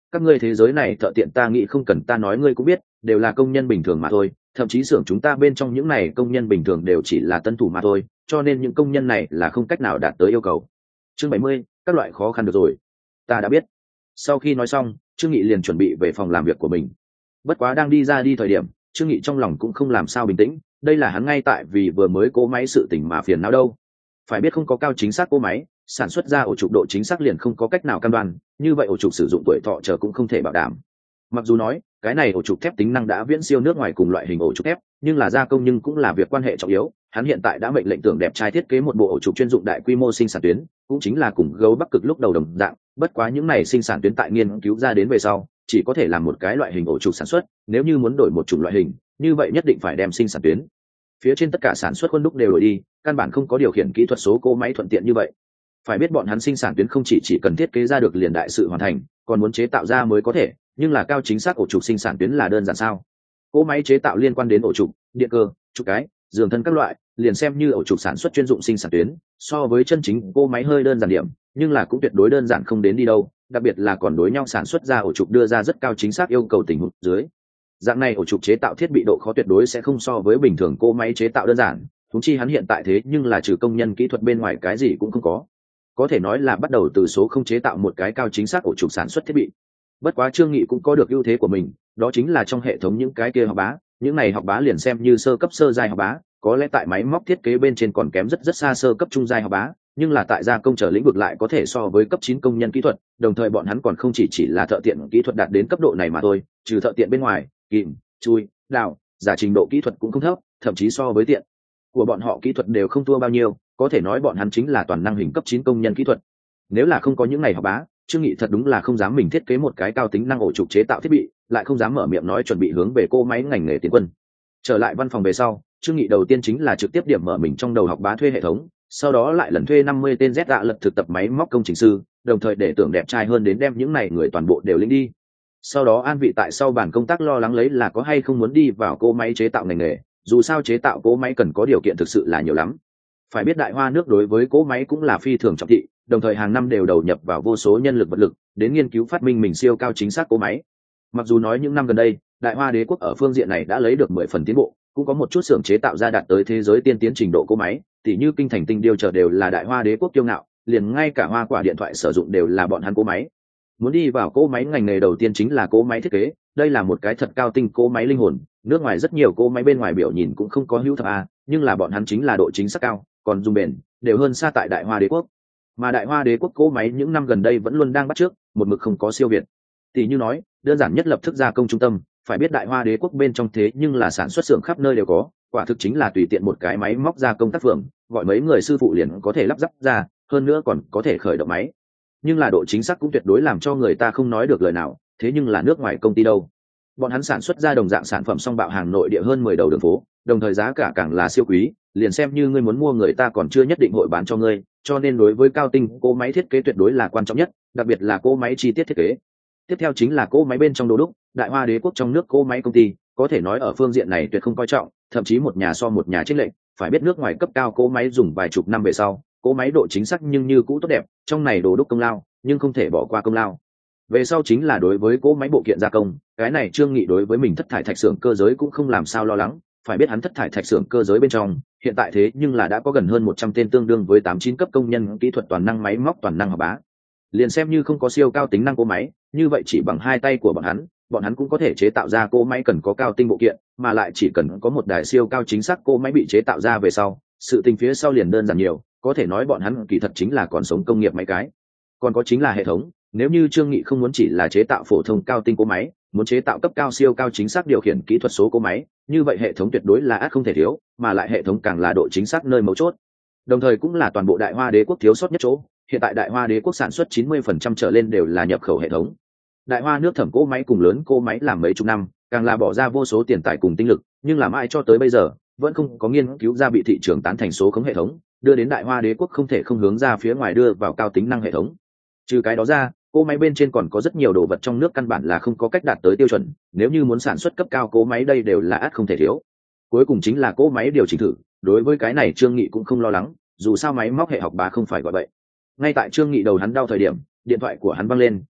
các ngươi thế giới này thợ tiện ta nghĩ không cần ta nói ngươi cũng biết, đều là công nhân bình thường mà thôi, thậm chí xưởng chúng ta bên trong những này công nhân bình thường đều chỉ là tân thủ mà thôi, cho nên những công nhân này là không cách nào đạt tới yêu cầu. Chương 70, các loại khó khăn được rồi. Ta đã biết. Sau khi nói xong, Trương Nghị liền chuẩn bị về phòng làm việc của mình. Bất quá đang đi ra đi thời điểm, Trương Nghị trong lòng cũng không làm sao bình tĩnh, đây là hắn ngay tại vì vừa mới cố máy sự tình mà phiền não đâu. Phải biết không có cao chính xác cố máy, sản xuất ra ổ trục độ chính xác liền không có cách nào cam đoan, như vậy ổ trục sử dụng tuổi thọ chờ cũng không thể bảo đảm. Mặc dù nói cái này ổ trục thép tính năng đã viễn siêu nước ngoài cùng loại hình ổ trục thép, nhưng là gia công nhưng cũng là việc quan hệ trọng yếu. Hắn hiện tại đã mệnh lệnh tưởng đẹp trai thiết kế một bộ ổ trục chuyên dụng đại quy mô sinh sản tuyến, cũng chính là cùng gấu Bắc Cực lúc đầu đồng dạng. Bất quá những này sinh sản tuyến tại nghiên cứu ra đến về sau, chỉ có thể làm một cái loại hình ổ trục sản xuất. Nếu như muốn đổi một chủng loại hình, như vậy nhất định phải đem sinh sản tuyến phía trên tất cả sản xuất khuôn đúc đều đổi đi, căn bản không có điều khiển kỹ thuật số cỗ máy thuận tiện như vậy. Phải biết bọn hắn sinh sản tuyến không chỉ cần thiết kế ra được liền đại sự hoàn thành, còn muốn chế tạo ra mới có thể, nhưng là cao chính xác ổ trục sinh sản tuyến là đơn giản sao? Cỗ máy chế tạo liên quan đến ổ trục, điện cơ, trục cái, giường thân các loại, liền xem như ổ trục sản xuất chuyên dụng sinh sản tuyến, so với chân chính cỗ máy hơi đơn giản điểm, nhưng là cũng tuyệt đối đơn giản không đến đi đâu, đặc biệt là còn đối nhau sản xuất ra ổ trục đưa ra rất cao chính xác yêu cầu tình huống dưới. Dạng này ổ trục chế tạo thiết bị độ khó tuyệt đối sẽ không so với bình thường cỗ máy chế tạo đơn giản, thúng chi hắn hiện tại thế nhưng là trừ công nhân kỹ thuật bên ngoài cái gì cũng không có thể nói là bắt đầu từ số không chế tạo một cái cao chính xác ổ trục sản xuất thiết bị. Bất quá Trương Nghị cũng có được ưu thế của mình, đó chính là trong hệ thống những cái kia học bá, những này học bá liền xem như sơ cấp sơ giai học bá, có lẽ tại máy móc thiết kế bên trên còn kém rất xa sơ cấp trung giai học bá, nhưng là tại gia công trở lĩnh vực lại có thể so với cấp 9 công nhân kỹ thuật, đồng thời bọn hắn còn không chỉ là thợ tiện kỹ thuật đạt đến cấp độ này mà thôi, trừ thợ tiện bên ngoài, kìm, chui, đào, giả trình độ kỹ thuật cũng không thấp, thậm chí so với tiện của bọn họ kỹ thuật đều không thua bao nhiêu, có thể nói bọn hắn chính là toàn năng hình cấp 9 công nhân kỹ thuật. Nếu là không có những ngày học bá, Trương Nghị thật đúng là không dám mình thiết kế một cái cao tính năng ổ trục chế tạo thiết bị, lại không dám mở miệng nói chuẩn bị hướng về cô máy ngành nghề tiến quân. Trở lại văn phòng về sau, Trương Nghị đầu tiên chính là trực tiếp điểm mở mình trong đầu học bá thuê hệ thống, sau đó lại lần thuê 50 tên Z dạ lật thực tập máy móc công trình sư, đồng thời để tưởng đẹp trai hơn đến đem những này người toàn bộ đều lĩnh đi. Sau đó an vị tại sau bàn công tác lo lắng lấy là có hay không muốn đi vào cô máy chế tạo ngành nghề, dù sao chế tạo cỗ máy cần có điều kiện thực sự là nhiều lắm. Phải biết Đại Hoa nước đối với cỗ máy cũng là phi thường trọng thị, đồng thời hàng năm đều đầu nhập vào vô số nhân lực vật lực đến nghiên cứu phát minh mình siêu cao chính xác cỗ máy. Mặc dù nói những năm gần đây Đại Hoa đế quốc ở phương diện này đã lấy được 10 phần tiến bộ, cũng có một chút xưởng chế tạo ra đạt tới thế giới tiên tiến trình độ cỗ máy, tỉ như kinh thành tinh điêu chờ đều là Đại Hoa đế quốc kiêu ngạo, liền ngay cả hoa quả điện thoại sử dụng đều là bọn hắn cỗ máy. Muốn đi vào cỗ máy ngành nghề đầu tiên chính là cỗ máy thiết kế, đây là một cái thật cao tinh cỗ máy linh hồn. Nước ngoài rất nhiều cỗ máy bên ngoài biểu nhìn cũng không có hữu thập a, nhưng là bọn hắn chính là độ chính xác cao, còn dùng bền đều hơn xa tại Đại Hoa đế quốc. Mà Đại Hoa đế quốc cỗ máy những năm gần đây vẫn luôn đang bắt chước, một mực không có siêu việt. Tỷ như nói đơn giản nhất lập thức gia công trung tâm, phải biết Đại Hoa đế quốc bên trong thế nhưng là sản xuất xưởng khắp nơi đều có, quả thực chính là tùy tiện một cái máy móc gia công tác phường, gọi mấy người sư phụ liền có thể lắp ráp ra, hơn nữa còn có thể khởi động máy. Nhưng là độ chính xác cũng tuyệt đối làm cho người ta không nói được lời nào, thế nhưng là nước ngoài công ty đâu, bọn hắn sản xuất ra đồng dạng sản phẩm song bạo hàng nội địa hơn 10 đầu đường phố, đồng thời giá cả càng là siêu quý, liền xem như ngươi muốn mua người ta còn chưa nhất định hội bán cho ngươi, cho nên đối với cao tinh cỗ máy thiết kế tuyệt đối là quan trọng nhất, đặc biệt là cỗ máy chi tiết thiết kế. Tiếp theo chính là cỗ máy bên trong đồ đúc, Đại Hoa đế quốc trong nước cỗ máy công ty có thể nói ở phương diện này tuyệt không coi trọng, thậm chí một nhà so một nhà chênh lệch. Phải biết nước ngoài cấp cao cỗ máy dùng vài chục năm về sau, cỗ máy độ chính xác nhưng như cũ tốt đẹp, trong này đồ đúc công lao nhưng không thể bỏ qua công lao. Về sau chính là đối với cỗ máy bộ kiện gia công, cái này Trương Nghị đối với mình thất thải thạch xưởng cơ giới cũng không làm sao lo lắng. Phải biết hắn thất thải thạch xưởng cơ giới bên trong hiện tại thế nhưng là đã có gần hơn 100 tên tương đương với 8-9 cấp công nhân kỹ thuật toàn năng máy móc toàn năng học bá. Liền xem như không có siêu cao tính năng cỗ máy, như vậy chỉ bằng hai tay của bọn hắn cũng có thể chế tạo ra cỗ máy cần có cao tinh bộ kiện, mà lại chỉ cần có một đài siêu cao chính xác cỗ máy bị chế tạo ra về sau, sự tình phía sau liền đơn giản nhiều, có thể nói bọn hắn kỳ thật chính là còn sống công nghiệp máy cái. Còn có chính là hệ thống, nếu như Trương Nghị không muốn chỉ là chế tạo phổ thông cao tinh cỗ máy, muốn chế tạo cấp cao siêu cao chính xác điều khiển kỹ thuật số cỗ máy, như vậy hệ thống tuyệt đối là ắt không thể thiếu, mà lại hệ thống càng là độ chính xác nơi mấu chốt. Đồng thời cũng là toàn bộ Đại Hoa đế quốc thiếu sót nhất chỗ, hiện tại Đại Hoa đế quốc sản xuất 90% trở lên đều là nhập khẩu hệ thống. Đại Hoa nước thẩm cỗ máy cùng lớn cỗ máy làm mấy chục năm, càng là bỏ ra vô số tiền tài cùng tinh lực, nhưng làm ai cho tới bây giờ vẫn không có nghiên cứu ra bị thị trường tán thành số khống hệ thống, đưa đến Đại Hoa đế quốc không thể không hướng ra phía ngoài đưa vào cao tính năng hệ thống. Trừ cái đó ra, cỗ máy bên trên còn có rất nhiều đồ vật trong nước căn bản là không có cách đạt tới tiêu chuẩn, nếu như muốn sản xuất cấp cao cỗ máy đây đều là ắt không thể thiếu. Cuối cùng chính là cỗ máy điều chỉnh thử, đối với cái này Trương Nghị cũng không lo lắng, dù sao máy móc hệ học bá không phải gọi vậy. Ngay tại Trương Nghị đầu hắn đau thời điểm, điện thoại của hắn vang lên,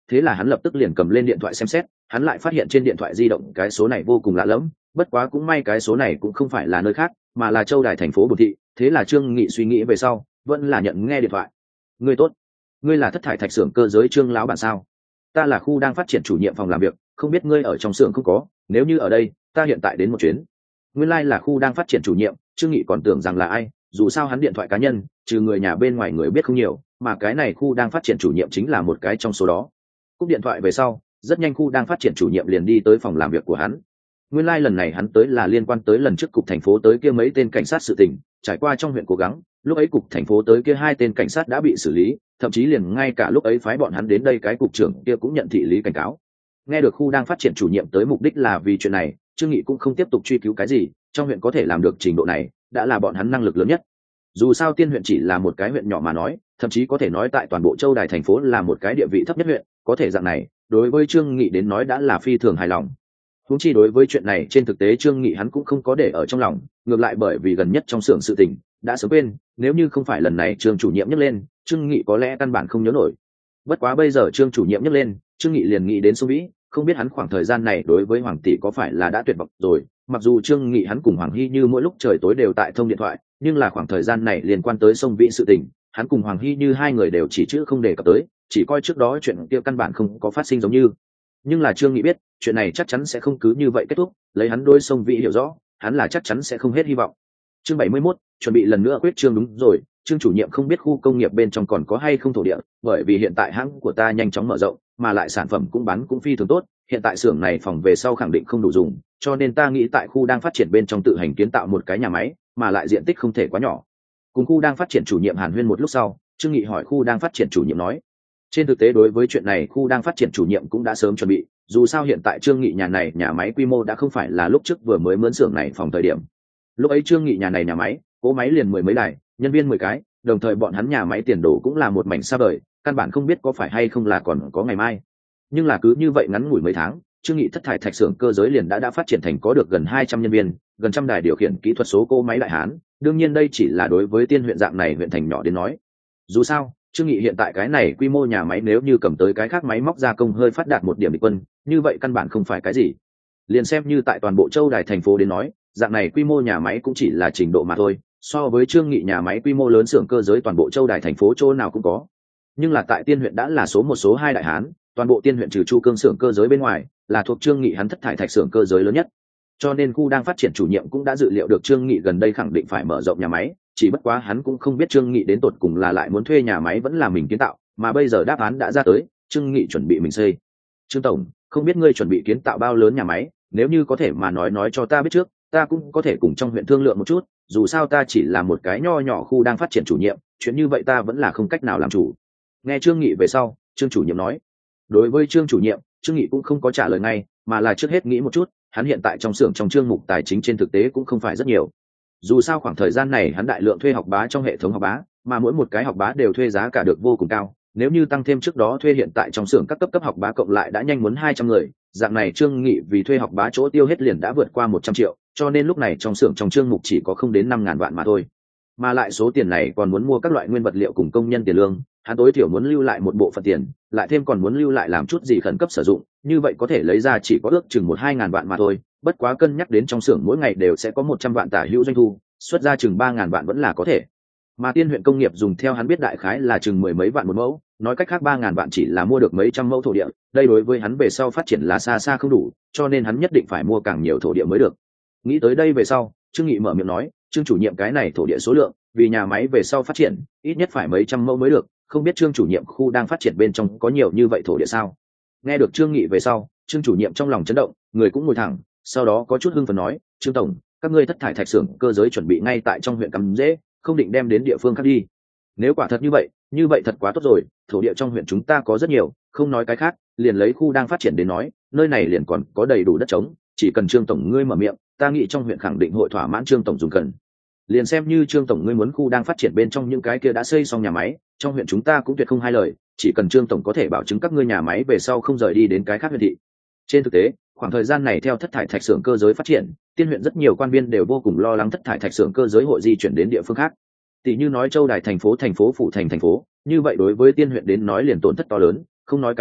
thế là hắn lập tức liền cầm lên điện thoại xem xét, hắn lại phát hiện trên điện thoại di động cái số này vô cùng lạ lẫm, bất quá cũng may cái số này cũng không phải là nơi khác mà là châu đài thành phố Bồn Thị, thế là Trương Nghị suy nghĩ về sau vẫn là nhận nghe điện thoại. Ngươi tốt, ngươi là thất thải thạch xưởng cơ giới Trương lão bản sao? Ta là khu đang phát triển chủ nhiệm phòng làm việc, không biết ngươi ở trong xưởng không có, nếu như ở đây ta hiện tại đến một chuyến. Nguyên lai là khu đang phát triển chủ nhiệm, Trương Nghị còn tưởng rằng là ai, dù sao hắn điện thoại cá nhân trừ người nhà bên ngoài người biết không nhiều, mà cái này khu đang phát triển chủ nhiệm chính là một cái trong số đó. Cúp điện thoại về sau, rất nhanh khu đang phát triển chủ nhiệm liền đi tới phòng làm việc của hắn. Nguyên lần này hắn tới là liên quan tới lần trước cục thành phố tới kia mấy tên cảnh sát sự tình, trải qua trong huyện cố gắng, lúc ấy cục thành phố tới kia 2 tên cảnh sát đã bị xử lý, thậm chí liền ngay cả lúc ấy phái bọn hắn đến đây cái cục trưởng kia cũng nhận thị lý cảnh cáo. Nghe được khu đang phát triển chủ nhiệm tới mục đích là vì chuyện này, Trương Nghị cũng không tiếp tục truy cứu cái gì, trong huyện có thể làm được trình độ này, đã là bọn hắn năng lực lớn nhất. Dù sao Tiên huyện chỉ là một cái huyện nhỏ mà nói, thậm chí có thể nói tại toàn bộ châu đài thành phố là một cái địa vị thấp nhất huyện, có thể dạng này, đối với Trương Nghị đến nói đã là phi thường hài lòng. Huống chi đối với chuyện này trên thực tế Trương Nghị hắn cũng không có để ở trong lòng, ngược lại bởi vì gần nhất trong xưởng sự tình đã sớm quên, nếu như không phải lần này Trương chủ nhiệm nhắc lên, Trương Nghị có lẽ căn bản không nhớ nổi. Bất quá bây giờ Trương chủ nhiệm nhắc lên, Trương Nghị liền nghĩ đến Sông Vĩ, không biết hắn khoảng thời gian này đối với Hoàng tỷ có phải là đã tuyệt vọng rồi. Mặc dù Trương Nghị hắn cùng Hoàng Hy Như mỗi lúc trời tối đều tại thông điện thoại, nhưng là khoảng thời gian này liên quan tới Sông Vĩ sự tình, hắn cùng Hoàng Hy Như hai người đều chỉ chữ không đề cập tới, chỉ coi trước đó chuyện kia căn bản không có phát sinh giống như. Nhưng là Trương Nghị biết, chuyện này chắc chắn sẽ không cứ như vậy kết thúc, lấy hắn đối Sông Vĩ hiểu rõ, hắn là chắc chắn sẽ không hết hy vọng. Chương 71, chuẩn bị lần nữa quyết trương. Đúng rồi, Trương chủ nhiệm không biết khu công nghiệp bên trong còn có hay không thổ địa, bởi vì hiện tại hãng của ta nhanh chóng mở rộng, mà lại sản phẩm cũng bán cũng phi thường tốt, hiện tại xưởng này phòng về sau khẳng định không đủ dùng, cho nên ta nghĩ tại khu đang phát triển bên trong tự hành kiến tạo một cái nhà máy, mà lại diện tích không thể quá nhỏ. Cùng khu đang phát triển chủ nhiệm hàn huyên một lúc sau, Trương Nghị hỏi khu đang phát triển chủ nhiệm nói, trên thực tế đối với chuyện này khu đang phát triển chủ nhiệm cũng đã sớm chuẩn bị, dù sao hiện tại Trương Nghị nhà máy quy mô đã không phải là lúc trước vừa mới mướn xưởng này phòng thời điểm. Lúc ấy Trương Nghị nhà máy cỗ máy liền 10 mấy đài, nhân viên 10 cái, đồng thời bọn hắn nhà máy tiền đồ cũng là một mảnh xa vời, căn bản không biết có phải hay không là còn có ngày mai. Nhưng là cứ như vậy ngắn ngủi mấy tháng, Trương Nghị thất thải thạch xưởng cơ giới liền đã phát triển thành có được gần 200 nhân viên, gần trăm đài điều khiển kỹ thuật số cỗ máy đại hán. Đương nhiên đây chỉ là đối với Tiên huyện dạng này huyện thành nhỏ đến nói. Dù sao, Trương Nghị hiện tại cái này quy mô nhà máy nếu như cầm tới cái khác máy móc gia công hơi phát đạt một điểm địch quân, như vậy căn bản không phải cái gì. Liền xem như tại toàn bộ châu đài thành phố đến nói, dạng này quy mô nhà máy cũng chỉ là trình độ mà thôi, so với Trương Nghị nhà máy quy mô lớn xưởng cơ giới toàn bộ châu đài thành phố chỗ nào cũng có. Nhưng là tại Tiên huyện đã là số 1 số 2 đại hán, toàn bộ Tiên huyện trừ Chu Cương xưởng cơ giới bên ngoài, là thuộc Trương Nghị hắn thất thải thạch xưởng cơ giới lớn nhất. Cho nên khu đang phát triển chủ nhiệm cũng đã dự liệu được Trương Nghị gần đây khẳng định phải mở rộng nhà máy, chỉ bất quá hắn cũng không biết Trương Nghị đến tột cùng là lại muốn thuê nhà máy vẫn là mình kiến tạo, mà bây giờ đáp án đã ra tới, Trương Nghị chuẩn bị mình xây. Trương tổng, không biết ngươi chuẩn bị kiến tạo bao lớn nhà máy, nếu như có thể mà nói cho ta biết trước, ta cũng có thể cùng trong huyện thương lượng một chút, dù sao ta chỉ là một cái nho nhỏ khu đang phát triển chủ nhiệm, chuyện như vậy ta vẫn là không cách nào làm chủ. Nghe Trương Nghị về sau, Trương chủ nhiệm nói. Đối với Trương chủ nhiệm, Trương Nghị cũng không có trả lời ngay, mà là trước hết nghĩ một chút, hắn hiện tại trong xưởng trong chương mục tài chính trên thực tế cũng không phải rất nhiều. Dù sao khoảng thời gian này hắn đại lượng thuê học bá trong hệ thống học bá, mà mỗi một cái học bá đều thuê giá cả được vô cùng cao, nếu như tăng thêm trước đó thuê hiện tại trong xưởng các cấp học bá cộng lại đã nhanh muốn 200 người, dạng này Trương Nghị vì thuê học bá chỗ tiêu hết liền đã vượt qua 100 triệu, cho nên lúc này trong xưởng trong chương mục chỉ có không đến 5.000 vạn mà thôi. Mà lại số tiền này còn muốn mua các loại nguyên vật liệu cùng công nhân tiền lương, hắn tối thiểu muốn lưu lại một bộ phận tiền, lại thêm còn muốn lưu lại làm chút gì khẩn cấp sử dụng, như vậy có thể lấy ra chỉ có ước chừng 1-2.000 vạn mà thôi, bất quá cân nhắc đến trong xưởng mỗi ngày đều sẽ có 100 vạn tả hữu doanh thu, xuất ra chừng 3.000 vạn vẫn là có thể. Mà Tiên huyện công nghiệp dùng theo hắn biết đại khái là chừng 10 mấy vạn một mẫu, nói cách khác 3.000 vạn chỉ là mua được mấy trăm mẫu thổ địa, đây đối với hắn về sau phát triển là xa xa không đủ, cho nên hắn nhất định phải mua càng nhiều thổ địa mới được. Nghĩ tới đây về sau, Trương Nghị mở miệng nói, Trương chủ nhiệm cái này thổ địa số lượng, vì nhà máy về sau phát triển, ít nhất phải mấy trăm mẫu mới được, không biết Trương chủ nhiệm khu đang phát triển bên trong có nhiều như vậy thổ địa sao? Nghe được Trương Nghị về sau, Trương chủ nhiệm trong lòng chấn động, người cũng ngồi thẳng, sau đó có chút hưng phấn nói, Trương tổng, các ngươi thất thải thạch xưởng cơ giới chuẩn bị ngay tại trong huyện Cắm Dễ, không định đem đến địa phương khác đi. Nếu quả thật như vậy thật quá tốt rồi, thổ địa trong huyện chúng ta có rất nhiều, không nói cái khác, liền lấy khu đang phát triển đến nói, nơi này liền còn có đầy đủ đất trống, chỉ cần Trương tổng ngươi mở miệng, ta nghĩ trong huyện khẳng định hội thỏa mãn Trương tổng dùng cần. Liền xem như Trương tổng ngươi muốn khu đang phát triển bên trong những cái kia đã xây xong nhà máy, trong huyện chúng ta cũng tuyệt không hai lời, chỉ cần Trương tổng có thể bảo chứng các ngươi nhà máy về sau không rời đi đến cái khác huyện thị. Trên thực tế, khoảng thời gian này theo thất thải thạch xưởng cơ giới phát triển, Tiên huyện rất nhiều quan viên đều vô cùng lo lắng thất thải thạch xưởng cơ giới hội di chuyển đến địa phương khác. Tỷ như nói Châu đài thành phố phủ thành thành phố, như vậy đối với Tiên huyện đến nói liền tổn thất to lớn, không nói cái khác,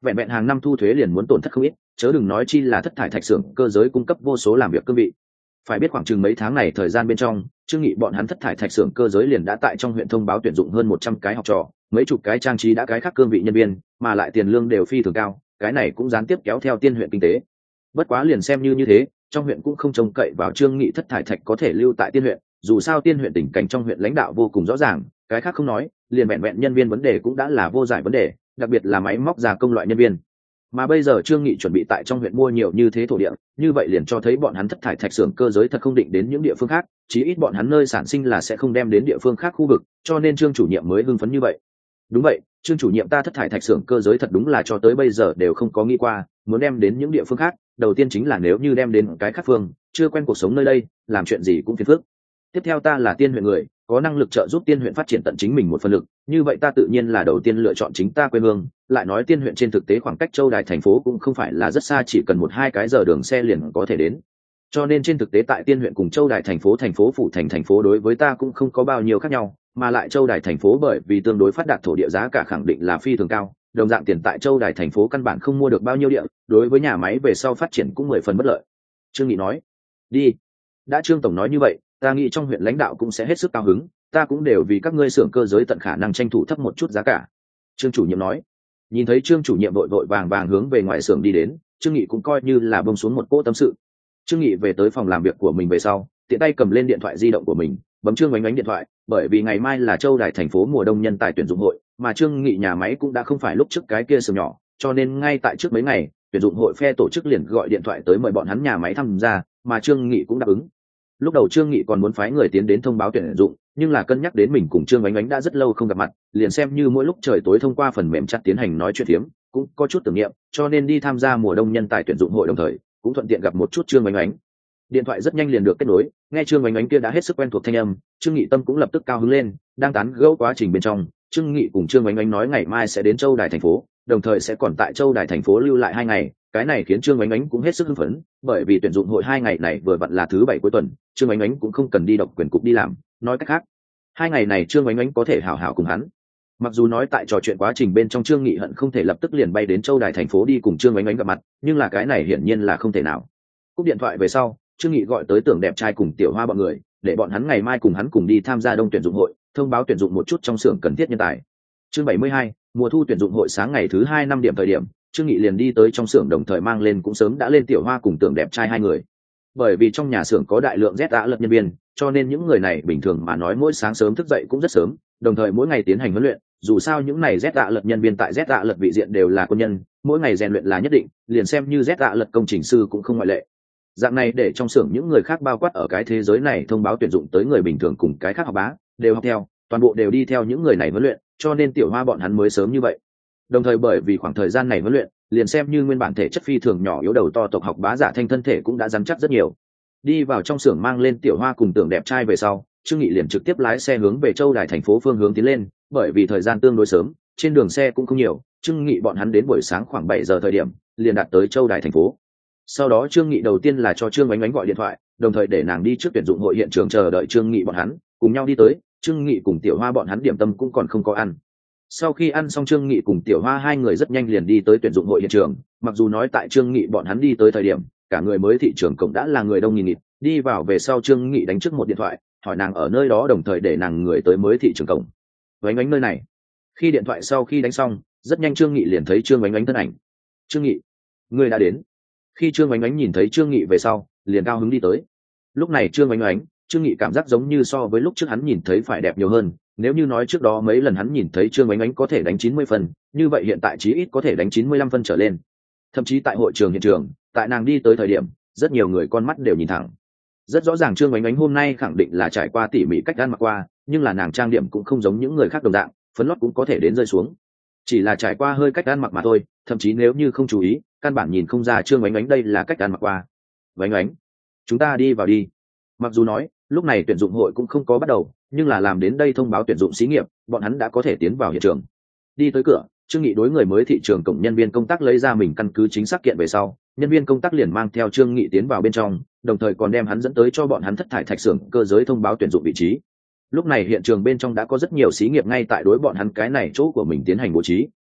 vẹn vẹn hàng năm thu thuế liền muốn tổn thất không ít, chớ đừng nói chi là thất thải thạch xưởng cơ giới cung cấp vô số làm việc cương vị. Phải biết khoảng chừng mấy tháng này thời gian bên trong, Trương Nghị bọn hắn thất thải thạch xưởng cơ giới liền đã tại trong huyện thông báo tuyển dụng hơn 100 cái học trò, mấy chục cái trang trí đã cái khác cương vị nhân viên, mà lại tiền lương đều phi thường cao, cái này cũng gián tiếp kéo theo tiên huyện kinh tế. Bất quá liền xem như thế, trong huyện cũng không trông cậy vào Trương Nghị thất thải thạch có thể lưu tại tiên huyện, dù sao tiên huyện tình cảnh trong huyện lãnh đạo vô cùng rõ ràng, cái khác không nói, liền vẹn vẹn nhân viên vấn đề cũng đã là vô giải vấn đề, đặc biệt là máy móc gia công loại nhân viên. Mà bây giờ Trương Nghị chuẩn bị tại trong huyện mua nhiều như thế thổ địa, như vậy liền cho thấy bọn hắn thất thải thạch xưởng cơ giới thật không định đến những địa phương khác, chí ít bọn hắn nơi sản sinh là sẽ không đem đến địa phương khác khu vực, cho nên Trương chủ nhiệm mới hưng phấn như vậy. Đúng vậy, Trương chủ nhiệm ta thất thải thạch xưởng cơ giới thật đúng là cho tới bây giờ đều không có nghĩ qua, muốn đem đến những địa phương khác, đầu tiên chính là nếu như đem đến cái khác phương, chưa quen cuộc sống nơi đây, làm chuyện gì cũng phiền phức. Tiếp theo ta là tiên huyện người, có năng lực trợ giúp tiên huyện phát triển tận chính mình một phần lực, như vậy ta tự nhiên là đầu tiên lựa chọn chính ta quê hương. Lại nói tiên huyện trên thực tế khoảng cách Châu Đài thành phố cũng không phải là rất xa, chỉ cần 1-2 cái giờ đường xe liền có thể đến. Cho nên trên thực tế tại tiên huyện cùng Châu Đài thành phố phủ thành phố đối với ta cũng không có bao nhiêu khác nhau, mà lại Châu Đài thành phố bởi vì tương đối phát đạt thổ địa giá cả khẳng định là phi thường cao, đồng dạng tiền tại Châu Đài thành phố căn bản không mua được bao nhiêu địa, đối với nhà máy về sau phát triển cũng 10 phần bất lợi. Trương Nghị nói, đi. Đã Trương tổng nói như vậy, ta nghĩ trong huyện lãnh đạo cũng sẽ hết sức cao hứng, ta cũng đều vì các ngươi xưởng cơ giới tận khả năng tranh thủ thấp một chút giá cả. Trương chủ nhiệm nói. Nhìn thấy Trương chủ nhiệm vội vội vàng vàng hướng về ngoài xưởng đi đến, Trương Nghị cũng coi như là bông xuống một cỗ tâm sự. Trương Nghị về tới phòng làm việc của mình về sau, tiện tay cầm lên điện thoại di động của mình, bấm Trương Oánh Oánh điện thoại, bởi vì ngày mai là Châu Đài thành phố mùa đông nhân tài tuyển dụng hội, mà Trương Nghị nhà máy cũng đã không phải lúc trước cái kia xưởng nhỏ, cho nên ngay tại trước mấy ngày, tuyển dụng hội phe tổ chức liền gọi điện thoại tới mời bọn hắn nhà máy tham gia, mà Trương Nghị cũng đáp ứng. Lúc đầu Trương Nghị còn muốn phái người tiến đến thông báo tuyển dụng, nhưng là cân nhắc đến mình cùng Trương Oánh Oánh đã rất lâu không gặp mặt, liền xem như mỗi lúc trời tối thông qua phần mềm chat tiến hành nói chuyện phiếm, cũng có chút tưởng niệm, cho nên đi tham gia mùa đông nhân tài tuyển dụng hội đồng thời, cũng thuận tiện gặp một chút Trương Oánh Oánh. Điện thoại rất nhanh liền được kết nối, nghe Trương Oánh Oánh kia đã hết sức quen thuộc thanh âm, Trương Nghị tâm cũng lập tức cao hứng lên, đang tán gẫu quá trình bên trong, Trương Nghị cùng Trương Oánh Oánh nói ngày mai sẽ đến Châu Đài thành phố, đồng thời sẽ còn tại Châu Đài thành phố lưu lại 2 ngày, cái này khiến Trương Oánh Oánh cũng hết sức hưng phấn, bởi vì tuyển dụng hội 2 ngày này vừa vặn là thứ 7 cuối tuần, Trương Oánh Oánh cũng không cần đi độc quyền cục đi làm, nói cách khác, 2 ngày này Trương Oánh Oánh có thể hảo hảo cùng hắn. Mặc dù nói tại trò chuyện quá trình bên trong Trương Nghị hận không thể lập tức liền bay đến Châu Đài thành phố đi cùng Trương Oánh Oánh gặp mặt, nhưng là cái này hiển nhiên là không thể nào. Cúp điện thoại về sau, Trương Nghị gọi tới Tưởng Đẹp Trai cùng Tiểu Hoa bọn người, để bọn hắn ngày mai cùng hắn cùng đi tham gia đông tuyển dụng hội, thông báo tuyển dụng một chút trong xưởng cần thiết nhân tài. Chương 72, mùa thu tuyển dụng hội sáng ngày thứ 2 5 điểm thời điểm, Trương Nghị liền đi tới trong xưởng đồng thời mang lên cũng sớm đã lên Tiểu Hoa cùng Tưởng Đẹp Trai 2 người. Bởi vì trong nhà xưởng có đại lượng ZA lật nhân viên, cho nên những người này bình thường mà nói mỗi sáng sớm thức dậy cũng rất sớm, đồng thời mỗi ngày tiến hành huấn luyện, dù sao những này ZA lật nhân viên tại ZA lật vị diện đều là quân nhân, mỗi ngày rèn luyện là nhất định, liền xem như ZA lật công trình sư cũng không ngoại lệ. Dạng này để trong xưởng những người khác bao quát ở cái thế giới này thông báo tuyển dụng tới người bình thường cùng cái khác học bá đều học theo, toàn bộ đều đi theo những người này huấn luyện, cho nên Tiểu Hoa bọn hắn mới sớm như vậy. Đồng thời bởi vì khoảng thời gian này huấn luyện, liền xem như nguyên bản thể chất phi thường nhỏ yếu đầu to tộc học bá giả thanh thân thể cũng đã rắn chắc rất nhiều. Đi vào trong xưởng mang lên Tiểu Hoa cùng Tưởng Đẹp Trai về sau, Trương Nghị liền trực tiếp lái xe hướng về Châu Đài thành phố phương hướng tiến lên, bởi vì thời gian tương đối sớm, trên đường xe cũng không nhiều, Trương Nghị bọn hắn đến buổi sáng khoảng 7 giờ thời điểm, liền đạt tới Châu Đài thành phố. Sau đó Trương Nghị đầu tiên là cho Trương Oánh Oánh gọi điện thoại, đồng thời để nàng đi trước tuyển dụng hội hiện trường chờ đợi Trương Nghị bọn hắn, cùng nhau đi tới, Trương Nghị cùng Tiểu Hoa bọn hắn điểm tâm cũng còn không có ăn. Sau khi ăn xong Trương Nghị cùng Tiểu Hoa 2 người rất nhanh liền đi tới tuyển dụng hội hiện trường, mặc dù nói tại Trương Nghị bọn hắn đi tới thời điểm, cả người mới thị trường cổng đã là người đông nghìn nghịt, đi vào về sau Trương Nghị đánh trước một điện thoại, hỏi nàng ở nơi đó đồng thời để nàng người tới mới thị trường cổng. Oánh Oánh nơi này. Khi điện thoại sau khi đánh xong, rất nhanh Trương Nghị liền thấy Trương Oánh Oánh thân ảnh. Trương Nghị, ngươi đã đến. Khi Trương Oánh Oánh nhìn thấy Trương Nghị về sau, liền cao hứng đi tới. Lúc này Trương Oánh Oánh, Trương Nghị cảm giác giống như so với lúc trước hắn nhìn thấy phải đẹp nhiều hơn. Nếu như nói trước đó mấy lần hắn nhìn thấy Trương Oánh Oánh có thể đánh 90 phân, như vậy hiện tại chí ít có thể đánh 95 phân trở lên. Thậm chí tại hội trường hiện trường, tại nàng đi tới thời điểm, rất nhiều người con mắt đều nhìn thẳng. Rất rõ ràng Trương Oánh Oánh hôm nay khẳng định là trải qua tỉ mỉ cách ăn mặc qua, nhưng là nàng trang điểm cũng không giống những người khác đồng dạng, phấn lót cũng có thể đến rơi xuống. Chỉ là trải qua hơi cách ăn mặc mà thôi, thậm chí nếu như không chú ý, căn bản nhìn không ra Trương Oánh Oánh đây là cách ăn mặc qua. Oánh Oánh, chúng ta đi vào đi. Mặc dù nói lúc này tuyển dụng hội cũng không có bắt đầu, nhưng là làm đến đây thông báo tuyển dụng xí nghiệp, bọn hắn đã có thể tiến vào hiện trường. Đi tới cửa, Trương Nghị đối người mới thị trường cổng nhân viên công tác lấy ra mình căn cứ chính xác kiện về sau, nhân viên công tác liền mang theo Trương Nghị tiến vào bên trong, đồng thời còn đem hắn dẫn tới cho bọn hắn thất thải thạch xưởng cơ giới thông báo tuyển dụng vị trí. Lúc này hiện trường bên trong đã có rất nhiều xí nghiệp ngay tại đối bọn hắn cái này chỗ của mình tiến hành bố trí,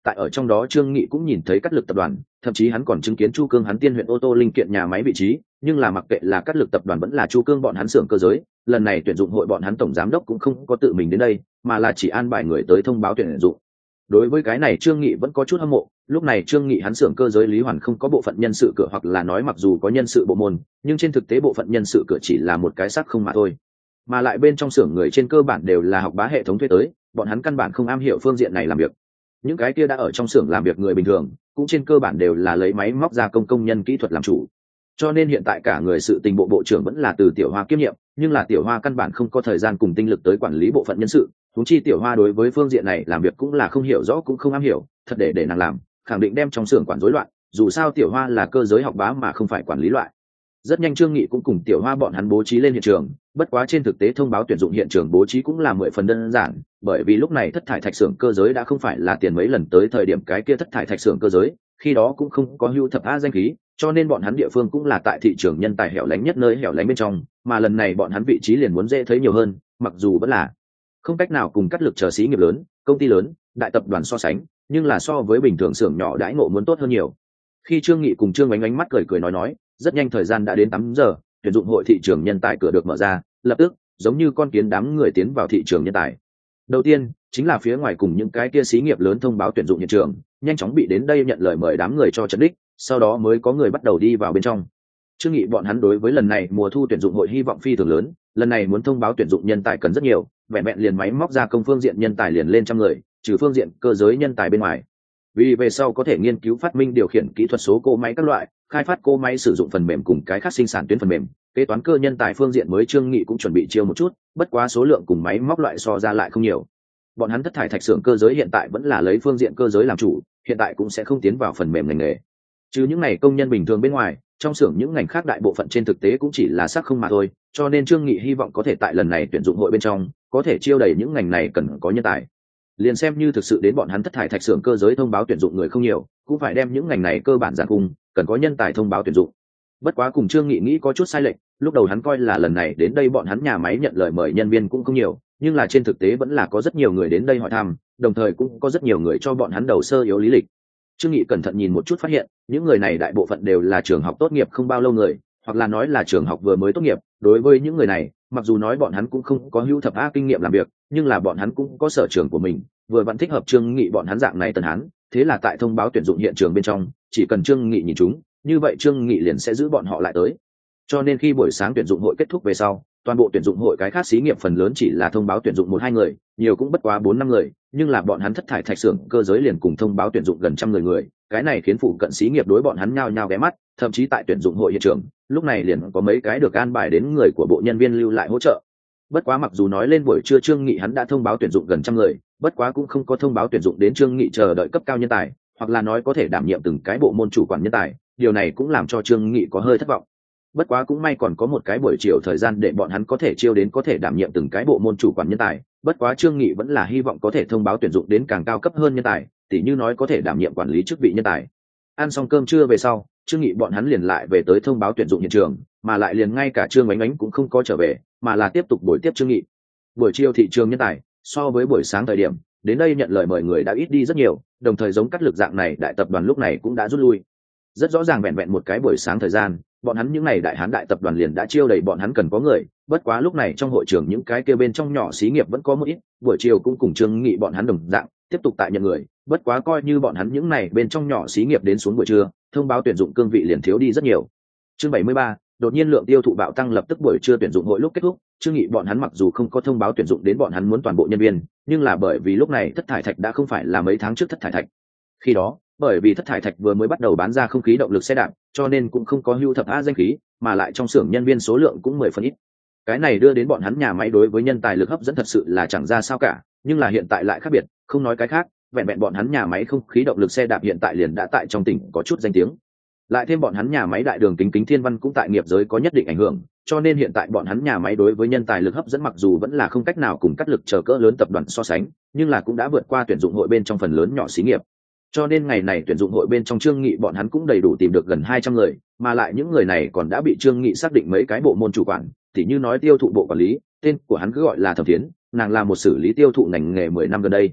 tại ở trong đó Trương Nghị cũng nhìn thấy Cát Lực tập đoàn, thậm chí hắn còn chứng kiến Chu Cương hắn Tiên huyện ô tô linh kiện nhà máy vị trí, nhưng là mặc kệ là Cát Lực tập đoàn vẫn là Chu Cương bọn hắn xưởng cơ giới, lần này tuyển dụng hội bọn hắn tổng giám đốc cũng không có tự mình đến đây, mà là chỉ an bài người tới thông báo tuyển dụng. Đối với cái này Trương Nghị vẫn có chút hâm mộ, lúc này Trương Nghị hắn xưởng cơ giới Lý Hoàn không có bộ phận nhân sự cửa, hoặc là nói mặc dù có nhân sự bộ môn, nhưng trên thực tế bộ phận nhân sự cửa chỉ là một cái xác không mà thôi. Mà lại bên trong xưởng người trên cơ bản đều là học bá hệ thống thuê tới, bọn hắn căn bản không am hiểu phương diện này làm việc. Những cái kia đã ở trong xưởng làm việc người bình thường, cũng trên cơ bản đều là lấy máy móc gia công công nhân kỹ thuật làm chủ. Cho nên hiện tại cả người sự tình bộ trưởng vẫn là từ Tiểu Hoa kiêm nhiệm, nhưng là Tiểu Hoa căn bản không có thời gian cùng tinh lực tới quản lý bộ phận nhân sự, huống chi Tiểu Hoa đối với phương diện này làm việc cũng là không hiểu rõ cũng không am hiểu, thật để nàng làm, khẳng định đem trong xưởng quản rối loạn, dù sao Tiểu Hoa là cơ giới học bá mà không phải quản lý loại. Rất nhanh Trương Nghị cũng cùng Tiểu Hoa bọn hắn bố trí lên hiện trường, bất quá trên thực tế thông báo tuyển dụng hiện trường bố trí cũng là 10 phần đơn giản, bởi vì lúc này thất thải thạch xưởng cơ giới đã không phải là tiền mấy lần tới thời điểm cái kia thất thải thạch xưởng cơ giới, khi đó cũng không có hưu thập a danh khí, cho nên bọn hắn địa phương cũng là tại thị trường nhân tài hẻo lánh nhất nơi hẻo lánh bên trong, mà lần này bọn hắn vị trí liền muốn dễ thấy nhiều hơn, mặc dù vẫn là không cách nào cùng Cát Lực chờ xí nghiệp lớn, công ty lớn, đại tập đoàn so sánh, nhưng là so với bình thường xưởng nhỏ đãi ngộ muốn tốt hơn nhiều. Khi Trương Nghị cùng Trương Ánh mắt cười cười nói, rất nhanh thời gian đã đến 8 giờ, tuyển dụng hội thị trường nhân tài cửa được mở ra, lập tức giống như con kiến đám người tiến vào thị trường nhân tài. Đầu tiên chính là phía ngoài cùng những cái kia xí nghiệp lớn thông báo tuyển dụng hiện trường, nhanh chóng bị đến đây nhận lời mời đám người cho trận đích, sau đó mới có người bắt đầu đi vào bên trong. Trương Nghị bọn hắn đối với lần này mùa thu tuyển dụng hội hy vọng phi thường lớn, lần này muốn thông báo tuyển dụng nhân tài cần rất nhiều, vẹn vẹn liền máy móc gia công phương diện nhân tài liền lên trăm người, trừ phương diện cơ giới nhân tài bên ngoài. Vì về sau có thể nghiên cứu phát minh điều khiển kỹ thuật số cỗ máy các loại, khai phát cỗ máy sử dụng phần mềm cùng cái khác sinh sản tuyến phần mềm, kế toán cơ nhân tài phương diện mới Trương Nghị cũng chuẩn bị chiêu một chút, bất quá số lượng cùng máy móc loại so ra lại không nhiều. Bọn hắn thất thải thạch xưởng cơ giới hiện tại vẫn là lấy phương diện cơ giới làm chủ, hiện tại cũng sẽ không tiến vào phần mềm ngành nghề. Trừ những này công nhân bình thường bên ngoài, trong xưởng những ngành khác đại bộ phận trên thực tế cũng chỉ là xác không mà thôi, cho nên Trương Nghị hy vọng có thể tại lần này tuyển dụng hội bên trong, có thể chiêu đầy những ngành này cần có nhân tài. Liền xem như thực sự đến bọn hắn thất thải thạch xưởng cơ giới thông báo tuyển dụng người không nhiều, cũng phải đem những ngành này cơ bản giản cung, cần có nhân tài thông báo tuyển dụng. Bất quá cùng Trương Nghị nghĩ có chút sai lệch, lúc đầu hắn coi là lần này đến đây bọn hắn nhà máy nhận lời mời nhân viên cũng không nhiều, nhưng là trên thực tế vẫn là có rất nhiều người đến đây hỏi thăm, đồng thời cũng có rất nhiều người cho bọn hắn đầu sơ yếu lý lịch. Trương Nghị cẩn thận nhìn một chút phát hiện, những người này đại bộ phận đều là trường học tốt nghiệp không bao lâu người, hoặc là nói là trường học vừa mới tốt nghiệp. Đối với những người này, mặc dù nói bọn hắn cũng không có hữu thập a kinh nghiệm làm việc, nhưng là bọn hắn cũng có sở trường của mình, vừa vẫn thích hợp Trương Nghị bọn hắn dạng này tần hắn. Thế là tại thông báo tuyển dụng hiện trường bên trong, chỉ cần Trương Nghị nhìn chúng, như vậy Trương Nghị liền sẽ giữ bọn họ lại tới. Cho nên khi buổi sáng tuyển dụng hội kết thúc về sau, toàn bộ tuyển dụng hội cái khác xí nghiệp phần lớn chỉ là thông báo tuyển dụng 1-2 người, nhiều cũng bất quá 4-5 người, nhưng là bọn hắn thất thải thạch xưởng cơ giới liền cùng thông báo tuyển dụng gần trăm người, cái này khiến phụ cận xí nghiệp đối bọn hắn nhao nhao ghé mắt, thậm chí tại tuyển dụng hội hiện trường, lúc này liền có mấy cái được an bài đến người của bộ nhân viên lưu lại hỗ trợ. Bất quá mặc dù nói lên buổi trưa Trương Nghị hắn đã thông báo tuyển dụng gần trăm người, bất quá cũng không có thông báo tuyển dụng đến Trương Nghị chờ đợi cấp cao nhân tài, hoặc là nói có thể đảm nhiệm từng cái bộ môn chủ quản nhân tài, điều này cũng làm cho Trương Nghị có hơi thất vọng. Bất quá cũng may còn có một cái buổi chiều thời gian để bọn hắn có thể chiêu đến có thể đảm nhiệm từng cái bộ môn chủ quản nhân tài, bất quá Trương Nghị vẫn là hy vọng có thể thông báo tuyển dụng đến càng cao cấp hơn nhân tài, tỉ như nói có thể đảm nhiệm quản lý chức vị nhân tài. Ăn xong cơm trưa về sau, Trương Nghị bọn hắn liền lại về tới thông báo tuyển dụng hiện trường, mà lại liền ngay cả Trương Ánh Ánh cũng không có trở về, mà là tiếp tục buổi tiếp Trương Nghị. Buổi chiều thị trường nhân tài, so với buổi sáng thời điểm, đến đây nhận lời mời người đã ít đi rất nhiều, đồng thời giống Cát Lực dạng này đại tập đoàn lúc này cũng đã rút lui. Rất rõ ràng vẹn vẹn một cái buổi sáng thời gian, bọn hắn những này đại hán đại tập đoàn liền đã chiêu đầy bọn hắn cần có người, bất quá lúc này trong hội trường những cái kia bên trong nhỏ xí nghiệp vẫn có một ít, buổi chiều cũng cùng Trương Nghị bọn hắn đồng dạng, tiếp tục tại nhận người, bất quá coi như bọn hắn những này bên trong nhỏ xí nghiệp đến xuống buổi trưa, thông báo tuyển dụng cương vị liền thiếu đi rất nhiều. Chương 73, đột nhiên lượng tiêu thụ bạo tăng lập tức buổi trưa tuyển dụng hội lúc kết thúc, Trương Nghị bọn hắn mặc dù không có thông báo tuyển dụng đến bọn hắn muốn toàn bộ nhân viên, nhưng là bởi vì lúc này thất thải thạch đã không phải là mấy tháng trước thất thải thạch. Khi đó, bởi vì thất thải thạch vừa mới bắt đầu bán ra không khí động lực xe đạp, cho nên cũng không có hưu thập a danh khí, mà lại trong xưởng nhân viên số lượng cũng 10 phần ít. Cái này đưa đến bọn hắn nhà máy đối với nhân tài lực hấp dẫn thật sự là chẳng ra sao cả, nhưng là hiện tại lại khác biệt, không nói cái khác, vẹn vẹn bọn hắn nhà máy không khí động lực xe đạp hiện tại liền đã tại trong tỉnh có chút danh tiếng. Lại thêm bọn hắn nhà máy đại đường Kính Thiên Văn cũng tại nghiệp giới có nhất định ảnh hưởng, cho nên hiện tại bọn hắn nhà máy đối với nhân tài lực hấp dẫn mặc dù vẫn là không cách nào cùng Cát Lực chờ cỡ lớn tập đoàn so sánh, nhưng là cũng đã vượt qua tuyển dụng hội bên trong phần lớn nhỏ xí nghiệp. Cho nên ngày này tuyển dụng hội bên trong Trương Nghị bọn hắn cũng đầy đủ tìm được gần 200 người, mà lại những người này còn đã bị Trương Nghị xác định mấy cái bộ môn chủ quản, tỉ như nói tiêu thụ bộ quản lý, tên của hắn cứ gọi là Thẩm Thiến, nàng là một xử lý tiêu thụ ngành nghề 10 năm gần đây.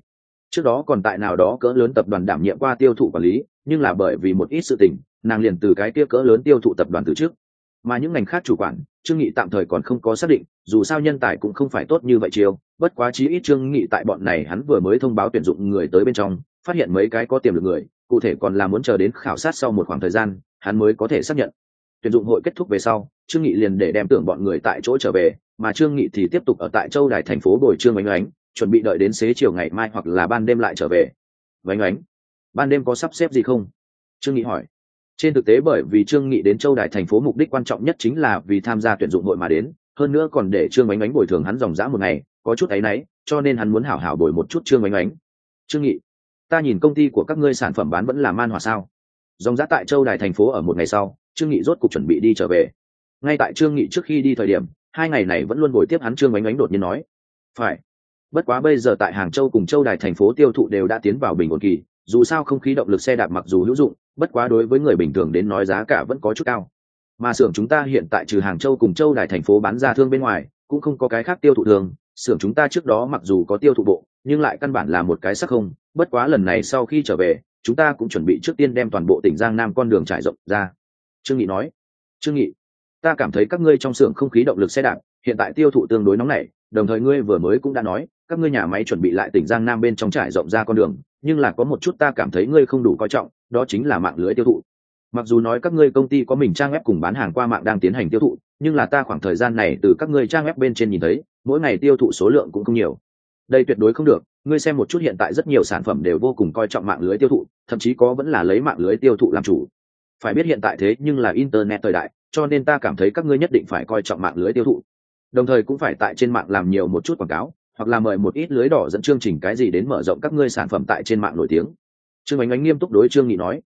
trước đó còn tại nào đó cỡ lớn tập đoàn đảm nhiệm qua tiêu thụ quản lý, nhưng là bởi vì một ít sự tình, nàng liền từ cái kia cỡ lớn tiêu thụ tập đoàn từ trước. Mà những ngành khác chủ quản, Trương Nghị tạm thời còn không có xác định, dù sao nhân tài cũng không phải tốt như vậy chiêu, bất quá chí ít Trương Nghị tại bọn này hắn vừa mới thông báo tuyển dụng người tới bên trong, phát hiện mấy cái có tiềm lực người, cụ thể còn là muốn chờ đến khảo sát sau một khoảng thời gian, hắn mới có thể xác nhận. Tuyển dụng hội kết thúc về sau, Trương Nghị liền để đem tưởng bọn người tại chỗ trở về, mà Trương Nghị thì tiếp tục ở tại Châu Đài thành phố bồi Trương Oánh Oánh, chuẩn bị đợi đến xế chiều ngày mai hoặc là ban đêm lại trở về. Oánh Oánh, ban đêm có sắp xếp gì không? Trương Nghị hỏi. Trên thực tế bởi vì Trương Nghị đến Châu Đài thành phố mục đích quan trọng nhất chính là vì tham gia tuyển dụng hội mà đến, hơn nữa còn để Trương Oánh Oánh bồi thường hắn dòng dã một ngày, có chút áy náy, cho nên hắn muốn hảo hảo bồi một chút Trương Oánh Oánh. Trương Nghị, ta nhìn công ty của các ngươi sản phẩm bán vẫn là man hòa sao? Dòng dã tại Châu Đài thành phố ở một ngày sau, Trương Nghị rốt cục chuẩn bị đi trở về. Ngay tại Trương Nghị trước khi đi thời điểm, 2 ngày này vẫn luôn bồi tiếp hắn Trương Oánh Oánh đột nhiên nói, phải. Bất quá bây giờ tại Hàng Châu cùng Châu Đài thành phố tiêu thụ đều đã tiến vào bình ổn kỳ, dù sao không khí động lực xe đạp mặc dù hữu dụng, bất quá đối với người bình thường đến nói giá cả vẫn có chút cao. Mà xưởng chúng ta hiện tại trừ Hàng Châu cùng Châu Đài thành phố bán ra thương bên ngoài, cũng không có cái khác tiêu thụ thương. Xưởng chúng ta trước đó mặc dù có tiêu thụ bộ, nhưng lại căn bản là một cái sắc không. Bất quá lần này sau khi trở về, chúng ta cũng chuẩn bị trước tiên đem toàn bộ tỉnh Giang Nam con đường trải rộng ra. Trương Nghị nói. Trương Nghị, ta cảm thấy các ngươi trong xưởng không khí động lực xe đạp hiện tại tiêu thụ tương đối nóng nảy, đồng thời ngươi vừa mới cũng đã nói các ngươi nhà máy chuẩn bị lại tỉnh Giang Nam bên trong trải rộng ra con đường, nhưng là có một chút ta cảm thấy ngươi không đủ coi trọng, đó chính là mạng lưới tiêu thụ. Mặc dù nói các ngươi công ty có mình trang web cùng bán hàng qua mạng đang tiến hành tiêu thụ, nhưng là ta khoảng thời gian này từ các ngươi trang web bên trên nhìn thấy mỗi ngày tiêu thụ số lượng cũng không nhiều. Đây tuyệt đối không được, ngươi xem một chút hiện tại rất nhiều sản phẩm đều vô cùng coi trọng mạng lưới tiêu thụ, thậm chí có vẫn là lấy mạng lưới tiêu thụ làm chủ. Phải biết hiện tại thế nhưng là internet thời đại, cho nên ta cảm thấy các ngươi nhất định phải coi trọng mạng lưới tiêu thụ, đồng thời cũng phải tại trên mạng làm nhiều một chút quảng cáo, hoặc là mời một ít lưới đỏ dẫn chương trình cái gì đến mở rộng các ngươi sản phẩm tại trên mạng nổi tiếng. Trương Oánh Oánh nghiêm túc đối Trương Nghị nói,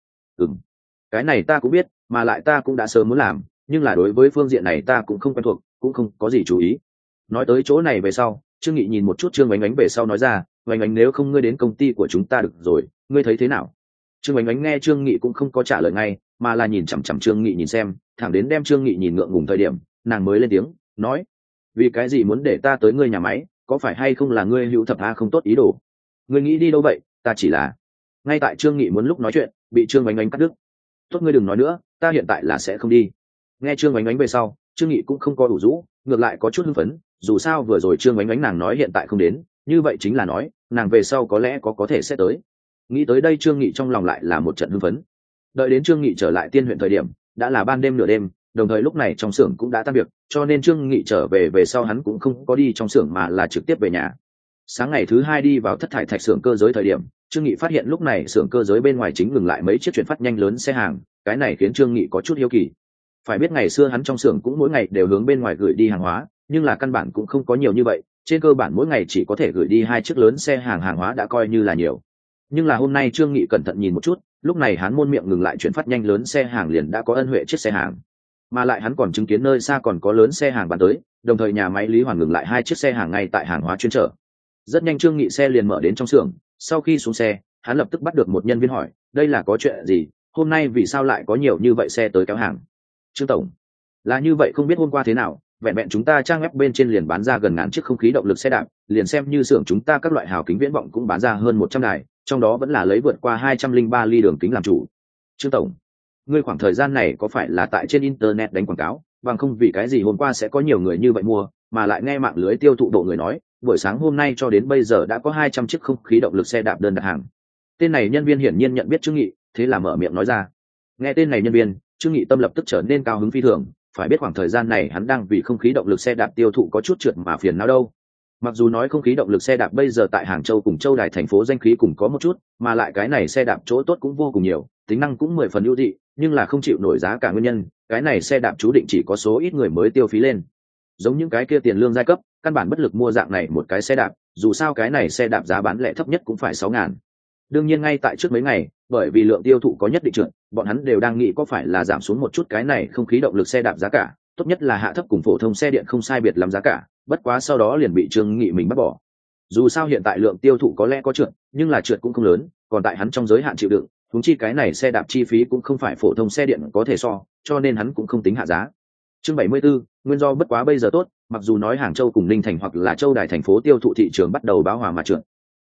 cái này ta cũng biết, mà lại ta cũng đã sớm muốn làm, nhưng là đối với phương diện này ta cũng không quen thuộc, cũng không có gì chú ý. Nói tới chỗ này về sau, Trương Nghị nhìn một chút Trương Oánh Oánh về sau nói ra, Oánh Oánh nếu không ngươi đến công ty của chúng ta được rồi, ngươi thấy thế nào? Trương Oánh Oánh nghe Trương Nghị cũng không có trả lời ngay, mà là nhìn chằm chằm Trương Nghị nhìn xem, thẳng đến đem Trương Nghị nhìn ngượng ngùng thời điểm, nàng mới lên tiếng nói, vì cái gì muốn để ta tới ngươi nhà máy, có phải hay không là ngươi hữu thập a không tốt ý đồ? Ngươi nghĩ đi đâu vậy? Ta chỉ là. Ngay tại Trương Nghị muốn lúc nói chuyện, bị Trương Oánh Oánh cắt đứt. Tốt, ngươi đừng nói nữa, ta hiện tại là sẽ không đi. Nghe Trương Oánh Oánh về sau, Trương Nghị cũng không có đủ rũ, ngược lại có chút hưng phấn, dù sao vừa rồi Trương Oánh Oánh nàng nói hiện tại không đến, như vậy chính là nói nàng về sau có lẽ có thể sẽ tới. Nghĩ tới đây Trương Nghị trong lòng lại là một trận hưng phấn. Đợi đến Trương Nghị trở lại Tiên huyện thời điểm, đã là ban đêm nửa đêm, đồng thời lúc này trong xưởng cũng đã tan việc, cho nên Trương Nghị trở về sau hắn cũng không có đi trong xưởng mà là trực tiếp về nhà. Sáng ngày thứ 2 đi vào Thất Thải Thạch xưởng cơ giới thời điểm, Trương Nghị phát hiện lúc này xưởng cơ giới bên ngoài chính ngừng lại mấy chiếc chuyển phát nhanh lớn xe hàng, cái này khiến Trương Nghị có chút hiếu kỳ. Phải biết ngày xưa hắn trong xưởng cũng mỗi ngày đều hướng bên ngoài gửi đi hàng hóa, nhưng là căn bản cũng không có nhiều như vậy, trên cơ bản mỗi ngày chỉ có thể gửi đi 2 chiếc lớn xe hàng hóa đã coi như là nhiều. Nhưng là hôm nay Trương Nghị cẩn thận nhìn một chút, lúc này hắn môn miệng ngừng lại chuyển phát nhanh lớn xe hàng liền đã có ân huệ chiếc xe hàng, mà lại hắn còn chứng kiến nơi xa còn có lớn xe hàng bán tới, đồng thời nhà máy Lý Hoàn ngừng lại 2 chiếc xe hàng ngay tại hàng hóa chuyên chở. Rất nhanh Trương Nghị xe liền mở đến trong xưởng, sau khi xuống xe hắn lập tức bắt được một nhân viên hỏi, đây là có chuyện gì, hôm nay vì sao lại có nhiều như vậy xe tới kéo hàng? Trương tổng, là như vậy, không biết hôm qua thế nào, vẹn vẹn chúng ta trang web bên trên liền bán ra gần ngàn chiếc không khí động lực xe đạp, liền xem như xưởng chúng ta các loại hào kính viễn vọng cũng bán ra hơn 100 đài, trong đó vẫn là lấy vượt qua 203 ly đường kính làm chủ. Trương tổng, ngươi khoảng thời gian này có phải là tại trên internet đánh quảng cáo, bằng không vì cái gì hôm qua sẽ có nhiều người như vậy mua, mà lại nghe mạng lưới tiêu thụ độ người nói, buổi sáng hôm nay cho đến bây giờ đã có 200 chiếc không khí động lực xe đạp đơn đặt hàng. Tên này nhân viên hiển nhiên nhận biết Trương Nghị, thế là mở miệng nói ra. Nghe tên này nhân viên, Trương Nghị tâm lập tức trở nên cao hứng phi thường, phải biết khoảng thời gian này hắn đang vì không khí động lực xe đạp tiêu thụ có chút trượt mà phiền não đâu. Mặc dù nói không khí động lực xe đạp bây giờ tại Hàng Châu cùng Châu Đài thành phố danh khí cùng có một chút, mà lại cái này xe đạp chỗ tốt cũng vô cùng nhiều, tính năng cũng 10 phần ưu dị, nhưng là không chịu nổi giá cả nguyên nhân, cái này xe đạp chú định chỉ có số ít người mới tiêu phí lên. Giống những cái kia tiền lương giai cấp, căn bản bất lực mua dạng này một cái xe đạp, dù sao cái này xe đạp giá bán lẻ thấp nhất cũng phải 6.000. Đương nhiên ngay tại trước mấy ngày, bởi vì lượng tiêu thụ có nhất định trượt, bọn hắn đều đang nghĩ có phải là giảm xuống một chút cái này không khí động lực xe đạp giá cả, tốt nhất là hạ thấp cùng phổ thông xe điện không sai biệt lắm giá cả, bất quá sau đó liền bị Trương Nghị mình bắt bỏ. Dù sao hiện tại lượng tiêu thụ có lẽ có trượt, nhưng là trượt cũng không lớn, còn tại hắn trong giới hạn chịu đựng, huống chi cái này xe đạp chi phí cũng không phải phổ thông xe điện có thể so, cho nên hắn cũng không tính hạ giá. Chương 74, nguyên do bất quá bây giờ tốt, mặc dù nói Hàng Châu cùng Ninh Thành hoặc là Châu Đài thành phố tiêu thụ thị trường bắt đầu bão hòa mà trượt.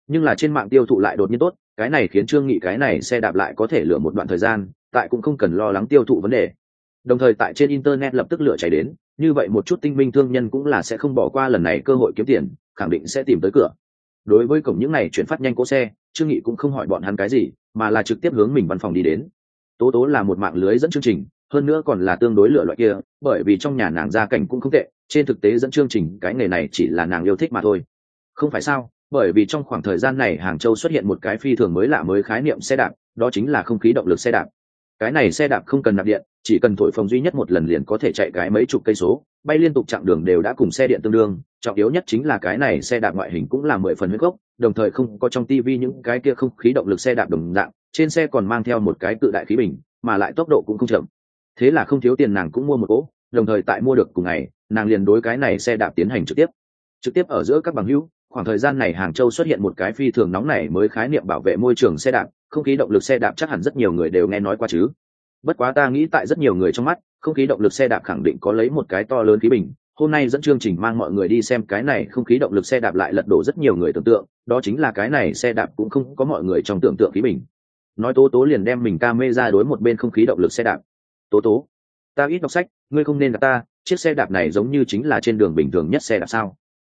nhưng là trên mạng tiêu thụ lại đột nhiên tốt, cái này khiến Trương Nghị cái này xe đạp lại có thể lựa một đoạn thời gian, tại cũng không cần lo lắng tiêu thụ vấn đề. Đồng thời tại trên internet lập tức lửa cháy đến, như vậy một chút tinh minh thương nhân cũng là sẽ không bỏ qua lần này cơ hội kiếm tiền, khẳng định sẽ tìm tới cửa. Đối với cổng những này chuyển phát nhanh cỗ xe, Trương Nghị cũng không hỏi bọn hắn cái gì, mà là trực tiếp hướng mình văn phòng đi đến. Tố Tố là một mạng lưới dẫn chương trình, hơn nữa còn là tương đối lựa loại kia, bởi vì trong nhà nàng gia cảnh cũng không tệ, trên thực tế dẫn chương trình cái nghề này chỉ là nàng yêu thích mà thôi. Không phải sao? Bởi vì trong khoảng thời gian này Hàng Châu xuất hiện một cái phi thường mới lạ mới khái niệm xe đạp, đó chính là không khí động lực xe đạp. Cái này xe đạp không cần nạp điện, chỉ cần thổi phồng duy nhất một lần liền có thể chạy cái mấy chục cây số, bay liên tục chặng đường đều đã cùng xe điện tương đương. Trọng yếu nhất chính là cái này xe đạp ngoại hình cũng là 10 phần huyết gốc, đồng thời không có trong tivi những cái kia không khí động lực xe đạp đồng dạng, trên xe còn mang theo một cái cự đại khí bình, mà lại tốc độ cũng không chậm. Thế là không thiếu tiền nàng cũng mua một cỗ, đồng thời tại mua được cùng ngày, nàng liền đối cái này xe đạp tiến hành trực tiếp ở giữa các bằng hữu. Khoảng thời gian này Hàng Châu xuất hiện một cái phi thường nóng nảy mới khái niệm bảo vệ môi trường xe đạp, không khí động lực xe đạp chắc hẳn rất nhiều người đều nghe nói qua chứ. Bất quá ta nghĩ tại rất nhiều người trong mắt, không khí động lực xe đạp khẳng định có lấy một cái to lớn khí bình. Hôm nay dẫn chương trình mang mọi người đi xem cái này không khí động lực xe đạp lại lật đổ rất nhiều người tưởng tượng, đó chính là cái này xe đạp cũng không có mọi người trong tưởng tượng khí bình. Nói Tố Tố liền đem mình camera đối một bên không khí động lực xe đạp. Tố Tố, ta ít đọc sách, ngươi không nên gặp ta, chiếc xe đạp này giống như chính là trên đường bình thường nhất xe đạp sao?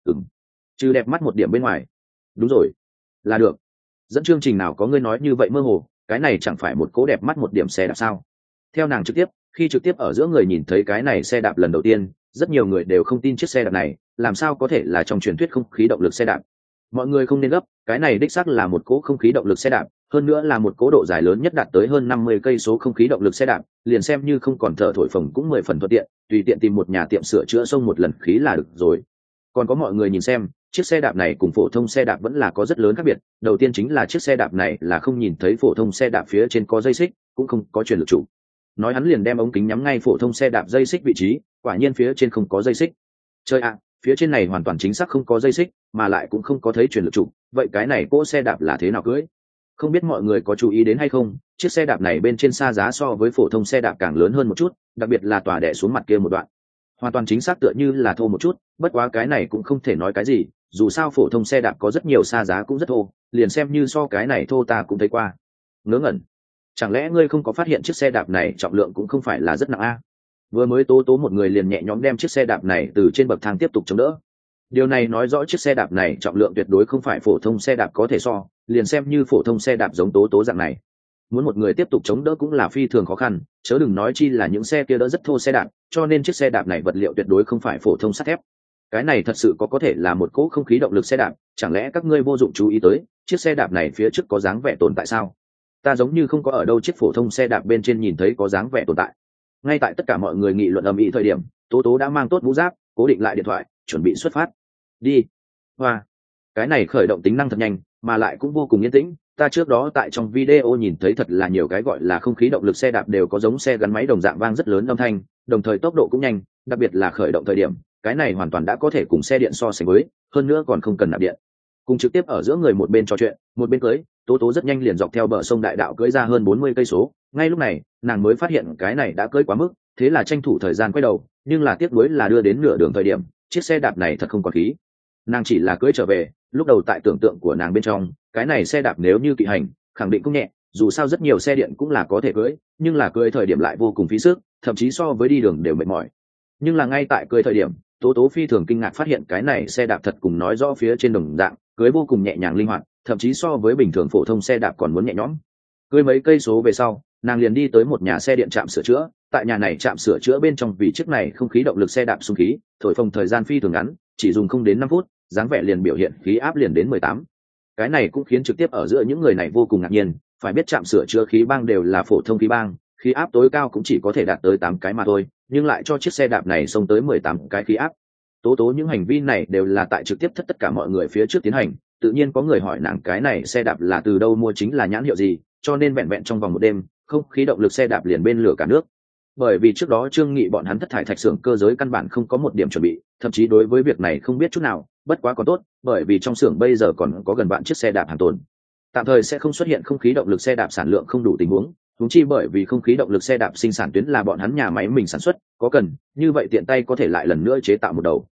Chứ đẹp mắt một điểm bên ngoài. Đúng rồi, là được. Dẫn chương trình nào có ngươi nói như vậy mơ hồ, cái này chẳng phải một cố đẹp mắt một điểm xe đạp sao? Theo nàng trực tiếp ở giữa người nhìn thấy cái này xe đạp lần đầu tiên, rất nhiều người đều không tin chiếc xe đạp này làm sao có thể là trong truyền thuyết không khí động lực xe đạp. Mọi người không nên gấp, cái này đích xác là một cỗ không khí động lực xe đạp, hơn nữa là một cỗ độ dài lớn nhất đạt tới hơn 50 cây số không khí động lực xe đạp, liền xem như không còn thở thổi phồng cũng 10 phần thuận tiện, tùy tiện tìm một nhà tiệm sửa chữa xông một lần khí là được rồi. Còn có mọi người nhìn xem, chiếc xe đạp này cùng phổ thông xe đạp vẫn là có rất lớn khác biệt. Đầu tiên chính là chiếc xe đạp này là không nhìn thấy phổ thông xe đạp phía trên có dây xích, cũng không có truyền lực trụ. Nói hắn liền đem ống kính nhắm ngay phổ thông xe đạp dây xích vị trí, quả nhiên phía trên không có dây xích. Chơi ạ, phía trên này hoàn toàn chính xác không có dây xích, mà lại cũng không có thấy truyền lực trụ. Vậy cái này cỗ xe đạp là thế nào cưỡi? Không biết mọi người có chú ý đến hay không, chiếc xe đạp này bên trên xa giá so với phổ thông xe đạp càng lớn hơn một chút, đặc biệt là tòa đè xuống mặt kia một đoạn. Hoàn toàn chính xác tựa như là thô một chút, bất quá cái này cũng không thể nói cái gì, dù sao phổ thông xe đạp có rất nhiều xa giá cũng rất thô, liền xem như so cái này thô ta cũng thấy qua. Ngớ ngẩn, chẳng lẽ ngươi không có phát hiện chiếc xe đạp này trọng lượng cũng không phải là rất nặng a? Vừa mới Tố Tố một người liền nhẹ nhõm đem chiếc xe đạp này từ trên bậc thang tiếp tục chống đỡ. Điều này nói rõ chiếc xe đạp này trọng lượng tuyệt đối không phải phổ thông xe đạp có thể so, liền xem như phổ thông xe đạp giống Tố Tố dạng này, muốn một người tiếp tục chống đỡ cũng là phi thường khó khăn, chớ đừng nói chi là những xe kia đỡ rất thô xe đạp, cho nên chiếc xe đạp này vật liệu tuyệt đối không phải phổ thông sắt thép. Cái này thật sự có thể là một cỗ không khí động lực xe đạp, chẳng lẽ các ngươi vô dụng chú ý tới chiếc xe đạp này phía trước có dáng vẻ tồn tại sao? Ta giống như không có ở đâu chiếc phổ thông xe đạp bên trên nhìn thấy có dáng vẻ tồn tại. Ngay tại tất cả mọi người nghị luận ầm ĩ thời điểm, Tố Tố đã mang tốt mũ giáp, cố định lại điện thoại, chuẩn bị xuất phát. Đi. Hoa, cái này khởi động tính năng thật nhanh, mà lại cũng vô cùng yên tĩnh. Ta trước đó tại trong video nhìn thấy thật là nhiều cái gọi là không khí động lực xe đạp đều có giống xe gắn máy đồng dạng vang rất lớn âm thanh, đồng thời tốc độ cũng nhanh, đặc biệt là khởi động thời điểm, cái này hoàn toàn đã có thể cùng xe điện so sánh với, hơn nữa còn không cần nạp điện. Cùng trực tiếp ở giữa người một bên trò chuyện, một bên cưới, Tố Tố rất nhanh liền dọc theo bờ sông đại đạo cưỡi ra hơn 40 cây số. Ngay lúc này, nàng mới phát hiện cái này đã cưỡi quá mức, thế là tranh thủ thời gian quay đầu, nhưng là tiếc nuối là đưa đến nửa đường thời điểm, chiếc xe đạp này thật không còn khí. Nàng chỉ là cưỡi trở về, lúc đầu tại tưởng tượng của nàng bên trong, cái này xe đạp nếu như kỵ hành, khẳng định cũng nhẹ, dù sao rất nhiều xe điện cũng là có thể cưỡi, nhưng là cưỡi thời điểm lại vô cùng phí sức, thậm chí so với đi đường đều mệt mỏi. Nhưng là ngay tại cưỡi thời điểm, Tố Tố phi thường kinh ngạc phát hiện cái này xe đạp thật cùng nói rõ phía trên đồng dạng, cưỡi vô cùng nhẹ nhàng linh hoạt, thậm chí so với bình thường phổ thông xe đạp còn muốn nhẹ nhõm. Cưỡi mấy cây số về sau, nàng liền đi tới một nhà xe điện trạm sửa chữa, tại nhà này trạm sửa chữa bên trong vì chiếc này không khí động lực xe đạp xung khí, thổi phồng thời gian phi thường ngắn, chỉ dùng không đến 5 phút, dáng vẻ liền biểu hiện khí áp liền đến 18. Cái này cũng khiến trực tiếp ở giữa những người này vô cùng ngạc nhiên, phải biết trạm sửa chữa khí bang đều là phổ thông khí bang, khí áp tối cao cũng chỉ có thể đạt tới 8 cái mà thôi, nhưng lại cho chiếc xe đạp này xông tới 18 cái khí áp. Tố Tố những hành vi này đều là tại trực tiếp tất cả mọi người phía trước tiến hành, tự nhiên có người hỏi nàng cái này xe đạp là từ đâu mua, chính là nhãn hiệu gì, cho nên vẹn vẹn trong vòng một đêm, không khí động lực xe đạp liền bên lửa cả nước. Bởi vì trước đó Trương Nghị bọn hắn thất thải thạch xưởng cơ giới căn bản không có một điểm chuẩn bị, thậm chí đối với việc này không biết chút nào, bất quá còn tốt, bởi vì trong xưởng bây giờ còn có gần vạn chiếc xe đạp hàng tồn. Tạm thời sẽ không xuất hiện không khí động lực xe đạp sản lượng không đủ tình huống, huống chi bởi vì không khí động lực xe đạp sinh sản tuyến là bọn hắn nhà máy mình sản xuất, có cần, như vậy tiện tay có thể lại lần nữa chế tạo một đầu.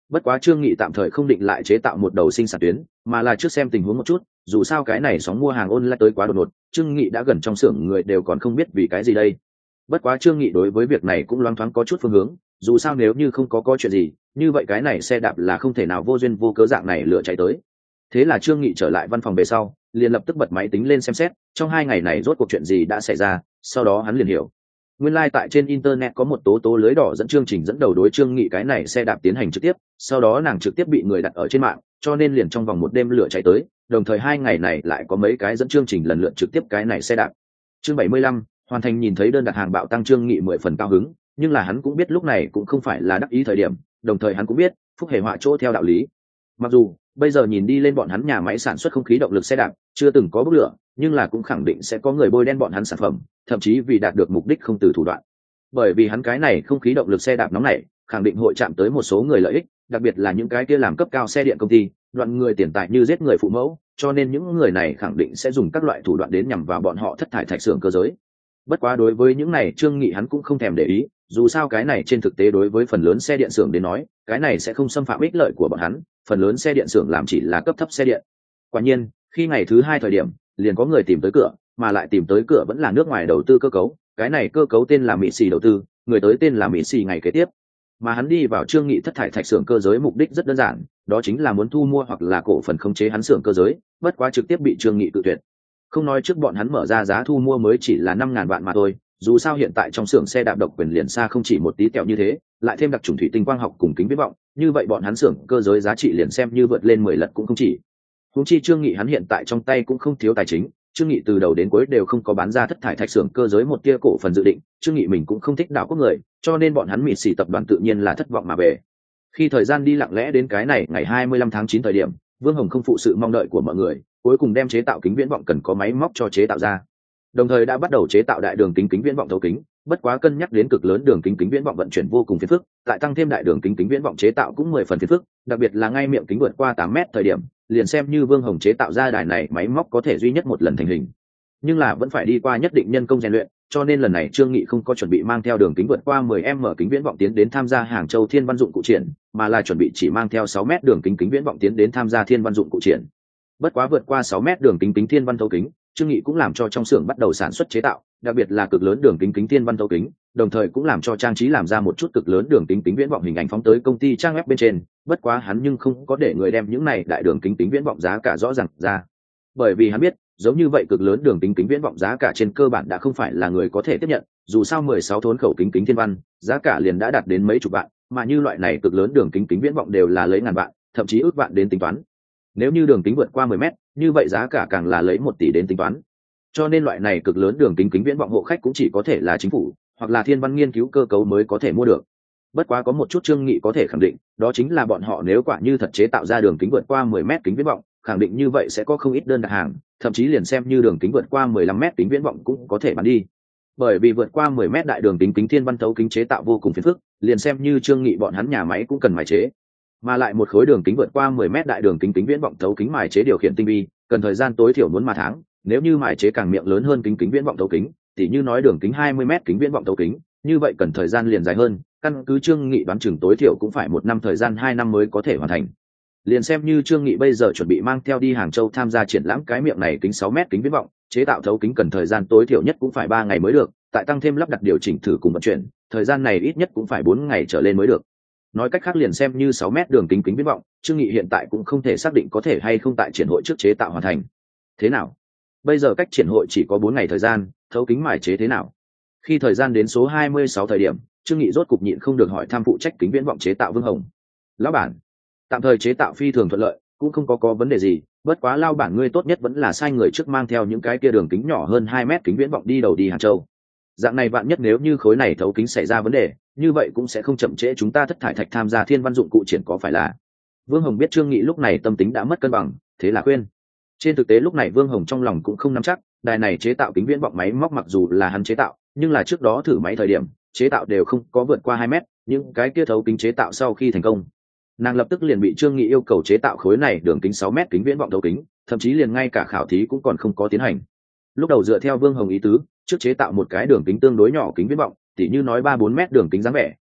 Bất quá Trương Nghị tạm thời không định lại chế tạo một đầu sinh sản tuyến, mà là trước xem tình huống một chút, dù sao cái này sóng mua hàng online tới quá đột ngột, Trương Nghị đã gần trong xưởng người đều còn không biết vì cái gì đây. Bất quá Trương Nghị đối với việc này cũng loáng thoáng có chút phương hướng, dù sao nếu như không có chuyện gì, như vậy cái này xe đạp là không thể nào vô duyên vô cớ dạng này lửa cháy tới. Thế là Trương Nghị trở lại văn phòng về sau, liền lập tức bật máy tính lên xem xét, trong 2 ngày này rốt cuộc chuyện gì đã xảy ra, sau đó hắn liền hiểu. Nguyên lai tại trên internet có một tố lưới đỏ dẫn chương trình dẫn đầu đối Trương Nghị cái này xe đạp tiến hành trực tiếp, sau đó nàng trực tiếp bị người đặt ở trên mạng, cho nên liền trong vòng một đêm lửa cháy tới, đồng thời 2 ngày này lại có mấy cái dẫn chương trình lần lượt trực tiếp cái này xe đạp. Chương 75, hoàn thành. Nhìn thấy đơn đặt hàng bạo tăng, Trương Nghị 10 phần cao hứng, nhưng là hắn cũng biết lúc này cũng không phải là đắc ý thời điểm, đồng thời hắn cũng biết, phúc hề họa chỗ theo đạo lý. Mặc dù bây giờ nhìn đi lên bọn hắn nhà máy sản xuất không khí động lực xe đạp chưa từng có bốc lửa, nhưng là cũng khẳng định sẽ có người bôi đen bọn hắn sản phẩm, thậm chí vì đạt được mục đích không từ thủ đoạn. Bởi vì hắn cái này không khí động lực xe đạp nóng này khẳng định hội chạm tới một số người lợi ích, đặc biệt là những cái kia làm cấp cao xe điện công ty, đoạn người tiền tài như giết người phụ mẫu, cho nên những người này khẳng định sẽ dùng các loại thủ đoạn đến nhằm vào bọn họ thất thải thạch xưởng cơ giới. Bất quá đối với những này Trương Nghị hắn cũng không thèm để ý, dù sao cái này trên thực tế đối với phần lớn xe điện xưởng đến nói, cái này sẽ không xâm phạm ích lợi của bọn hắn, phần lớn xe điện xưởng làm chỉ là cấp thấp xe điện. Quả nhiên, khi ngày thứ 2 thời điểm, liền có người tìm tới cửa, mà lại tìm tới cửa vẫn là nước ngoài đầu tư cơ cấu, cái này cơ cấu tên là Mỹ Xì đầu tư, người tới tên là Mỹ Xì ngày kế tiếp. Mà hắn đi vào Trương Nghị thất thải thạch xưởng cơ giới mục đích rất đơn giản, đó chính là muốn thu mua hoặc là cổ phần khống chế hắn xưởng cơ giới, bất quá trực tiếp bị Trương Nghị cự tuyệt. Không nói trước bọn hắn mở ra giá thu mua mới chỉ là 5.000 vạn mà thôi, dù sao hiện tại trong xưởng xe đạp độc quyền liền xa không chỉ một tí tẹo như thế, lại thêm đặc trùng thủy tinh quang học cùng kính viễn vọng, như vậy bọn hắn xưởng cơ giới giá trị liền xem như vượt lên 10 lần cũng không chỉ. Huống chi Trương Nghị hắn hiện tại trong tay cũng không thiếu tài chính, Trương Nghị từ đầu đến cuối đều không có bán ra thất thải thạch xưởng cơ giới một tia cổ phần dự định, Trương Nghị mình cũng không thích đảo quốc người, cho nên bọn hắn Mỹ Xỉ tập đoàn tự nhiên là thất vọng mà về. Khi thời gian đi lặng lẽ đến cái này ngày 25 tháng 9 thời điểm, Vương Hồng không phụ sự mong đợi của mọi người, cuối cùng đem chế tạo kính viễn vọng cần có máy móc cho chế tạo ra. Đồng thời đã bắt đầu chế tạo đại đường kính kính viễn vọng thấu kính, bất quá cân nhắc đến cực lớn đường kính kính viễn vọng vận chuyển vô cùng phiền phức, lại tăng thêm đại đường kính kính viễn vọng chế tạo cũng 10 phần phiền phức, đặc biệt là ngay miệng kính vượt qua 8 mét thời điểm, liền xem như Vương Hồng chế tạo ra đài này máy móc có thể duy nhất một lần thành hình, nhưng là vẫn phải đi qua nhất định nhân công rèn luyện, cho nên lần này Trương Nghị không có chuẩn bị mang theo đường kính vượt qua 10m kính viễn vọng tiến đến tham gia Hàng Châu Thiên Văn dụng cụ triển, mà là chuẩn bị chỉ mang theo 6m đường kính kính viễn vọng tiến đến tham gia Thiên Văn dụng cụ triển. Bất quá vượt qua 6m đường kính kính Thiên Văn thấu kính, Trương Nghị cũng làm cho trong xưởng bắt đầu sản xuất chế tạo, đặc biệt là cực lớn đường kính kính Thiên Văn thấu kính, đồng thời cũng làm cho trang trí làm ra một chút cực lớn đường kính kính viễn vọng hình ảnh phóng tới công ty trang web bên trên. Bất quá hắn nhưng không có để người đem những này đại đường kính kính viễn vọng giá cả rõ ràng ra, bởi vì hắn biết giống như vậy cực lớn đường kính kính viễn vọng giá cả trên cơ bản đã không phải là người có thể tiếp nhận, dù sao 16 thốn khẩu kính kính Thiên Văn giá cả liền đã đạt đến mấy chục vạn, mà như loại này cực lớn đường kính kính viễn vọng đều là lấy ngàn vạn, thậm chí ước vạn đến tính toán. Nếu như đường kính vượt qua 10 mét, như vậy giá cả càng là lấy 1 tỷ đến tính toán. Cho nên loại này cực lớn đường kính kính viễn vọng hộ khách cũng chỉ có thể là chính phủ hoặc là Thiên Văn nghiên cứu cơ cấu mới có thể mua được. Bất quá có một chút Trương Nghị có thể khẳng định, đó chính là bọn họ nếu quả như thật chế tạo ra đường kính vượt qua 10 mét kính viễn vọng, khẳng định như vậy sẽ có không ít đơn đặt hàng, thậm chí liền xem như đường kính vượt qua 15 mét kính viễn vọng cũng có thể bán đi. Bởi vì vượt qua 10 mét đại đường kính kính Thiên Văn thấu kính chế tạo vô cùng phiền phức, liền xem như Trương Nghị bọn hắn nhà máy cũng cần mài chế. Mà lại một khối đường kính vượt qua 10 mét đại đường kính kính viễn vọng thấu kính mài chế điều khiển tinh vi, cần thời gian tối thiểu muốn mà tháng, nếu như mài chế càng miệng lớn hơn kính kính viễn vọng thấu kính, tỉ như nói đường kính 20 mét kính viễn vọng thấu kính, như vậy cần thời gian liền dài hơn, căn cứ Trương Nghị đoán chừng tối thiểu cũng phải 1 năm thời gian 2 năm mới có thể hoàn thành. Liền xem như Trương Nghị bây giờ chuẩn bị mang theo đi Hàng Châu tham gia triển lãm cái miệng này kính 6 mét kính viễn vọng, chế tạo thấu kính cần thời gian tối thiểu nhất cũng phải 3 ngày mới được, tại tăng thêm lắp đặt điều chỉnh thử cùng vận chuyển, thời gian này ít nhất cũng phải 4 ngày trở lên mới được. Nói cách khác liền xem như 6 mét đường kính kính viễn vọng, Trương Nghị hiện tại cũng không thể xác định có thể hay không tại triển hội trước chế tạo hoàn thành. Thế nào? Bây giờ cách triển hội chỉ có 4 ngày thời gian, thấu kính mài chế thế nào? Khi thời gian đến số 26 thời điểm, Trương Nghị rốt cục nhịn không được hỏi thăm phụ trách kính viễn vọng chế tạo Vương Hồng. Lão bản, tạm thời chế tạo phi thường thuận lợi, cũng không có vấn đề gì, bất quá lão bản ngươi tốt nhất vẫn là sai người trước mang theo những cái kia đường kính nhỏ hơn 2 mét kính viễn vọng đi đầu đi Hàng Châu. Dạng này vạn nhất nếu như khối này thấu kính xảy ra vấn đề, như vậy cũng sẽ không chậm trễ chúng ta thất thải thạch tham gia Thiên Văn dụng cụ triển có phải là. Vương Hồng biết Trương Nghị lúc này tâm tính đã mất cân bằng, thế là khuyên. Trên thực tế lúc này Vương Hồng trong lòng cũng không nắm chắc, đài này chế tạo kính viễn vọng máy móc mặc dù là hắn chế tạo, nhưng là trước đó thử máy thời điểm, chế tạo đều không có vượt qua 2 mét, những cái kia thấu kính chế tạo sau khi thành công, nàng lập tức liền bị Trương Nghị yêu cầu chế tạo khối này đường kính 6 mét kính viễn vọng thấu kính, thậm chí liền ngay cả khảo thí cũng còn không có tiến hành. Lúc đầu dựa theo Vương Hồng ý tứ, trước chế tạo một cái đường kính tương đối nhỏ kính viễn vọng, tỉ như nói 3-4 mét đường kính dáng vẻ,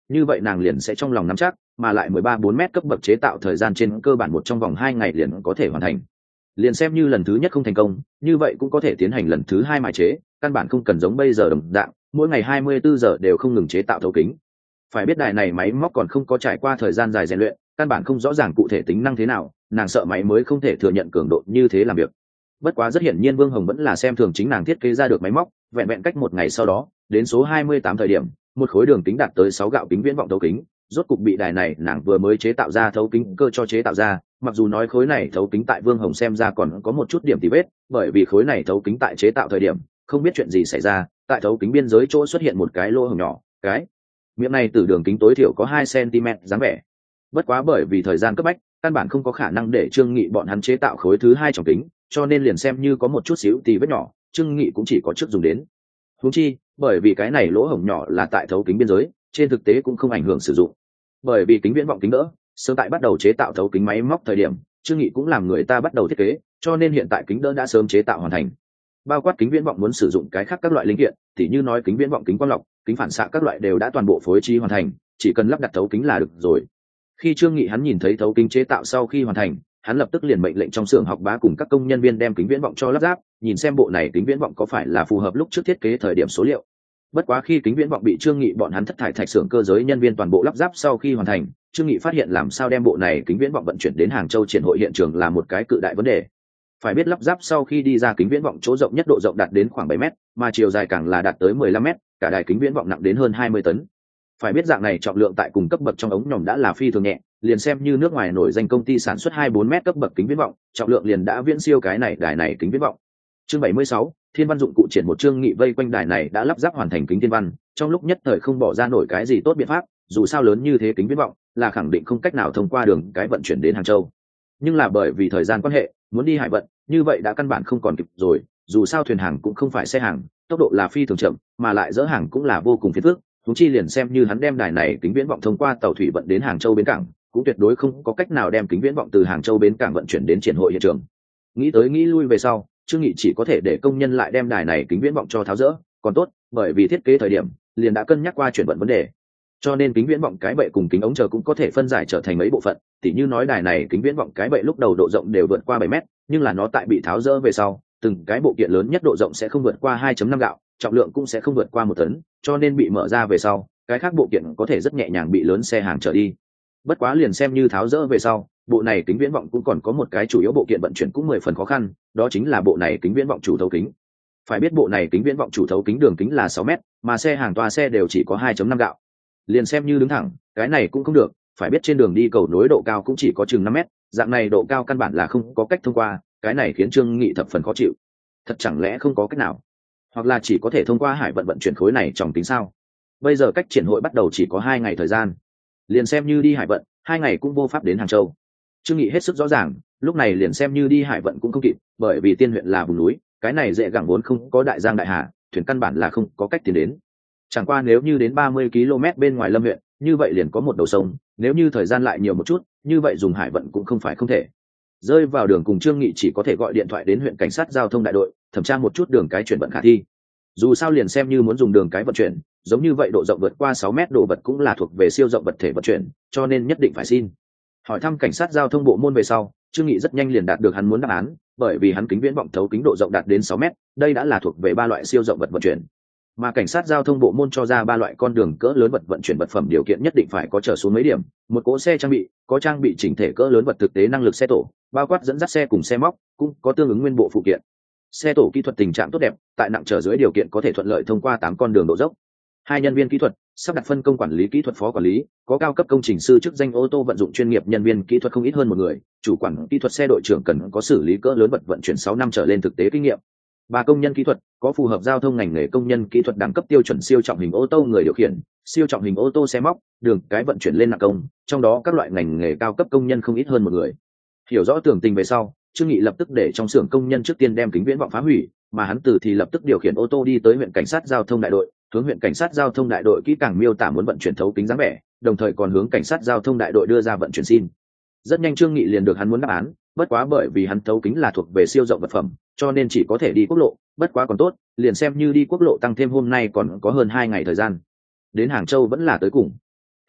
như vậy nàng liền sẽ trong lòng nắm chắc, mà lại 13-4 mét cấp bậc chế tạo thời gian trên cơ bản một trong vòng 2 ngày liền có thể hoàn thành. Liền xem như lần thứ nhất không thành công, như vậy cũng có thể tiến hành lần thứ 2 mài chế, căn bản không cần giống bây giờ đồng dạng, mỗi ngày 24 giờ đều không ngừng chế tạo thấu kính. Phải biết đài này máy móc còn không có trải qua thời gian dài rèn luyện, căn bản không rõ ràng cụ thể tính năng thế nào, nàng sợ máy mới không thể thừa nhận cường độ như thế làm việc. Bất quá rất hiển nhiên Vương Hồng vẫn là xem thường chính nàng thiết kế ra được máy móc, vẹn vẹn cách một ngày sau đó, đến số 28 thời điểm, một khối đường kính đạt tới 6 gạo kính viễn vọng thấu kính, rốt cục bị đài này nàng vừa mới chế tạo ra thấu kính cơ cho chế tạo ra, mặc dù nói khối này thấu kính tại Vương Hồng xem ra còn có một chút điểm tì vết, bởi vì khối này thấu kính tại chế tạo thời điểm, không biết chuyện gì xảy ra, tại thấu kính biên giới chỗ xuất hiện một cái lỗ hổng nhỏ, cái miệng này từ đường kính tối thiểu có 2 cm dáng vẻ. Bất quá bởi vì thời gian cấp bách, căn bản không có khả năng để Trương Nghị bọn hắn chế tạo khối thứ 2 tròng kính, cho nên liền xem như có một chút xíu tì vết nhỏ, Trương Nghị cũng chỉ có trước dùng đến. Huống chi, bởi vì cái này lỗ hổng nhỏ là tại thấu kính biên giới, trên thực tế cũng không ảnh hưởng sử dụng. Bởi vì kính viễn vọng kính đỡ, sớm tại bắt đầu chế tạo thấu kính máy móc thời điểm, Trương Nghị cũng làm người ta bắt đầu thiết kế, cho nên hiện tại kính đỡ đã sớm chế tạo hoàn thành. Bao quát kính viễn vọng muốn sử dụng cái khác các loại linh kiện, tỉ như nói kính viễn vọng kính quang lọc, kính phản xạ các loại đều đã toàn bộ phối trí hoàn thành, chỉ cần lắp đặt thấu kính là được rồi. Khi Trương Nghị hắn nhìn thấy thấu kính chế tạo sau khi hoàn thành, hắn lập tức liền mệnh lệnh trong xưởng học bá cùng các công nhân viên đem kính viễn vọng cho lắp ráp, nhìn xem bộ này kính viễn vọng có phải là phù hợp lúc trước thiết kế thời điểm số liệu. Bất quá khi kính viễn vọng bị Trương Nghị bọn hắn thất thải thạch xưởng cơ giới nhân viên toàn bộ lắp ráp sau khi hoàn thành, Trương Nghị phát hiện làm sao đem bộ này kính viễn vọng vận chuyển đến Hàng Châu triển hội hiện trường là một cái cự đại vấn đề. Phải biết lắp ráp sau khi đi ra kính viễn vọng chỗ rộng nhất độ rộng đạt đến khoảng 7 mét, mà chiều dài càng là đạt tới 15 mét, cả đài kính viễn vọng nặng đến hơn 20 tấn. Phải biết dạng này trọng lượng tại cùng cấp bậc trong ống nhòm đã là phi thường nhẹ, liền xem như nước ngoài nổi danh công ty sản xuất 24 mét cấp bậc kính viễn vọng, trọng lượng liền đã viễn siêu cái này đài này kính viễn vọng. Chương 76, Thiên Văn dụng cụ triển một Trương Nghị vây quanh đài này đã lắp ráp hoàn thành kính thiên văn, trong lúc nhất thời không bỏ ra nổi cái gì tốt biện pháp, dù sao lớn như thế kính viễn vọng, là khẳng định không cách nào thông qua đường cái vận chuyển đến Hàng Châu. Nhưng là bởi vì thời gian quan hệ, muốn đi hải vận, như vậy đã căn bản không còn kịp rồi, dù sao thuyền hàng cũng không phải xe hàng, tốc độ là phi thường chậm, mà lại dỡ hàng cũng là vô cùng phiền phức, huống chi liền xem như hắn đem đài này kính viễn vọng thông qua tàu thủy vận đến Hàng Châu bến cảng, cũng tuyệt đối không có cách nào đem kính viễn vọng từ Hàng Châu bến cảng vận chuyển đến triển hội hiện trường. Nghĩ tới nghĩ lui về sau, Trương Nghị chỉ có thể để công nhân lại đem đài này kính viễn vọng cho tháo dỡ, còn tốt, bởi vì thiết kế thời điểm liền đã cân nhắc qua chuyển vận vấn đề, cho nên kính viễn vọng cái bệ cùng kính ống chờ cũng có thể phân giải trở thành mấy bộ phận. Tỉ như nói đài này kính viễn vọng cái bệ lúc đầu độ rộng đều vượt qua 7 mét, nhưng là nó tại bị tháo dỡ về sau, từng cái bộ kiện lớn nhất độ rộng sẽ không vượt qua 2.5 gạo, trọng lượng cũng sẽ không vượt qua 1 tấn, cho nên bị mở ra về sau, cái khác bộ kiện có thể rất nhẹ nhàng bị lớn xe hàng chở đi. Bất quá liền xem như tháo dỡ về sau, bộ này kính viễn vọng cũng còn có một cái chủ yếu bộ kiện vận chuyển cũng 10 phần khó khăn, đó chính là bộ này kính viễn vọng chủ thấu kính. Phải biết bộ này kính viễn vọng chủ thấu kính đường kính là 6 mét, mà xe hàng toa xe đều chỉ có 2.5 gạo. Liền xem như đứng thẳng, cái này cũng không được, phải biết trên đường đi cầu nối độ cao cũng chỉ có chừng 5 mét, dạng này độ cao căn bản là không có cách thông qua, cái này khiến Trương Nghị thập phần khó chịu. Thật chẳng lẽ không có cách nào, hoặc là chỉ có thể thông qua hải vận vận chuyển khối này trong tính sao? Bây giờ cách triển hội bắt đầu chỉ có 2 ngày thời gian, liền xem như đi hải vận, 2 ngày cũng vô pháp đến Hàng Châu. Trương Nghị hết sức rõ ràng, lúc này liền xem như đi hải vận cũng không kịp, bởi vì Tiên huyện là vùng núi, cái này dễ gẳng vốn không có đại giang đại hà, thuyền căn bản là không có cách tiến đến. Chẳng qua nếu như đến 30 km bên ngoài Lâm huyện, như vậy liền có một đầu sông, nếu như thời gian lại nhiều một chút, như vậy dùng hải vận cũng không phải không thể. Rơi vào đường cùng Trương Nghị chỉ có thể gọi điện thoại đến huyện cảnh sát giao thông đại đội, thẩm tra một chút đường cái chuyển vận khả thi. Dù sao liền xem như muốn dùng đường cái vận chuyển, giống như vậy độ rộng vượt qua 6 mét đồ vật cũng là thuộc về siêu rộng vật thể vận chuyển, cho nên nhất định phải xin hỏi thăm cảnh sát giao thông bộ môn về sau. Trương Nghị rất nhanh liền đạt được hắn muốn đáp án, bởi vì hắn kính viễn vọng thấu kính độ rộng đạt đến 6 mét, đây đã là thuộc về 3 loại siêu rộng vật vận chuyển. Mà cảnh sát giao thông bộ môn cho ra 3 loại con đường cỡ lớn vật vận chuyển vật phẩm điều kiện nhất định phải có trở xuống mấy điểm: một cỗ xe trang bị, có trang bị chỉnh thể cỡ lớn vật thực tế năng lực xe tổ, bao quát dẫn dắt xe cùng xe móc, cũng có tương ứng nguyên bộ phụ kiện. Xe tổ kỹ thuật tình trạng tốt đẹp, tại nặng trở dưới điều kiện có thể thuận lợi thông qua 8 con đường độ dốc. 2 nhân viên kỹ thuật, sắp đặt phân công quản lý kỹ thuật phó quản lý, có cao cấp công trình sư chức danh ô tô vận dụng chuyên nghiệp nhân viên kỹ thuật không ít hơn 1 người, chủ quản kỹ thuật xe đội trưởng cần có xử lý cỡ lớn vật vận chuyển 6 năm trở lên thực tế kinh nghiệm. 3 công nhân kỹ thuật, có phù hợp giao thông ngành nghề công nhân kỹ thuật đẳng cấp tiêu chuẩn siêu trọng hình ô tô người điều khiển, siêu trọng hình ô tô xe móc, đường cái vận chuyển lên nặng công, trong đó các loại ngành nghề cao cấp công nhân không ít hơn 1 người. Hiểu rõ tường tình về sau, Trương Nghị lập tức để trong xưởng công nhân trước tiên đem kính viễn vọng phá hủy, mà hắn từ thì lập tức điều khiển ô tô đi tới huyện cảnh sát giao thông đại đội, hướng huyện cảnh sát giao thông đại đội kỹ càng miêu tả muốn vận chuyển thấu kính dáng vẻ, đồng thời còn hướng cảnh sát giao thông đại đội đưa ra vận chuyển xin. Rất nhanh Trương Nghị liền được hắn muốn đáp án, bất quá bởi vì hắn thấu kính là thuộc về siêu rộng vật phẩm, cho nên chỉ có thể đi quốc lộ, bất quá còn tốt, liền xem như đi quốc lộ tăng thêm hôm nay còn có hơn 2 ngày thời gian. Đến Hàng Châu vẫn là tới cùng.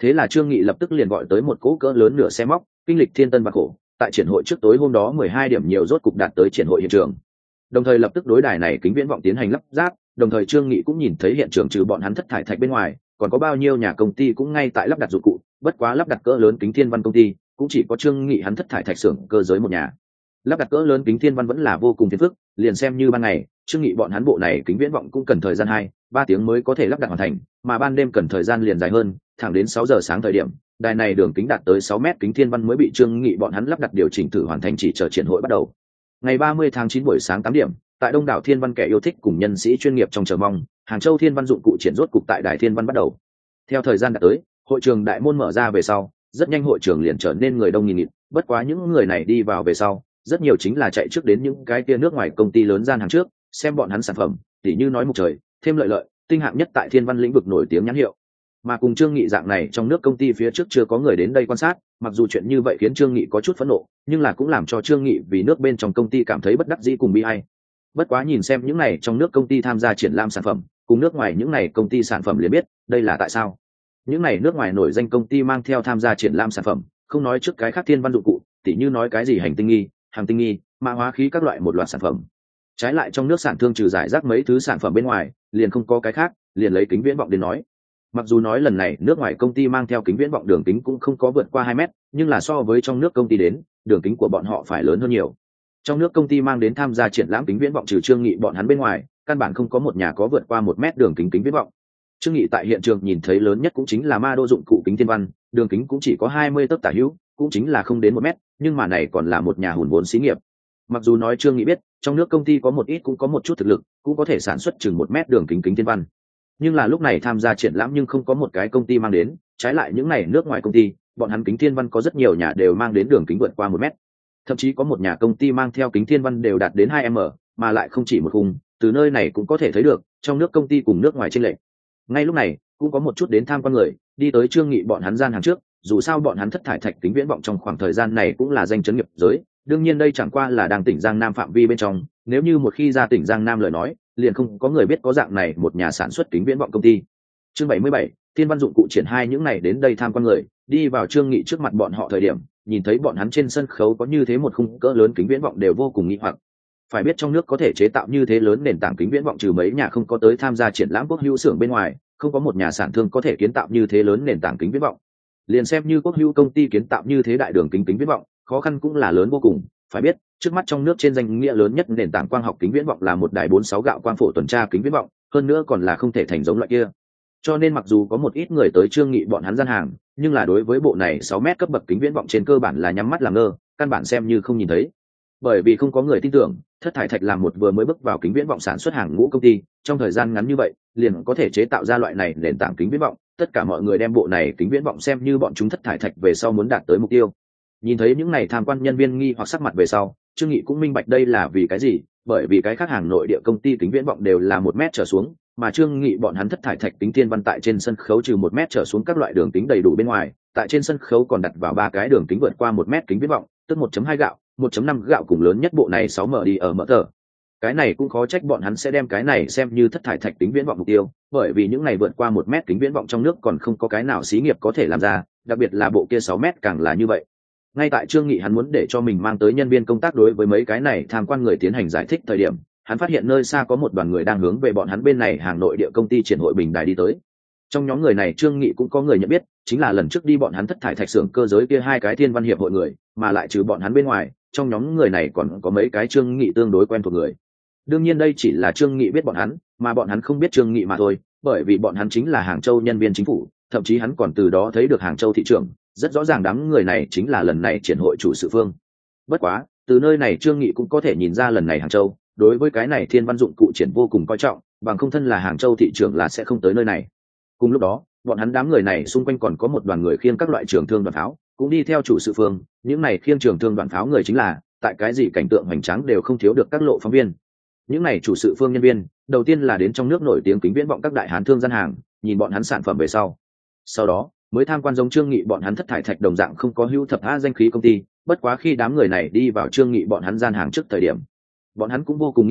Thế là Trương Nghị lập tức liền gọi tới một cỗ cỡ lớn nửa xe móc, kinh lịch thiên tân bạc khổ, tại triển hội trước tối hôm đó 12 điểm nhiều rốt cục đạt tới triển hội hiện trường. Đồng thời lập tức đối đài này kính viễn vọng tiến hành lắp ráp, đồng thời Trương Nghị cũng nhìn thấy hiện trường trừ bọn hắn thất thải thạch bên ngoài, còn có bao nhiêu nhà công ty cũng ngay tại lắp đặt dụng cụ, bất quá lắp đặt cỡ lớn kính thiên văn công ty, cũng chỉ có Trương Nghị hắn thất thải thạch xưởng cơ giới một nhà. Lắp đặt cỡ lớn kính thiên văn vẫn là vô cùng phiền phức, liền xem như ban ngày, Trương Nghị bọn hắn bộ này kính viễn vọng cũng cần thời gian 2-3 tiếng mới có thể lắp đặt hoàn thành, mà ban đêm cần thời gian liền dài hơn, thẳng đến 6 giờ sáng thời điểm, đài này đường kính đạt tới 6 mét kính thiên văn mới bị Trương Nghị bọn hắn lắp đặt điều chỉnh thử hoàn thành, chỉ chờ triển hội bắt đầu. Ngày 30 tháng 9 buổi sáng 8 điểm, tại đông đảo thiên văn kẻ yêu thích cùng nhân sĩ chuyên nghiệp trong chờ mong, Hàng Châu thiên văn dụng cụ triển rốt cục tại đài thiên văn bắt đầu. Theo thời gian đã tới, hội trường đại môn mở ra về sau, rất nhanh hội trường liền trở nên người đông nghìn nghịt, bất quá những người này đi vào về sau, rất nhiều chính là chạy trước đến những cái kia nước ngoài công ty lớn gian hàng trước, xem bọn hắn sản phẩm, tỉ như nói mục trời, thêm lợi lợi, tinh hạng nhất tại thiên văn lĩnh vực nổi tiếng nhãn hiệu. Mà cùng Trương Nghị dạng này trong nước công ty phía trước chưa có người đến đây quan sát, mặc dù chuyện như vậy khiến Trương Nghị có chút phẫn nộ, nhưng là cũng làm cho Trương Nghị vì nước bên trong công ty cảm thấy bất đắc dĩ cùng bi ai. Bất quá nhìn xem những này trong nước công ty tham gia triển lãm sản phẩm, cùng nước ngoài những này công ty sản phẩm liền biết, đây là tại sao. Những này nước ngoài nổi danh công ty mang theo tham gia triển lãm sản phẩm, không nói trước cái khác thiên văn dụng cụ, tỉ như nói cái gì hành tinh nghi, hàng tinh nghi, mã hóa khí các loại một loạt sản phẩm. Trái lại trong nước sản thương trừ giải rác mấy thứ sản phẩm bên ngoài, liền không có cái khác, liền lấy kính viễn vọng đến nói. Mặc dù nói lần này nước ngoài công ty mang theo kính viễn vọng đường kính cũng không có vượt qua 2 mét, nhưng là so với trong nước công ty đến, đường kính của bọn họ phải lớn hơn nhiều. Trong nước công ty mang đến tham gia triển lãm kính viễn vọng trừ Trương Nghị bọn hắn bên ngoài, căn bản không có một nhà có vượt qua 1 mét đường kính kính viễn vọng. Trương Nghị tại hiện trường nhìn thấy lớn nhất cũng chính là ma đô dụng cụ kính thiên văn, đường kính cũng chỉ có 20 tấc tả hữu, cũng chính là không đến 1 mét, nhưng mà này còn là một nhà hùn vốn xí nghiệp. Mặc dù nói Trương Nghị biết, trong nước công ty có một ít cũng có một chút thực lực, cũng có thể sản xuất chừng 1 mét đường kính kính thiên văn. Nhưng là lúc này tham gia triển lãm nhưng không có một cái công ty mang đến, trái lại những này nước ngoài công ty, bọn hắn kính thiên văn có rất nhiều nhà đều mang đến đường kính vượt qua 1 mét. Thậm chí có một nhà công ty mang theo kính thiên văn đều đạt đến 2m, mà lại không chỉ một khung, từ nơi này cũng có thể thấy được, trong nước công ty cùng nước ngoài chênh lệch. Ngay lúc này, cũng có một chút đến tham quan người, đi tới Trương Nghị bọn hắn gian hàng trước, dù sao bọn hắn thất thải thạch kính viễn vọng trong khoảng thời gian này cũng là danh chấn nghiệp giới, đương nhiên đây chẳng qua là đang tỉnh Giang Nam phạm vi bên trong, nếu như một khi ra tỉnh Giang Nam lời nói, liền không có người biết có dạng này một nhà sản xuất kính viễn vọng công ty. Chương 77, thiên văn dụng cụ triển hai những này đến đây tham quan người, đi vào Trương Nghị trước mặt bọn họ thời điểm, nhìn thấy bọn hắn trên sân khấu có như thế một khung cỡ lớn kính viễn vọng đều vô cùng nghi hoặc. Phải biết trong nước có thể chế tạo như thế lớn nền tảng kính viễn vọng trừ mấy nhà không có tới tham gia triển lãm quốc hữu xưởng bên ngoài, không có một nhà sản thương có thể kiến tạo như thế lớn nền tảng kính viễn vọng. Liền xem như quốc hữu công ty kiến tạo như thế đại đường kính kính viễn vọng, khó khăn cũng là lớn vô cùng. Phải biết, trước mắt trong nước trên danh nghĩa lớn nhất nền tảng quang học kính viễn vọng là một đài 46 gạo quang phổ tuần tra kính viễn vọng, hơn nữa còn là không thể thành giống loại kia. Cho nên mặc dù có một ít người tới Trương Nghị bọn hắn gian hàng, nhưng là đối với bộ này 6 mét cấp bậc kính viễn vọng trên cơ bản là nhắm mắt làm ngơ, căn bản xem như không nhìn thấy. Bởi vì không có người tin tưởng, Thất Thải Thạch làm một vừa mới bước vào kính viễn vọng sản xuất hàng ngũ công ty, trong thời gian ngắn như vậy, liền có thể chế tạo ra loại này nền tảng kính viễn vọng, tất cả mọi người đem bộ này kính viễn vọng xem như bọn chúng Thất Thải Thạch về sau muốn đạt tới mục tiêu. Nhìn thấy những này tham quan nhân viên nghi hoặc sắc mặt về sau, Trương Nghị cũng minh bạch đây là vì cái gì, bởi vì cái khác hàng nội địa công ty kính viễn vọng đều là 1 mét trở xuống, mà Trương Nghị bọn hắn Thất Thải Thạch kính thiên văn tại trên sân khấu trừ 1 mét trở xuống các loại đường kính đầy đủ bên ngoài, tại trên sân khấu còn đặt vào 3 cái đường kính vượt qua 1 mét kính viễn vọng, tức 1.2 gạo, 1.5 gạo cùng lớn nhất bộ này 6m đi ở mở tờ. Cái này cũng khó trách bọn hắn sẽ đem cái này xem như Thất Thải Thạch kính viễn vọng mục tiêu, bởi vì những này vượt qua 1 mét kính viễn vọng trong nước còn không có cái nào xí nghiệp có thể làm ra, đặc biệt là bộ kia 6 mét càng là như vậy. Ngay tại Trương Nghị hắn muốn để cho mình mang tới nhân viên công tác đối với mấy cái này tham quan người tiến hành giải thích thời điểm, hắn phát hiện nơi xa có một đoàn người đang hướng về bọn hắn bên này hàng nội địa công ty triển hội bình đài đi tới. Trong nhóm người này Trương Nghị cũng có người nhận biết, chính là lần trước đi bọn hắn Thất Thải Thạch xưởng cơ giới kia 2 cái thiên văn hiệp hội người, mà lại trừ bọn hắn bên ngoài, trong nhóm người này còn có mấy cái Trương Nghị tương đối quen thuộc người. Đương nhiên đây chỉ là Trương Nghị biết bọn hắn, mà bọn hắn không biết Trương Nghị mà thôi, bởi vì bọn hắn chính là Hàng Châu nhân viên chính phủ, thậm chí hắn còn từ đó thấy được Hàng Châu thị trường, rất rõ ràng đám người này chính là lần này triển hội chủ sự phương. Bất quá, từ nơi này Trương Nghị cũng có thể nhìn ra lần này Hàng Châu đối với cái này thiên văn dụng cụ triển vô cùng coi trọng, bằng không thân là Hàng Châu thị trường là sẽ không tới nơi này. Cùng lúc đó, bọn hắn đám người này xung quanh còn có một đoàn người khiêng các loại trường thương đoàn pháo, cũng đi theo chủ sự phương, những này khiêng trường thương đoàn pháo người chính là, tại cái gì cảnh tượng hoành tráng đều không thiếu được các lộ phóng viên. Những này chủ sự phương nhân viên, đầu tiên là đến trong nước nổi tiếng kính viễn vọng các đại hán thương gian hàng, nhìn bọn hắn sản phẩm về sau đó mới tham quan giống Trương Nghị bọn hắn Thất Thải Thạch đồng dạng không có hữu thập a danh khí công ty. Bất quá khi đám người này đi vào Trương Nghị bọn hắn gian hàng trước thời điểm, bọn hắn cũng vô cùng nghi hoặc,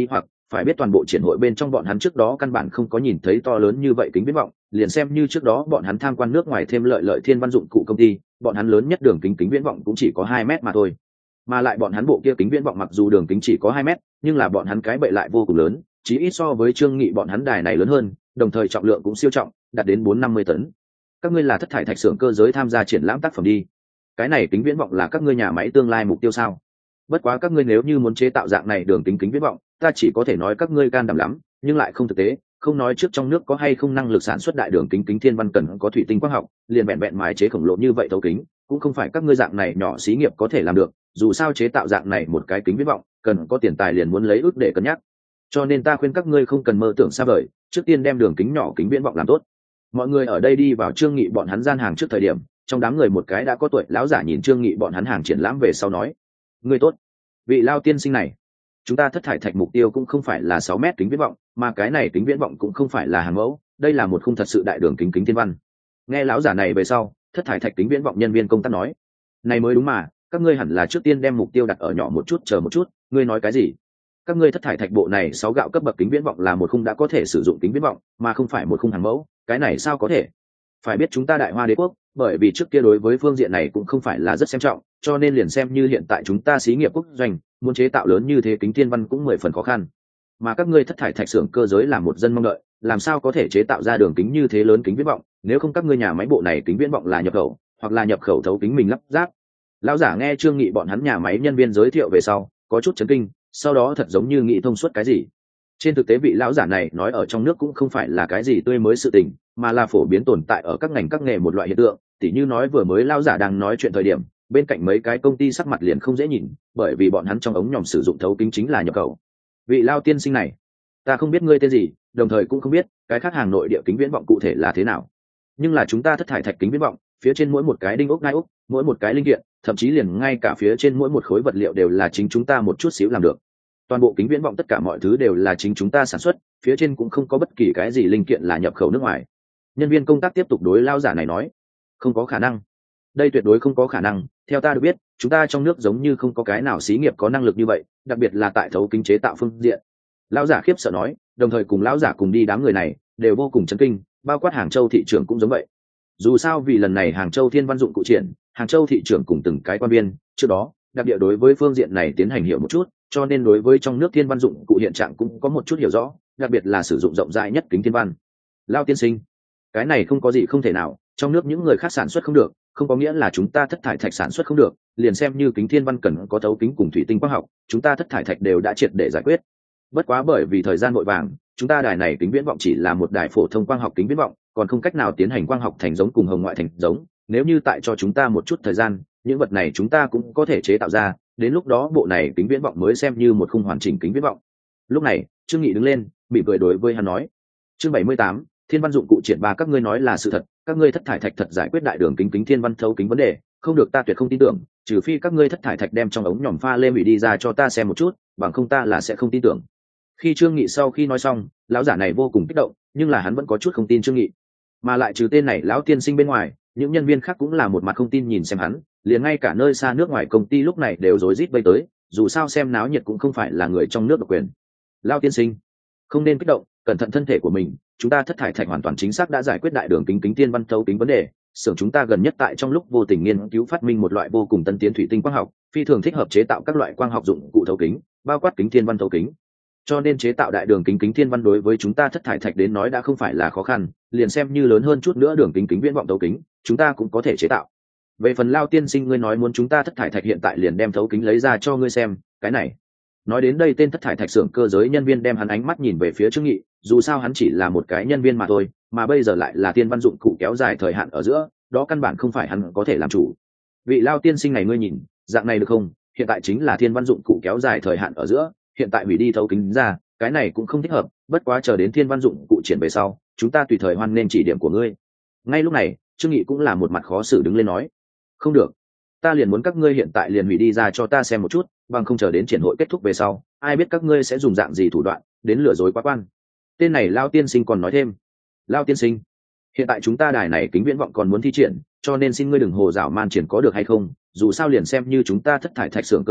phải biết toàn bộ triển hội bên trong bọn hắn trước đó căn bản không có nhìn thấy to lớn như vậy kính viễn vọng, liền xem như trước đó bọn hắn tham quan nước ngoài thêm lợi lợi thiên văn dụng cụ công ty, bọn hắn lớn nhất đường kính kính viễn vọng cũng chỉ có 2 mét mà thôi. Mà lại bọn hắn bộ kia kính viễn vọng mặc dù đường kính chỉ có 2 mét, nhưng là bọn hắn cái bệ lại vô cùng lớn, chỉ ít so với Trương Nghị bọn hắn đài này lớn hơn, đồng thời trọng lượng cũng siêu trọng, đạt đến 450 tấn. Các ngươi là Thất Thải Thạch xưởng cơ giới tham gia triển lãm tác phẩm đi. Cái này kính viễn vọng là các ngươi nhà máy tương lai mục tiêu sao? Bất quá các ngươi nếu như muốn chế tạo dạng này đường kính kính viễn vọng, ta chỉ có thể nói các ngươi can đảm lắm, nhưng lại không thực tế, không nói trước trong nước có hay không năng lực sản xuất đại đường kính kính thiên văn cần có thủy tinh quang học, liền vẹn vẹn mài chế khổng lồ như vậy thấu kính, cũng không phải các ngươi dạng này nhỏ xí nghiệp có thể làm được, dù sao chế tạo dạng này một cái kính viễn vọng, cần có tiền tài liền muốn lấy ước để cân nhắc. Cho nên ta khuyên các ngươi không cần mơ tưởng xa vời, trước tiên đem đường kính nhỏ kính viễn vọng làm tốt. Mọi người ở đây đi vào Trương Nghị bọn hắn gian hàng trước thời điểm, trong đám người một cái đã có tuổi lão giả nhìn Trương Nghị bọn hắn hàng triển lãm về sau nói: "Ngươi tốt, vị Lao tiên sinh này, chúng ta Thất Thải Thạch mục tiêu cũng không phải là 6 mét kính viễn vọng, mà cái này kính viễn vọng cũng không phải là hàng mẫu, đây là một khung thật sự đại đường kính kính thiên văn." Nghe lão giả này về sau, Thất Thải Thạch kính viễn vọng nhân viên công tác nói: "Này mới đúng mà, các ngươi hẳn là trước tiên đem mục tiêu đặt ở nhỏ một chút, chờ một chút, ngươi nói cái gì? Các ngươi Thất Thải Thạch bộ này 6 gạo cấp bậc kính viễn vọng là một khung đã có thể sử dụng kính viễn vọng, mà không phải một khung hàng mẫu, cái này sao có thể? Phải biết chúng ta Đại Hoa Đế quốc, bởi vì trước kia đối với phương diện này cũng không phải là rất xem trọng, cho nên liền xem như hiện tại chúng ta xí nghiệp quốc doanh, muốn chế tạo lớn như thế kính thiên văn cũng 10 phần khó khăn. Mà các ngươi Thất Thải Thạch xưởng cơ giới là một dân mong đợi, làm sao có thể chế tạo ra đường kính như thế lớn kính viễn vọng, nếu không các ngươi nhà máy bộ này kính viễn vọng là nhập khẩu, hoặc là nhập khẩu thấu kính mình lắp ráp." Lão giả nghe Trương Nghị bọn hắn nhà máy nhân viên giới thiệu về sau, có chút chấn kinh, sau đó thật giống như nghĩ thông suốt cái gì. Trên thực tế vị lão giả này nói ở trong nước cũng không phải là cái gì tươi mới sự tình, mà là phổ biến tồn tại ở các ngành các nghề một loại hiện tượng, tỉ như nói vừa mới lão giả đang nói chuyện thời điểm, bên cạnh mấy cái công ty sắc mặt liền không dễ nhìn, bởi vì bọn hắn trong ống nhòm sử dụng thấu kính chính là nhập khẩu. Vị Lao tiên sinh này, ta không biết ngươi tên gì, đồng thời cũng không biết cái khác hàng nội địa kính viễn vọng cụ thể là thế nào. Nhưng là chúng ta Thất Thải Thạch kính viễn vọng, phía trên mỗi một cái đinh ốc ngai ốc, mỗi một cái linh kiện, thậm chí liền ngay cả phía trên mỗi một khối vật liệu đều là chính chúng ta một chút xíu làm được. Toàn bộ kính viễn vọng tất cả mọi thứ đều là chính chúng ta sản xuất, phía trên cũng không có bất kỳ cái gì linh kiện là nhập khẩu nước ngoài. Nhân viên công tác tiếp tục đối lao giả này nói: "Không có khả năng, đây tuyệt đối không có khả năng, theo ta được biết, chúng ta trong nước giống như không có cái nào xí nghiệp có năng lực như vậy, đặc biệt là tại thấu kính chế tạo phương diện." Lão giả khiếp sợ nói, đồng thời cùng lão giả cùng đi đám người này đều vô cùng chấn kinh, bao quát Hàng Châu thị trưởng cũng giống vậy. Dù sao vì lần này Hàng Châu thiên văn dụng cụ triển, Hàng Châu thị trưởng cùng từng cái quan viên trước đó đặc địa đối với phương diện này tiến hành hiểu một chút, cho nên đối với trong nước thiên văn dụng cụ hiện trạng cũng có một chút hiểu rõ, đặc biệt là sử dụng rộng rãi nhất kính thiên văn. Lao tiên sinh, cái này không có gì không thể nào, trong nước những người khác sản xuất không được, không có nghĩa là chúng ta Thất Thải Thạch sản xuất không được, liền xem như kính thiên văn cần có thấu kính cùng thủy tinh quang học, chúng ta Thất Thải Thạch đều đã triệt để giải quyết. Bất quá bởi vì thời gian vội vàng, chúng ta đài này kính viễn vọng chỉ là một đài phổ thông quang học kính viễn vọng, còn không cách nào tiến hành quang học thành giống cùng hồng ngoại thành giống, nếu như tại cho chúng ta một chút thời gian, những vật này chúng ta cũng có thể chế tạo ra, đến lúc đó bộ này kính viễn vọng mới xem như một khung hoàn chỉnh kính viễn vọng. Lúc này Trương Nghị đứng lên mỉm cười đối với hắn nói: "Chương 78, thiên văn dụng cụ triển ba, các ngươi nói là sự thật, các ngươi Thất Thải Thạch thật giải quyết đại đường kính kính thiên văn thấu kính vấn đề, không được ta tuyệt không tin tưởng, trừ phi các ngươi Thất Thải Thạch đem trong ống nhòm pha lê hủy đi ra cho ta xem một chút, bằng không ta là sẽ không tin tưởng." Khi Trương Nghị sau khi nói xong, lão giả này vô cùng kích động, nhưng là hắn vẫn có chút không tin Trương Nghị. Mà lại trừ tên này lão tiên sinh bên ngoài, những nhân viên khác cũng là một mặt không tin nhìn xem hắn, liền ngay cả nơi xa nước ngoài công ty lúc này đều rối rít bay tới, dù sao xem náo nhiệt cũng không phải là người trong nước độc quyền. Lão tiên sinh, không nên kích động, cẩn thận thân thể của mình, chúng ta Thất Thải Thạch hoàn toàn chính xác đã giải quyết đại đường kính kính thiên văn thấu kính vấn đề, xưởng chúng ta gần nhất tại trong lúc vô tình nghiên cứu phát minh một loại vô cùng tân tiến thủy tinh quang học, phi thường thích hợp chế tạo các loại quang học dụng cụ thấu kính, bao quát kính thiên văn thấu kính. Cho nên chế tạo đại đường kính kính thiên văn đối với chúng ta Thất Thải Thạch đến nói đã không phải là khó khăn, liền xem như lớn hơn chút nữa đường kính kính viễn vọng thấu kính, chúng ta cũng có thể chế tạo. Về phần Lao tiên sinh ngươi nói muốn chúng ta Thất Thải Thạch hiện tại liền đem thấu kính lấy ra cho ngươi xem, cái này. Nói đến đây tên Thất Thải Thạch xưởng cơ giới nhân viên đem hắn ánh mắt nhìn về phía Trương Nghị, dù sao hắn chỉ là một cái nhân viên mà thôi, mà bây giờ lại là thiên văn dụng cụ kéo dài thời hạn ở giữa, đó căn bản không phải hắn có thể làm chủ. Vị Lao tiên sinh này ngươi nhìn, dạng này được không? Hiện tại chính là thiên văn dụng cụ kéo dài thời hạn ở giữa, hiện tại hủy đi thấu kính ra, cái này cũng không thích hợp, bất quá chờ đến thiên văn dụng cụ triển về sau, chúng ta tùy thời hoan nên chỉ điểm của ngươi. Ngay lúc này Trương Nghị cũng là một mặt khó xử đứng lên nói: "Không được, ta liền muốn các ngươi hiện tại liền hủy đi ra cho ta xem một chút, bằng không chờ đến triển hội kết thúc về sau, ai biết các ngươi sẽ dùng dạng gì thủ đoạn đến lừa dối quá quan." Tên này Lao tiên sinh còn nói thêm: "Lao tiên sinh, hiện tại chúng ta đài này kính viễn vọng còn muốn thi triển, cho nên xin ngươi đừng hồ dạo man triển có được hay không, dù sao liền xem như chúng ta Thất Thải Thạch xưởng cơ giới,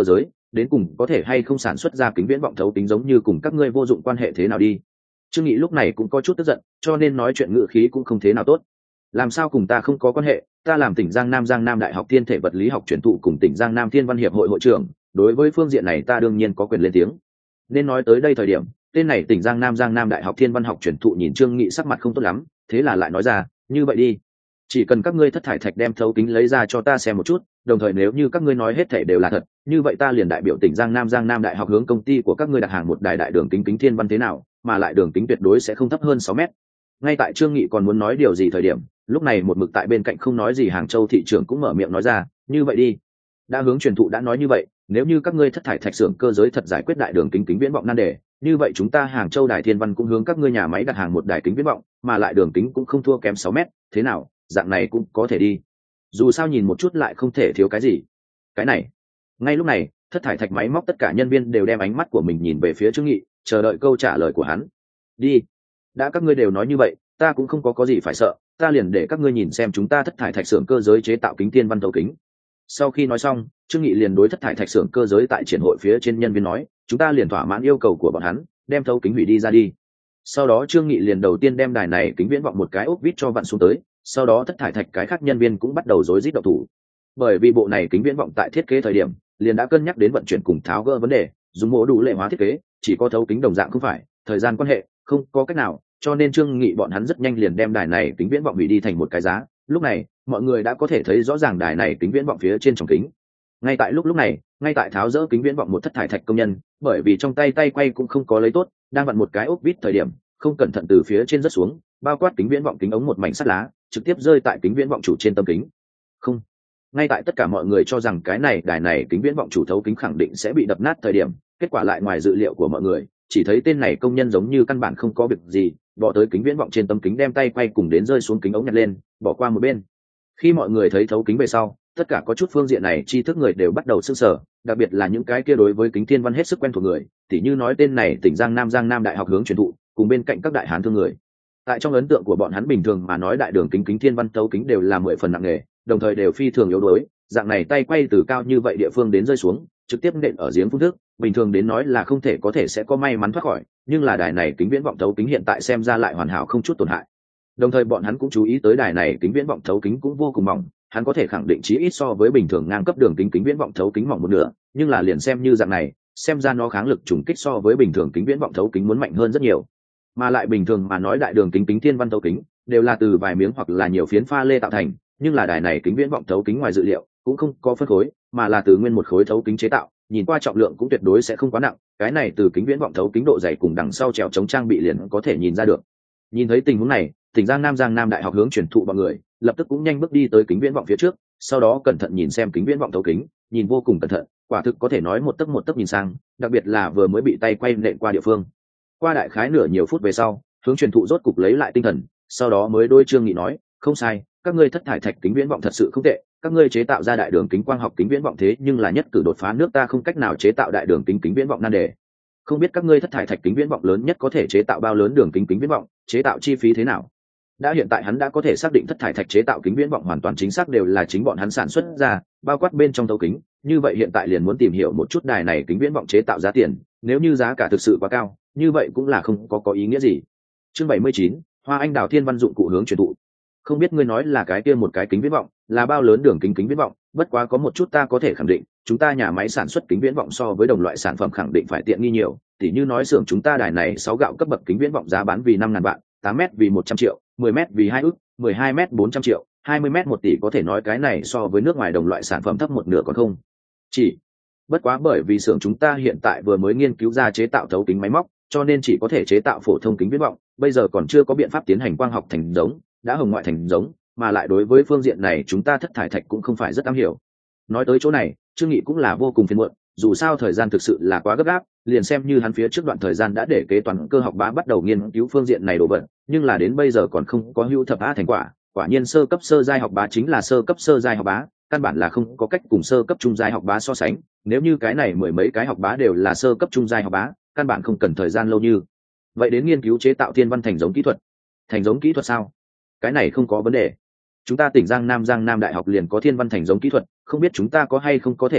đến cùng có thể hay không sản xuất ra kính viễn vọng thấu kính giống như cùng các ngươi vô dụng quan hệ thế nào đi. Trương Nghị lúc này cũng có chút tức giận, cho nên nói chuyện ngữ khí cũng không thế nào tốt. Làm sao cùng ta không có quan hệ, ta làm tỉnh Giang Nam Đại học Thiên thể vật lý học truyền thụ cùng tỉnh Giang Nam Thiên văn hiệp hội hội trưởng, đối với phương diện này ta đương nhiên có quyền lên tiếng. Nên nói tới đây thời điểm, tên này tỉnh Giang Nam Đại học Thiên văn học truyền thụ nhìn Trương Nghị sắc mặt không tốt lắm, thế là lại nói ra, như vậy đi, chỉ cần các ngươi thất thải thạch đem thấu kính lấy ra cho ta xem một chút, đồng thời nếu như các ngươi nói hết thảy đều là thật, như vậy ta liền đại biểu tỉnh Giang Nam Đại học hướng công ty của các ngươi đặt hàng một đài đại đường kính kính thiên văn thế nào, mà lại đường kính tuyệt đối sẽ không thấp hơn 6 mét. Ngay tại Trương Nghị còn muốn nói điều gì thời điểm, lúc này một mực tại bên cạnh không nói gì Hàng Châu thị trưởng cũng mở miệng nói ra, như vậy đi, đã hướng truyền thụ đã nói như vậy, nếu như các ngươi thất thải thạch xưởng cơ giới thật giải quyết đại đường kính kính viễn vọng nan đề, như vậy chúng ta Hàng Châu Đài Thiên Văn cũng hướng các ngươi nhà máy đặt hàng một đài kính viễn vọng, mà lại đường kính cũng không thua kém 6 mét, thế nào, dạng này cũng có thể đi. Dù sao nhìn một chút lại không thể thiếu cái gì. Cái này. Ngay lúc này, thất thải thạch máy móc tất cả nhân viên đều đem ánh mắt của mình nhìn về phía Trương Nghị, chờ đợi câu trả lời của hắn. Đi. Đã các ngươi đều nói như vậy, ta cũng không có gì phải sợ, ta liền để các ngươi nhìn xem chúng ta thất thải thạch xưởng cơ giới chế tạo kính thiên văn thấu kính. Sau khi nói xong, Trương Nghị liền đối thất thải thạch xưởng cơ giới tại triển hội phía trên nhân viên nói, chúng ta liền thỏa mãn yêu cầu của bọn hắn, đem thấu kính hủy đi ra đi. Sau đó Trương Nghị liền đầu tiên đem đài này kính viễn vọng một cái ốp vít cho vặn xuống tới, sau đó thất thải thạch cái khác nhân viên cũng bắt đầu rối rít động thủ. Bởi vì bộ này kính viễn vọng tại thiết kế thời điểm, liền đã cân nhắc đến vận chuyển cùng tháo gỡ vấn đề, dùng mô đủ lệ hóa thiết kế, chỉ có thấu kính đồng dạng không phải, thời gian quan hệ, không có cách nào, cho nên Trương Nghị bọn hắn rất nhanh liền đem đài này kính viễn vọng hủy đi thành một cái giá. Lúc này, mọi người đã có thể thấy rõ ràng đài này kính viễn vọng phía trên tròng kính. Ngay tại lúc này, ngay tại tháo dỡ kính viễn vọng một thất thải thạch công nhân, bởi vì trong tay quay cũng không có lấy tốt, đang vặn một cái ốp vít thời điểm, không cẩn thận từ phía trên rớt xuống, bao quát kính viễn vọng kính ống một mảnh sắt lá, trực tiếp rơi tại kính viễn vọng chủ trên tâm kính. Không. Ngay tại tất cả mọi người cho rằng cái này đài này kính viễn vọng chủ thấu kính khẳng định sẽ bị đập nát thời điểm, kết quả lại ngoài dự liệu của mọi người, chỉ thấy tên này công nhân giống như căn bản không có việc gì, bỏ tới kính viễn vọng trên tấm kính đem tay quay cùng đến rơi xuống kính ống nhặt lên, bỏ qua một bên. Khi mọi người thấy thấu kính về sau, tất cả có chút phương diện này tri thức người đều bắt đầu sững sờ, đặc biệt là những cái kia đối với kính thiên văn hết sức quen thuộc người, tỉ như nói tên này tỉnh Giang Nam Đại học hướng truyền thụ, cùng bên cạnh các đại hán thương người. Tại trong ấn tượng của bọn hắn bình thường mà nói đại đường kính thiên văn thấu kính đều là 10 phần nặng nghề, đồng thời đều phi thường yếu đuối, dạng này tay quay từ cao như vậy địa phương đến rơi xuống, trực tiếp nện ở giếng phun nước, bình thường đến nói là không thể có thể sẽ có may mắn thoát khỏi, nhưng là đài này kính viễn vọng thấu kính hiện tại xem ra lại hoàn hảo không chút tổn hại. Đồng thời bọn hắn cũng chú ý tới đài này kính viễn vọng thấu kính cũng vô cùng mỏng, hắn có thể khẳng định chí ít so với bình thường ngang cấp đường kính kính viễn vọng thấu kính mỏng một nửa, nhưng là liền xem như dạng này, xem ra nó kháng lực trùng kích so với bình thường kính viễn vọng thấu kính muốn mạnh hơn rất nhiều. Mà lại bình thường mà nói đại đường kính kính thiên văn thấu kính đều là từ vài miếng hoặc là nhiều phiến pha lê tạo thành, nhưng là đài này kính viễn vọng thấu kính ngoài dự liệu cũng không có phân khối, mà là từ nguyên một khối thấu kính chế tạo, nhìn qua trọng lượng cũng tuyệt đối sẽ không quá nặng, cái này từ kính viễn vọng thấu kính độ dày cùng đằng sau trèo chống trang bị liền có thể nhìn ra được. Nhìn thấy tình huống này, tỉnh Giang Nam Đại học hướng truyền thụ bọn người lập tức cũng nhanh bước đi tới kính viễn vọng phía trước, sau đó cẩn thận nhìn xem kính viễn vọng thấu kính, nhìn vô cùng cẩn thận, quả thực có thể nói một tấc nhìn sang, đặc biệt là vừa mới bị tay quay nện qua địa phương. Qua đại khái nửa nhiều phút về sau, hướng truyền thụ rốt cục lấy lại tinh thần, sau đó mới đôi Trương Nghị nói, không sai, các ngươi thất thải thạch kính viễn vọng thật sự không tệ, các ngươi chế tạo ra đại đường kính quang học kính viễn vọng thế nhưng là nhất cử đột phá nước ta không cách nào chế tạo đại đường kính kính viễn vọng nan đề. Không biết các ngươi thất thải thạch kính viễn vọng lớn nhất có thể chế tạo bao lớn đường kính kính viễn vọng, chế tạo chi phí thế nào? Đã hiện tại hắn đã có thể xác định thất thải thạch chế tạo kính viễn vọng hoàn toàn chính xác đều là chính bọn hắn sản xuất ra, bao quát bên trong thấu kính, như vậy hiện tại liền muốn tìm hiểu một chút đài này kính viễn vọng chế tạo giá tiền, nếu như giá cả thực sự quá cao, như vậy cũng là không có ý nghĩa gì. Chương 79, Hoa Anh Đào Thiên Văn dụng cụ hướng truyền thụ. Không biết ngươi nói là cái kia một cái kính viễn vọng, là bao lớn đường kính kính viễn vọng, bất quá có một chút ta có thể khẳng định, chúng ta nhà máy sản xuất kính viễn vọng so với đồng loại sản phẩm khẳng định phải tiện nghi nhiều, tỉ như nói xưởng chúng ta đài này 6 gạo cấp bậc kính viễn vọng giá bán vì 5.000 vạn, 8m vì 100 triệu, 10m vì 2 ức, 12m 400 triệu, 20m 1 tỷ, có thể nói cái này so với nước ngoài đồng loại sản phẩm thấp một nửa còn không. Chỉ bất quá bởi vì xưởng chúng ta hiện tại vừa mới nghiên cứu ra chế tạo thấu kính máy móc, cho nên chỉ có thể chế tạo phổ thông kính viễn vọng, bây giờ còn chưa có biện pháp tiến hành quang học thành giống, đã hồng ngoại thành giống, mà lại đối với phương diện này chúng ta thất thải thạch cũng không phải rất am hiểu. Nói tới chỗ này, Trương Nghị cũng là vô cùng phiền muộn, dù sao thời gian thực sự là quá gấp gáp, liền xem như hắn phía trước đoạn thời gian đã để kế toán cơ học bá bắt đầu nghiên cứu phương diện này đồ vật, nhưng là đến bây giờ còn không có hữu thập á thành quả. Quả nhiên sơ cấp sơ giai học bá chính là sơ cấp sơ giai học bá, căn bản là không có cách cùng sơ cấp trung giai học bá so sánh, nếu như cái này mười mấy cái học bá đều là sơ cấp trung giai học bá, căn bản không cần thời gian lâu như vậy đến nghiên cứu chế tạo thiên văn thành giống kỹ thuật. Thành giống kỹ thuật sao? Cái này không có vấn đề, chúng ta tỉnh Giang Nam Đại học liền có thiên văn thành giống kỹ thuật, không biết chúng ta có hay không có thể hợp tác,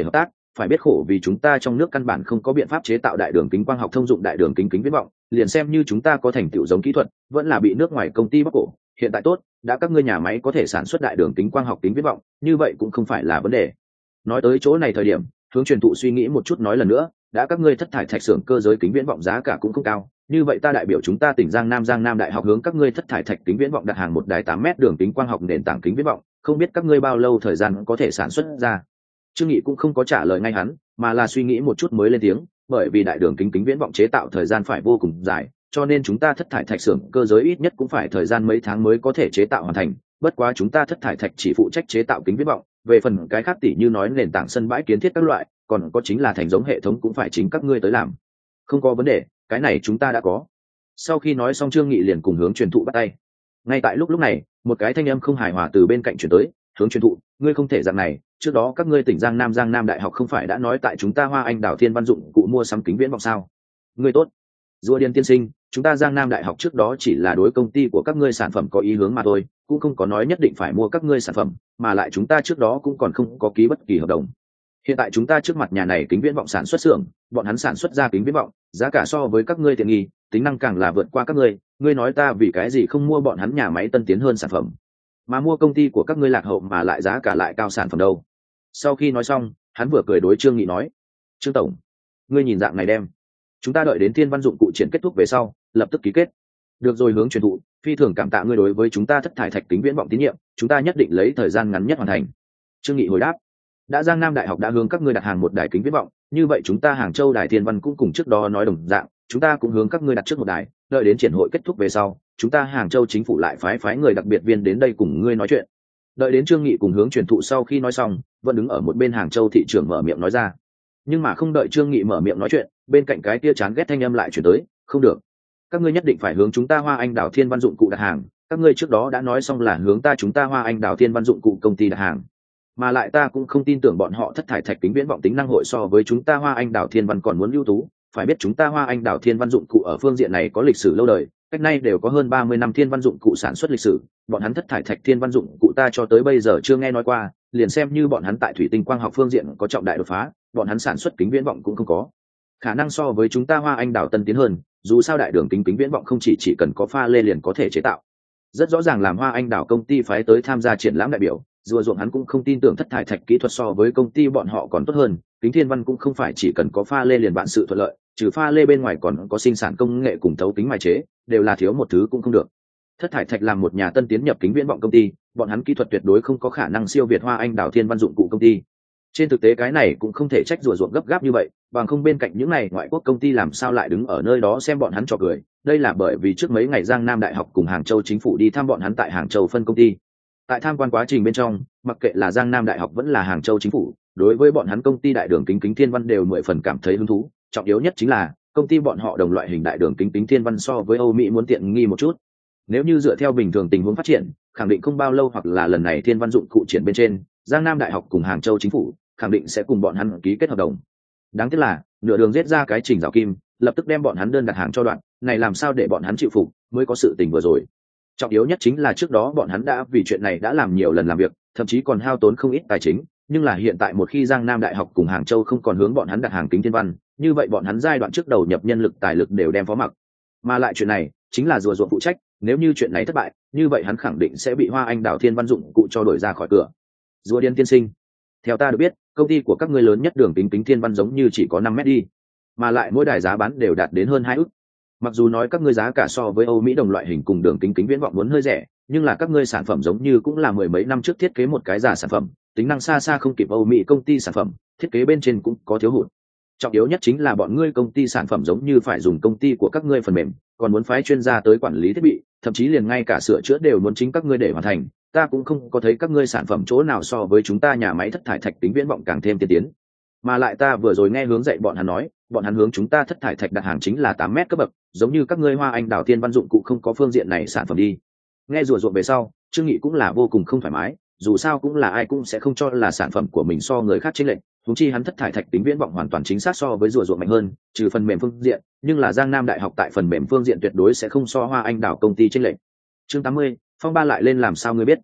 phải biết khổ vì chúng ta trong nước căn bản không có biện pháp chế tạo đại đường kính quang học thông dụng đại đường kính kính viễn vọng, liền xem như chúng ta có thành tựu giống kỹ thuật vẫn là bị nước ngoài công ty bóc cổ. Hiện tại tốt, đã các ngươi nhà máy có thể sản xuất đại đường kính quang học kính viễn vọng, như vậy cũng không phải là vấn đề. Nói tới chỗ này thời điểm, Hướng Truyền Thụ suy nghĩ một chút nói lần nữa, đã các ngươi thất thải thạch xưởng cơ giới kính viễn vọng giá cả cũng không cao, như vậy ta đại biểu chúng ta tỉnh Giang Nam Đại học hướng các ngươi thất thải thạch kính viễn vọng đặt hàng một đài 8 mét đường kính quang học nền tảng kính viễn vọng, không biết các ngươi bao lâu thời gian có thể sản xuất ra. Trương Nghị cũng không có trả lời ngay hắn, mà là suy nghĩ một chút mới lên tiếng, bởi vì đại đường kính kính viễn vọng chế tạo thời gian phải vô cùng dài, cho nên chúng ta thất thải thạch xưởng cơ giới ít nhất cũng phải thời gian mấy tháng mới có thể chế tạo hoàn thành. Bất quá chúng ta thất thải thạch chỉ phụ trách chế tạo kính viễn vọng, về phần cái khác tỉ như nói nền tảng sân bãi kiến thiết các loại, còn có chính là thành giống hệ thống cũng phải chính các ngươi tới làm. Không có vấn đề, cái này chúng ta đã có. Sau khi nói xong, Trương Nghị liền cùng Hướng Truyền Thụ bắt tay. Ngay tại lúc này, một cái thanh âm không hài hòa từ bên cạnh truyền tới, Hướng Truyền Thụ, ngươi không thể dạng này, trước đó các ngươi tỉnh Giang Nam Đại học không phải đã nói tại chúng ta Hoa Anh Đảo Thiên Văn dụng cụ mua sắm kính viễn vọng sao? Ngươi tốt. Rùa Điền tiên sinh, chúng ta Giang Nam Đại học trước đó chỉ là đối công ty của các ngươi sản phẩm có ý hướng mà thôi, cũng không có nói nhất định phải mua các ngươi sản phẩm, mà lại chúng ta trước đó cũng còn không có ký bất kỳ hợp đồng. Hiện tại chúng ta trước mặt nhà này kính viễn vọng sản xuất xưởng, bọn hắn sản xuất ra kính viễn vọng, giá cả so với các ngươi tiện nghi, tính năng càng là vượt qua các ngươi nói ta vì cái gì không mua bọn hắn nhà máy tân tiến hơn sản phẩm, mà mua công ty của các ngươi lạc hậu mà lại giá cả lại cao sản phẩm đâu. Sau khi nói xong, hắn vừa cười đối Trương Nghị nói, Trương tổng, ngươi nhìn dạng này đem, chúng ta đợi đến Thiên Văn dụng cụ triển kết thúc về sau lập tức ký kết. Được rồi Hướng Truyền Thụ, phi thường cảm tạ ngươi đối với chúng ta thất thải thạch kính viễn vọng tín nhiệm, chúng ta nhất định lấy thời gian ngắn nhất hoàn thành. Trương Nghị hồi đáp, đã Giang Nam Đại học đã hướng các ngươi đặt hàng một đài kính viễn vọng, như vậy chúng ta Hàng Châu Đài Thiên Văn cũng cùng trước đó nói đồng dạng, chúng ta cũng hướng các ngươi đặt trước một đài, đợi đến triển hội kết thúc về sau, chúng ta Hàng Châu chính phủ lại phái người đặc biệt viên đến đây cùng ngươi nói chuyện. Đợi đến Trương Nghị cùng Hướng Truyền Thụ sau khi nói xong, vẫn đứng ở một bên Hàng Châu thị trưởng mở miệng nói ra. Nhưng mà không đợi Trương Nghị mở miệng nói chuyện, bên cạnh cái kia chán ghét thanh âm lại chuyển tới, không được, các ngươi nhất định phải hướng chúng ta Hoa Anh Đảo Thiên Văn dụng cụ đặt hàng, các ngươi trước đó đã nói xong là hướng chúng ta Hoa Anh Đảo Thiên Văn dụng cụ công ty đặt hàng, mà lại ta cũng không tin tưởng bọn họ thất thải thạch kính viễn vọng tính năng hội so với chúng ta Hoa Anh Đảo Thiên Văn còn muốn ưu tú. Phải biết chúng ta Hoa Anh Đảo Thiên Văn dụng cụ ở phương diện này có lịch sử lâu đời, cách nay đều có hơn 30 năm Thiên Văn dụng cụ sản xuất lịch sử, bọn hắn thất thải thạch Thiên Văn dụng cụ ta cho tới bây giờ chưa nghe nói qua, liền xem như bọn hắn tại thủy tinh quang học phương diện có trọng đại đột phá, bọn hắn sản xuất kính viễn vọng cũng không có khả năng so với chúng ta Hoa Anh Đảo tân tiến hơn, dù sao đại đường kính viễn vọng không chỉ cần có pha lê liền có thể chế tạo. Rất rõ ràng làm Hoa Anh Đảo công ty phái tới tham gia triển lãm đại biểu, rùa ruộng hắn cũng không tin tưởng thất thải thạch kỹ thuật so với công ty bọn họ còn tốt hơn, kính Thiên Văn cũng không phải chỉ cần có pha lê liền vạn sự thuận lợi, trừ pha lê bên ngoài còn có sinh sản công nghệ cùng thấu kính mài chế, đều là thiếu một thứ cũng không được. Thất thải thạch làm một nhà tân tiến nhập kính viễn vọng công ty, bọn hắn kỹ thuật tuyệt đối không có khả năng siêu việt Hoa Anh Đảo Thiên Văn dụng cụ công ty. Trên thực tế cái này cũng không thể trách rùa ruộng gấp gáp như vậy, bằng không bên cạnh những này ngoại quốc công ty làm sao lại đứng ở nơi đó xem bọn hắn trò cười. Đây là bởi vì trước mấy ngày Giang Nam Đại học cùng Hàng Châu chính phủ đi thăm bọn hắn tại Hàng Châu phân công ty. Tại tham quan quá trình bên trong, mặc kệ là Giang Nam Đại học vẫn là Hàng Châu chính phủ, đối với bọn hắn công ty đại đường kính Thiên Văn đều 10 phần cảm thấy hứng thú. Trọng yếu nhất chính là công ty bọn họ đồng loại hình đại đường kính Thiên Văn so với Âu Mỹ muốn tiện nghi một chút. Nếu như dựa theo bình thường tình huống phát triển, khẳng định không bao lâu hoặc là lần này Thiên Văn dụng cụ triển bên trên, Giang Nam Đại học cùng Hàng Châu chính phủ khẳng định sẽ cùng bọn hắn ký kết hợp đồng. Đáng tiếc là nửa đường giết ra cái Trình Giảo Kim, lập tức đem bọn hắn đơn đặt hàng cho đoạn, này làm sao để bọn hắn chịu phục, mới có sự tình vừa rồi. Trọng yếu nhất chính là trước đó bọn hắn đã vì chuyện này đã làm nhiều lần làm việc, thậm chí còn hao tốn không ít tài chính, nhưng là hiện tại một khi Giang Nam Đại học cùng Hàng Châu không còn hướng bọn hắn đặt hàng kính Thiên Văn, như vậy bọn hắn giai đoạn trước đầu nhập nhân lực tài lực đều đem phó mặc. Mà lại chuyện này chính là rùa ruộng phụ trách, nếu như chuyện này thất bại, như vậy hắn khẳng định sẽ bị Hoa Anh Đảo Thiên Văn dụng cụ cho đuổi ra khỏi cửa. Rùa Điên tiên sinh, theo ta được biết, công ty của các ngươi lớn nhất đường kính Thiên Văn giống như chỉ có 5 mét đi, mà lại mỗi đài giá bán đều đạt đến hơn 2 ức. Mặc dù nói các ngươi giá cả so với Âu Mỹ đồng loại hình cùng đường kính viễn vọng muốn hơi rẻ, nhưng là các ngươi sản phẩm giống như cũng là mười mấy năm trước thiết kế một cái giả sản phẩm, tính năng xa xa không kịp Âu Mỹ công ty sản phẩm, thiết kế bên trên cũng có thiếu hụt. Trọng yếu nhất chính là bọn ngươi công ty sản phẩm giống như phải dùng công ty của các ngươi phần mềm, còn muốn phái chuyên gia tới quản lý thiết bị, thậm chí liền ngay cả sửa chữa đều muốn chính các ngươi để hoàn thành. Ta cũng không có thấy các ngươi sản phẩm chỗ nào so với chúng ta nhà máy thất thải thạch viễn vọng càng thêm tiên tiến. Mà lại ta vừa rồi nghe hướng dạy bọn hắn nói, bọn hắn hướng chúng ta thất thải thạch đặt hàng chính là 8 mét cấp bậc, giống như các ngươi Hoa Anh Đảo Thiên Văn dụng cụ không có phương diện này sản phẩm đi. Nghe rùa ruộng về sau, Trương Nghị cũng là vô cùng không thoải mái, dù sao cũng là ai cũng sẽ không cho là sản phẩm của mình so người khác chênh lệch, huống chi hắn thất thải thạch viễn vọng hoàn toàn chính xác so với rùa ruộng mạnh hơn, trừ phần mềm phương diện, nhưng là Giang Nam Đại học tại phần mềm phương diện tuyệt đối sẽ không so Hoa Anh Đảo công ty chênh lệch. Chương 80, phong ba lại lên làm sao ngươi biết?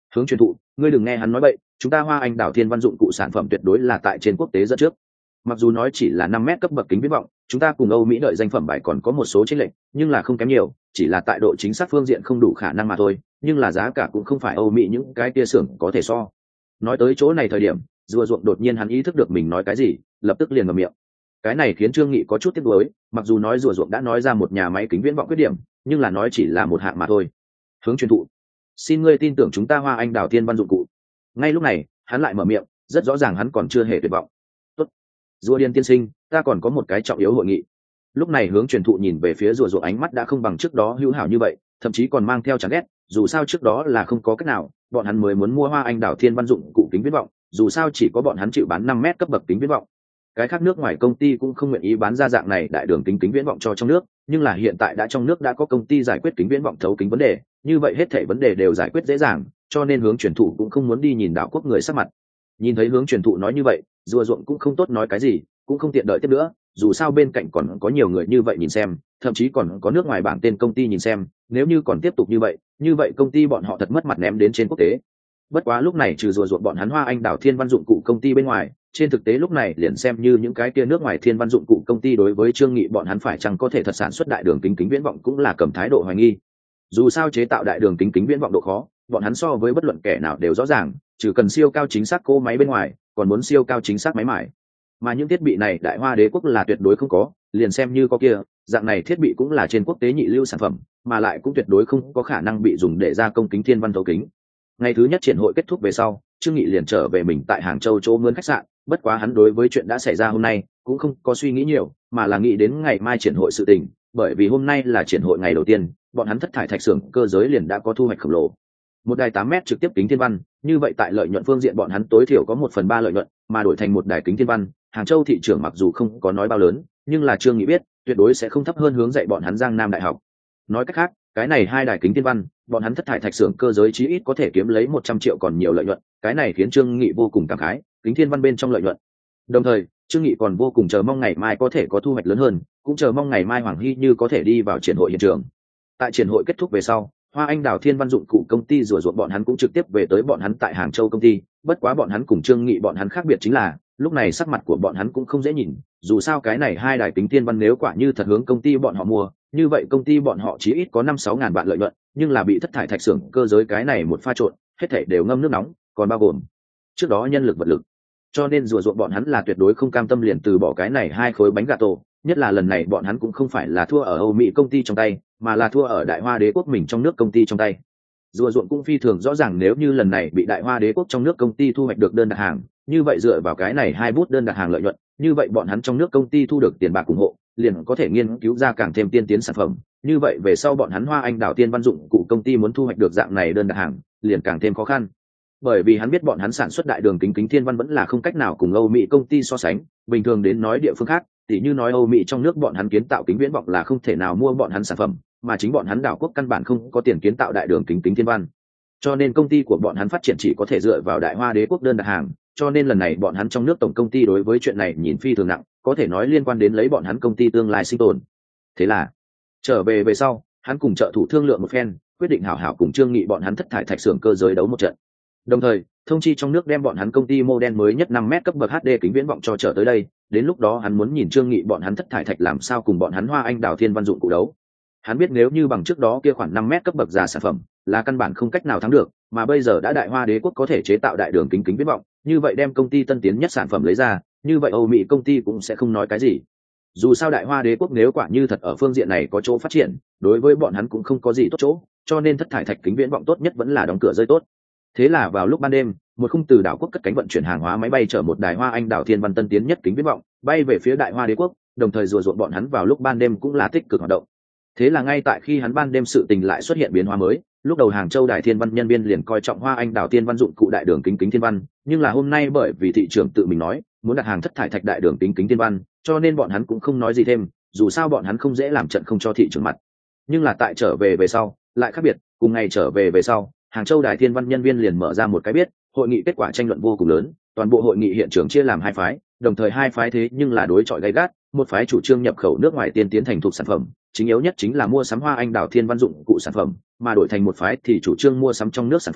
Hướng truyền thụ, ngươi đừng nghe hắn nói bậy, chúng ta Hoa Anh Đào Thiên Văn dụng cụ sản phẩm tuyệt đối là tại trên quốc tế dẫn trước. Mặc dù nói chỉ là 5 mét cấp bậc kính viễn vọng, chúng ta cùng Âu Mỹ đợi danh phẩm bài còn có một số chênh lệch, nhưng là không kém nhiều, chỉ là tại độ chính xác phương diện không đủ khả năng mà thôi, nhưng là giá cả cũng không phải Âu Mỹ những cái kia xưởng có thể so. Nói tới chỗ này thời điểm, Rùa Ruộng đột nhiên hắn ý thức được mình nói cái gì, lập tức liền ngậm miệng. Cái này khiến Trương Nghị có chút tiếc nuối, mặc dù nói Rùa Ruộng đã nói ra một nhà máy kính viễn vọng khuyết điểm, nhưng là nói chỉ là một hạng mà thôi. Hướng truyền thụ, xin ngươi tin tưởng chúng ta Hoa Anh Đào Thiên Văn dụng cụ. Ngay lúc này, hắn lại mở miệng, rất rõ ràng hắn còn chưa hề tuyệt vọng. Tốt, Rùa Điền tiên sinh, ta còn có một cái trọng yếu hội nghị. Lúc này Hướng truyền thụ nhìn về phía Rùa Ruộng, ánh mắt đã không bằng trước đó hữu hảo như vậy, thậm chí còn mang theo chán ghét, dù sao trước đó là không có cách nào, bọn hắn mới muốn mua Hoa Anh Đào Thiên Văn dụng cụ kính viễn vọng, dù sao chỉ có bọn hắn chịu bán 5 mét cấp bậc kính viễn vọng. Cái khác nước ngoài công ty cũng không nguyện ý bán ra dạng này đại đường kính kính viễn vọng cho trong nước, nhưng là hiện tại đã trong nước đã có công ty giải quyết kính viễn vọng thấu kính vấn đề, như vậy hết thảy vấn đề đều giải quyết dễ dàng, cho nên Hướng truyền thụ cũng không muốn đi nhìn đảo quốc người sắc mặt. Nhìn thấy Hướng truyền thụ nói như vậy, Rùa Ruộng cũng không tốt nói cái gì, cũng không tiện đợi tiếp nữa, dù sao bên cạnh còn có nhiều người như vậy nhìn xem, thậm chí còn có nước ngoài bảng tên công ty nhìn xem, nếu như còn tiếp tục như vậy công ty bọn họ thật mất mặt ném đến trên quốc tế. Bất quá lúc này trừ Rùa Ruộng bọn hắn Hoa Anh Đào Thiên Văn dụng cụ công ty bên ngoài, trên thực tế lúc này liền xem như những cái kia nước ngoài Thiên Văn dụng cụ công ty đối với Trương Nghị bọn hắn phải chăng có thể thật sản xuất đại đường kính kính viễn vọng cũng là cầm thái độ hoài nghi. Dù sao chế tạo đại đường kính kính viễn vọng độ khó, bọn hắn so với bất luận kẻ nào đều rõ ràng, trừ cần siêu cao chính xác cỗ máy bên ngoài, còn muốn siêu cao chính xác máy mài. Mà những thiết bị này Đại Hoa Đế quốc là tuyệt đối không có, liền xem như có kia, dạng này thiết bị cũng là trên quốc tế nhị lưu sản phẩm, mà lại cũng tuyệt đối không có khả năng bị dùng để gia công kính thiên văn thấu kính. Ngày thứ nhất triển hội kết thúc về sau, Trương Nghị liền trở về mình tại Hàng Châu chỗ mướn khách sạn, bất quá hắn đối với chuyện đã xảy ra hôm nay cũng không có suy nghĩ nhiều, mà là nghĩ đến ngày mai triển hội sự tình, bởi vì hôm nay là triển hội ngày đầu tiên, bọn hắn Thất Thải Thạch xưởng cơ giới liền đã có thu hoạch khổng lồ. Một đài 8 mét trực tiếp kính thiên văn, như vậy tại lợi nhuận phương diện bọn hắn tối thiểu có 1/3 lợi nhuận, mà đổi thành một đài kính thiên văn, Hàng Châu thị trường mặc dù không có nói bao lớn, nhưng là Trương Nghị biết, tuyệt đối sẽ không thấp hơn hướng dạy bọn hắn Giang Nam Đại học. Nói cách khác, cái này 2 đài kính thiên văn, bọn hắn Thất Thải Thạch xưởng cơ giới chí ít có thể kiếm lấy 100 triệu còn nhiều lợi nhuận, cái này khiến Trương Nghị vô cùng cảm khái, kính thiên văn bên trong lợi nhuận. Đồng thời, Trương Nghị còn vô cùng chờ mong ngày mai có thể có thu hoạch lớn hơn, cũng chờ mong ngày mai Hoàng Hy Như có thể đi vào triển hội hiện trường. Tại triển hội kết thúc về sau, Hoa Anh Đào Thiên Văn dụng cụ công ty Rùa Ruộng bọn hắn cũng trực tiếp về tới bọn hắn tại Hàng Châu công ty, bất quá bọn hắn cùng Trương Nghị bọn hắn khác biệt chính là, lúc này sắc mặt của bọn hắn cũng không dễ nhìn, dù sao cái này 2 đài kính thiên văn nếu quả như thật hướng công ty bọn họ mua, như vậy công ty bọn họ chí ít có 5-6 ngàn vạn lợi nhuận, nhưng là bị Thất Thải Thạch xưởng cơ giới cái này một pha trộn, hết thảy đều ngâm nước nóng, còn bao gồm trước đó nhân lực vật lực. Cho nên Rùa Ruộng bọn hắn là tuyệt đối không cam tâm liền từ bỏ cái này 2 khối bánh gà tổ, nhất là lần này bọn hắn cũng không phải là thua ở Âu Mỹ công ty trong tay, mà là thua ở Đại Hoa Đế quốc mình trong nước công ty trong tay. Rùa Ruộng cũng phi thường rõ ràng nếu như lần này bị Đại Hoa Đế quốc trong nước công ty thu hoạch được đơn đặt hàng, như vậy dựa vào cái này 2 bút đơn đặt hàng lợi nhuận, như vậy bọn hắn trong nước công ty thu được tiền bạc ủng hộ, liền có thể nghiên cứu ra càng thêm tiên tiến sản phẩm, như vậy về sau bọn hắn Hoa Anh Đào Thiên Văn dụng cụ công ty muốn thu hoạch được dạng này đơn đặt hàng, liền càng thêm khó khăn. Bởi vì hắn biết bọn hắn sản xuất đại đường kính thiên văn vẫn là không cách nào cùng Âu Mỹ công ty so sánh, bình thường đến nói địa phương khác, tỉ như nói Âu Mỹ trong nước bọn hắn kiến tạo kính viễn vọng là không thể nào mua bọn hắn sản phẩm, mà chính bọn hắn đảo quốc căn bản không có tiền kiến tạo đại đường kính thiên văn. Cho nên công ty của bọn hắn phát triển chỉ có thể dựa vào Đại Hoa Đế quốc đơn đặt hàng, cho nên lần này bọn hắn trong nước tổng công ty đối với chuyện này nhìn phi thường nặng, có thể nói liên quan đến lấy bọn hắn công ty tương lai sinh tồn. Thế là, trở về sau, hắn cùng trợ thủ thương lượng một phen, quyết định hảo hảo cùng Trương Nghị bọn hắn Thất Thải Thạch xưởng cơ giới đấu một trận. Đồng thời, thông chi trong nước đem bọn hắn công ty model mới nhất 5 mét cấp bậc HD kính viễn vọng cho trở tới đây, đến lúc đó hắn muốn nhìn Trương Nghị bọn hắn Thất Thải Thạch làm sao cùng bọn hắn Hoa Anh Đào Thiên Văn dụng cụ đấu. Hắn biết nếu như bằng trước đó kia khoảng 5 mét cấp bậc giả sản phẩm, là căn bản không cách nào thắng được, mà bây giờ đã Đại Hoa Đế quốc có thể chế tạo đại đường kính viễn vọng, như vậy đem công ty tân tiến nhất sản phẩm lấy ra, như vậy Âu Mỹ công ty cũng sẽ không nói cái gì. Dù sao Đại Hoa Đế quốc nếu quả như thật ở phương diện này có chỗ phát triển, đối với bọn hắn cũng không có gì tốt chỗ, cho nên Thất Thải Thạch kính viễn vọng tốt nhất vẫn là đóng cửa rơi tốt. Thế là vào lúc ban đêm, một khung từ đảo quốc cất cánh vận chuyển hàng hóa máy bay chở một đài Hoa Anh Đào Thiên Văn tân tiến nhất kính viễn vọng, bay về phía Đại Hoa Đế quốc, đồng thời Rùa Ruộng bọn hắn vào lúc ban đêm cũng là tích cực hoạt động. Thế là ngay tại khi hắn ban đêm sự tình lại xuất hiện biến hóa mới, lúc đầu Hàng Châu Đại Thiên Văn nhân viên liền coi trọng Hoa Anh Đào Thiên Văn dụng cụ đại đường kính thiên văn, nhưng là hôm nay bởi vì thị trường tự mình nói muốn đặt hàng Thất Thải Thạch đại đường kính thiên văn, cho nên bọn hắn cũng không nói gì thêm, dù sao bọn hắn không dễ làm trận không cho thị trường mặt. Nhưng là tại trở về về sau, lại khác biệt, cùng ngày trở về về sau, Hàng Châu Đại Thiên Văn nhân viên liền mở ra một cái biết, hội nghị kết quả tranh luận vô cùng lớn, toàn bộ hội nghị hiện trường chia làm 2 phái, đồng thời 2 phái thế nhưng là đối chọi gay gắt, một phái chủ trương nhập khẩu nước ngoài tiên tiến thành thục sản phẩm, chính yếu nhất chính là mua sắm Hoa Anh Đào Thiên Văn dụng cụ sản phẩm, mà đổi thành một phái thì chủ trương mua sắm trong nước sản phẩm,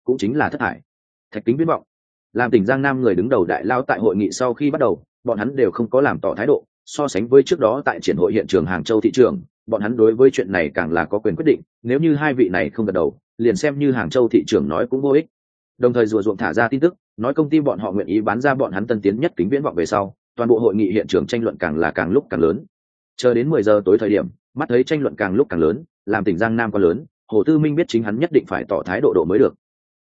cũng chính là thất thải. Thạch Kính Viễn Vọng làm tỉnh Giang Nam người đứng đầu đại lao tại hội nghị sau khi bắt đầu, bọn hắn đều không có làm tỏ thái độ. So sánh với trước đó tại triển hội hiện trường Hàng Châu thị trường, bọn hắn đối với chuyện này càng là có quyền quyết định. Nếu như hai vị này không gật đầu, liền xem như Hàng Châu thị trường nói cũng vô ích. Đồng thời rùa ruộng thả ra tin tức, nói công ty bọn họ nguyện ý bán ra bọn hắn tân tiến nhất Kính Viễn Vọng về sau, toàn bộ hội nghị hiện trường tranh luận càng là càng lúc càng lớn. Chờ đến 10 giờ tối thời điểm, mắt thấy tranh luận càng lúc càng lớn, làm tỉnh Giang Nam quá lớn, Hồ Tư Minh biết chính hắn nhất định phải tỏ thái độ độ mới được.